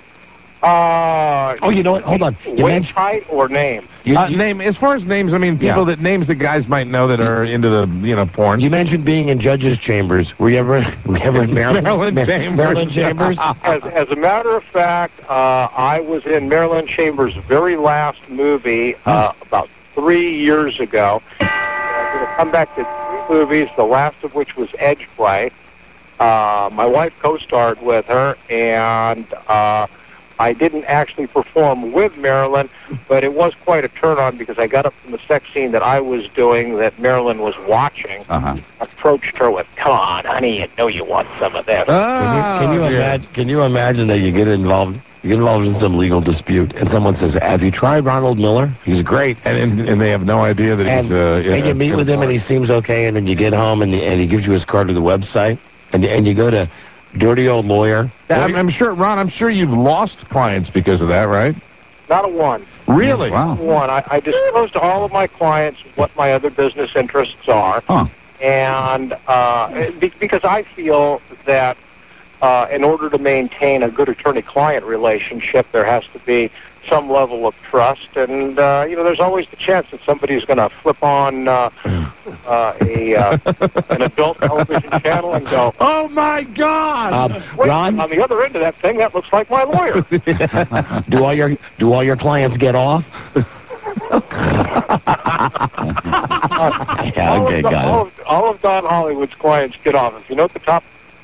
Speaker 10: Uh,
Speaker 6: oh, you know what? Hold on. You
Speaker 10: weight,
Speaker 6: mentioned
Speaker 10: height, or name?
Speaker 6: You,
Speaker 7: uh,
Speaker 6: you,
Speaker 7: name as far as names, I mean people
Speaker 6: yeah.
Speaker 7: that names that guys might know that are into the you know porn.
Speaker 6: You mentioned being in judges' chambers. Were you ever were you ever in Maryland?
Speaker 7: Maryland Chambers.
Speaker 6: Maryland Chambers.
Speaker 10: as, as a matter of fact, uh, I was in Maryland Chambers' very last movie uh, about three years ago. I'm going to come back to three movies, the last of which was Edge Play. Uh, my wife co-starred with her, and uh, I didn't actually perform with Marilyn, but it was quite a turn-on because I got up from the sex scene that I was doing that Marilyn was watching.
Speaker 20: Uh-huh.
Speaker 10: Approached her with, "Come on, honey, you know you want some of this."
Speaker 6: Ah, can you, can you
Speaker 7: yeah.
Speaker 6: imagine? Can you imagine that you get involved? You get involved in some legal dispute, and someone says, "Have you tried Ronald Miller? He's great."
Speaker 7: And and, and they have no idea that
Speaker 6: and,
Speaker 7: he's. Uh, yeah,
Speaker 6: and you meet with him, and he seems okay, and then you get home, and, and he gives you his card to the website, and and you go to Dirty Old Lawyer.
Speaker 7: I'm, I'm sure, Ron. I'm sure you've lost clients because of that, right?
Speaker 10: Not a one.
Speaker 7: Really?
Speaker 20: Wow.
Speaker 10: Not a one. I, I disclose to all of my clients what my other business interests are,
Speaker 20: Huh.
Speaker 10: and uh, be, because I feel that uh, in order to maintain a good attorney-client relationship, there has to be some level of trust, and uh, you know, there's always the chance that somebody's going to flip on uh, uh, a uh, an adult television channel and go,
Speaker 7: "Oh my God!"
Speaker 6: Um,
Speaker 10: Wait,
Speaker 6: Ron,
Speaker 10: on the other end of that thing, that looks like my lawyer.
Speaker 6: do all your do all your clients get off? Yeah,
Speaker 10: all,
Speaker 6: okay,
Speaker 10: of the,
Speaker 6: got
Speaker 10: all,
Speaker 6: it.
Speaker 10: of, all of Don Hollywood's clients get off. If you know at the top,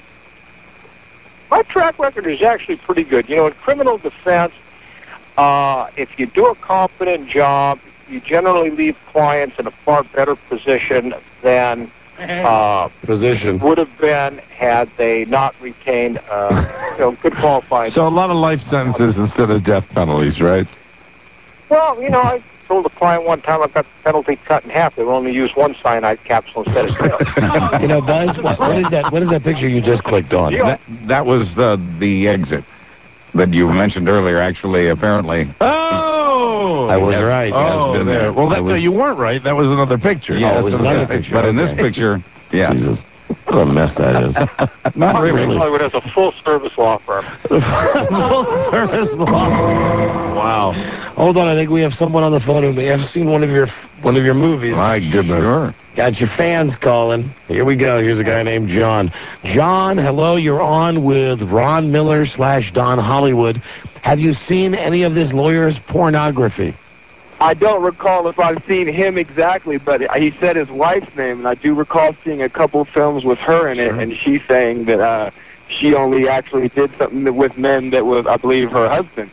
Speaker 10: my track record is actually pretty good. You know, in criminal defense, uh, if you do a competent job, you generally leave clients in a far better position than uh,
Speaker 6: Position.
Speaker 10: would have been had they not retained uh, you know, good qualified.
Speaker 5: So a lot of life sentences instead of death penalties, right?
Speaker 10: Well, you know, I told a client one time I got the penalty cut in half. They will only use one cyanide capsule instead of two.
Speaker 6: You know, Buzz, what, what is that? What is that picture you just clicked on?
Speaker 20: That, that was uh, the exit that you mentioned earlier, actually, apparently.
Speaker 5: Oh!
Speaker 6: I was
Speaker 20: Has-
Speaker 6: right.
Speaker 5: Oh,
Speaker 20: has been
Speaker 5: there.
Speaker 20: there.
Speaker 5: Well, that,
Speaker 20: I
Speaker 5: no,
Speaker 20: was-
Speaker 5: you weren't right. That was another picture.
Speaker 20: Yes,
Speaker 6: it was another picture.
Speaker 20: But in this
Speaker 6: Okay.
Speaker 20: picture, yeah.
Speaker 6: Jesus, what a mess that is.
Speaker 20: Not really.
Speaker 10: Hollywood has a full-service law firm.
Speaker 6: Full service law. Wow. Hold on, I think we have someone on the phone who may have seen one of your one of your movies.
Speaker 5: My goodness.
Speaker 20: Sure.
Speaker 6: Got your fans calling. Here we go. Here's a guy named John. John, hello. You're on with Ron Miller slash Don Hollywood. Have you seen any of this lawyer's pornography?
Speaker 21: I don't recall if I've seen him exactly, but he said his wife's name, and I do recall seeing a couple films with her in it, and she's saying that uh, she only actually did something with men that was, I believe, her husband.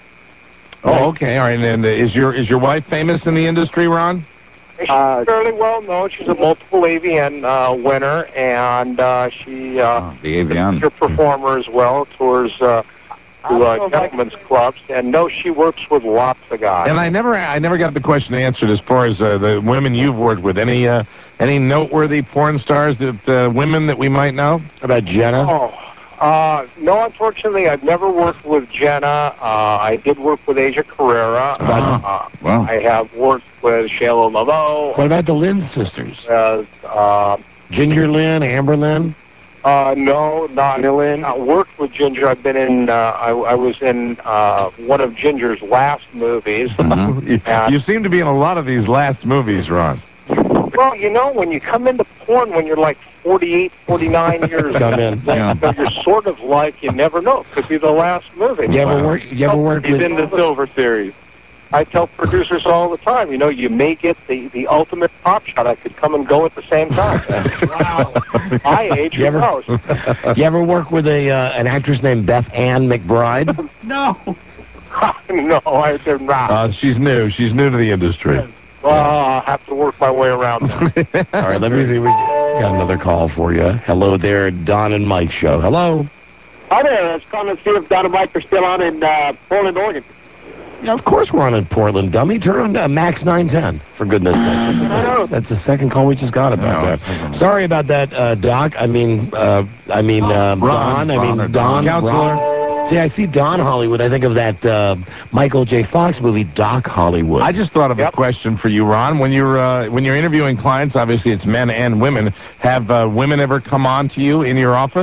Speaker 5: Oh, okay. All right. And uh, is your is your wife famous in the industry, Ron?
Speaker 10: She's fairly well known. She's a multiple A V N uh, winner, and uh, she uh,
Speaker 20: The Avian.
Speaker 10: is a performer as well. Tours uh, to uh, gentlemen's clubs, and no, she works with lots of guys.
Speaker 5: And I never I never got the question answered as far as uh, the women you've worked with. Any uh, any noteworthy porn stars that uh, women that we might know?
Speaker 6: About Jenna?
Speaker 10: Oh. Uh, no, unfortunately, I've never worked with Jenna. Uh, I did work with Asia Carrera. Uh,
Speaker 20: Wow.
Speaker 10: I have worked with Shayla Laveau.
Speaker 6: What about the Lynn sisters?
Speaker 10: Uh, uh,
Speaker 6: Ginger Lynn, Amber Lynn?
Speaker 10: uh, no, not not worked with Ginger. I've been in. Uh, I, I was in uh, one of Ginger's last movies.
Speaker 5: you, you seem to be in a lot of these last movies, Ron.
Speaker 10: Well, you know, when you come into porn when you're like forty-eight, forty-nine years
Speaker 6: Come
Speaker 10: old,
Speaker 6: in.
Speaker 10: so you're sort of like, you never know. It could be the last movie.
Speaker 6: You ever work? You ever work
Speaker 10: He's
Speaker 6: with?
Speaker 10: in the Silver Series. I tell producers all the time, you know, you may get the, the ultimate pop shot. I could come and go at the same time. Wow. My age,
Speaker 6: You
Speaker 10: who
Speaker 6: ever,
Speaker 10: knows?
Speaker 6: you ever work with a uh, an actress named Beth Ann McBride?
Speaker 10: No. No, I did not.
Speaker 5: Uh, she's new. She's new to the industry.
Speaker 10: Well, I'll have to work my way around that.
Speaker 6: All right, let me see. We got another call for you. Hello there, Don and Mike show. Hello.
Speaker 21: Hi there. I was calling to see if Don and Mike are still on in uh, Portland, Oregon.
Speaker 6: Yeah, of course we're on in Portland, dummy. Turn on uh, Max nine ten, for goodness sake. That's, that's the second call we just got about that. Sorry about that, uh, Doc. I mean, uh, I mean, uh, Don. I mean, Don.
Speaker 5: Counselor.
Speaker 6: See, I see Don Hollywood. I think of that uh, Michael J. Fox movie, Doc Hollywood.
Speaker 5: I just thought of a question for you, Ron. When you're uh, when you're interviewing clients, obviously it's men and women. Have uh, women ever come on to you in your office?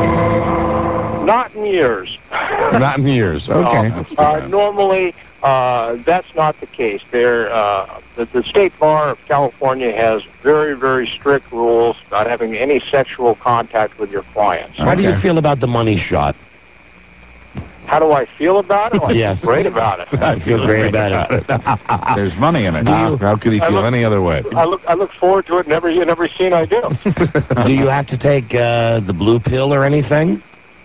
Speaker 10: Not in years.
Speaker 5: Not in years. Okay.
Speaker 10: No. Uh, normally, uh, that's not the case. There, uh, the, the State Bar of California has very, very strict rules about having any sexual contact with your clients.
Speaker 6: How do you feel about the money shot?
Speaker 10: How do I feel about it? I
Speaker 6: Yes.
Speaker 10: feel great about it.
Speaker 6: I feel great about it.
Speaker 20: There's money in it.
Speaker 5: Uh, how could he
Speaker 10: I
Speaker 5: feel
Speaker 10: look-
Speaker 5: any other way?
Speaker 10: I look, I look forward to it in every, in every scene I do.
Speaker 6: Do you have to take uh, the blue pill or anything?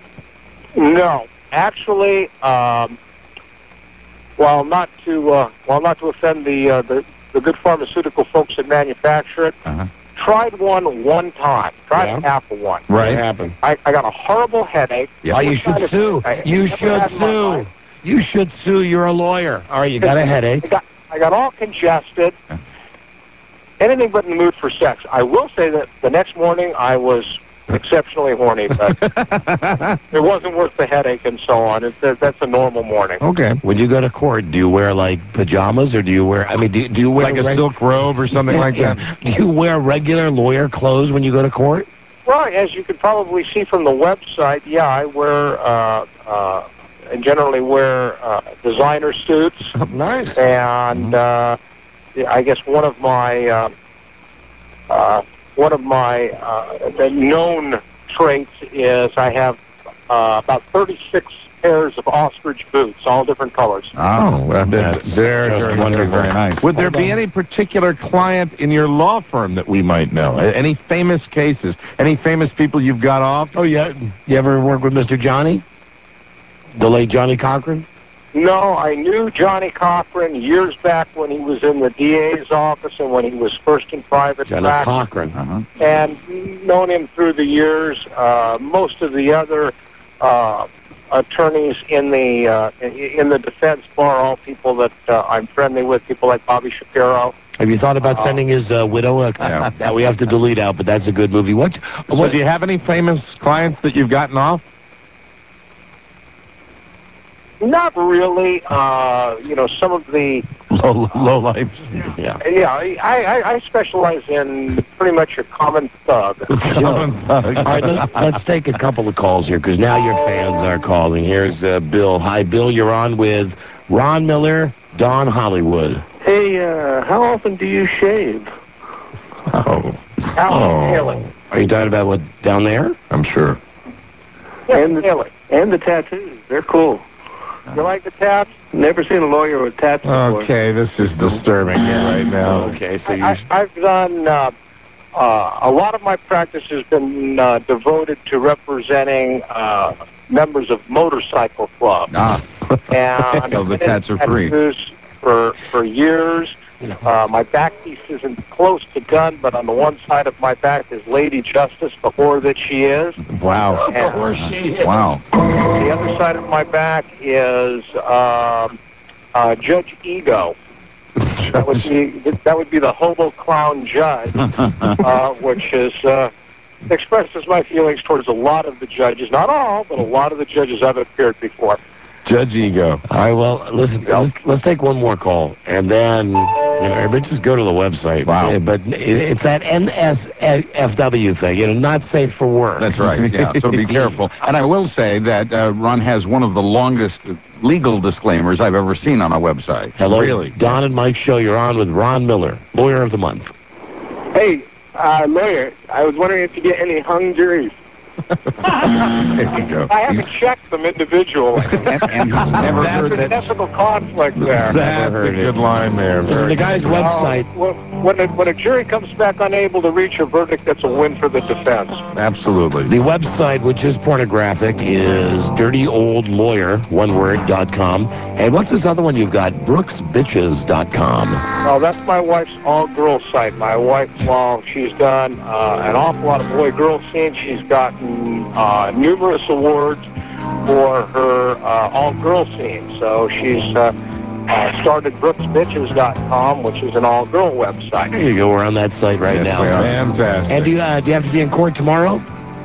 Speaker 10: No, actually, um, while not to uh, while not to offend the, uh, the the good pharmaceutical folks that manufacture it,
Speaker 20: Uh-huh.
Speaker 10: tried one one time, tried
Speaker 6: Yeah.
Speaker 10: half of one.
Speaker 6: What happened?
Speaker 10: I, I got a horrible headache.
Speaker 6: Oh, you should sue. You should sue. You should sue. You're a lawyer. All right, you got a headache.
Speaker 10: I got I got all congested. Anything but in the mood for sex. I will say that the next morning I was exceptionally horny, but it wasn't worth the headache and so on. It's, that's a normal morning.
Speaker 5: Okay.
Speaker 6: When you go to court, do you wear like pajamas or do you wear? I mean, do, do you wear
Speaker 5: Like a
Speaker 6: reg-
Speaker 5: silk robe or something like
Speaker 6: Yeah.
Speaker 5: that?
Speaker 6: Do you wear regular lawyer clothes when you go to court?
Speaker 10: Well, as you can probably see from the website, yeah, I wear, uh, uh, and generally wear uh, designer suits.
Speaker 6: Nice.
Speaker 10: And uh, yeah, I guess one of my uh, uh, one of my uh, the known traits is I have uh, about thirty-six
Speaker 4: pairs of ostrich boots, all different colors.
Speaker 7: Oh, well, that's very,
Speaker 20: just
Speaker 7: very,
Speaker 20: wonderful.
Speaker 7: very nice. Would there be any particular client in your law firm that we might know? A- Any famous cases? Any famous people you've got off?
Speaker 6: Oh, yeah. You ever work with Mister Johnny? The late Johnny Cochran?
Speaker 4: No, I knew Johnny Cochran years back when he was in the D A's office and when he was first in private
Speaker 6: Johnny
Speaker 4: practice.
Speaker 6: Cochran.
Speaker 20: Uh-huh.
Speaker 4: And known him through the years. Uh, most of the other uh, attorneys in the uh, in the defense bar, all people that uh, I'm friendly with, people like Bobby Shapiro.
Speaker 6: Have you thought about
Speaker 4: Uh,
Speaker 6: sending his uh, widow? A,
Speaker 7: Yeah.
Speaker 6: That we have to delete out, but that's a good movie. What?
Speaker 7: So
Speaker 6: what
Speaker 7: do you have any famous clients that you've gotten off?
Speaker 4: Not really. Uh, you know, some of the
Speaker 7: Low, low life.
Speaker 6: Yeah.
Speaker 4: yeah, I, I, I specialize in pretty much your common thug.
Speaker 6: All right, let's, let's take a couple of calls here because now your fans are calling. Here's uh, Bill. Hi, Bill. You're on with Ron Miller, Don Hollywood.
Speaker 22: Hey, uh, how often do you shave?
Speaker 7: Oh.
Speaker 4: Alan Haley.
Speaker 6: Are you talking about what down there?
Speaker 7: I'm sure.
Speaker 4: Yeah,
Speaker 22: and, the,
Speaker 4: Haley.
Speaker 22: and the tattoos. They're cool.
Speaker 4: You like the tats?
Speaker 22: Never seen a lawyer with tats before.
Speaker 7: Okay, this is disturbing me right now.
Speaker 6: Okay, so you.
Speaker 4: I, I've done uh, uh, a lot of my practice has been uh, devoted to representing uh, members of motorcycle clubs.
Speaker 20: Ah,
Speaker 4: And
Speaker 20: so the
Speaker 4: I've been
Speaker 20: tats are
Speaker 4: in
Speaker 20: free.
Speaker 4: tattoos For for years. Uh, my back piece isn't close to done, but on the one side of my back is Lady Justice, the whore that she is.
Speaker 7: Wow.
Speaker 4: And
Speaker 6: Or she is.
Speaker 20: wow.
Speaker 4: the other side of my back is um, uh, Judge Ego. That would be that would be the hobo clown judge, uh, which is uh, expresses my feelings towards a lot of the judges, not all, but a lot of the judges I've appeared before.
Speaker 7: Judge Ego.
Speaker 6: All right, well, listen, let's, let's take one more call, and then, you know, everybody just go to the website.
Speaker 20: Wow.
Speaker 6: Yeah, but it, it's that N S F W thing, you know, not safe for work.
Speaker 20: That's right, yeah, so be careful. And I will say that uh, Ron has one of the longest legal disclaimers I've ever seen on a website.
Speaker 6: Hello,
Speaker 20: Really?
Speaker 6: Don and Mike Show. You're on with Ron Miller, Lawyer of the Month.
Speaker 10: Hey, uh, lawyer, I was wondering if you get any hung juries.
Speaker 7: There you go.
Speaker 4: I haven't checked them individually.
Speaker 20: And, and he's never heard
Speaker 4: There's an
Speaker 20: that.
Speaker 4: ethical conflict there.
Speaker 7: That's a good line there.
Speaker 6: Listen,
Speaker 7: Very
Speaker 6: the guy's
Speaker 7: good.
Speaker 6: website.
Speaker 4: Uh, when, a, when a jury comes back unable to reach a verdict, that's a win for the defense.
Speaker 7: Absolutely.
Speaker 6: The website, which is pornographic, is dirty old lawyer, one word, dot com. And what's this other one you've got? brooks bitches dot com.
Speaker 4: Oh, that's my wife's all-girl site. My wife, while she's done uh, an awful lot of boy-girl scenes, she's gotten uh, numerous awards for her uh, all-girl scenes. So she's uh, uh, started brooks bitches dot com, which is an all-girl website.
Speaker 6: There you go. We're on that site right
Speaker 7: Yes,
Speaker 6: now.
Speaker 7: we are. Fantastic.
Speaker 6: And do you, uh, do you have to be in court tomorrow?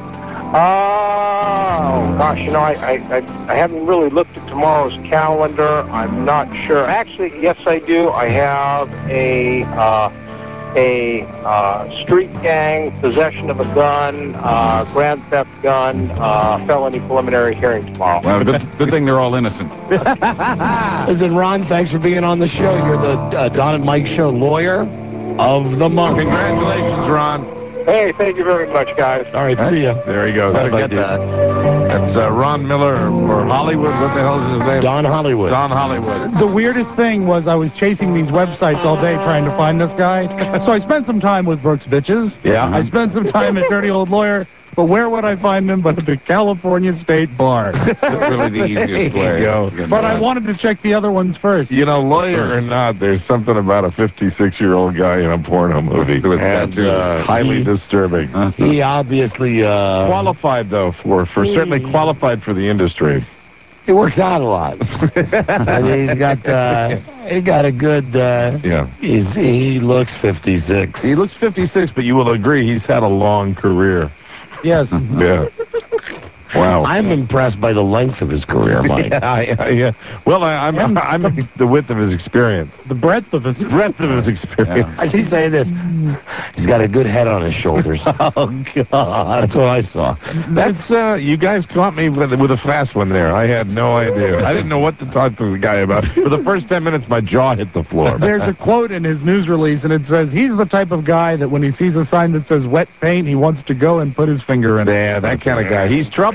Speaker 4: Oh, gosh, you know, I, I, I, I haven't really looked at tomorrow's calendar. I'm not sure. Actually, yes, I do. I have a uh, a uh, street gang, possession of a gun, uh, grand theft gun, uh, felony preliminary hearing tomorrow.
Speaker 20: Well, good, good thing they're all innocent.
Speaker 6: Listen, Ron, thanks for being on the show. You're the uh, Don and Mike Show Lawyer of the Month.
Speaker 7: Congratulations, Ron.
Speaker 4: Hey, thank you very much, guys.
Speaker 6: All right, see ya.
Speaker 7: There he goes.
Speaker 20: Better
Speaker 7: Bye,
Speaker 20: get
Speaker 7: dude.
Speaker 20: that.
Speaker 7: That's uh, Ron Miller or Hollywood. What the hell is his name?
Speaker 6: Don Hollywood.
Speaker 7: Don Hollywood.
Speaker 8: The weirdest thing was I was chasing these websites all day trying to find this guy. So I spent some time with Brooks Bitches.
Speaker 7: Yeah.
Speaker 8: I spent some time at Dirty Old Lawyer. But where would I find him but at the California State Bar?
Speaker 20: That's really the easiest
Speaker 7: There
Speaker 20: way.
Speaker 7: you go.
Speaker 20: to get
Speaker 8: But I
Speaker 20: that.
Speaker 8: wanted to check the other ones first.
Speaker 7: You know, lawyer or not, there's something about a fifty-six-year-old guy in a porno movie.
Speaker 20: With
Speaker 7: and,
Speaker 20: tattoos.
Speaker 7: uh, highly
Speaker 6: He-
Speaker 7: disturbing.
Speaker 6: He obviously, uh,
Speaker 7: Qualified, though, for, for certainly qualified for the industry.
Speaker 6: he works out a lot. I mean, he's got, uh, he got a good, uh,
Speaker 7: Yeah.
Speaker 6: he's, he looks fifty-six.
Speaker 7: He looks fifty-six, but you will agree he's had a long career.
Speaker 8: Yes.
Speaker 7: Yeah. Wow.
Speaker 6: I'm impressed by the length of his career, Mike.
Speaker 7: Yeah, yeah, yeah. Well, I, I'm,
Speaker 8: And
Speaker 7: I'm the width of his experience.
Speaker 8: The breadth of his...
Speaker 7: The breadth of his experience.
Speaker 6: I keep saying this. He's got a good head on his shoulders.
Speaker 7: Oh, God.
Speaker 6: That's what I saw.
Speaker 7: That's, uh, you guys caught me with, with a fast one there. I had no idea. I didn't know what to talk to the guy about. For the first ten minutes, my jaw hit the floor.
Speaker 8: There's a quote in his news release, and it says, he's the type of guy that when he sees a sign that says wet paint, he wants to go and put his finger in it.
Speaker 7: Yeah, that kind of guy. He's trouble.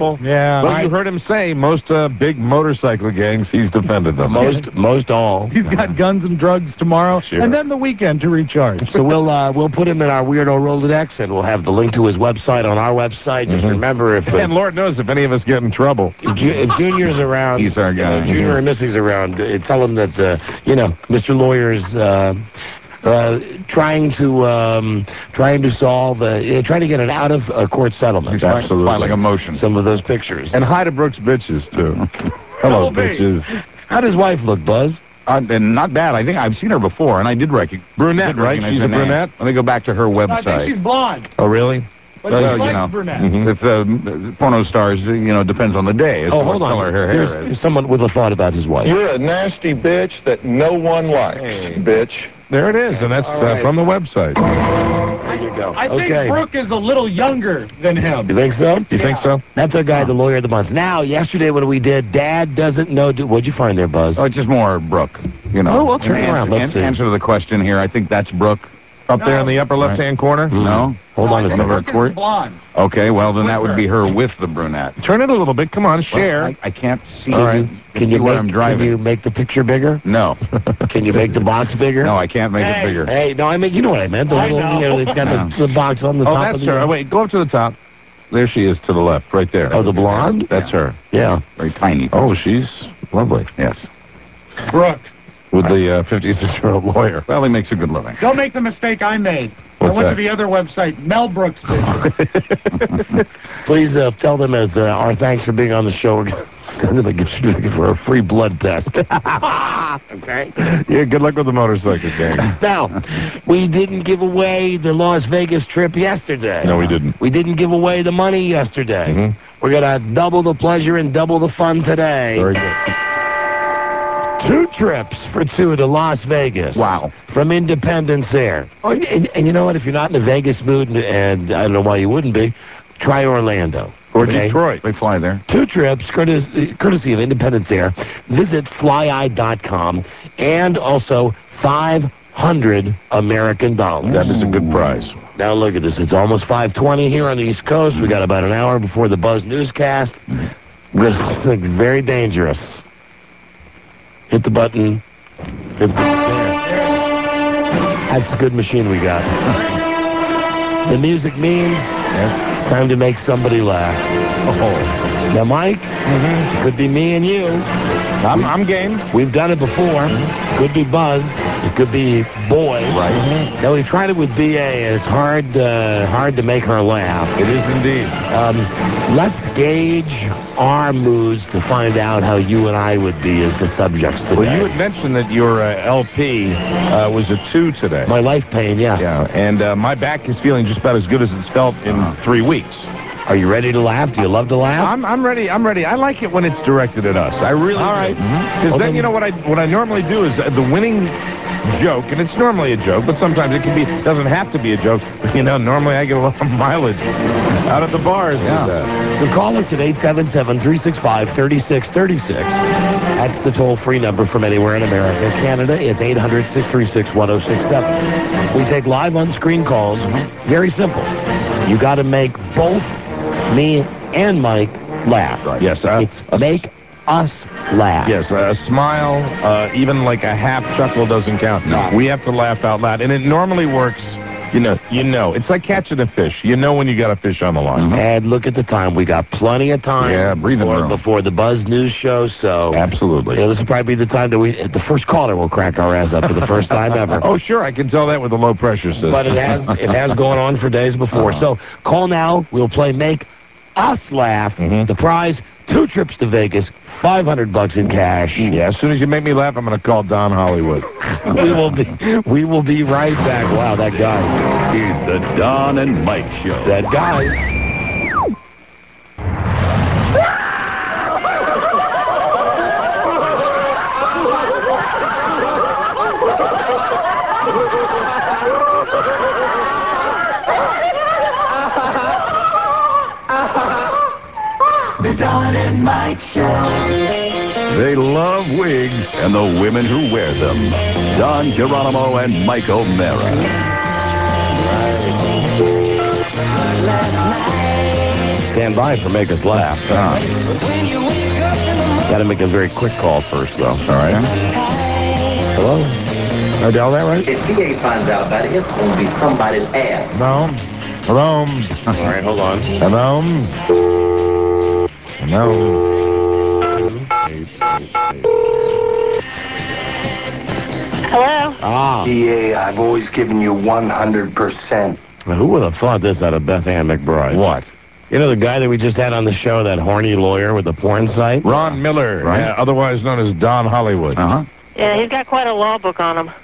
Speaker 5: couple.
Speaker 8: Yeah.
Speaker 5: But you heard him say most uh, big motorcycle gangs, he's defended them.
Speaker 6: Most, most all.
Speaker 8: He's got guns and drugs tomorrow,
Speaker 6: Sure.
Speaker 8: and then the weekend to recharge.
Speaker 6: So we'll uh, we'll put him in our Weirdo Rolodex, and we'll have the link to his website on our website. Just
Speaker 5: Mhm.
Speaker 6: remember, if uh,
Speaker 5: And Lord knows if any of us get in trouble.
Speaker 6: if, Ju- if Junior's around,
Speaker 20: He's our guy.
Speaker 6: uh, Junior and Missy's around, uh, tell him that uh, you know Mister Lawyer's uh, uh, trying to um, trying to solve, uh, uh, trying to get an out of uh, court settlement.
Speaker 20: He's fi-
Speaker 5: Absolutely.
Speaker 20: filing a motion.
Speaker 6: Some of those pictures.
Speaker 5: And hi to Brooks bitches, too. Hello,
Speaker 8: Double B.
Speaker 5: bitches.
Speaker 6: How does wife look, Buzz?
Speaker 20: Uh, and not bad. I think I've seen her before, and I did recognize.
Speaker 5: Brunette, right? She's a brunette?
Speaker 20: Let me go back to her
Speaker 8: I think
Speaker 20: website.
Speaker 8: she's blonde,
Speaker 5: Oh, really?
Speaker 8: but
Speaker 20: Well,
Speaker 8: she
Speaker 20: you
Speaker 8: likes
Speaker 20: know.
Speaker 8: brunette.
Speaker 5: Mhm.
Speaker 20: If the uh, porno stars, uh, you know, depends on the day as
Speaker 6: Oh,
Speaker 20: to
Speaker 6: hold
Speaker 20: what
Speaker 6: on.
Speaker 20: color her
Speaker 6: Here's,
Speaker 20: hair is.
Speaker 6: here's someone with a thought about his wife.
Speaker 1: You're a nasty bitch that no one likes, bitch.
Speaker 5: There it is, and that's
Speaker 1: All
Speaker 5: uh,
Speaker 1: right.
Speaker 5: from the website.
Speaker 6: There you go.
Speaker 8: I think
Speaker 6: okay.
Speaker 8: Brooke is a little younger than him.
Speaker 6: You think so?
Speaker 5: You think so?
Speaker 6: That's our guy, the lawyer of the month. Now, yesterday when we did, Dad doesn't know. Do, what'd you find there, Buzz?
Speaker 20: Oh, it's just more Brooke, you know.
Speaker 6: Oh, we'll turn
Speaker 20: And
Speaker 6: around.
Speaker 20: Answer,
Speaker 6: Let's see.
Speaker 20: answer to the question here. I think that's Brooke.
Speaker 5: Up there in the upper left-hand corner?
Speaker 20: No?
Speaker 6: Hold on a
Speaker 8: I think
Speaker 6: second.
Speaker 8: Brooke is blonde.
Speaker 20: Okay, well, then that would be her with the brunette.
Speaker 5: Turn it a little bit. Come on, share.
Speaker 20: Well, I, I can't see.
Speaker 6: Can
Speaker 20: All right.
Speaker 6: you, can
Speaker 20: see
Speaker 6: you
Speaker 20: where
Speaker 6: make,
Speaker 20: I'm
Speaker 6: can
Speaker 20: driving.
Speaker 6: you make the picture bigger?
Speaker 20: No.
Speaker 6: Can you make the box bigger?
Speaker 20: No, I can't make
Speaker 8: Hey.
Speaker 20: it bigger.
Speaker 6: Hey, no, I mean, you know what I meant. The
Speaker 8: I
Speaker 6: little,
Speaker 8: know.
Speaker 6: you know, it's got
Speaker 20: Yeah.
Speaker 6: the, the box on the
Speaker 5: Oh,
Speaker 6: top
Speaker 5: that's
Speaker 6: of the...
Speaker 5: her. Oh, wait, go up to the top. There she is to the left, right there.
Speaker 6: Oh, the blonde?
Speaker 5: That's her.
Speaker 6: Yeah.
Speaker 20: Very tiny.
Speaker 5: Oh, she's lovely.
Speaker 20: Yes.
Speaker 8: Brooke,
Speaker 5: With the uh, fifty-six-year-old lawyer.
Speaker 20: Well, he makes a good living.
Speaker 8: don't make the mistake I made.
Speaker 5: What's
Speaker 8: I went
Speaker 5: that?
Speaker 8: to the other website, Mel Brooks business.
Speaker 6: Please uh, tell them as uh, our thanks for being on the show. We're going to send them a gift certificate for a free blood test. Okay?
Speaker 5: Yeah, good luck with the motorcycle gang.
Speaker 6: Now, we didn't give away the Las Vegas trip yesterday.
Speaker 5: No, we didn't.
Speaker 6: We didn't give away the money yesterday.
Speaker 5: Mhm.
Speaker 6: We're going to double the pleasure and double the fun today.
Speaker 5: Very good.
Speaker 6: Two trips for two to Las Vegas.
Speaker 20: Wow.
Speaker 6: From Independence Air. Oh, and, and, and you know what? If you're not in a Vegas mood, and, and I don't know why you wouldn't be, try Orlando.
Speaker 5: Or
Speaker 6: Okay?
Speaker 5: Detroit.
Speaker 20: They fly there.
Speaker 6: Two trips, courtesy, courtesy of Independence Air. Visit fly eye dot com and also five hundred American dollars.
Speaker 5: That is a good prize.
Speaker 6: Now look at this. It's almost five twenty here on the East Coast. We got about an hour before the Buzz newscast. It's very dangerous. Hit the button. Hit the, there. That's a good machine we got. The music means it's time to make somebody laugh. Oh. Now, Mike, it could be me and you.
Speaker 5: I'm, I'm game.
Speaker 6: We've done it before. Could be Buzz. It could be Boy.
Speaker 20: Right.
Speaker 6: Now, we tried it with B A, and it's hard, uh, hard to make her laugh.
Speaker 5: It is indeed.
Speaker 6: Um, let's gauge our moods to find out how you and I would be as the subjects today.
Speaker 5: Well, you had mentioned that your uh, L P uh, was a two today.
Speaker 6: My life pain, yes.
Speaker 5: Yeah, and uh, my back is feeling just about as good as it's felt in
Speaker 20: Uh-huh.
Speaker 5: three weeks.
Speaker 6: Are you ready to laugh? Do you love to laugh?
Speaker 5: I'm, I'm ready. I'm ready. I like it when it's directed at us. I really
Speaker 6: All right.
Speaker 5: Because
Speaker 6: Well,
Speaker 5: then,
Speaker 6: then-
Speaker 5: you know, what I what I normally do is uh, the winning joke, and it's normally a joke, but sometimes it can be, doesn't have to be a joke. You know, normally I get a lot of mileage out at the bars.
Speaker 20: Yeah.
Speaker 5: With that.
Speaker 6: So call us at eight seven seven, three six five, three six three six. That's the toll-free number from anywhere in America. Canada, it's eight hundred, six three six, one oh six seven. We take live on-screen calls. Very simple. You got to make both me and Mike laugh.
Speaker 5: Right. Yes, uh,
Speaker 6: It's make us laugh.
Speaker 5: Yes, a smile, uh, even like a half chuckle doesn't count.
Speaker 20: No.
Speaker 5: We have to laugh out loud, and it normally works. You know, you know, it's like catching a fish. You know when you got a fish on the line.
Speaker 6: And look at the time. We got plenty of time
Speaker 20: Yeah, breathing
Speaker 6: before,
Speaker 20: room.
Speaker 6: before the Buzz News show, so...
Speaker 5: Absolutely.
Speaker 6: You know, this will probably be the time that we... The first caller will crack our ass up for the first time ever.
Speaker 5: Oh, sure, I can tell that with the low pressure system.
Speaker 6: But it has it has gone on for days before.
Speaker 5: Uh-huh.
Speaker 6: So call now. We'll play Make Us Laugh.
Speaker 5: Mhm.
Speaker 6: The prize, two trips to Vegas, five hundred bucks in cash.
Speaker 5: Yeah, as soon as you make me laugh, I'm going to call Don Hollywood.
Speaker 6: we will be we will be right back. Wow, that guy.
Speaker 3: It's the Don and Mike Show.
Speaker 6: That guy.
Speaker 3: The Don and Mike Show. They love wigs and the women who wear them. Don Geronimo and Mike O'Mara.
Speaker 6: Stand by for Make Us Laugh.
Speaker 20: Ah.
Speaker 6: Got to make a very quick call first, though. All right. Hello? Did I dial that right?
Speaker 11: If D A finds out about it, it's going to be somebody's ass.
Speaker 7: Hello? Hello?
Speaker 6: All right, hold on.
Speaker 7: Hello? Hello?
Speaker 9: Hello?
Speaker 6: Ah.
Speaker 1: D A, I've always given you one hundred percent.
Speaker 6: Now, who would have thought this out of Beth Ann McBride?
Speaker 7: What?
Speaker 6: You know the guy that we just had on the show, that horny lawyer with the porn site?
Speaker 7: Ron Miller,
Speaker 6: Right.
Speaker 7: uh, otherwise known as Don Hollywood.
Speaker 20: Uh-huh.
Speaker 9: Yeah, he's got quite a law book on him.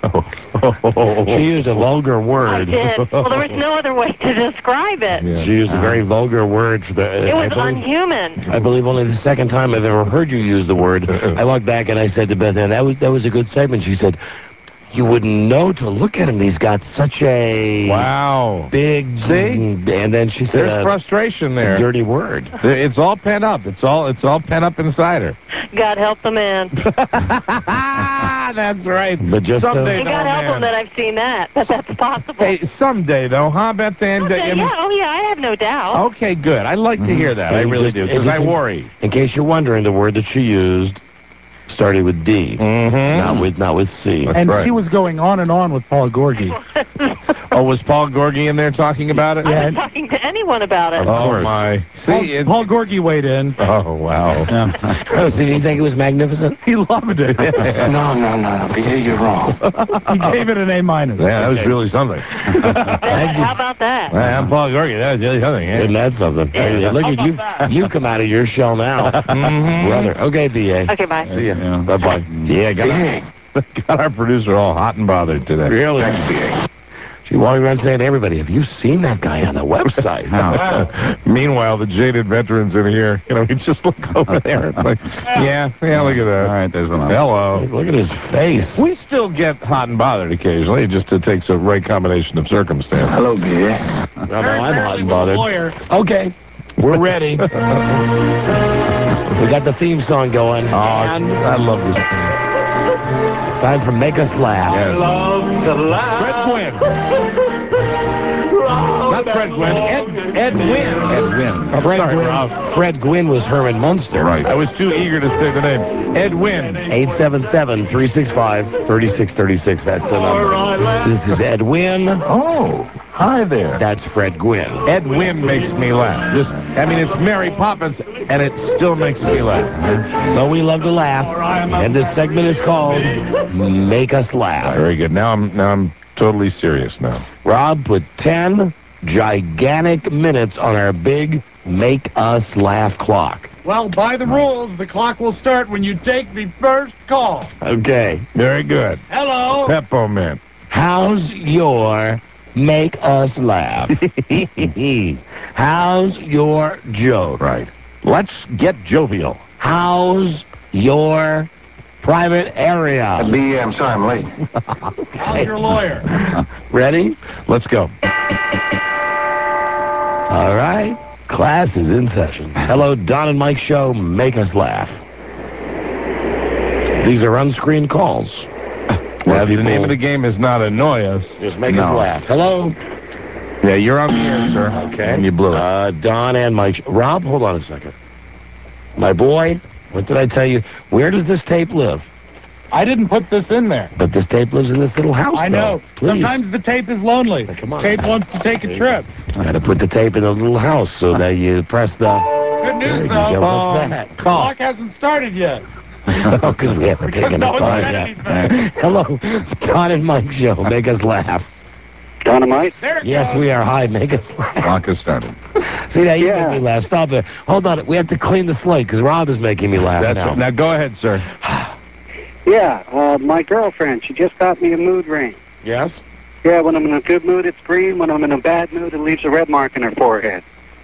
Speaker 6: She used a vulgar word.
Speaker 9: I did. Well, there was no other way to describe it.
Speaker 6: Yeah. She used a very vulgar word for the...
Speaker 9: It
Speaker 6: I
Speaker 9: was
Speaker 6: believe,
Speaker 9: unhuman.
Speaker 6: I believe only the second time I've ever heard you use the word. I walked back and I said to Beth Ann, that was, that was a good segment. She said, you wouldn't know to look at him. He's got such a...
Speaker 7: Wow.
Speaker 6: Big...
Speaker 7: See?
Speaker 6: And then she said...
Speaker 7: There's
Speaker 6: a
Speaker 7: frustration there.
Speaker 6: Dirty word.
Speaker 7: It's all pent up. It's all it's all pent up inside her.
Speaker 9: God help the man.
Speaker 7: That's right.
Speaker 6: But just
Speaker 7: someday,
Speaker 9: And
Speaker 7: though,
Speaker 9: God help
Speaker 7: man.
Speaker 9: him that I've seen that. That that's possible.
Speaker 7: Hey, someday though, huh, Beth Ann?
Speaker 9: Okay,
Speaker 7: I mean-
Speaker 9: yeah, oh yeah, I have no doubt.
Speaker 7: Okay, good. I like to hear that. I
Speaker 6: And
Speaker 7: really
Speaker 6: just-
Speaker 7: do,
Speaker 6: and
Speaker 7: because
Speaker 6: just
Speaker 7: I
Speaker 6: in-
Speaker 7: worry.
Speaker 6: In case you're wondering, the word that she used started with D.
Speaker 7: Mm-hmm.
Speaker 6: Not with not with C.
Speaker 8: And
Speaker 7: right.
Speaker 8: she was going on and on with Paul Gorgie.
Speaker 7: Oh, was Paul Gorgie in there talking about it?
Speaker 9: I was talking to anyone about it.
Speaker 6: Of
Speaker 7: Oh,
Speaker 6: course.
Speaker 7: my.
Speaker 8: Paul,
Speaker 7: See, it,
Speaker 8: Paul Gorgie weighed in.
Speaker 7: oh, wow.
Speaker 6: Oh, did you think it was magnificent?
Speaker 8: He loved it.
Speaker 1: No, no, no, no, B A, you're wrong.
Speaker 8: He gave it an A minus.
Speaker 7: Yeah, that was really something.
Speaker 9: How about that?
Speaker 7: Hey, I'm Paul Gorgie. That was really something.
Speaker 6: Isn't
Speaker 7: Yeah.
Speaker 6: that something? Hey, look at you. You come out of your shell now.
Speaker 7: Mhm.
Speaker 6: Brother. Okay, B A.
Speaker 9: Okay, bye.
Speaker 6: See ya.
Speaker 20: Yeah.
Speaker 6: Bye-bye. Yeah, got, our,
Speaker 7: Got our producer all hot and bothered today.
Speaker 6: really. She walked around saying to everybody, have you seen that guy on the website?
Speaker 7: Meanwhile, the jaded veterans in here, you know, we just look over there. and like, yeah, yeah, look at that.
Speaker 20: All right, there's the number.
Speaker 7: Hello.
Speaker 6: Look at his face.
Speaker 7: We still get hot and bothered occasionally. It just it takes a right combination of circumstances.
Speaker 1: Hello, B A.
Speaker 6: Well, no, I'm hot and bothered. Okay, we're ready. We got the theme song going.
Speaker 7: Oh, I love this.
Speaker 6: It's time for Make Us Laugh.
Speaker 7: Yes.
Speaker 22: Love to laugh.
Speaker 7: Fred Gwynn. Not Fred Gwynn. Ed, Ed Wynn.
Speaker 20: Ed Wynn.
Speaker 6: Fred,
Speaker 7: Sorry,
Speaker 6: Gwynn,
Speaker 7: Rob.
Speaker 6: Fred Gwynn was Herman Munster.
Speaker 7: Right. I was too eager to say the name. Ed Wynn.
Speaker 6: eight seven seven, three six five, three six three six. That's the number. This is Ed Wynn.
Speaker 7: Oh, hi there.
Speaker 6: That's Fred Gwynn.
Speaker 7: Ed Wynn makes me laugh. Just, I mean, it's Mary Poppins, and it still makes me laugh.
Speaker 6: But we love to laugh, and this segment is called Make Us Laugh.
Speaker 7: Very good. Now I'm now I'm totally serious now.
Speaker 6: Rob put ten gigantic minutes on our big Make Us Laugh clock.
Speaker 8: Well, by the rules, the clock will start when you take the first call.
Speaker 6: Okay.
Speaker 7: Very good.
Speaker 8: Hello.
Speaker 7: Peppo Man.
Speaker 6: How's your Make Us Laugh? How's your joke?
Speaker 20: Right.
Speaker 7: Let's get jovial.
Speaker 6: How's your private area?
Speaker 1: B A, I'm sorry I'm late.
Speaker 8: How's your lawyer?
Speaker 6: Ready?
Speaker 7: Let's go.
Speaker 6: All right. Class is in session. Hello, Don and Mike Show. Make Us Laugh. These are unscreened calls.
Speaker 7: Well, the name of the game is not annoy us.
Speaker 6: Just make
Speaker 7: No.
Speaker 6: us laugh. Hello?
Speaker 7: Yeah, you're on the air, sir.
Speaker 6: Okay.
Speaker 7: And you blew it.
Speaker 6: Uh, Don and Mike. Sh- Rob, hold on a second. My boy, what did I tell you? Where does this tape live?
Speaker 8: I didn't put this in there.
Speaker 6: But this tape lives in this little house,
Speaker 8: I know.
Speaker 6: though. Please.
Speaker 8: Sometimes the tape is lonely.
Speaker 6: Come on.
Speaker 8: Tape wants to take a trip.
Speaker 6: Got to put the tape in a little house so that you press the...
Speaker 8: Good news,
Speaker 6: There you
Speaker 8: though.
Speaker 6: go. What's that?
Speaker 8: The clock hasn't started yet.
Speaker 6: Oh, because we haven't
Speaker 8: Because
Speaker 6: taken
Speaker 8: no
Speaker 6: the
Speaker 8: one's
Speaker 6: time
Speaker 8: said
Speaker 6: yet.
Speaker 8: anything.
Speaker 6: Hello, Don and Mike Show. Make us laugh.
Speaker 22: Dynamite?
Speaker 8: There it
Speaker 6: Yes,
Speaker 8: goes.
Speaker 6: we are. Hi, make us laugh.
Speaker 20: Clock has started.
Speaker 6: See, now you
Speaker 22: Yeah.
Speaker 6: make me laugh. Stop it. Hold on. We have to clean the slate because Rob is making me laugh
Speaker 7: That's
Speaker 6: now.
Speaker 7: it. Now go ahead, sir.
Speaker 22: Yeah, uh, my girlfriend, she just got me a mood ring.
Speaker 6: Yes?
Speaker 22: Yeah, when I'm in a good mood, it's green. When I'm in a bad mood, it leaves a red mark in her forehead.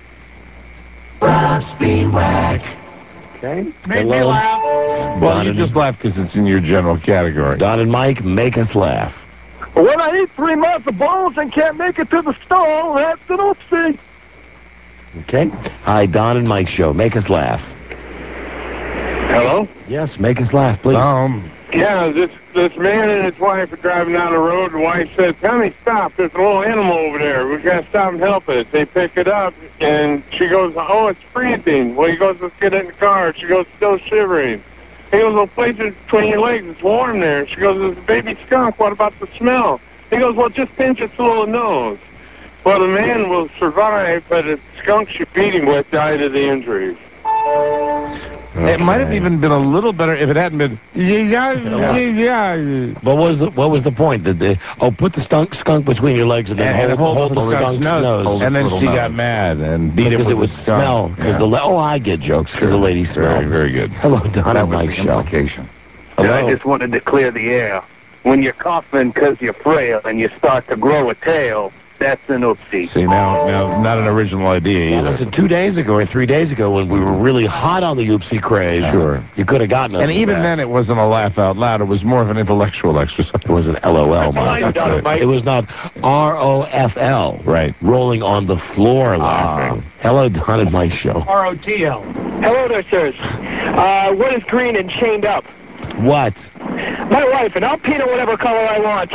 Speaker 6: Okay.
Speaker 8: Made
Speaker 6: Hello.
Speaker 8: me laugh.
Speaker 7: Well,
Speaker 6: Don
Speaker 7: you
Speaker 6: and-
Speaker 7: just laugh because it's in your general category.
Speaker 6: Don and Mike, make us laugh.
Speaker 21: When I eat three months of balls and can't make it to the stall, that's an oopsie.
Speaker 6: Okay. Hi, Don and Mike Show. Make us laugh.
Speaker 22: Hello?
Speaker 6: Yes, make us laugh, please.
Speaker 7: Um,
Speaker 12: Yeah, this this man and his wife are driving down the road. The wife says, "Tommy, stop! There's a little animal over there. We gotta stop and help it." They pick it up, and she goes, "Oh, it's freezing." Well, he goes, "Let's get it in the car." She goes, "Still shivering." He goes, "Well, place it between your legs. It's warm there." She goes, "It's a baby skunk. What about the smell?" He goes, "Well, just pinch its little nose." Well, the man will survive, but the skunk she beat him with died of the injuries.
Speaker 7: Okay. It might have even been a little better if it hadn't been. Yeah, yeah, yeah.
Speaker 6: What was the, what was the point? Did they, oh, put the skunk skunk between your legs and then
Speaker 7: and,
Speaker 6: hold,
Speaker 7: and hold,
Speaker 6: hold the skunk's nose,
Speaker 7: nose. and then she
Speaker 6: nose.
Speaker 7: got mad and beat him
Speaker 6: because
Speaker 7: with
Speaker 6: it would
Speaker 7: the
Speaker 6: smell.
Speaker 7: skunk.
Speaker 6: Because
Speaker 7: Yeah.
Speaker 6: the le- oh, I get jokes because
Speaker 7: Sure.
Speaker 6: the lady smelled.
Speaker 7: Very, very good.
Speaker 6: Hello, Don
Speaker 20: That
Speaker 6: and
Speaker 20: was
Speaker 6: Mike
Speaker 20: the
Speaker 6: show.
Speaker 20: implication.
Speaker 6: Hello.
Speaker 15: I just wanted to clear the air. When you're coughing because you're frail and you start to grow a tail, that's an oopsie.
Speaker 7: See, now, now, not an original idea
Speaker 6: Now,
Speaker 7: either.
Speaker 6: listen, two days ago or three days ago when we were really hot on the oopsie craze,
Speaker 7: Sure.
Speaker 6: you could have gotten us.
Speaker 7: And
Speaker 6: with
Speaker 7: even
Speaker 6: that.
Speaker 7: then, it wasn't a laugh out loud. It was more of an intellectual exercise.
Speaker 6: It was an L O L, Mike.
Speaker 7: That's right.
Speaker 6: It was not R O F L.
Speaker 7: Right.
Speaker 6: Rolling on the floor laughing. Hello, Don and Mike show.
Speaker 8: R O T L.
Speaker 10: Hello there, sirs. Uh, what is green and chained up?
Speaker 6: What?
Speaker 10: My wife, and I'll paint her whatever color I want.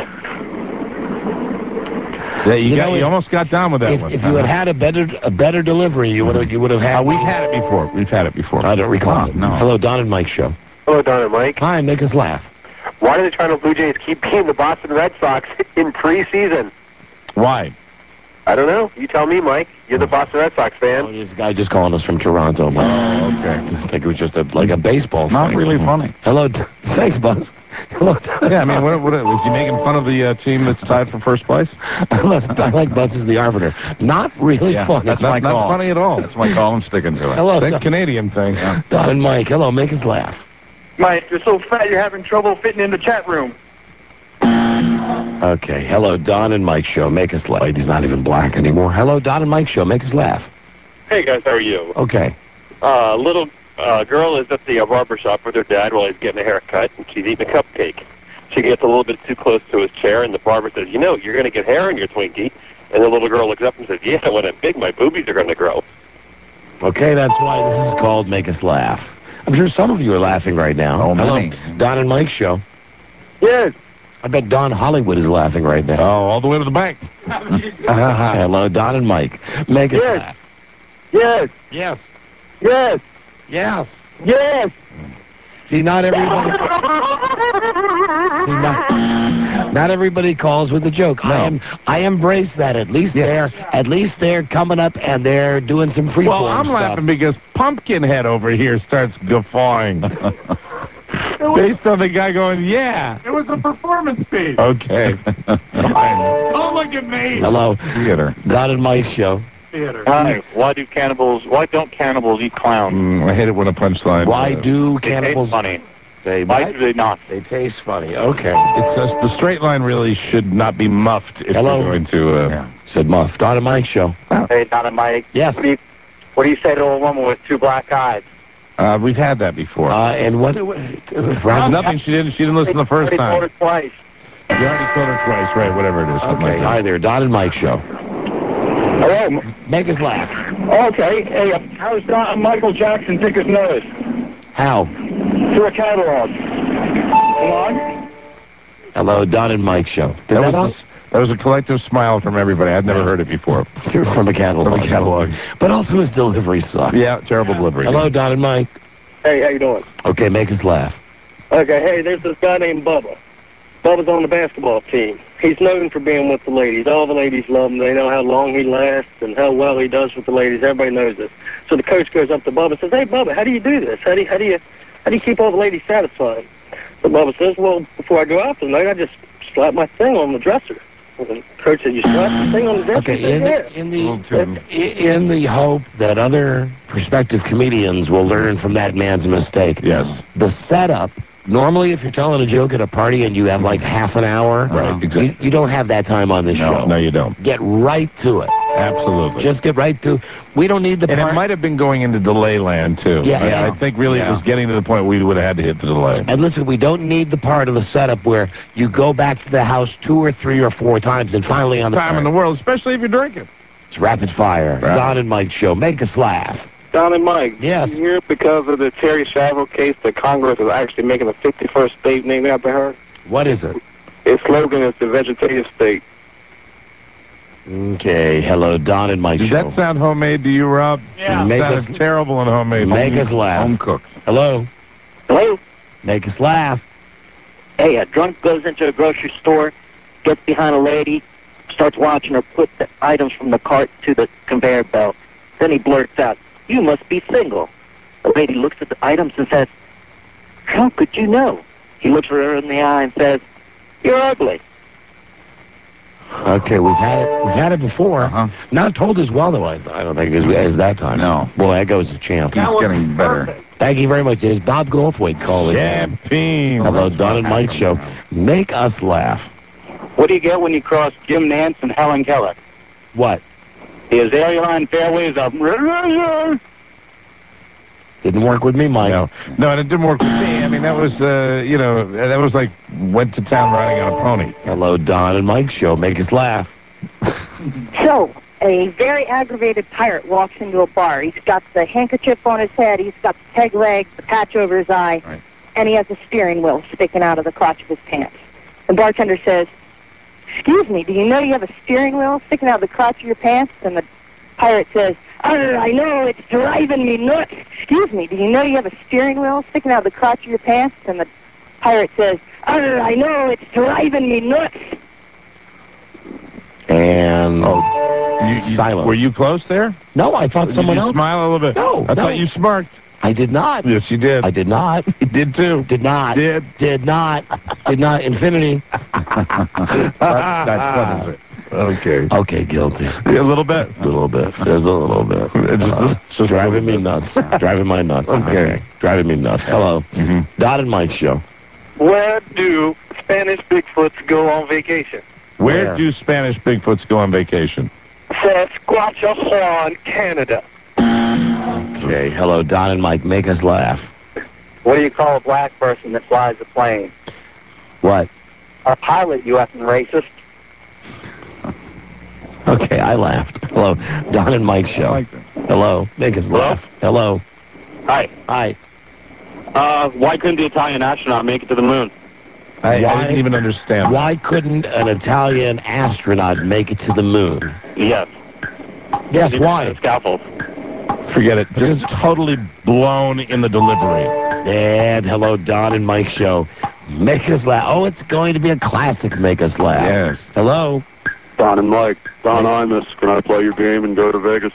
Speaker 7: Yeah, you,
Speaker 6: You
Speaker 7: got,
Speaker 6: know,
Speaker 7: you
Speaker 6: if-
Speaker 7: almost got down with that
Speaker 6: If,
Speaker 7: one.
Speaker 6: if you had had a better a better delivery, you would have you would have had.
Speaker 7: Uh, we've had it before. We've had it before.
Speaker 6: I don't recall it.
Speaker 20: no.
Speaker 6: Hello, Don and Mike show.
Speaker 10: Hello, Don and Mike.
Speaker 6: Hi, make us laugh.
Speaker 10: Why do the Toronto Blue Jays keep beating the Boston Red Sox in preseason?
Speaker 7: Why?
Speaker 10: I don't know. You tell me, Mike. You're the Boston Red Sox fan.
Speaker 6: Oh, this guy just calling us from Toronto. Mike.
Speaker 7: Oh, okay.
Speaker 6: I think it was just a, like a baseball
Speaker 20: Not
Speaker 6: thing.
Speaker 20: really funny.
Speaker 6: Hello, D- thanks, Buzz. Hello, Don.
Speaker 7: Yeah, I mean, what, what, was he making fun of the uh, team that's tied for first place?
Speaker 6: I like Buzz as the arbiter. Not really
Speaker 20: Yeah,
Speaker 6: funny.
Speaker 20: that's
Speaker 7: Not,
Speaker 20: my
Speaker 7: not
Speaker 20: call.
Speaker 7: funny at all.
Speaker 20: That's my call. I'm sticking to it.
Speaker 6: Hello,
Speaker 7: Same
Speaker 6: Don,
Speaker 7: Canadian thing.
Speaker 6: Don and Mike. Hello, make us laugh.
Speaker 10: Mike, you're so fat you're having trouble fitting in the chat room.
Speaker 6: Okay, hello, Don and Mike show. Make us laugh. He's not even black anymore. Hello, Don and Mike show. Make us laugh.
Speaker 23: Hey guys, how are you?
Speaker 6: Okay.
Speaker 23: Uh, little uh, girl is at the uh, barber shop with her dad while he's getting a haircut, and she's eating a cupcake. She gets a little bit too close to his chair, and the barber says, "You know, you're going to get hair in your Twinkie." And the little girl looks up and says, "Yeah, when I'm big, my boobies are going to grow."
Speaker 6: Okay, that's why this is called Make Us Laugh. I'm sure some of you are laughing right now.
Speaker 20: Oh,
Speaker 6: Hello,
Speaker 20: many.
Speaker 6: Don and Mike show.
Speaker 10: Yes.
Speaker 6: I bet Don Hollywood is laughing right
Speaker 7: Oh,
Speaker 6: now.
Speaker 7: all the way to the bank.
Speaker 6: Hello, Don and Mike. Make us
Speaker 10: Yes.
Speaker 6: laugh.
Speaker 10: Yes.
Speaker 6: Yes.
Speaker 10: Yes.
Speaker 6: Yes.
Speaker 10: Yes.
Speaker 6: See, not everybody. See, not, not everybody calls with a joke. I am. I embrace that. At least
Speaker 7: Yes.
Speaker 6: they're. At least they're coming up and they're doing some freeform
Speaker 7: Well, I'm
Speaker 6: stuff.
Speaker 7: laughing because Pumpkinhead over here starts guffawing. Based on the guy going, yeah.
Speaker 8: It was a performance piece.
Speaker 7: Okay. Fine.
Speaker 8: Don't look at me.
Speaker 6: Hello,
Speaker 20: Theater.
Speaker 6: Don and Mike show.
Speaker 8: Theater.
Speaker 13: Hi. Why do cannibals? Why don't cannibals eat clowns?
Speaker 7: Mm, I hate it when a punchline.
Speaker 6: Why
Speaker 7: uh,
Speaker 6: do
Speaker 13: They
Speaker 6: cannibals?
Speaker 13: taste funny.
Speaker 6: They
Speaker 13: Why
Speaker 6: what?
Speaker 13: do they not?
Speaker 6: They taste funny. Okay.
Speaker 7: It's just, the straight line really should not be muffed if
Speaker 6: Hello?
Speaker 7: you're going to. Uh,
Speaker 20: Yeah.
Speaker 6: Said Muff. Don and Mike show.
Speaker 15: Hey, Don and Mike.
Speaker 6: Yes.
Speaker 15: What do you, what do you say to a woman with two black eyes?
Speaker 7: Uh, we've had that before.
Speaker 6: Uh, and what?
Speaker 7: Uh, nothing. She didn't. She didn't listen the first
Speaker 15: I already told
Speaker 7: time.
Speaker 15: her twice.
Speaker 7: You already told her twice, right? Whatever it is. Something
Speaker 6: Okay.
Speaker 7: like that.
Speaker 6: Hi there, Don and Mike show.
Speaker 10: Hello.
Speaker 6: Make us laugh.
Speaker 10: Okay. Hey, uh, how's Don Michael Jackson pick his nose?
Speaker 6: How?
Speaker 10: Through a catalog. Come on.
Speaker 6: Hello, Don and Mike show. Did
Speaker 7: That
Speaker 6: that,
Speaker 7: was,
Speaker 6: all-
Speaker 7: a, that was a collective smile from everybody. I'd never heard it before.
Speaker 6: from a catalog.
Speaker 7: From a catalog.
Speaker 6: But also his delivery sucked.
Speaker 7: Yeah, terrible delivery.
Speaker 6: Hello, Don and Mike.
Speaker 10: Hey, how you doing?
Speaker 6: Okay, make us laugh.
Speaker 10: Okay, hey, there's this guy named Bubba. Bubba's on the basketball team. He's known for being with the ladies. All the ladies love him. They know how long he lasts and how well he does with the ladies. Everybody knows this. So the coach goes up to Bubba and says, "Hey, Bubba, how do you do this? How do you, how do you, how do you keep all the ladies satisfied?" So Bubba says, "Well, before I go out tonight, I just slap my thing on the dresser." And the coach said, "You slap the thing on the dresser?"
Speaker 6: Okay,
Speaker 10: He said,
Speaker 6: in
Speaker 10: "Yeah."
Speaker 6: the, in the in the hope that other prospective comedians will learn from that man's mistake.
Speaker 7: Yes.
Speaker 6: The setup. Normally, if you're telling a joke at a party and you have like half an hour,
Speaker 7: Right, exactly.
Speaker 6: you, you don't have that time on this
Speaker 7: No,
Speaker 6: show.
Speaker 7: no, you don't.
Speaker 6: Get right to it.
Speaker 7: Absolutely.
Speaker 6: Just get right to. We don't need the.
Speaker 7: And
Speaker 6: part-
Speaker 7: it might have been going into delay land, too.
Speaker 6: Yeah,
Speaker 7: I,
Speaker 6: yeah.
Speaker 7: I think really
Speaker 20: Yeah.
Speaker 7: it was getting to the point we would have had to hit the delay.
Speaker 6: And listen, we don't need the part of the setup where you go back to the house two or three or four times and finally on the
Speaker 7: Time in the world, especially if you're drinking.
Speaker 6: It's rapid fire.
Speaker 7: Right.
Speaker 6: Don and Mike show. Make us laugh.
Speaker 10: Don and Mike.
Speaker 6: Yes.
Speaker 10: You hear because of the Terry Schiavo case that Congress is actually making a fifty-first state named after her?
Speaker 6: What is it?
Speaker 10: Its slogan is the vegetative state.
Speaker 6: Okay, hello, Don and Mike
Speaker 7: Did
Speaker 6: show.
Speaker 7: that sound homemade to you, Rob?
Speaker 6: Yeah.
Speaker 7: It
Speaker 6: Make
Speaker 7: sounded
Speaker 6: us-
Speaker 7: terrible and homemade.
Speaker 6: Make
Speaker 7: Home-
Speaker 6: us laugh.
Speaker 7: Home cooked.
Speaker 6: Hello?
Speaker 14: Hello?
Speaker 6: Make us laugh.
Speaker 14: Hey, a drunk goes into a grocery store, gets behind a lady, starts watching her put the items from the cart to the conveyor belt. Then he blurts out, "You must be single." The lady looks at the items and says, "How could you know?" He looks her in the eye and says, "You're ugly."
Speaker 6: Okay, we've had it. We've had it before.
Speaker 20: Uh-huh.
Speaker 6: Not told as well, though. I, I don't think as, as that time.
Speaker 20: No.
Speaker 6: Well, that goes a champ.
Speaker 20: He's getting better.
Speaker 6: Thank you very much. It's Bob Goldthwait calling.
Speaker 7: Champagne.
Speaker 6: Hello, Don and Mike show. Make us laugh.
Speaker 18: What do you get when you cross Jim Nance and Helen Keller?
Speaker 6: What?
Speaker 18: The Azalea line fairways of...
Speaker 6: Didn't work with me, Mike.
Speaker 7: No, no, and it didn't work with me. I mean, that was, uh, you know, that was like went to town riding on a pony.
Speaker 6: Hello, Don and Mike show. Make us laugh.
Speaker 16: So, a very aggravated pirate walks into a bar. He's got the handkerchief on his head, he's got the peg leg, the patch over his eye,
Speaker 20: Right.
Speaker 16: and he has a steering wheel sticking out of the crotch of his pants. The bartender says, "Excuse me, do you know you have a steering wheel sticking out of the crotch of your pants?" And the pirate says, "Oh, I know, it's driving me nuts. Excuse me, do you know you have a steering wheel sticking out of the crotch of your pants?" And the pirate says, "Oh, I know, it's driving me nuts."
Speaker 6: And
Speaker 7: Oh, you, you,
Speaker 6: silence.
Speaker 7: were you close there?
Speaker 6: No, I thought
Speaker 7: Did
Speaker 6: someone
Speaker 7: you
Speaker 6: else.
Speaker 7: smile a little bit?
Speaker 6: No,
Speaker 7: I
Speaker 6: no.
Speaker 7: thought you smirked.
Speaker 6: I did not.
Speaker 7: Yes, you did.
Speaker 6: I did not.
Speaker 7: You did too.
Speaker 6: Did not.
Speaker 7: Did.
Speaker 6: Did not. Did not. Infinity.
Speaker 20: That, that settles it.
Speaker 7: Okay.
Speaker 6: Okay, guilty.
Speaker 7: Yeah, a little bit.
Speaker 6: A little bit. There's a little bit.
Speaker 7: Just a-
Speaker 6: Uh,
Speaker 7: just a
Speaker 6: driving me
Speaker 7: little
Speaker 6: nuts. Driving my nuts.
Speaker 7: Okay.
Speaker 6: Driving me nuts. Hello.
Speaker 7: Mhm.
Speaker 6: Don and Mike show.
Speaker 10: Where do Spanish Bigfoots go on vacation?
Speaker 7: Where
Speaker 6: Where?
Speaker 7: do Spanish Bigfoots go on vacation?
Speaker 10: Saskatchewan, Canada.
Speaker 6: Okay. Hello, Don and Mike. Make us laugh.
Speaker 14: What do you call a black person that flies a plane?
Speaker 6: What?
Speaker 14: A pilot, you effing racist.
Speaker 6: Okay, I laughed. Hello, Don and Mike show.
Speaker 20: like that.
Speaker 6: Hello. Make us laugh. Hello.
Speaker 18: Hi.
Speaker 6: Hi.
Speaker 18: Uh, why couldn't the Italian astronaut make it to the moon?
Speaker 7: I, I
Speaker 6: Why-
Speaker 7: didn't even understand.
Speaker 6: Why couldn't an Italian astronaut make it to the moon?
Speaker 18: Yes.
Speaker 6: Yes, why?
Speaker 18: Scaffold.
Speaker 7: Forget it. Just totally blown in the delivery.
Speaker 6: And hello, Don and Mike show. Make us laugh. Oh, it's going to be a classic Make Us Laugh.
Speaker 7: Yes.
Speaker 6: Hello.
Speaker 10: Don and Mike. Don Imus. Can I play your game and go to Vegas?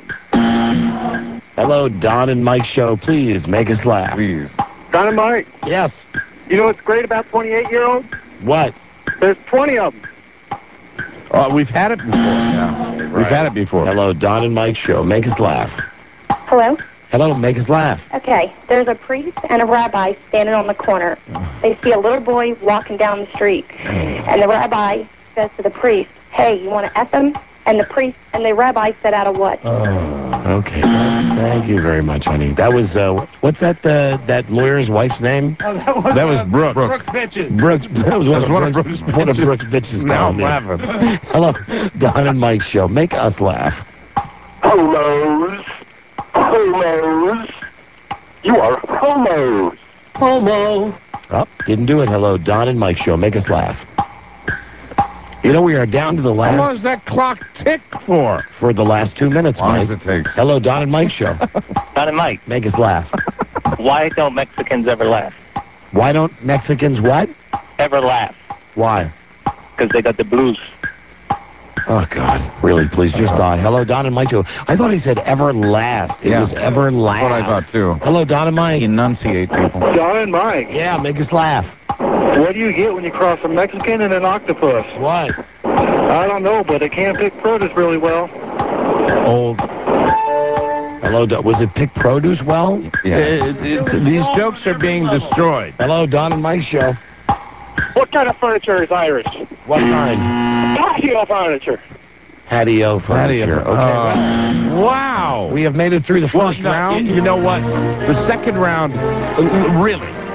Speaker 6: Hello, Don and Mike show. Please make us laugh.
Speaker 20: Please.
Speaker 10: Don and Mike.
Speaker 6: Yes.
Speaker 10: You know what's great about twenty-eight-year-olds?
Speaker 6: What?
Speaker 10: There's twenty of them.
Speaker 7: Oh, we've had it before.
Speaker 20: Yeah.
Speaker 7: We've had it before.
Speaker 6: Hello, Don and Mike show. Make us laugh.
Speaker 16: Hello?
Speaker 6: Hello, make us laugh.
Speaker 16: Okay, there's a priest and a rabbi standing on the corner. They see a little boy walking down the street, and the rabbi says to the priest, "Hey, you want to F him?" And the priest and the rabbi said, "Out of what?"
Speaker 6: Oh, okay. Thank you very much, honey. That was, uh, what's that, uh, that lawyer's wife's name?
Speaker 7: That was Brooke.
Speaker 6: Brooke Bitches. Brooks. That was one,
Speaker 7: That's
Speaker 6: of,
Speaker 7: one of
Speaker 6: Brooks,
Speaker 7: Brooks'
Speaker 6: one of
Speaker 7: bitches.
Speaker 6: Brooks' bitches.
Speaker 7: Now
Speaker 6: calling
Speaker 7: I'm
Speaker 6: in.
Speaker 7: laughing.
Speaker 6: Hello, Don and Mike show. Make us laugh.
Speaker 10: Homos. Homos. You are homos.
Speaker 6: Homo. Oh, didn't do it. Hello, Don and Mike show. Make us laugh. You know, we are down to the
Speaker 7: How long
Speaker 6: last,
Speaker 7: does that clock tick for?
Speaker 6: for the last two minutes,
Speaker 20: As long
Speaker 6: Mike.
Speaker 20: as it takes.
Speaker 6: Hello, Don and Mike show.
Speaker 18: Don and Mike,
Speaker 6: Make us laugh.
Speaker 18: why don't Mexicans ever laugh?
Speaker 6: Why don't Mexicans what?
Speaker 18: Ever laugh?
Speaker 6: Why?
Speaker 18: Because they got the blues.
Speaker 6: Oh, God. Really, please just die. Hello, Don and Mike show. I thought he said everlast. It
Speaker 20: Yeah.
Speaker 6: was everlast.
Speaker 20: That's what I thought too.
Speaker 6: Hello, Don and Mike.
Speaker 20: Enunciate people.
Speaker 10: Don and Mike.
Speaker 6: Yeah, make us laugh.
Speaker 10: What do you get when you cross a Mexican and an octopus?
Speaker 6: What?
Speaker 10: I don't know, but they can't pick produce really well.
Speaker 7: Old.
Speaker 6: Hello, Don. Was it pick produce well?
Speaker 20: Yeah.
Speaker 7: It- it's- these jokes are being destroyed.
Speaker 6: Hello, Don and Mike show.
Speaker 10: What kind of furniture is Irish?
Speaker 6: What kind?
Speaker 10: Patio furniture.
Speaker 6: Patio furniture. Okay.
Speaker 7: Uh, wow.
Speaker 6: We have made it through the
Speaker 7: Well,
Speaker 6: first
Speaker 7: no,
Speaker 6: round.
Speaker 7: You, you know what? The second round, uh, really,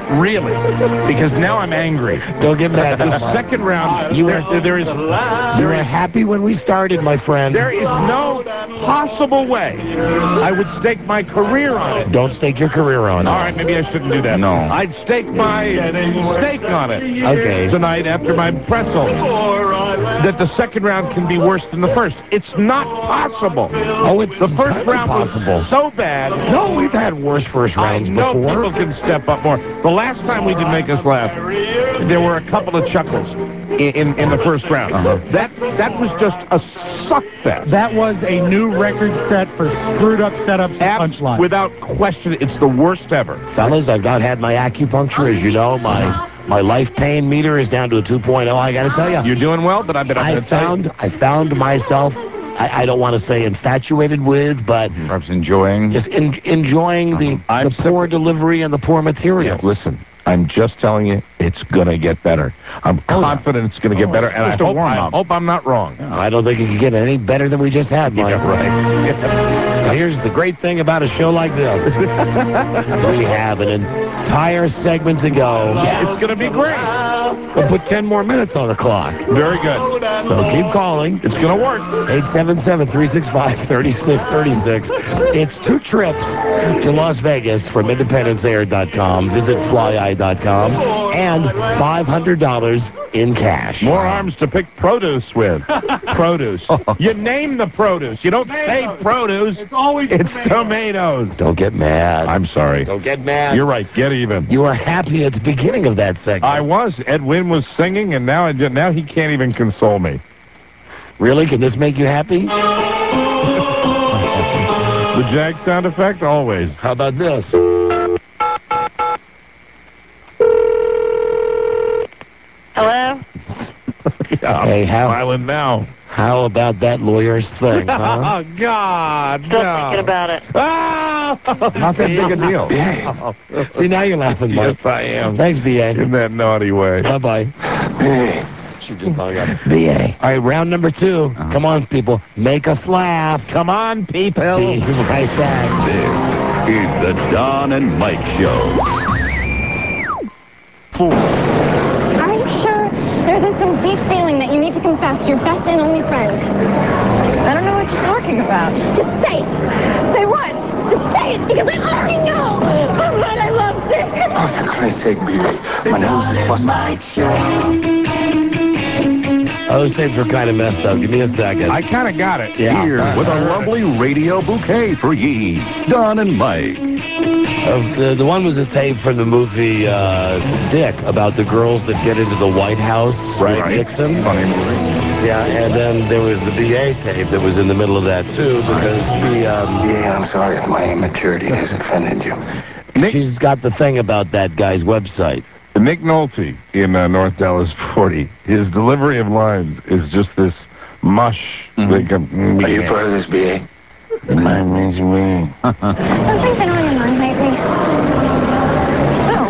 Speaker 7: Really. Because now I'm angry.
Speaker 6: Don't get mad.
Speaker 7: The second round,
Speaker 6: You
Speaker 7: there,
Speaker 6: were,
Speaker 7: there is...
Speaker 6: you were happy when we started, my friend.
Speaker 7: There is no possible way I would stake my career on it.
Speaker 6: Don't stake your career on it.
Speaker 7: All right, maybe I shouldn't do that.
Speaker 20: No.
Speaker 7: I'd stake my stake on it.
Speaker 6: Okay.
Speaker 7: Tonight after my pretzel. That the second round can be worse than the first. It's not possible.
Speaker 6: Oh, it's
Speaker 7: the first
Speaker 6: entirely
Speaker 7: round
Speaker 6: possible.
Speaker 7: was so bad.
Speaker 6: No, we've had worse first rounds
Speaker 7: I know
Speaker 6: before.
Speaker 7: people can step up more. The last time we did Make Us Laugh, there were a couple of chuckles in in, in the first round. Uh-huh. That that was just a suck fest.
Speaker 8: That was a new record set for screwed up setups and punchlines.
Speaker 7: Without question, it's the worst ever.
Speaker 6: Fellas, I've not had my acupuncture. As you know, my my life pain meter is down to a two point oh. I got to tell you.
Speaker 7: You're doing well, but I bet I'm
Speaker 6: I
Speaker 7: going to tell
Speaker 6: found
Speaker 7: you.
Speaker 6: I found myself. I, I don't want to say infatuated with, but
Speaker 20: perhaps enjoying.
Speaker 6: Just in, enjoying the, the poor delivery and the poor material.
Speaker 5: Yeah, listen, I'm just telling you, it's going to get better. I'm
Speaker 6: Oh,
Speaker 5: confident it's going to get
Speaker 6: Oh,
Speaker 5: better,
Speaker 6: it's
Speaker 5: and I
Speaker 6: just a
Speaker 5: hope, I
Speaker 6: warm-up.
Speaker 5: hope I'm not wrong.
Speaker 6: I don't think it can get any better than we just had, Mike.
Speaker 5: Yeah, right.
Speaker 6: Now, here's the great thing about a show like this. We have an entire segment to go.
Speaker 7: It's going to be great.
Speaker 6: We'll put ten more minutes on the clock.
Speaker 7: Very good.
Speaker 6: So keep calling.
Speaker 7: It's going to work.
Speaker 6: eight seven seven, three six five, three six three six. It's two trips to Las Vegas from independence air dot com. Visit fly eye dot com. And five hundred dollars in cash.
Speaker 7: More arms to pick produce with. Produce. You name the produce. You don't say produce.
Speaker 8: It's always
Speaker 7: It's
Speaker 8: tomatoes.
Speaker 7: tomatoes.
Speaker 6: Don't get mad.
Speaker 5: I'm sorry.
Speaker 6: Don't get mad.
Speaker 5: You're right. Get even.
Speaker 6: You were happy at the beginning of that segment.
Speaker 5: I was. Ed Wynn was singing, and now, now he can't even console me.
Speaker 6: Really? Can this make you happy?
Speaker 5: The Jag sound effect? Always.
Speaker 6: How about this?
Speaker 9: Hello?
Speaker 5: Yeah,
Speaker 6: Hey,
Speaker 5: I'm
Speaker 6: how-
Speaker 5: smiling now.
Speaker 6: How about that lawyer's thing, huh?
Speaker 7: Oh, God.
Speaker 9: Still
Speaker 7: no.
Speaker 9: thinking about it.
Speaker 7: Ah!
Speaker 5: Not that big a deal.
Speaker 6: See, now you're laughing, Mike.
Speaker 5: Yes, I am.
Speaker 6: Thanks, B A.
Speaker 5: In that naughty way.
Speaker 6: Bye-bye.
Speaker 1: Hey,
Speaker 6: She just hung up. B A. All right, round number two.
Speaker 5: Uh-huh.
Speaker 6: Come on, people. Make us laugh.
Speaker 7: Come on, people.
Speaker 6: Be right back.
Speaker 3: This is the Don and Mike Show.
Speaker 5: Four.
Speaker 2: Are you sure there isn't some deep feeling that you need to confess to your best and only friend? I don't know what you're talking about. Just say it. Say what? Just say it, because I already know. How much I love Dick.
Speaker 1: oh, for Christ's sake, B A. My nose is busted.
Speaker 6: Those tapes were kind of messed up. Give me a second.
Speaker 7: I kind of got it.
Speaker 6: Yeah.
Speaker 3: Here with a lovely radio bouquet for ye, Don and Mike.
Speaker 6: Uh, the, the one was a tape from the movie uh, Dick about the girls that get into the White House with Nixon.
Speaker 5: Funny movie.
Speaker 6: Yeah, and then there was the B A tape that was in the middle of that, too, because she... Um,
Speaker 1: Yeah, I'm sorry if my immaturity has offended you.
Speaker 6: she's got the thing about that guy's website.
Speaker 5: Nick Nolte in uh, North Dallas forty. His delivery of lines is just this mush.
Speaker 20: Mm-hmm.
Speaker 5: Like a, mm,
Speaker 1: Are you part of this, B A?
Speaker 5: My means me.
Speaker 2: Something's been on your mind lately. Oh.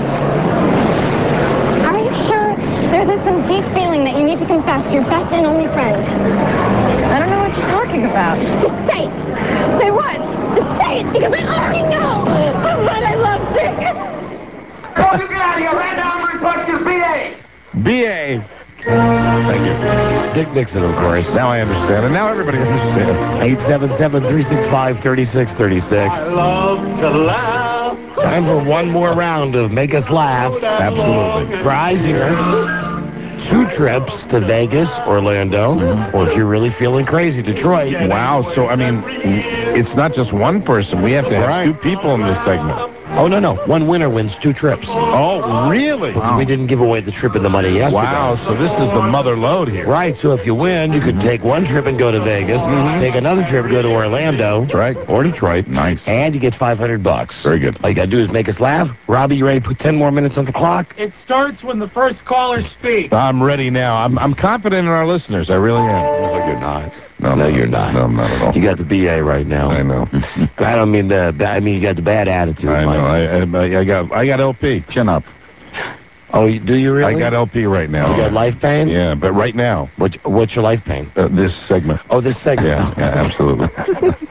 Speaker 2: Are you sure there isn't some deep feeling that you need to confess to your best and only friend? I don't know what you're talking about. Just say it. Say what? Just say it, because I already know. How much I love Dick.
Speaker 1: Go, you get out of here right now. I'm reporting to the B A.
Speaker 7: B A.
Speaker 5: Thank you.
Speaker 6: Dick Nixon, of course.
Speaker 5: Now I understand, and now everybody understands.
Speaker 6: eight seven seven, three six five, three six three six.
Speaker 1: I love to laugh.
Speaker 6: Time for one more round of Make Us Laugh.
Speaker 5: Absolutely.
Speaker 6: Prize here. Two trips to Vegas, Orlando, or if you're really feeling crazy, Detroit.
Speaker 5: Wow, so, I mean, it's not just one person. We have to have
Speaker 6: Right.
Speaker 5: two people in this segment.
Speaker 6: Oh, no, no. One winner wins two trips.
Speaker 5: Oh, really?
Speaker 6: We didn't give away the trip and the money yesterday.
Speaker 5: Wow, so this is the mother load here.
Speaker 6: Right, so if you win, you could take one trip and go to Vegas, take another trip and go to Orlando.
Speaker 5: That's right.
Speaker 6: Or Detroit.
Speaker 5: Nice.
Speaker 6: And you get five hundred bucks.
Speaker 5: Very good.
Speaker 6: All you got to do is make us laugh. Robbie, you ready to put ten more minutes on the clock?
Speaker 8: It starts when the first caller speaks.
Speaker 5: I'm ready now. I'm, I'm confident in our listeners. I really am.
Speaker 6: No, you're not.
Speaker 5: No,
Speaker 6: No, you're not.
Speaker 5: No, I'm not at all.
Speaker 6: You got the B A right now.
Speaker 5: I know.
Speaker 6: I don't mean the. ba- I mean you got the bad attitude.
Speaker 5: I
Speaker 6: Mike.
Speaker 5: know. I, I, I got I got L P. Chin up.
Speaker 6: Oh, you- do you really?
Speaker 5: I got L P right now.
Speaker 6: You got life pain?
Speaker 5: Yeah, but right now,
Speaker 6: What, what's your life pain?
Speaker 5: uh, this segment.
Speaker 6: Oh, this segment.
Speaker 5: Yeah, yeah, absolutely.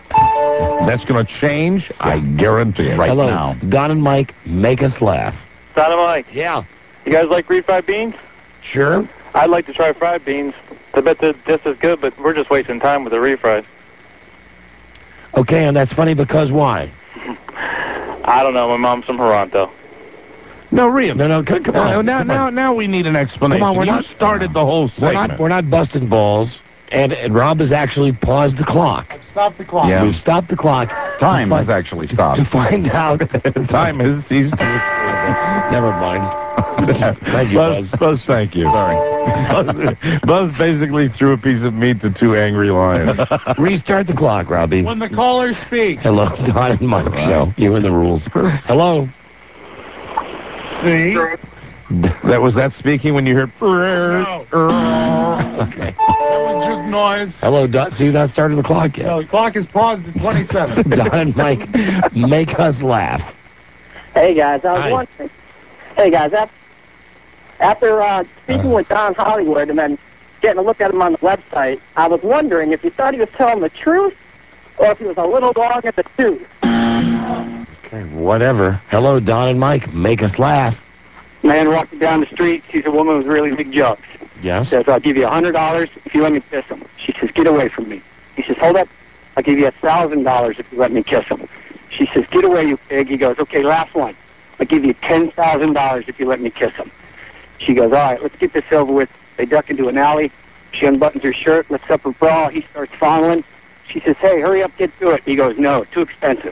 Speaker 5: That's going to change, I guarantee it.
Speaker 20: Right
Speaker 6: Hello,
Speaker 20: now.
Speaker 6: Don and Mike, make us laugh.
Speaker 13: Dynamite.
Speaker 6: Yeah.
Speaker 13: You guys like refried beans?
Speaker 6: Sure.
Speaker 13: I'd like to try fried beans. I bet they're just as good, but we're just wasting time with the refried.
Speaker 6: Okay, and that's funny because why?
Speaker 13: I don't know. My mom's from Toronto.
Speaker 7: No, really.
Speaker 6: No, no, c- come
Speaker 7: Uh,
Speaker 6: on.
Speaker 7: now,
Speaker 6: come
Speaker 7: now,
Speaker 6: on.
Speaker 7: now we need an explanation.
Speaker 6: Come on, we're
Speaker 7: you
Speaker 6: not-
Speaker 7: started the whole
Speaker 6: We're
Speaker 7: segment.
Speaker 6: not, we're not busting balls, and, and Rob has actually paused the clock.
Speaker 8: Stop the clock.
Speaker 20: Yeah.
Speaker 6: We've stopped the clock.
Speaker 20: Time
Speaker 6: to
Speaker 20: has
Speaker 6: find,
Speaker 20: actually stopped.
Speaker 6: to find out.
Speaker 7: Time has ceased.
Speaker 6: Never mind. Thank you,
Speaker 7: Buzz,
Speaker 6: Buzz.
Speaker 7: Buzz, thank you. Sorry. Buzz, Buzz basically threw a piece of meat to two angry lions.
Speaker 6: Restart the clock, Robbie.
Speaker 8: When the callers speak.
Speaker 6: Hello, Don and Mike show. You and the rules. Hello.
Speaker 8: See?
Speaker 7: That was that speaking when you heard.
Speaker 8: No.
Speaker 6: Okay.
Speaker 8: That was just noise.
Speaker 6: Hello, Don. So you've not started the clock yet.
Speaker 8: No, the clock is paused at twenty-seven.
Speaker 6: Don and Mike, make us laugh.
Speaker 14: Hey guys, I was
Speaker 6: Hi.
Speaker 14: wondering. Hey guys, after, after uh, speaking with Don Hollywood and then getting a look at him on the website, I was wondering if you thought he was telling the truth or if he was a little long at the tooth.
Speaker 6: Okay, whatever. Hello, Don and Mike, make us laugh.
Speaker 22: Man walking down the street, sees a woman with really big jugs.
Speaker 6: Yes?
Speaker 22: Says, I'll give you a hundred dollars if you let me kiss him. She says, get away from me. He says, hold up. I'll give you a thousand dollars if you let me kiss him. She says, get away, you pig. He goes, okay, last one. I'll give you ten thousand dollars if you let me kiss him. She goes, all right, let's get this over with. They duck into an alley. She unbuttons her shirt, lifts up her bra. He starts fondling. She says, hey, hurry up, get to it. He goes, no, too expensive.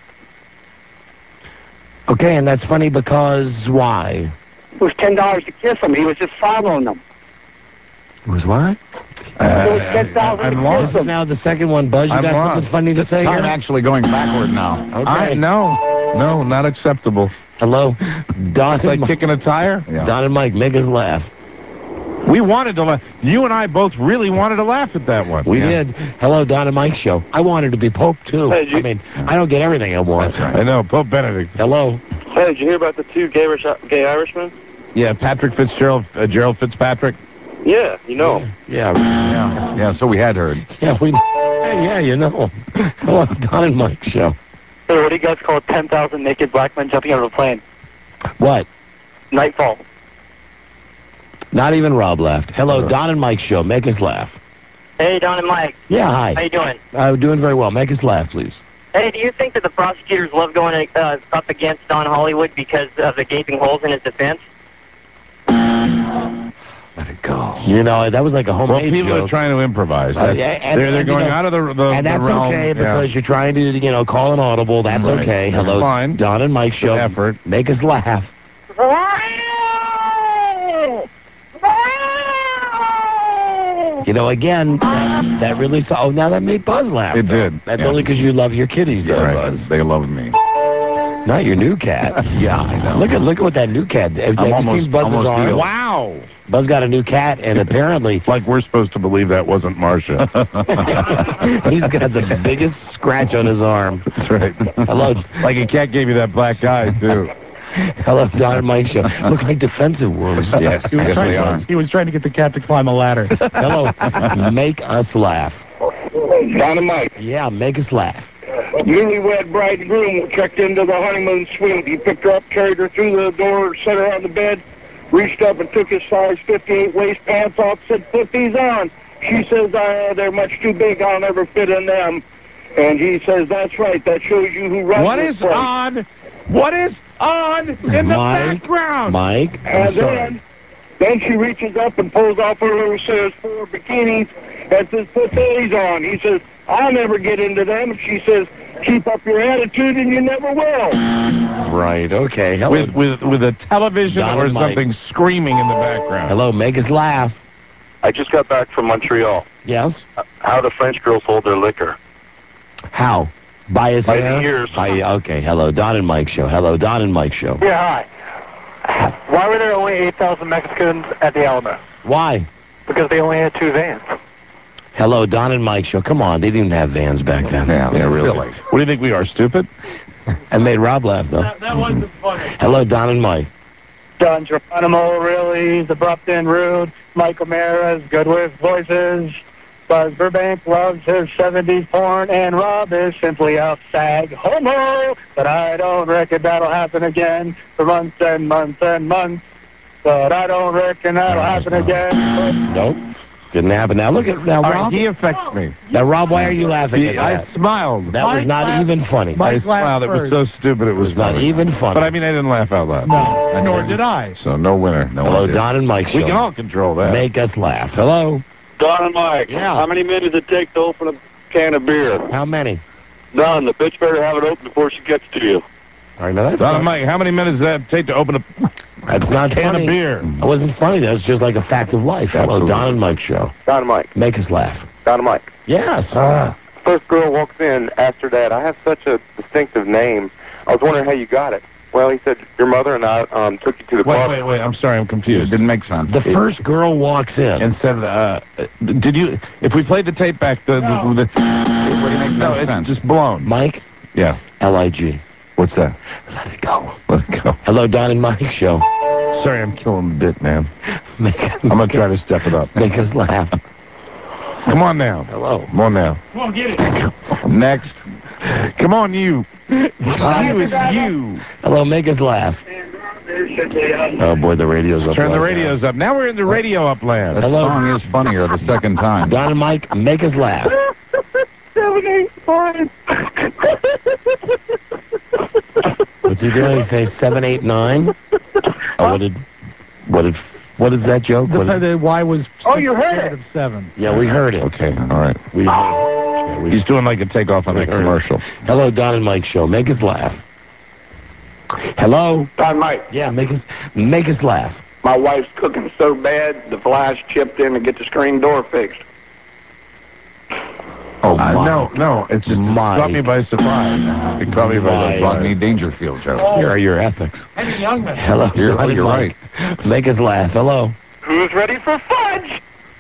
Speaker 6: Okay, and that's funny because why?
Speaker 22: It was ten dollars to kiss him. He was just following them.
Speaker 6: It was what?
Speaker 22: It was ten thousand
Speaker 7: I'm
Speaker 22: to
Speaker 7: lost.
Speaker 22: kiss
Speaker 6: This is
Speaker 22: him.
Speaker 6: now the second one, Buzz. You
Speaker 7: I'm
Speaker 6: got
Speaker 7: lost.
Speaker 6: something funny to say
Speaker 20: Time
Speaker 6: here?
Speaker 20: actually going backward now.
Speaker 6: Okay.
Speaker 7: I, no, no, not acceptable.
Speaker 6: Hello, Don
Speaker 7: It's
Speaker 6: and
Speaker 7: like
Speaker 6: Mike.
Speaker 7: kicking a tire.
Speaker 20: Yeah.
Speaker 6: Don and Mike, make us laugh.
Speaker 7: We wanted to laugh. You and I both really wanted to laugh at that one.
Speaker 6: We
Speaker 7: Yeah.
Speaker 6: did. Hello, Don and Mike show. I wanted to be Pope, too.
Speaker 23: Hey, you-
Speaker 6: I mean, I don't get everything I want.
Speaker 7: I know, Pope Benedict.
Speaker 6: Hello.
Speaker 23: Hey, did you hear about the two gay, Irish- gay Irishmen?
Speaker 7: Yeah, Patrick Fitzgerald, uh, Gerald Fitzpatrick.
Speaker 23: Yeah, you know 'em.
Speaker 6: Yeah,
Speaker 20: Yeah, yeah, so we had heard.
Speaker 6: yeah, we. Hey, yeah, you know. Hello, Don and Mike show.
Speaker 18: Hey, what do you guys call ten thousand naked black men jumping out of a plane?
Speaker 6: What?
Speaker 18: Nightfall.
Speaker 6: Not even Rob laughed. Hello, Don and Mike show. Make us laugh.
Speaker 4: Hey, Don and Mike.
Speaker 6: Yeah,
Speaker 4: How
Speaker 6: hi.
Speaker 4: you doing?
Speaker 6: Uh, doing very well. Make us laugh, please.
Speaker 4: Hey, do you think that the prosecutors love going uh, up against Don Hollywood because of the gaping holes in his defense?
Speaker 6: Let it go. You know, that was like a
Speaker 7: Well,
Speaker 6: homemade
Speaker 7: people
Speaker 6: joke.
Speaker 7: are trying to improvise.
Speaker 6: Uh,
Speaker 7: That's-
Speaker 6: yeah, and-
Speaker 7: they're they're
Speaker 6: and, you
Speaker 7: going
Speaker 6: know,
Speaker 7: out of the the,
Speaker 6: and
Speaker 7: the
Speaker 6: that's
Speaker 7: realm.
Speaker 6: okay
Speaker 7: Yeah.
Speaker 6: because you're trying to, you know, call an audible. That's
Speaker 7: Right.
Speaker 6: okay.
Speaker 7: That's
Speaker 6: Hello,
Speaker 7: fine.
Speaker 6: Don and Mike show.
Speaker 7: Effort.
Speaker 6: Make us laugh. You know, again, that, that really saw. Oh, now that made Buzz laugh.
Speaker 20: It
Speaker 6: though.
Speaker 20: did.
Speaker 6: That's
Speaker 20: Yeah.
Speaker 6: only because you love your kitties, though,
Speaker 20: Right.
Speaker 6: Buzz.
Speaker 20: They love me.
Speaker 6: Not your new cat.
Speaker 20: Yeah, I know.
Speaker 6: Look at look at what that new cat. Have, have you
Speaker 20: almost-
Speaker 6: seen Buzz's
Speaker 20: almost
Speaker 6: arm?
Speaker 20: healed.
Speaker 7: Wow.
Speaker 6: Buzz got a new cat, and apparently
Speaker 7: Like we're supposed to believe that wasn't Marcia.
Speaker 6: he's got the biggest scratch on his arm.
Speaker 7: That's right.
Speaker 6: Hello,
Speaker 7: Like a cat gave you that black eye too.
Speaker 6: hello, Don and Mike show. Look like defensive wounds.
Speaker 20: Yes,
Speaker 8: He was,
Speaker 20: yes,
Speaker 8: trying
Speaker 20: they are.
Speaker 8: to, he was trying to get the cat to climb a ladder.
Speaker 6: Hello, make us laugh.
Speaker 12: Dynamite.
Speaker 6: Yeah, make us laugh.
Speaker 12: Newlywed bride and groom checked into the honeymoon suite. He picked her up, carried her through the door, set her on the bed, reached up and took his size fifty-eight waist pants off, said, put these on. She says, uh, they're much too big, I'll never fit in them. And he says, that's right, that shows you who runs
Speaker 7: What
Speaker 12: this
Speaker 7: is
Speaker 12: place.
Speaker 7: on? What is on in the
Speaker 6: Mike,
Speaker 7: background?
Speaker 6: Mike, I'm
Speaker 12: And
Speaker 6: sorry.
Speaker 12: then, then she reaches up and pulls off her little says four bikinis and says, put these on. He says, I'll never get into them. She says, keep up your attitude and you never will.
Speaker 6: Right, okay. Hello,
Speaker 7: With with with a television
Speaker 6: Don
Speaker 7: or
Speaker 6: and Mike.
Speaker 7: something screaming in the background.
Speaker 6: hello, make us laugh.
Speaker 23: I just got back from Montreal.
Speaker 6: Yes?
Speaker 23: How do French girls hold their liquor?
Speaker 6: How? By his
Speaker 23: By the
Speaker 6: hair?
Speaker 23: ears.
Speaker 6: By, okay, hello, Don and Mike show. Hello, Don and Mike show.
Speaker 18: Yeah, hi. Why were there only eight thousand Mexicans at the Alamo?
Speaker 6: Why?
Speaker 18: Because they only had two vans.
Speaker 6: Hello, Don and Mike show. Come on, they didn't have vans back then.
Speaker 20: Yeah,
Speaker 7: Yeah, really.
Speaker 20: silly.
Speaker 7: What do you think we are, stupid?
Speaker 6: I made Rob laugh, though.
Speaker 8: That, that wasn't funny.
Speaker 6: Hello, Don and Mike.
Speaker 18: Don Geronimo, really, abrupt and rude. Mike Ramirez, good with voices.
Speaker 22: Buzz Burbank loves his seventies porn, and Rob is simply a fag homo. But I don't reckon that'll happen again for months and months and months. But I don't reckon that'll happen again.
Speaker 6: Nope. Didn't happen. Now look at now,
Speaker 5: All right,
Speaker 6: Rob.
Speaker 5: he affects me.
Speaker 6: Now, Rob, why are you laughing
Speaker 5: He-
Speaker 6: at
Speaker 5: I
Speaker 6: that?
Speaker 5: smiled.
Speaker 6: That was
Speaker 8: Mike
Speaker 6: not
Speaker 8: laughed-
Speaker 6: even funny.
Speaker 5: I
Speaker 8: Mike
Speaker 5: smiled. It
Speaker 8: laughed
Speaker 5: was so stupid. It was,
Speaker 6: It was not
Speaker 5: funny.
Speaker 6: even funny.
Speaker 5: But I mean, I didn't laugh out loud.
Speaker 8: No, nor did I.
Speaker 5: So no winner. No
Speaker 6: Hello,
Speaker 5: one did.
Speaker 6: Don and Mike
Speaker 5: We
Speaker 6: show.
Speaker 5: can all control that.
Speaker 6: Make us laugh. Hello.
Speaker 23: Don and Mike,
Speaker 6: Yeah.
Speaker 23: how many minutes does it take to open a can of beer?
Speaker 6: How many?
Speaker 23: Don, the bitch better have it open before she gets to you.
Speaker 6: All right, now that's
Speaker 5: Don
Speaker 6: not,
Speaker 5: and Mike, how many minutes does that take to open a
Speaker 6: that's not
Speaker 5: can
Speaker 6: funny.
Speaker 5: of beer?
Speaker 6: It wasn't funny. That was just like a fact of life. Hello,
Speaker 5: Absolutely.
Speaker 6: Don and Mike show.
Speaker 23: Don and Mike,
Speaker 6: Make us laugh.
Speaker 23: Don and Mike.
Speaker 6: Yes.
Speaker 23: First girl walks in, asked her dad, I have such a distinctive name. I was wondering how you got it. Well, he said, your mother and I um, took you to the
Speaker 5: Wait,
Speaker 23: club.
Speaker 5: wait, wait. I'm sorry. I'm confused.
Speaker 20: Didn't make sense.
Speaker 6: The first girl walks in.
Speaker 5: And said, uh, did you, if we played the tape back, the,
Speaker 8: No.
Speaker 5: the, the
Speaker 20: It would make
Speaker 5: no,
Speaker 20: no
Speaker 5: it's
Speaker 20: sense.
Speaker 5: just blown.
Speaker 6: Mike,
Speaker 5: Yeah.
Speaker 6: L I G.
Speaker 5: What's that?
Speaker 6: Let it go.
Speaker 5: Let it go.
Speaker 6: Hello, Don and Mike show.
Speaker 5: Sorry, I'm killing the bit, man.
Speaker 6: Make,
Speaker 5: I'm going to try to step it up.
Speaker 6: make us laugh.
Speaker 5: Come on now.
Speaker 6: Hello.
Speaker 5: Come on now.
Speaker 8: Come on, get it.
Speaker 5: Next. Come on, you. You is you.
Speaker 6: Hello, make us laugh. Oh, boy, the radio's up.
Speaker 5: Turn the
Speaker 6: right
Speaker 5: radios up. Now we're in the radio upland.
Speaker 20: That
Speaker 6: Hello?
Speaker 20: song is funnier the second time.
Speaker 6: now. Don and Mike, make us laugh.
Speaker 22: Seven, eight, five.
Speaker 6: What's he doing? He says seven, eight, nine. Oh, what did, what did, what is that joke? What
Speaker 8: The,
Speaker 6: did-
Speaker 8: the Y was six
Speaker 22: Oh, you heard
Speaker 8: instead
Speaker 22: it.
Speaker 8: of seven.
Speaker 6: yeah, we heard it.
Speaker 5: Okay, all right.
Speaker 6: We heard it. Yeah, we-
Speaker 5: He's doing like a takeoff on
Speaker 6: We
Speaker 5: that
Speaker 6: heard it.
Speaker 5: commercial.
Speaker 6: Hello, Don and Mike show. Make us laugh. Hello.
Speaker 22: Don Mike,
Speaker 6: Yeah, make us, make us laugh.
Speaker 22: my wife's cooking so bad, the flies chipped in to get the screen door fixed.
Speaker 6: Oh,
Speaker 5: Uh,
Speaker 6: Mike.
Speaker 5: no, no, it's just it
Speaker 6: Mike.
Speaker 5: caught me by surprise. It caught me by
Speaker 6: Mike.
Speaker 5: surprise.
Speaker 20: Rodney Dangerfield joke.
Speaker 6: Here are your ethics.
Speaker 8: Henry Youngman.
Speaker 6: Hello.
Speaker 20: You're-
Speaker 6: Don
Speaker 20: oh,
Speaker 6: and
Speaker 20: you're
Speaker 6: Mike. Make us laugh. Hello.
Speaker 22: Who's ready for fudge?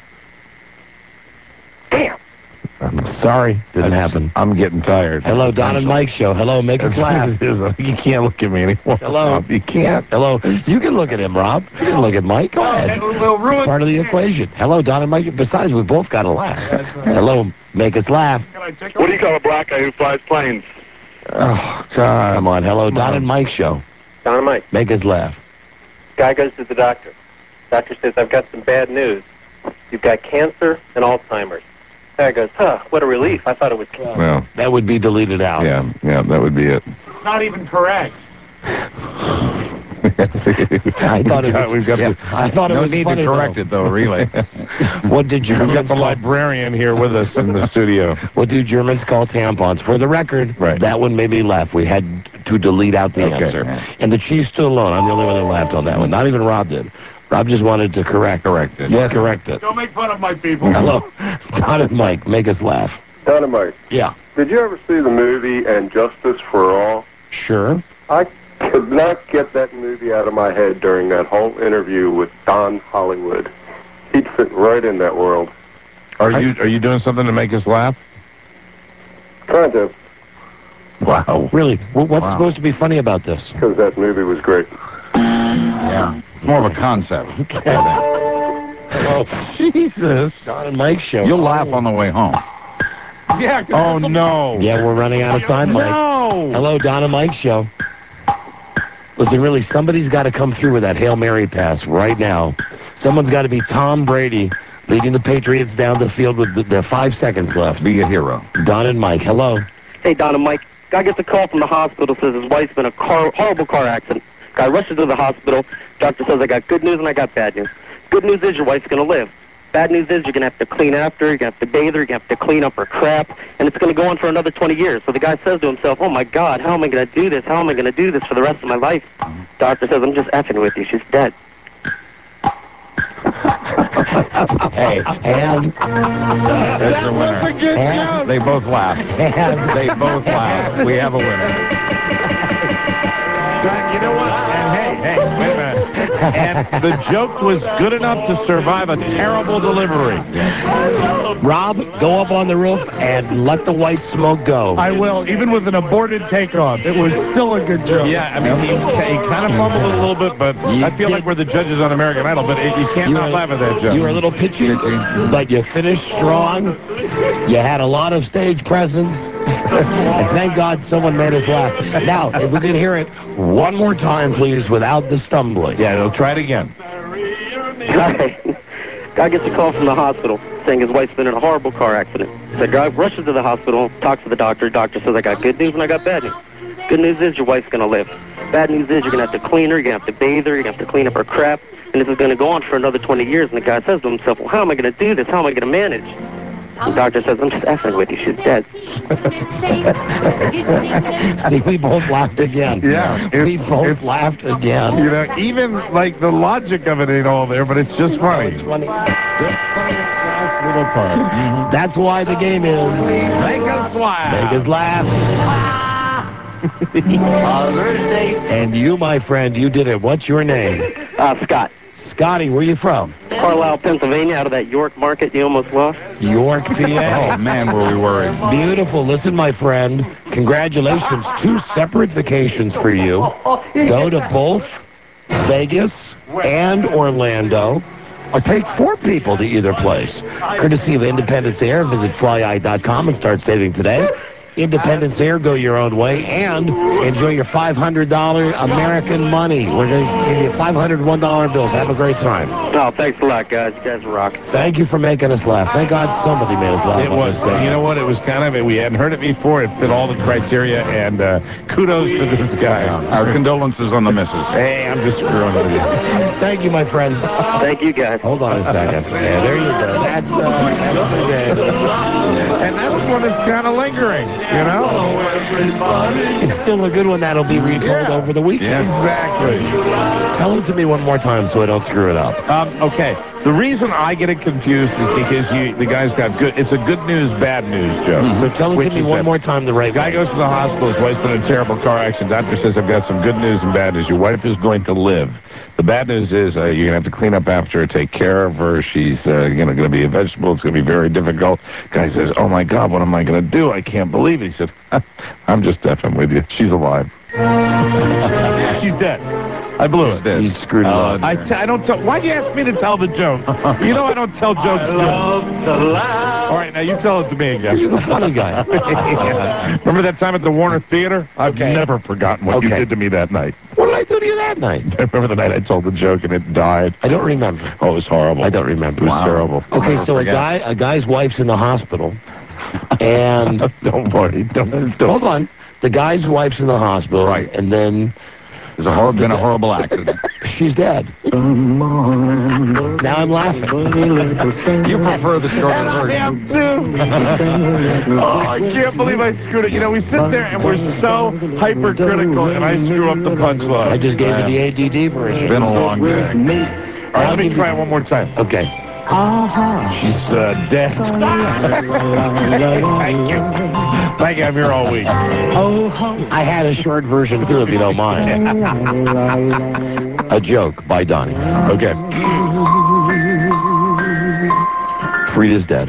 Speaker 22: Damn.
Speaker 6: I'm sorry. Didn't happen.
Speaker 5: I'm getting tired.
Speaker 6: Hello, Don and Mike show. Hello, make us
Speaker 5: That's what
Speaker 6: laugh.
Speaker 5: it is. You can't look at me anymore.
Speaker 6: Hello.
Speaker 5: You can't.
Speaker 6: Hello. You can look at him, Rob. You can look at Mike. Go ahead.
Speaker 8: We'll ruin
Speaker 6: It's part of the equation. Hello, Don and Mike. Besides, we both got to laugh. Hello, make us laugh.
Speaker 23: What do you call a black guy who flies planes?
Speaker 5: Oh, God.
Speaker 6: Come on. Hello, Don
Speaker 5: on.
Speaker 6: and Mike show.
Speaker 4: Don and Mike,
Speaker 6: Make us laugh.
Speaker 4: guy goes to the doctor. Doctor says, I've got some bad news. You've got cancer and Alzheimer's. Guy goes, huh, what a relief. I thought it was cancer.
Speaker 5: Well,
Speaker 6: That would be deleted out.
Speaker 5: yeah, yeah, that would be it.
Speaker 8: not even correct.
Speaker 6: I thought it was.
Speaker 5: We've got
Speaker 6: yeah,
Speaker 5: the,
Speaker 6: I thought it
Speaker 20: No
Speaker 6: was
Speaker 20: need
Speaker 6: funny,
Speaker 20: to correct
Speaker 6: though.
Speaker 20: it, though, really.
Speaker 6: What did
Speaker 5: we've
Speaker 6: Germans
Speaker 5: got the
Speaker 6: call?
Speaker 5: librarian here with us in the studio.
Speaker 6: What do Germans call tampons? For the record,
Speaker 5: Right.
Speaker 6: that one made me laugh. We had to delete out the
Speaker 5: Okay,
Speaker 6: answer.
Speaker 5: yeah.
Speaker 6: And the cheese stood alone. I'm the only one that laughed on that one. Not even Rob did. Rob just wanted to correct.
Speaker 20: Correct it.
Speaker 6: Yes. Correct it.
Speaker 8: Don't make fun of my people.
Speaker 6: Hello. Don and Mike, make us laugh.
Speaker 23: Dynamite.
Speaker 6: Yeah.
Speaker 23: Did you ever see the movie And Justice for All?
Speaker 6: Sure.
Speaker 23: I could not get that movie out of my head during that whole interview with Don Hollywood. He'd fit right in that world.
Speaker 5: Are you are you doing something to make us laugh?
Speaker 23: Kind of,
Speaker 6: Wow. Really? Well, what's
Speaker 20: Wow.
Speaker 6: supposed to be funny about this?
Speaker 23: because that movie was great.
Speaker 20: Yeah. It's more of a concept.
Speaker 6: Hello.
Speaker 5: Jesus.
Speaker 6: Don and Mike show.
Speaker 20: You'll laugh on the way home.
Speaker 8: Yeah. 'cause
Speaker 5: Oh,
Speaker 8: this'll-
Speaker 5: no.
Speaker 6: Yeah, we're running out of time, Mike.
Speaker 5: No.
Speaker 6: Hello, Don and Mike show. Listen, really, somebody's got to come through with that Hail Mary pass right now. Someone's got to be Tom Brady leading the Patriots down the field with the, the five seconds left.
Speaker 20: Be a hero.
Speaker 6: Don and Mike, hello.
Speaker 14: Hey, Don and Mike. Guy gets a call from the hospital, says his wife's been in a car, horrible car accident. Guy rushes to the hospital. Doctor says, I got good news and I got bad news. Good news is your wife's going to live. Bad news is you're going to have to clean after her, you're going to have to bathe her, you're going to have to clean up her crap, and it's going to go on for another twenty years. So the guy says to himself, oh, my God, how am I going to do this? How am I going to do this for the rest of my life? Doctor says, I'm just effing with you. She's dead.
Speaker 6: Hey, and
Speaker 20: That's the winner.
Speaker 5: That's a good
Speaker 6: And-
Speaker 5: joke.
Speaker 20: They both laugh.
Speaker 6: and
Speaker 20: They both laugh. We have a winner.
Speaker 5: You know what? And hey, hey, wait a minute.
Speaker 7: and the joke was good enough to survive a terrible delivery.
Speaker 6: Rob, go up on the roof and let the white smoke go.
Speaker 8: I will, even with an aborted takeoff. It was still a good joke.
Speaker 7: Yeah, I mean, he, he kind of fumbled it a little bit, but I feel like we're the judges on American Idol, but it, you can't
Speaker 6: You
Speaker 7: not
Speaker 6: were-
Speaker 7: laugh at that joke.
Speaker 6: You were a little pitchy, but you finished strong. You had a lot of stage presence. And thank God someone made us laugh. Now, if we could hear it one more time, please, without the stumbling.
Speaker 7: Yeah, they'll try it again.
Speaker 11: Guy, guy gets a call from the hospital saying his wife's been in a horrible car accident. The guy rushes to the hospital, talks to the doctor. Doctor says, I got good news and I got bad news. Good news is your wife's going to live. Bad news is you're going to have to clean her, you're going to have to bathe her, you're going to have to clean up her crap, and this is going to go on for another twenty years. And the guy says to himself, well, how am I going to do this? How am I going to manage? The doctor says, I'm just effing with you. She's dead.
Speaker 6: See, we both laughed again.
Speaker 7: Yeah,
Speaker 6: we both laughed again.
Speaker 7: You know, even like the logic of it ain't all there, but it's just funny.
Speaker 6: It's funny. Nice little part. That's why the game is
Speaker 7: Make us laugh.
Speaker 6: Make us laugh. And you, my friend, you did it. What's your name?
Speaker 11: Uh, Scott.
Speaker 6: Scotty, where you from?
Speaker 11: Carlisle, Pennsylvania, out of that York market you almost lost.
Speaker 6: York, P A.
Speaker 20: Oh, man, were we worried.
Speaker 6: Beautiful. Listen, my friend, congratulations. Two separate vacations for you. Go to both Vegas and Orlando. Or take four people to either place. Courtesy of Independence Air. Visit fly eye dot com and start saving today. Independence Air, go your own way, and enjoy your five hundred dollars American money. We're going to give you five hundred one dollar bills. Have a great time.
Speaker 11: Oh, thanks a lot, guys. You guys rock.
Speaker 6: Thank you for making us laugh. Thank God somebody made us laugh.
Speaker 7: It
Speaker 6: on
Speaker 7: was,
Speaker 6: this thing.
Speaker 7: you know what, it was kind of, we hadn't heard it before. It fit all the criteria, and uh, kudos to this guy.
Speaker 20: Our condolences on the missus.
Speaker 7: Hey, I'm just screwing with you.
Speaker 6: Thank you, my friend.
Speaker 11: Thank you, guys.
Speaker 6: Hold on a second. Yeah, there you go. That's, uh, that's the game.
Speaker 7: And that's when it's kind of lingering, you know?
Speaker 6: It's still a good one that'll be retold
Speaker 7: Yeah.
Speaker 6: over the weekend.
Speaker 7: Exactly.
Speaker 6: Tell it to me one more time so I don't screw it up.
Speaker 7: Um, okay. The reason I get it confused is because you, the guy's got good, it's a good news, bad news joke.
Speaker 6: So tell it
Speaker 7: Which
Speaker 6: to me
Speaker 7: is
Speaker 6: one
Speaker 7: that
Speaker 6: more time the right
Speaker 7: Guy
Speaker 6: way.
Speaker 7: goes to the hospital, his wife's been in a terrible car accident. Doctor says, I've got some good news and bad news. Your wife is going to live. The bad news is uh, you're going to have to clean up after her, take care of her. She's uh, you know, going to be a vegetable. It's going to be very difficult. Guy says, oh, my God, what am I going to do? I can't believe it. He said, I'm just effing with you. She's alive. She's dead. I blew it.
Speaker 6: You screwed it up.
Speaker 7: I, t- I don't tell. Why'd you ask me to tell the joke? You know I don't tell jokes. I love to laugh. All right, now you tell it to me again.
Speaker 6: You're the funny guy.
Speaker 7: Yeah. Remember that time at the Warner Theater? I've
Speaker 6: Okay.
Speaker 7: never forgotten what you
Speaker 6: Okay.
Speaker 7: did to me that night.
Speaker 6: What did I do to you that night?
Speaker 7: Remember the night I told the joke and it died?
Speaker 6: I don't remember.
Speaker 7: Oh, it was horrible.
Speaker 6: I don't remember.
Speaker 7: It was terrible.
Speaker 6: Okay,
Speaker 20: never
Speaker 6: so a
Speaker 20: forget.
Speaker 6: guy, a guy's wife's in the hospital, and
Speaker 7: Don't worry. Don't, don't.
Speaker 6: hold on, the guy's wife's in the hospital,
Speaker 20: Right.
Speaker 6: and then
Speaker 20: There's a hor- been a horrible accident.
Speaker 6: she's dead. Now I'm laughing.
Speaker 20: You prefer the shorter
Speaker 7: And I
Speaker 20: version.
Speaker 7: am too. Oh, I can't believe I screwed it. You know, we sit there and we're so hypercritical, and I screw up the punchline.
Speaker 6: I just gave you the A D D version.
Speaker 20: It's been a long day.
Speaker 7: All right, let me try it one more time.
Speaker 6: Okay.
Speaker 7: She's uh, dead. Thank you. Thank you. I'm here all week.
Speaker 6: I had a short version too, if you don't mind. A joke by Donnie.
Speaker 7: Okay.
Speaker 6: Frida's dead.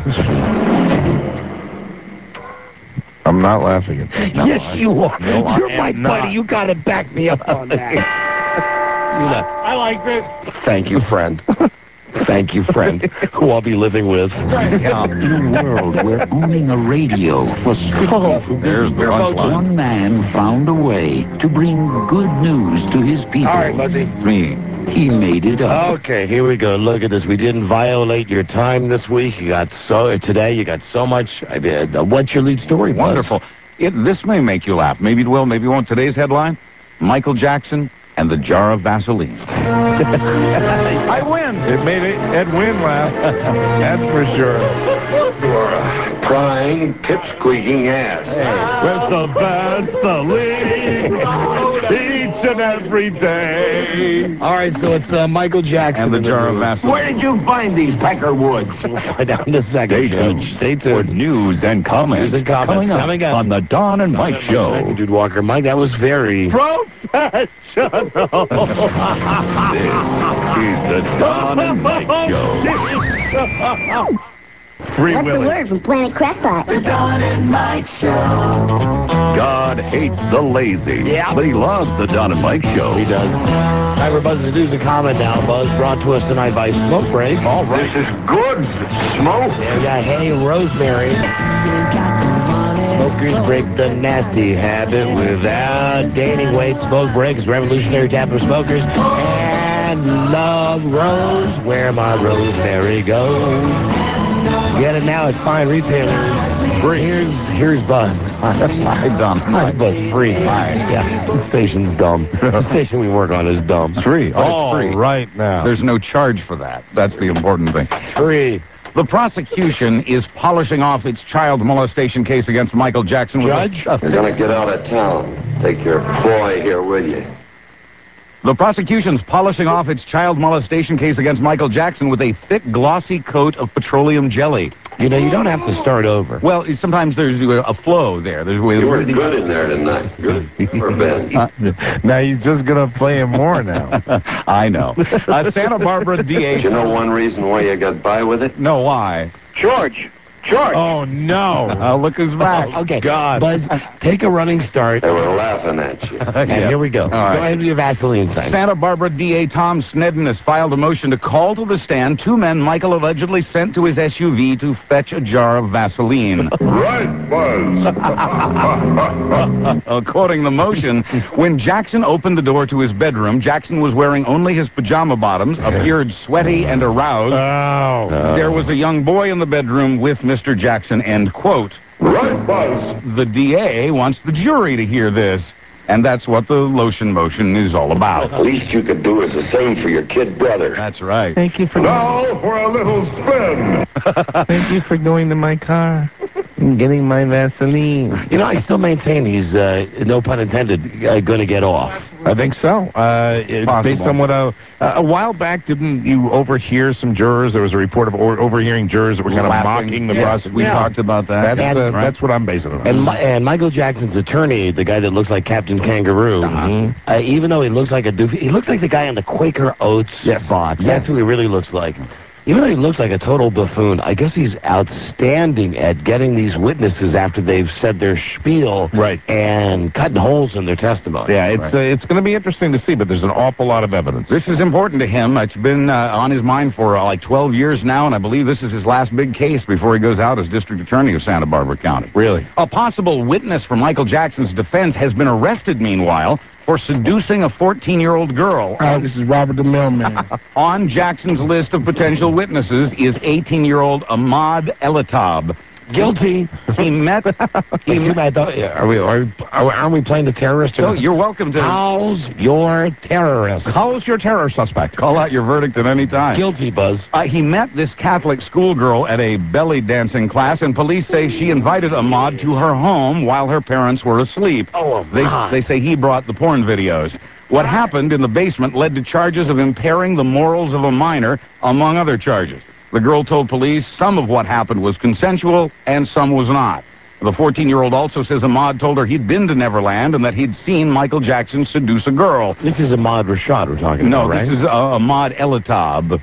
Speaker 7: I'm not laughing at that.
Speaker 6: Yes, you are.
Speaker 7: No, I
Speaker 6: You're
Speaker 7: am
Speaker 6: my
Speaker 7: not.
Speaker 6: buddy. You gotta back me up on that. You know.
Speaker 8: I like this.
Speaker 6: Thank you, friend. Thank you, friend, who I'll be living with.
Speaker 3: In a world where owning a radio was strictly
Speaker 20: There's the punchline.
Speaker 3: one man found a way to bring good news to his people.
Speaker 6: All right, Muzzy.
Speaker 20: It's me.
Speaker 3: He made it up.
Speaker 6: Okay, here we go. Look at this. We didn't violate your time this week. You got so today. You got so much. I mean, uh, what's your lead story? Buzz?
Speaker 20: Wonderful. It, this may make you laugh. Maybe it will, maybe it won't. Today's headline, Michael Jackson and the jar of Vaseline.
Speaker 7: I win. It made Ed win laugh. That's for sure.
Speaker 1: prying, pip-squeaking ass.
Speaker 7: With the Vaseline each and every day.
Speaker 6: All right, so it's uh, Michael Jackson.
Speaker 20: And the
Speaker 6: in
Speaker 20: jar of
Speaker 6: news.
Speaker 20: Vaseline.
Speaker 1: Where did you find these Pecker Woods?
Speaker 6: We'll find out in a second.
Speaker 3: Stay tuned.
Speaker 6: Stay
Speaker 3: For
Speaker 6: tuned.
Speaker 3: news and comments.
Speaker 6: News and comments
Speaker 3: coming up,
Speaker 6: coming up.
Speaker 3: on the Don and Mike
Speaker 6: Thank you,
Speaker 3: Show.
Speaker 6: Dude Walker. Mike, that was very...
Speaker 7: Professional.
Speaker 3: This is the Don and Mike Show.
Speaker 7: Free
Speaker 17: What's the
Speaker 7: Willy.
Speaker 17: word from Planet Crackpot? The Don and Mike Show.
Speaker 3: God hates the lazy.
Speaker 6: Yeah.
Speaker 3: But he loves the Don and Mike Show.
Speaker 6: He does. Time for Buzz's News and Comment now. Buzz brought to us tonight by Smoke Break.
Speaker 1: All right. This is good smoke.
Speaker 6: Yeah, we got Hay and Rosemary. Smokers break the nasty habit without gaining weight. Smoke Break is revolutionary tap for smokers. And Love Rose, where my rosemary goes. Get it now at fine retailers. Here's here's Buzz.
Speaker 20: Hi, Don.
Speaker 6: Hi, Buzz. Free.
Speaker 20: Hi.
Speaker 6: Yeah, the station's dumb. The station we work on is dumb.
Speaker 20: It's free. Oh,
Speaker 7: All
Speaker 20: it's free.
Speaker 7: right now.
Speaker 20: There's no charge for that. That's the important thing.
Speaker 6: It's free.
Speaker 20: The prosecution is polishing off its child molestation case against Michael Jackson. with a-
Speaker 6: Judge?
Speaker 1: You're gonna get out of town. Take your boy here with you.
Speaker 20: The prosecution's polishing off its child molestation case against Michael Jackson with a thick, glossy coat of petroleum jelly.
Speaker 6: You know, you don't have to start over.
Speaker 20: Well, sometimes there's a flow there. There's
Speaker 1: You were good in there tonight. Good for Ben.
Speaker 7: Now he's just going to play him more now.
Speaker 20: I know. Uh, Santa Barbara D A.
Speaker 1: Do you know one reason why you got by with it?
Speaker 20: No, why?
Speaker 22: George. George.
Speaker 7: Oh, no.
Speaker 20: Uh, look who's back.
Speaker 6: Oh, okay.
Speaker 7: God.
Speaker 6: Buzz, take a running start.
Speaker 1: They were laughing at you.
Speaker 6: And
Speaker 20: Yeah.
Speaker 6: here we go.
Speaker 20: right.
Speaker 6: Go ahead with your Vaseline thing.
Speaker 20: Santa Barbara D A Tom Snedden has filed a motion to call to the stand two men Michael allegedly sent to his S U V to fetch a jar of Vaseline.
Speaker 12: Right, Buzz.
Speaker 20: According to the motion, when Jackson opened the door to his bedroom, Jackson was wearing only his pajama bottoms, appeared sweaty and aroused.
Speaker 7: Oh.
Speaker 20: There was a young boy in the bedroom with Mister Jackson, end quote.
Speaker 12: Right, Buzz.
Speaker 20: The D A wants the jury to hear this, and that's what the lotion motion is all about.
Speaker 1: The least you could do is the same for your kid brother.
Speaker 20: That's right.
Speaker 7: Thank you for
Speaker 12: Now for a little spin.
Speaker 7: Thank you for going to my car and getting my Vaseline.
Speaker 6: You know, I still maintain he's, uh, no pun intended, uh, going to get off.
Speaker 7: I think so. Uh, it- based on what a, a while back, didn't you overhear some jurors? There was a report of or, overhearing jurors that were kind of
Speaker 20: Laughing.
Speaker 7: mocking the
Speaker 20: Yes,
Speaker 7: prosecution.
Speaker 20: we talked about that.
Speaker 7: That's,
Speaker 6: And-
Speaker 7: uh, that's what I'm basing it on.
Speaker 6: And, Mi- and Michael Jackson's attorney, the guy that looks like Captain Kangaroo,
Speaker 7: Uh-huh.
Speaker 6: uh, even though he looks like a doofy, he looks like the guy on the Quaker Oats
Speaker 7: Yes.
Speaker 6: box.
Speaker 7: Yes.
Speaker 6: That's who he really looks like. Even though he looks like a total buffoon, I guess he's outstanding at getting these witnesses after they've said their spiel
Speaker 7: Right.
Speaker 6: and cutting holes in their testimony.
Speaker 7: Yeah, it's uh, it's going to be interesting to see, but there's an awful lot of evidence.
Speaker 20: This is important to him. It's been uh, on his mind for uh, like twelve years now, and I believe this is his last big case before he goes out as district attorney of Santa Barbara County.
Speaker 7: Really?
Speaker 20: A possible witness for Michael Jackson's defense has been arrested, meanwhile, for seducing a fourteen-year-old girl.
Speaker 7: Uh, this is Robert the Mailman.
Speaker 20: On Jackson's list of potential witnesses is eighteen-year-old Ahmad Elatab.
Speaker 6: Guilty.
Speaker 20: He met... he
Speaker 6: Excuse me,
Speaker 20: met
Speaker 6: I thought, are we, are, are, aren't we playing the terrorist?
Speaker 20: oh, you're welcome to...
Speaker 6: How's your terrorist?
Speaker 7: How's your terror suspect?
Speaker 20: Call out your verdict at any time.
Speaker 6: Guilty, Buzz.
Speaker 20: Uh, he met this Catholic schoolgirl at a belly dancing class, and police say she invited Ahmad to her home while her parents were asleep.
Speaker 6: Oh,
Speaker 20: They,
Speaker 6: Ahmad.
Speaker 20: they say he brought the porn videos. What happened in the basement led to charges of impairing the morals of a minor, among other charges. The girl told police some of what happened was consensual and some was not. The fourteen-year-old also says Ahmad told her he'd been to Neverland and that he'd seen Michael Jackson seduce a girl.
Speaker 6: This is Ahmad Rashad we're talking
Speaker 20: No,
Speaker 6: about, right?
Speaker 20: this is uh, Ahmad Elatab.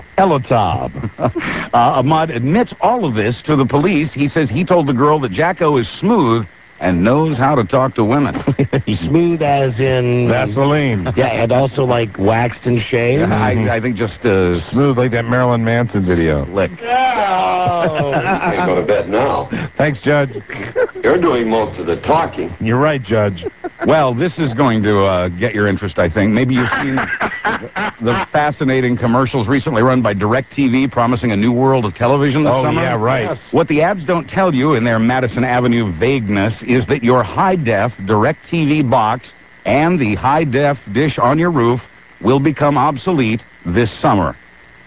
Speaker 20: Elatab. uh, Ahmad admits all of this to the police. He says he told the girl that Jacko is smooth and knows how to talk to women.
Speaker 6: Smooth as in...
Speaker 7: Vaseline.
Speaker 6: Yeah, and also like waxed and shaved.
Speaker 20: I, I think just uh,
Speaker 7: Smooth like that Marilyn Manson video.
Speaker 20: lick.
Speaker 1: Can't go to bed now.
Speaker 7: Thanks, Judge.
Speaker 1: You're doing most of the talking.
Speaker 7: You're right, Judge.
Speaker 20: Well, this is going to uh, get your interest, I think. Maybe you've seen the fascinating commercials recently run by DirecTV promising a new world of television this
Speaker 7: Oh,
Speaker 20: summer.
Speaker 7: yeah, right.
Speaker 20: Yes. What the ads don't tell you in their Madison Avenue vagueness is that your high-def DirecTV box and the high-def dish on your roof will become obsolete this summer.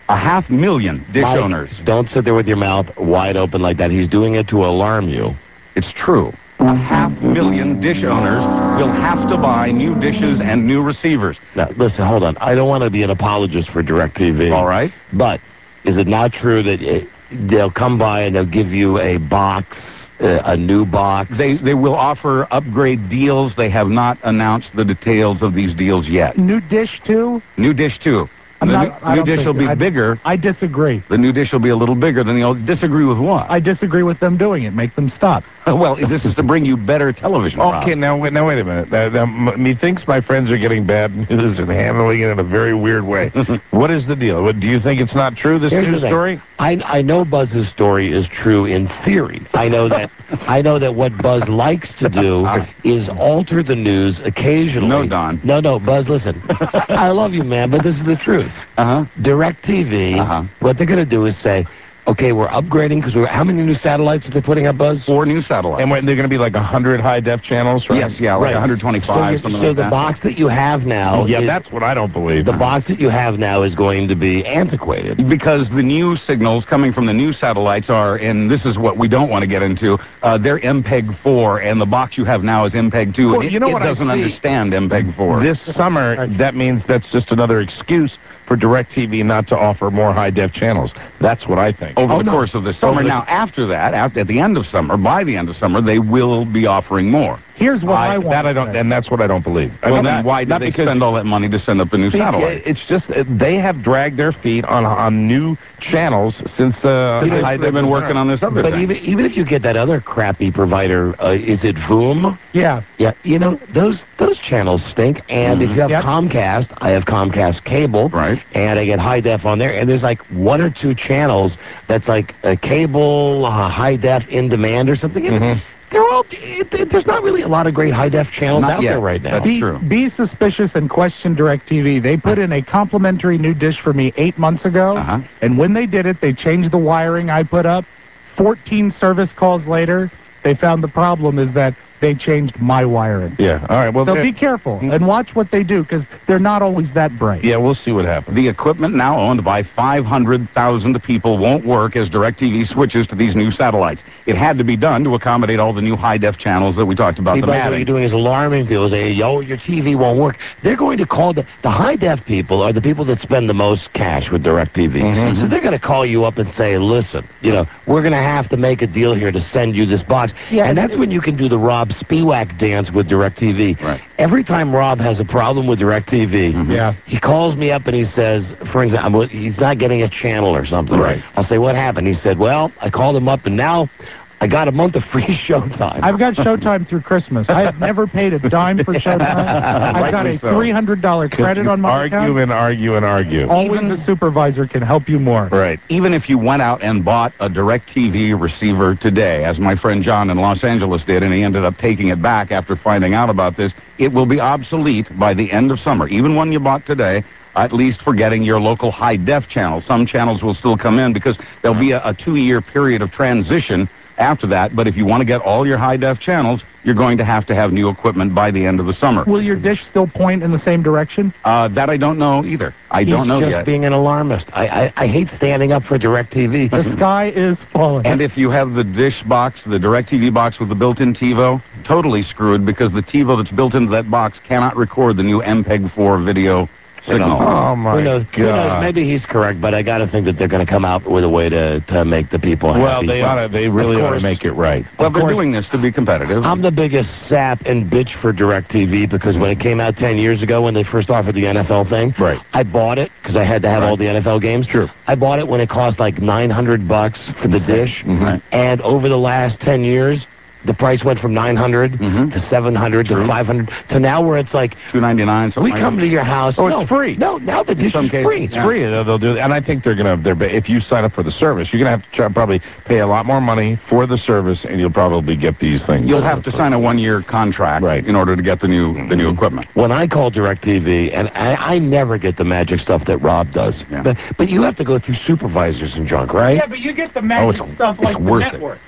Speaker 20: A half million dish
Speaker 6: Mike,
Speaker 20: owners.
Speaker 6: Don't sit there with your mouth wide open like that. He's doing it to alarm you.
Speaker 20: It's true. A half million dish owners will have to buy new dishes and new receivers.
Speaker 6: Now, listen, hold on. I don't want to be an apologist for DirecTV.
Speaker 20: All right.
Speaker 6: But is it not true that it, they'll come by and they'll give you a box, uh, a new box?
Speaker 20: They they will offer upgrade deals. They have not announced the details of these deals yet.
Speaker 8: New dish, too?
Speaker 20: New dish, too.
Speaker 8: I'm
Speaker 20: the
Speaker 8: not-
Speaker 20: new,
Speaker 8: I
Speaker 20: new
Speaker 8: don't
Speaker 20: dish
Speaker 8: think-
Speaker 20: will be
Speaker 8: I-
Speaker 20: bigger.
Speaker 8: I disagree.
Speaker 20: The new dish will be a little bigger than the old. Disagree with what?
Speaker 8: I disagree with them doing it. Make them stop.
Speaker 20: Well, this is to bring you better television.
Speaker 7: Okay,
Speaker 20: Rob.
Speaker 7: now wait, now wait a minute. Now, now, m- methinks my friends are getting bad news and handling it in a very weird way. What is the deal? What, do you think it's not true, this
Speaker 6: Here's
Speaker 7: news
Speaker 6: the thing.
Speaker 7: story?
Speaker 6: I I know Buzz's story is true in theory. I know that I know that what Buzz likes to do is alter the news occasionally.
Speaker 20: No, Don.
Speaker 6: No, no, Buzz, listen. I love you, man, but this is the truth.
Speaker 20: Uh-huh.
Speaker 6: DirecTV,
Speaker 20: Uh-huh.
Speaker 6: what they're going to do is say, okay, we're upgrading because we're how many new satellites are they putting up, Buzz?
Speaker 20: Four new satellites.
Speaker 7: And when, they're going to be like one hundred high-def channels, right?
Speaker 20: Yes, yeah, like
Speaker 6: Right.
Speaker 20: one hundred twenty-five,
Speaker 6: So, you-
Speaker 20: something
Speaker 6: so
Speaker 20: like
Speaker 6: the
Speaker 20: that.
Speaker 6: box that you have now,
Speaker 7: Yeah,
Speaker 6: is-
Speaker 7: that's what I don't believe.
Speaker 6: the box that you have now is going to be antiquated.
Speaker 20: Because the new signals coming from the new satellites are, and this is what we don't want to get into, uh, they're M P E G four, and the box you have now is M P E G two.
Speaker 7: Well,
Speaker 20: and
Speaker 7: you know
Speaker 20: it,
Speaker 7: what
Speaker 20: it
Speaker 7: I
Speaker 20: doesn't
Speaker 7: see?
Speaker 20: understand M P E G four.
Speaker 7: This summer, that means that's just another excuse for DirecTV not to offer more high-def channels. That's what I think.
Speaker 20: Over
Speaker 6: Oh,
Speaker 20: the
Speaker 6: no.
Speaker 20: course of the summer.
Speaker 7: Over the-
Speaker 20: Now, after that, after, at the end of summer, by the end of summer, they will be offering more.
Speaker 8: Here's what I,
Speaker 7: I,
Speaker 8: want.
Speaker 7: that I don't, and that's what I don't believe. I
Speaker 20: Well,
Speaker 7: mean,
Speaker 20: then
Speaker 7: not-
Speaker 20: why did
Speaker 7: not
Speaker 20: they
Speaker 7: because-
Speaker 20: spend all that money to send up a new satellite?
Speaker 7: It's just uh, they have dragged their feet on on new channels since uh,
Speaker 20: They've,
Speaker 7: high
Speaker 20: they've been working on this other
Speaker 6: But
Speaker 20: thing.
Speaker 6: even even if you get that other crappy provider, uh, is it Voom?
Speaker 8: Yeah.
Speaker 6: Yeah, you know those those channels stink. And if you have
Speaker 8: Yep.
Speaker 6: Comcast, I have Comcast cable,
Speaker 20: Right.
Speaker 6: And I get high def on there. And there's like one or two channels that's like a cable, uh, high def in demand or something.
Speaker 7: Mhm.
Speaker 6: They're all. It, it- there's not really a lot of great high def channels
Speaker 20: Not
Speaker 6: out
Speaker 20: yet.
Speaker 6: there right now.
Speaker 20: That's
Speaker 8: Be,
Speaker 20: true.
Speaker 8: be suspicious and question DirecTV. They put in a complimentary new dish for me eight months ago,
Speaker 20: Uh-huh.
Speaker 8: and when they did it, they changed the wiring I put up. fourteen service calls later, they found the problem is that they changed my wiring.
Speaker 7: Yeah. All right. Well,
Speaker 8: So
Speaker 7: there-
Speaker 8: be careful and watch what they do, because they're not always that bright.
Speaker 7: yeah, we'll see what happens.
Speaker 20: The equipment now owned by five hundred thousand people won't work as DirecTV switches to these new satellites. It had to be done to accommodate all the new high-def channels that we talked about,
Speaker 6: See,
Speaker 20: the
Speaker 6: Buzz, what
Speaker 20: matting.
Speaker 6: you're doing is alarming people. Say, yo, your T V won't work. They're going to call the, the high-def people are the people that spend the most cash with DirecTV.
Speaker 20: Mm-hmm.
Speaker 6: So they're going to call you up and say, listen, you know, we're going to have to make a deal here to send you this box.
Speaker 8: Yeah,
Speaker 6: and that's when you can do the Rob Spiewak dance with DirecTV.
Speaker 20: Right.
Speaker 6: Every time Rob has a problem with DirecTV,
Speaker 20: Mm-hmm.
Speaker 8: Yeah.
Speaker 6: he calls me up and he says, for example, he's not getting a channel or something.
Speaker 20: Right.
Speaker 6: I'll say, what happened? He said, well, I called him up and now I got a month of free Showtime.
Speaker 8: I've got Showtime through Christmas. I have never paid a dime for Showtime. I've got a
Speaker 7: Rightly so.
Speaker 8: three hundred dollars credit on my
Speaker 7: argue
Speaker 8: account.
Speaker 7: and argue and argue.
Speaker 8: Always a supervisor can help you more.
Speaker 7: Right.
Speaker 20: Even if you went out and bought a DirecTV receiver today, as my friend John in Los Angeles did, and he ended up taking it back after finding out about this, it will be obsolete by the end of summer. Even one you bought today, at least for getting your local high-def channel. Some channels will still come in because there'll be a, a two-year period of transition after that. But if you want to get all your high-def channels, you're going to have to have new equipment by the end of the summer.
Speaker 8: Will your dish still point in the same direction?
Speaker 20: Uh, that I don't know either. I
Speaker 6: He's
Speaker 20: don't know
Speaker 6: just
Speaker 20: yet.
Speaker 6: being an alarmist. I, I, I hate standing up for DirecTV.
Speaker 8: The sky is falling.
Speaker 20: And if you have the dish box, the DirecTV box with the built-in TiVo, totally screwed because the TiVo that's built into that box cannot record the new M P E G four video signal.
Speaker 7: Oh my
Speaker 6: Who knows?
Speaker 7: God.
Speaker 6: Who knows? Maybe he's correct, but I got to think that they're going to come out with a way to, to make the people happy.
Speaker 7: Well, they ought to. They really
Speaker 6: Of
Speaker 7: ought to
Speaker 6: course.
Speaker 7: make it right.
Speaker 20: Well,
Speaker 6: Of
Speaker 20: they're
Speaker 6: course.
Speaker 20: doing this to be competitive.
Speaker 6: I'm the biggest sap and bitch for DirecTV because when it came out ten years ago when they first offered the N F L thing,
Speaker 7: Right.
Speaker 6: I bought it because I had to have
Speaker 7: Right.
Speaker 6: all the N F L games.
Speaker 7: True.
Speaker 6: I bought it when it cost like nine hundred bucks for the dish,
Speaker 20: Right.
Speaker 6: and over the last ten years, the price went from nine hundred
Speaker 20: Mhm.
Speaker 6: to seven hundred to five hundred to now where it's like
Speaker 20: two ninety-nine.
Speaker 6: we come to your house.
Speaker 7: Oh, it's
Speaker 6: no,
Speaker 7: free.
Speaker 6: No, now the dish
Speaker 20: some
Speaker 6: is
Speaker 20: cases,
Speaker 6: free.
Speaker 7: It's free. They'll, they'll do, and I think they're gonna. They're if you sign up for the service, you're gonna have to try, probably pay a lot more money for the service, and you'll probably get these things.
Speaker 20: You'll have to sign a one-year contract
Speaker 7: Right.
Speaker 20: in order to get the new the new equipment.
Speaker 6: When I call DirecTV, and I, I never get the magic stuff that Rob does,
Speaker 20: Yeah.
Speaker 6: but but you have to go through supervisors and junk, right?
Speaker 8: Yeah, but you get the
Speaker 7: magic
Speaker 6: it's-
Speaker 8: stuff
Speaker 6: it's worth it.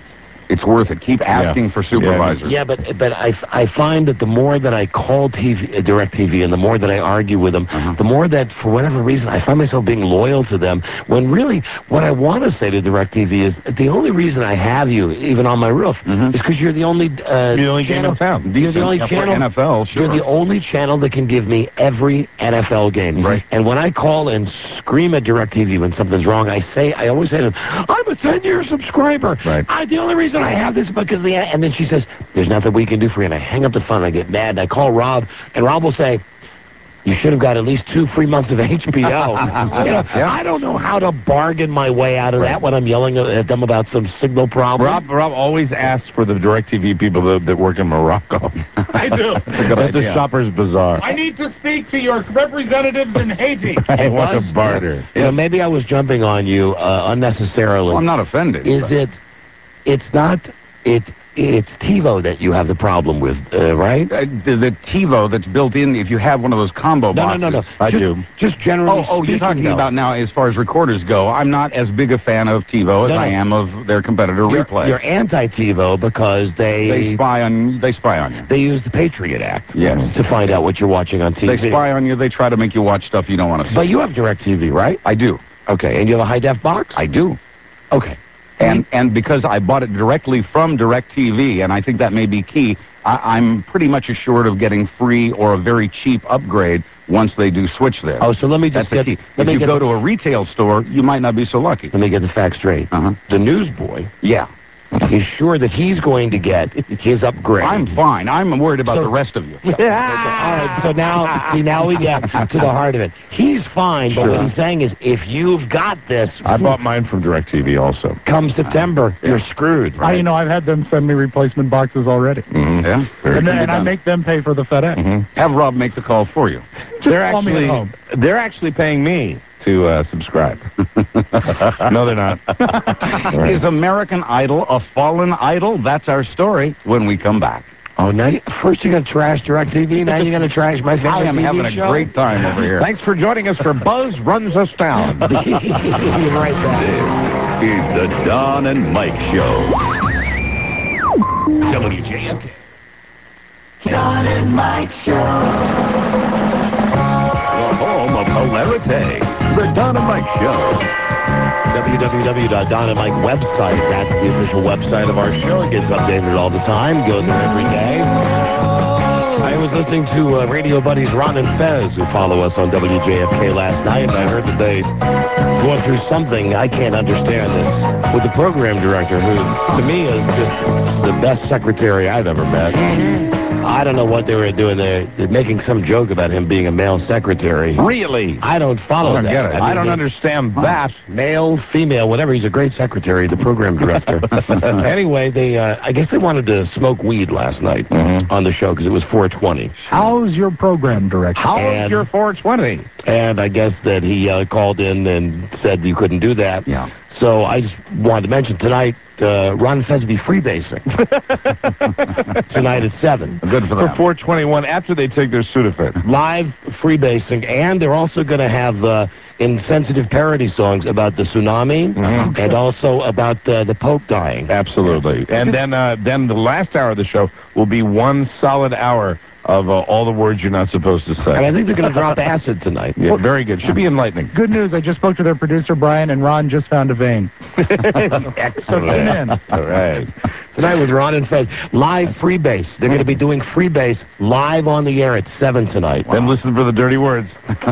Speaker 20: It's worth it. Keep asking
Speaker 5: Yeah.
Speaker 20: for supervisors.
Speaker 6: Yeah, but but I, I find that the more that I call T V, uh, DirecTV, and the more that I argue with them,
Speaker 20: Uh-huh.
Speaker 6: the more that, for whatever reason, I find myself being loyal to them, when really what I want to say to DirecTV is the only reason I have you, even on my roof, is because you're the only uh,
Speaker 5: You're the only game
Speaker 6: channel.
Speaker 5: in town.
Speaker 6: You're the
Speaker 20: Decent.
Speaker 6: only
Speaker 20: Yeah, for
Speaker 6: channel.
Speaker 20: N F L, sure.
Speaker 6: You're the only channel that can give me every N F L game.
Speaker 20: Right.
Speaker 6: And when I call and scream at DirecTV when something's wrong, I say, I always say to them, I'm a ten-year subscriber.
Speaker 5: Right.
Speaker 6: I, the only reason I have this is because the, and then she says, there's nothing we can do for you. And I hang up the phone, I get mad, and I call Rob, and Rob will say, you should have got at least two free months of H B O. You know,
Speaker 20: Yeah.
Speaker 6: I don't know how to bargain my way out of that when I'm yelling at them about some signal problem.
Speaker 5: Rob, Rob always asks for the DirecTV people that, that work in Morocco.
Speaker 8: I do.
Speaker 5: At the
Speaker 20: idea.
Speaker 5: Shoppers Bazaar.
Speaker 8: I need to speak to your representatives in Haiti.
Speaker 5: I want
Speaker 6: Buzz,
Speaker 5: to barter.
Speaker 6: You know, maybe I was jumping on you uh, unnecessarily.
Speaker 20: Well, I'm not offended.
Speaker 6: Is
Speaker 20: but-
Speaker 6: it? It's not. It. It's TiVo that you have the problem with, uh, right?
Speaker 20: Uh, the, the TiVo that's built in, if you have one of those combo
Speaker 6: No,
Speaker 20: boxes.
Speaker 6: no, no, no.
Speaker 5: I
Speaker 6: just,
Speaker 5: do.
Speaker 6: Just generally
Speaker 20: Oh, oh, you're
Speaker 6: speaking,
Speaker 20: talking
Speaker 6: though.
Speaker 20: about now as far as recorders go. I'm not as big a fan of TiVo as
Speaker 6: No, no.
Speaker 20: I am of their competitor
Speaker 6: You're,
Speaker 20: Replay.
Speaker 6: you're anti-TiVo because they
Speaker 20: they spy on they spy on you.
Speaker 6: they use the Patriot Act
Speaker 20: Yes.
Speaker 6: to find out what you're watching on T V.
Speaker 20: They spy on you. They try to make you watch stuff you don't want to see.
Speaker 6: But you have DirecTV, right?
Speaker 20: I do.
Speaker 6: Okay, and you have a high-def box?
Speaker 20: I do.
Speaker 6: Okay.
Speaker 20: And and because I bought it directly from DirecTV, and I think that may be key, I, I'm pretty much assured of getting free or a very cheap upgrade once they do switch there.
Speaker 6: Oh, so let me just
Speaker 20: That's the
Speaker 6: get...
Speaker 20: key.
Speaker 6: Let
Speaker 20: If
Speaker 6: me
Speaker 20: you
Speaker 6: get
Speaker 20: go
Speaker 6: the,
Speaker 20: to a retail store, you might not be so lucky.
Speaker 6: Let me get the facts straight.
Speaker 20: Uh-huh.
Speaker 6: The newsboy
Speaker 20: Yeah.
Speaker 6: is sure that he's going to get his upgrade.
Speaker 20: I'm fine. I'm worried about
Speaker 6: So-
Speaker 20: the rest of you.
Speaker 6: All right, so now, see, now we get to the heart of it. He's fine, but
Speaker 5: Sure.
Speaker 6: what he's saying is, if you've got this,
Speaker 5: I bought mine from DirecTV also.
Speaker 6: come September, you're screwed.
Speaker 8: I, you know, I've had them send me replacement boxes already.
Speaker 5: Mm-hmm.
Speaker 20: Yeah? Very
Speaker 8: And, then,
Speaker 20: can be
Speaker 8: and I
Speaker 20: done.
Speaker 8: make them pay for the FedEx.
Speaker 5: Mm-hmm.
Speaker 20: Have Rob make the call for you.
Speaker 5: They're
Speaker 8: call me at
Speaker 5: actually
Speaker 8: home.
Speaker 5: they're actually paying me to uh, subscribe. No, they're not. Right.
Speaker 20: Is American Idol a fallen idol? That's our story when we come back.
Speaker 6: Oh, now you, first you're going to trash DirecTV, now you're going to trash my favorite
Speaker 20: I am
Speaker 6: T V
Speaker 20: having a
Speaker 6: show?
Speaker 20: great time over here.
Speaker 5: Thanks for joining us for Buzz Runs Us Down.
Speaker 6: You're right back.
Speaker 3: This is the Don and Mike Show. W J F K.
Speaker 17: Don and Mike Show.
Speaker 3: The home of hilarity. The Don and Mike Show.
Speaker 6: w w w dot don and mike website. That's the official website of our show. It gets updated all the time. Go there every day. I was listening to uh, radio buddies Ron and Fez, who follow us on W J F K last night, and I heard that they going through something. I can't understand this with the program director, who to me is just the best secretary I've ever met. I don't know what they were doing there. They're making some joke about him being a male secretary.
Speaker 5: Really?
Speaker 6: I don't follow
Speaker 5: I don't
Speaker 6: that.
Speaker 5: get it.
Speaker 6: mean,
Speaker 5: I don't
Speaker 6: they-
Speaker 5: understand that.
Speaker 6: Male, female, whatever. He's a great secretary, the program director. Anyway, they uh, I guess they wanted to smoke weed last night
Speaker 5: Mhm.
Speaker 6: on the show because it was four twenty.
Speaker 8: How's your program director?
Speaker 5: How's
Speaker 6: And-
Speaker 5: your four twenty?
Speaker 6: And I guess that he uh, called in and said you couldn't do that.
Speaker 20: Yeah.
Speaker 6: So I just wanted to mention tonight, uh, Ron Fez will be freebasing. Tonight at seven.
Speaker 20: Good for
Speaker 5: For
Speaker 20: them.
Speaker 5: four twenty-one, after they take their Sudafed.
Speaker 6: Live freebasing, and they're also going to have uh, insensitive parody songs about the tsunami
Speaker 5: Mhm.
Speaker 6: and also about uh, the Pope dying.
Speaker 5: Absolutely. And then uh, then the last hour of the show will be one solid hour of uh, all the words you're not supposed to say.
Speaker 6: And I think they're going to drop acid tonight.
Speaker 5: Yeah, very good. Should be enlightening.
Speaker 8: Good news, I just spoke to their producer, Brian, and Ron just found a vein.
Speaker 6: Excellent.
Speaker 5: All right.
Speaker 6: Tonight with Ron and Fez. Live freebase. They're going to be doing freebase live on the air at seven tonight.
Speaker 5: Then listen for the dirty words.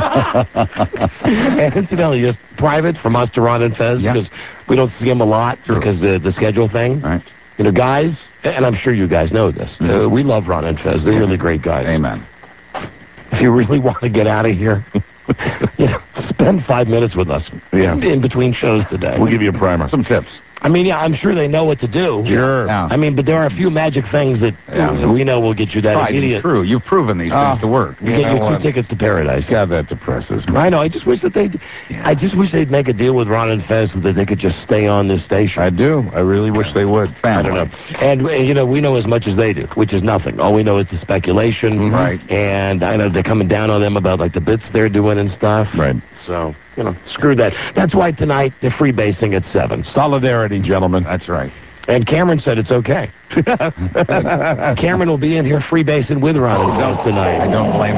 Speaker 6: And incidentally, just private from us to Ron and Fez,
Speaker 20: Yeah.
Speaker 6: because we don't see them a lot
Speaker 20: True.
Speaker 6: because of the schedule thing.
Speaker 20: Right.
Speaker 6: You know, guys, and I'm sure you guys know this, uh, we love Ron and Fez. They're really great guys.
Speaker 20: Amen.
Speaker 6: If you really want to get out of here, you know, spend five minutes with us
Speaker 5: Yeah.
Speaker 6: in between shows today.
Speaker 5: We'll give you a primer.
Speaker 20: Some tips.
Speaker 6: I mean, yeah, I'm sure they know what to do.
Speaker 5: Sure.
Speaker 20: Yeah.
Speaker 6: I mean, but there are a few magic things that
Speaker 20: Yeah.
Speaker 6: we know will get you that
Speaker 20: Tried and
Speaker 6: immediate.
Speaker 20: true. You've proven these
Speaker 5: Ah.
Speaker 20: things to work.
Speaker 6: You
Speaker 5: You
Speaker 6: get
Speaker 5: know
Speaker 6: your two
Speaker 5: what?
Speaker 6: tickets to paradise.
Speaker 5: God, that depresses me.
Speaker 6: I know. I just wish that they'd. I just wish they'd make a deal with Ron and Fez so that they could just stay on this station.
Speaker 5: I do. I really wish they would.
Speaker 6: I don't know. And, uh, you know, we know as much as they do, which is nothing. All we know is the speculation.
Speaker 20: Right.
Speaker 6: And I know they're coming down on them about, like, the bits they're doing and stuff.
Speaker 5: Right.
Speaker 6: So, you know, screw that. That's why tonight they're freebasing at seven.
Speaker 5: Solidarity, gentlemen.
Speaker 20: That's right.
Speaker 6: And Cameron said it's okay. Cameron will be in here freebasing with Ron and Gus tonight.
Speaker 20: I don't blame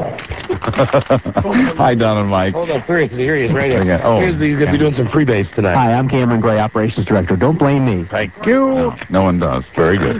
Speaker 20: him. Hi, Don and Mike.
Speaker 6: Hold on, here he is right here.
Speaker 20: Oh,
Speaker 6: Here's the, he's going to be doing some freebase tonight.
Speaker 15: Hi, I'm Cameron Gray, Operations Director. Don't blame me.
Speaker 6: Thank you.
Speaker 20: No, no one does. Very good.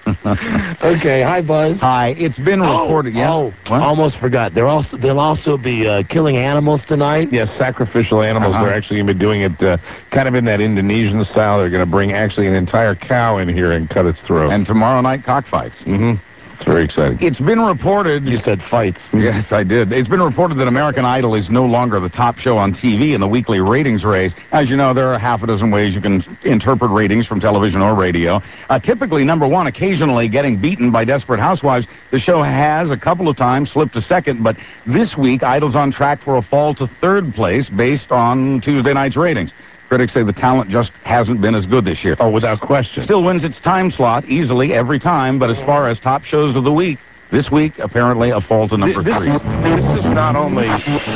Speaker 6: Okay, hi, Buzz.
Speaker 20: Hi, it's been reported.
Speaker 6: Oh,
Speaker 20: yeah.
Speaker 6: oh
Speaker 20: What?
Speaker 6: almost forgot. They're also, they'll also be uh, killing animals tonight.
Speaker 7: Yes, sacrificial animals.
Speaker 20: Uh-huh.
Speaker 7: They're actually going to be doing it uh, kind of in that Indonesian style. They're going to bring actually an entire cow in here and cut its throat.
Speaker 20: And tomorrow night, cockfights.
Speaker 7: Mm-hmm. It's very exciting.
Speaker 20: It's been reported...
Speaker 6: You said fights.
Speaker 20: Yes, I did. It's been reported that American Idol is no longer the top show on T V in the weekly ratings race. As you know, there are half a dozen ways you can interpret ratings from television or radio. Uh, typically, number one, occasionally getting beaten by Desperate Housewives. The show has a couple of times slipped to second, but this week, Idol's on track for a fall to third place based on Tuesday night's ratings. Critics say the talent just hasn't been as good this year.
Speaker 7: Oh, without question.
Speaker 20: Still wins its time slot easily every time, but as far as top shows of the week, this week, apparently, a fall to number
Speaker 7: This,
Speaker 20: three.
Speaker 7: is, this is not only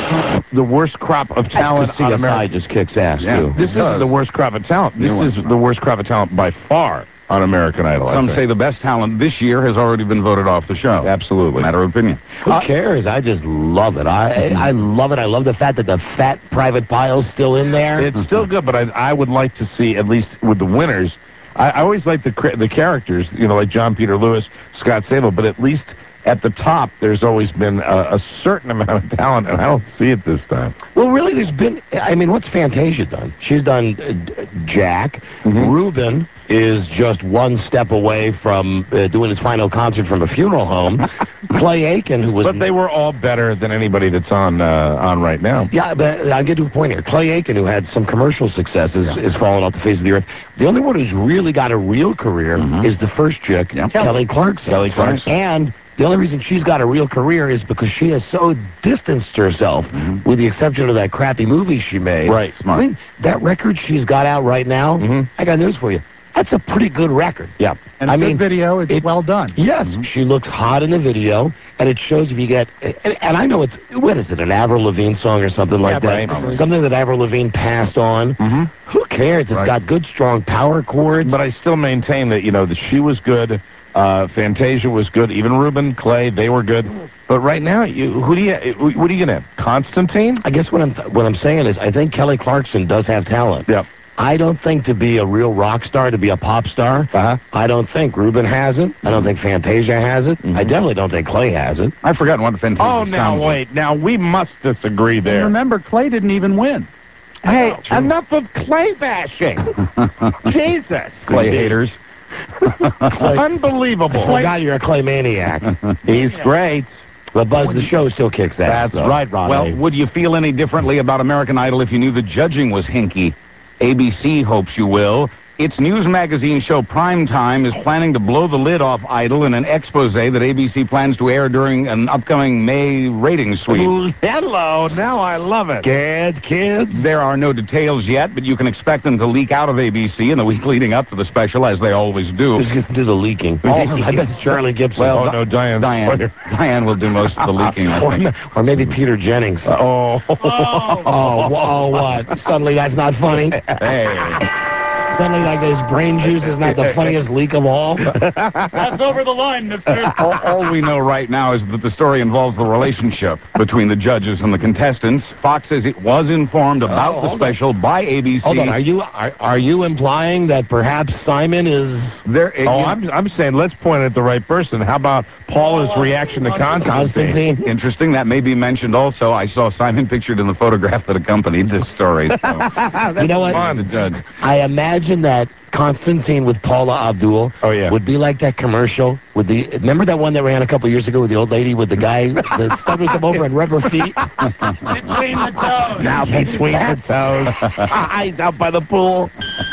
Speaker 7: the worst crop of talent
Speaker 6: C
Speaker 7: on
Speaker 6: S I
Speaker 7: America.
Speaker 6: just kicks ass,
Speaker 20: Yeah.
Speaker 6: too.
Speaker 7: This isn't the worst crop of talent. This
Speaker 20: New
Speaker 7: is
Speaker 20: one.
Speaker 7: the worst crop of talent by far on American Idol. I
Speaker 20: Some
Speaker 7: think.
Speaker 20: say the best talent this year has already been voted off the show.
Speaker 7: Absolutely.
Speaker 20: Matter of opinion.
Speaker 6: Who cares? I just love it. I I love it. I love the fact that the fat Private Pile's still in there.
Speaker 7: It's still good, but I, I would like to see, at least with the winners, I, I always like the cra- the characters, you know, like John Peter Lewis, Scott Sable, but at least at the top, there's always been a, a certain amount of talent, and I don't see it this time.
Speaker 6: Well, really, there's been, I mean, what's Fantasia done? She's done uh, D- Jack.
Speaker 7: Mm-hmm.
Speaker 6: Ruben is just one step away from uh, doing his final concert from a funeral home. Clay Aiken, who was...
Speaker 7: But they were all better than anybody that's on uh, on right now.
Speaker 6: Yeah, but I'll get to a point here. Clay Aiken, who had some commercial success, is, is falling off the face of the earth. The only one who's really got a real career is the first chick,
Speaker 20: Yeah.
Speaker 6: Kelly Clarkson.
Speaker 7: Kelly Clarkson.
Speaker 6: And the only reason she's got a real career is because she has so distanced herself, with the exception of that crappy movie she made.
Speaker 7: Right,
Speaker 20: smart.
Speaker 6: I mean, that record she's got out right now,
Speaker 7: Mhm.
Speaker 6: I got news for you. That's a pretty good record.
Speaker 7: Yeah.
Speaker 8: And
Speaker 6: I
Speaker 8: a good
Speaker 6: mean,
Speaker 8: video, it's
Speaker 6: it-
Speaker 8: well done.
Speaker 6: Yes, she looks hot in the video, and it shows if you get, and, and I know it's, what is it, an Avril Lavigne song or something like
Speaker 7: Yeah,
Speaker 6: that?
Speaker 7: right.
Speaker 6: Something that Avril Lavigne passed on.
Speaker 7: Mhm.
Speaker 6: Who cares? It's
Speaker 7: Right.
Speaker 6: got good, strong power chords.
Speaker 7: But I still maintain that, you know, that she was good, uh, Fantasia was good, even Ruben, Clay, they were good. But right now, you, who do you, what are you going to have? Constantine?
Speaker 6: I guess what I'm what I'm saying is I think Kelly Clarkson does have talent.
Speaker 7: Yeah.
Speaker 6: I don't think to be a real rock star, to be a pop star,
Speaker 7: Uh-huh.
Speaker 6: I don't think Ruben has it. I don't think Fantasia has it. I definitely don't think Clay has it.
Speaker 20: I've forgotten what Fantasia
Speaker 7: Oh, now
Speaker 20: sounds like.
Speaker 7: wait. Now we must disagree
Speaker 8: And
Speaker 7: there.
Speaker 8: remember, Clay didn't even win.
Speaker 7: Hey, enough of Clay bashing. Jesus.
Speaker 20: Clay haters.
Speaker 7: Unbelievable.
Speaker 6: I forgot you're a Clay maniac.
Speaker 7: He's great.
Speaker 6: But Buzz, the show still kicks ass.
Speaker 7: That's
Speaker 6: though.
Speaker 7: right, Ronnie.
Speaker 20: Well, would you feel any differently about American Idol if you knew the judging was hinky? A B C hopes you will. Its news magazine show Primetime is planning to blow the lid off Idol in an expose that A B C plans to air during an upcoming May ratings sweep.
Speaker 6: Ooh,
Speaker 7: Hello. Now I love it.
Speaker 6: Scared kids?
Speaker 20: There are no details yet, but you can expect them to leak out of A B C in the week leading up to the special, as they always do.
Speaker 6: Who's going to do the leaking? Oh, I bet it's Charlie Gibson.
Speaker 20: Well,
Speaker 7: Oh, no, Diane.
Speaker 20: Diane, Diane will do most of the leaking, I
Speaker 6: or,
Speaker 20: think.
Speaker 6: or maybe Peter Jennings.
Speaker 7: Oh.
Speaker 6: Oh, oh, what? Suddenly that's not funny?
Speaker 20: Hey.
Speaker 6: Suddenly like his brain juice is not the funniest leak of all?
Speaker 8: That's over the line, mister.
Speaker 20: all, all we know right now is that the story involves the relationship between the judges and the contestants. Fox says it was informed about
Speaker 6: Oh,
Speaker 20: the
Speaker 6: hold
Speaker 20: special by A B C.
Speaker 6: Hold on, are you are, are you implying that perhaps Simon is...
Speaker 20: There,
Speaker 7: Oh, I'm, I'm saying let's point at the right person. How about Paula's reaction to Constantine?
Speaker 6: Constantine?
Speaker 20: Interesting. That may be mentioned also. I saw Simon pictured in the photograph that accompanied this story. So.
Speaker 6: You know what?
Speaker 20: Fun, the judge.
Speaker 6: I imagine that Constantine with Paula Abdul
Speaker 7: Oh, yeah.
Speaker 6: would be like that commercial with the... Remember that one that ran a couple years ago with the old lady with the guy that stud would come over in rubber feet?
Speaker 8: Between the toes.
Speaker 6: Now between the toes. He's out by the pool.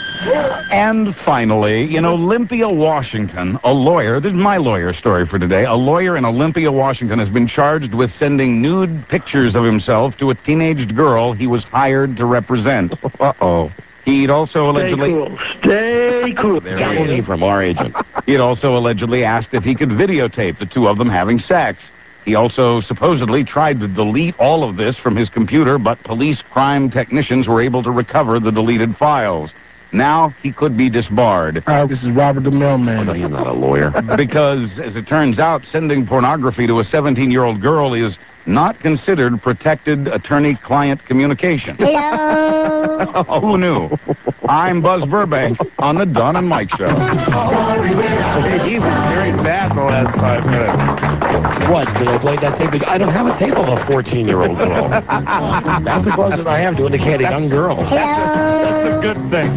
Speaker 20: And finally, in Olympia, Washington, a lawyer, this is my lawyer story for today, a lawyer in Olympia, Washington has been charged with sending nude pictures of himself to a teenaged girl he was hired to represent.
Speaker 7: Uh-oh.
Speaker 20: He'd also allegedly...
Speaker 14: Stay cool.
Speaker 20: There
Speaker 6: That
Speaker 20: he
Speaker 6: will
Speaker 20: is.
Speaker 6: be from our agent.
Speaker 20: He'd also allegedly asked if he could videotape the two of them having sex. He also supposedly tried to delete all of this from his computer, but police crime technicians were able to recover the deleted files. Now he could be disbarred.
Speaker 1: Uh, this is Robert the Mailman.
Speaker 6: Oh, no, he's not a lawyer.
Speaker 20: Because, as it turns out, sending pornography to a seventeen-year-old girl is not considered protected attorney-client communication.
Speaker 2: Hello.
Speaker 20: Who knew? I'm Buzz Burbank on the Don and Mike Show.
Speaker 7: He's very bad the last five minutes.
Speaker 6: What? Did I play that tape? I don't have a tape of a fourteen-year-old girl. That's the closest I have to indicate a young girl.
Speaker 7: That's a good thing.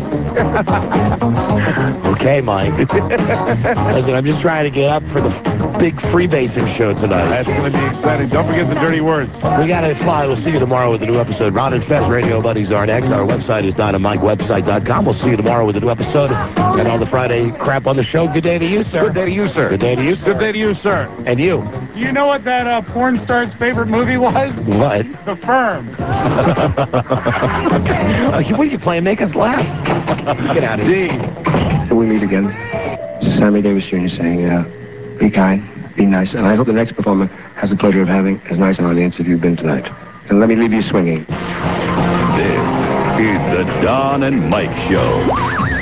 Speaker 6: Okay, Mike. Listen, I'm just trying to get up for the big freebasing show tonight.
Speaker 7: That's going to be exciting. Don't forget the dirty words.
Speaker 6: We got to fly. We'll see you tomorrow with a new episode. Ron and Fez Radio Buddies are next. Our website is don and mike website dot com. We'll see you tomorrow with a new episode and all the Friday crap on the show. Good day to you, sir.
Speaker 20: Good day to you, sir.
Speaker 6: Good day to you, sir.
Speaker 7: Good day to you, sir.
Speaker 6: And you.
Speaker 8: Do you know what that uh, porn star's favorite movie was?
Speaker 6: What?
Speaker 8: The Firm.
Speaker 6: uh, what are you playing? Make us laugh. Get out of here.
Speaker 16: Till we meet again, this is Sammy Davis Junior saying, uh, be kind, be nice, and I hope the next performer has the pleasure of having as nice an audience as you've been tonight. And let me leave you swinging.
Speaker 3: This is the Don and Mike Show.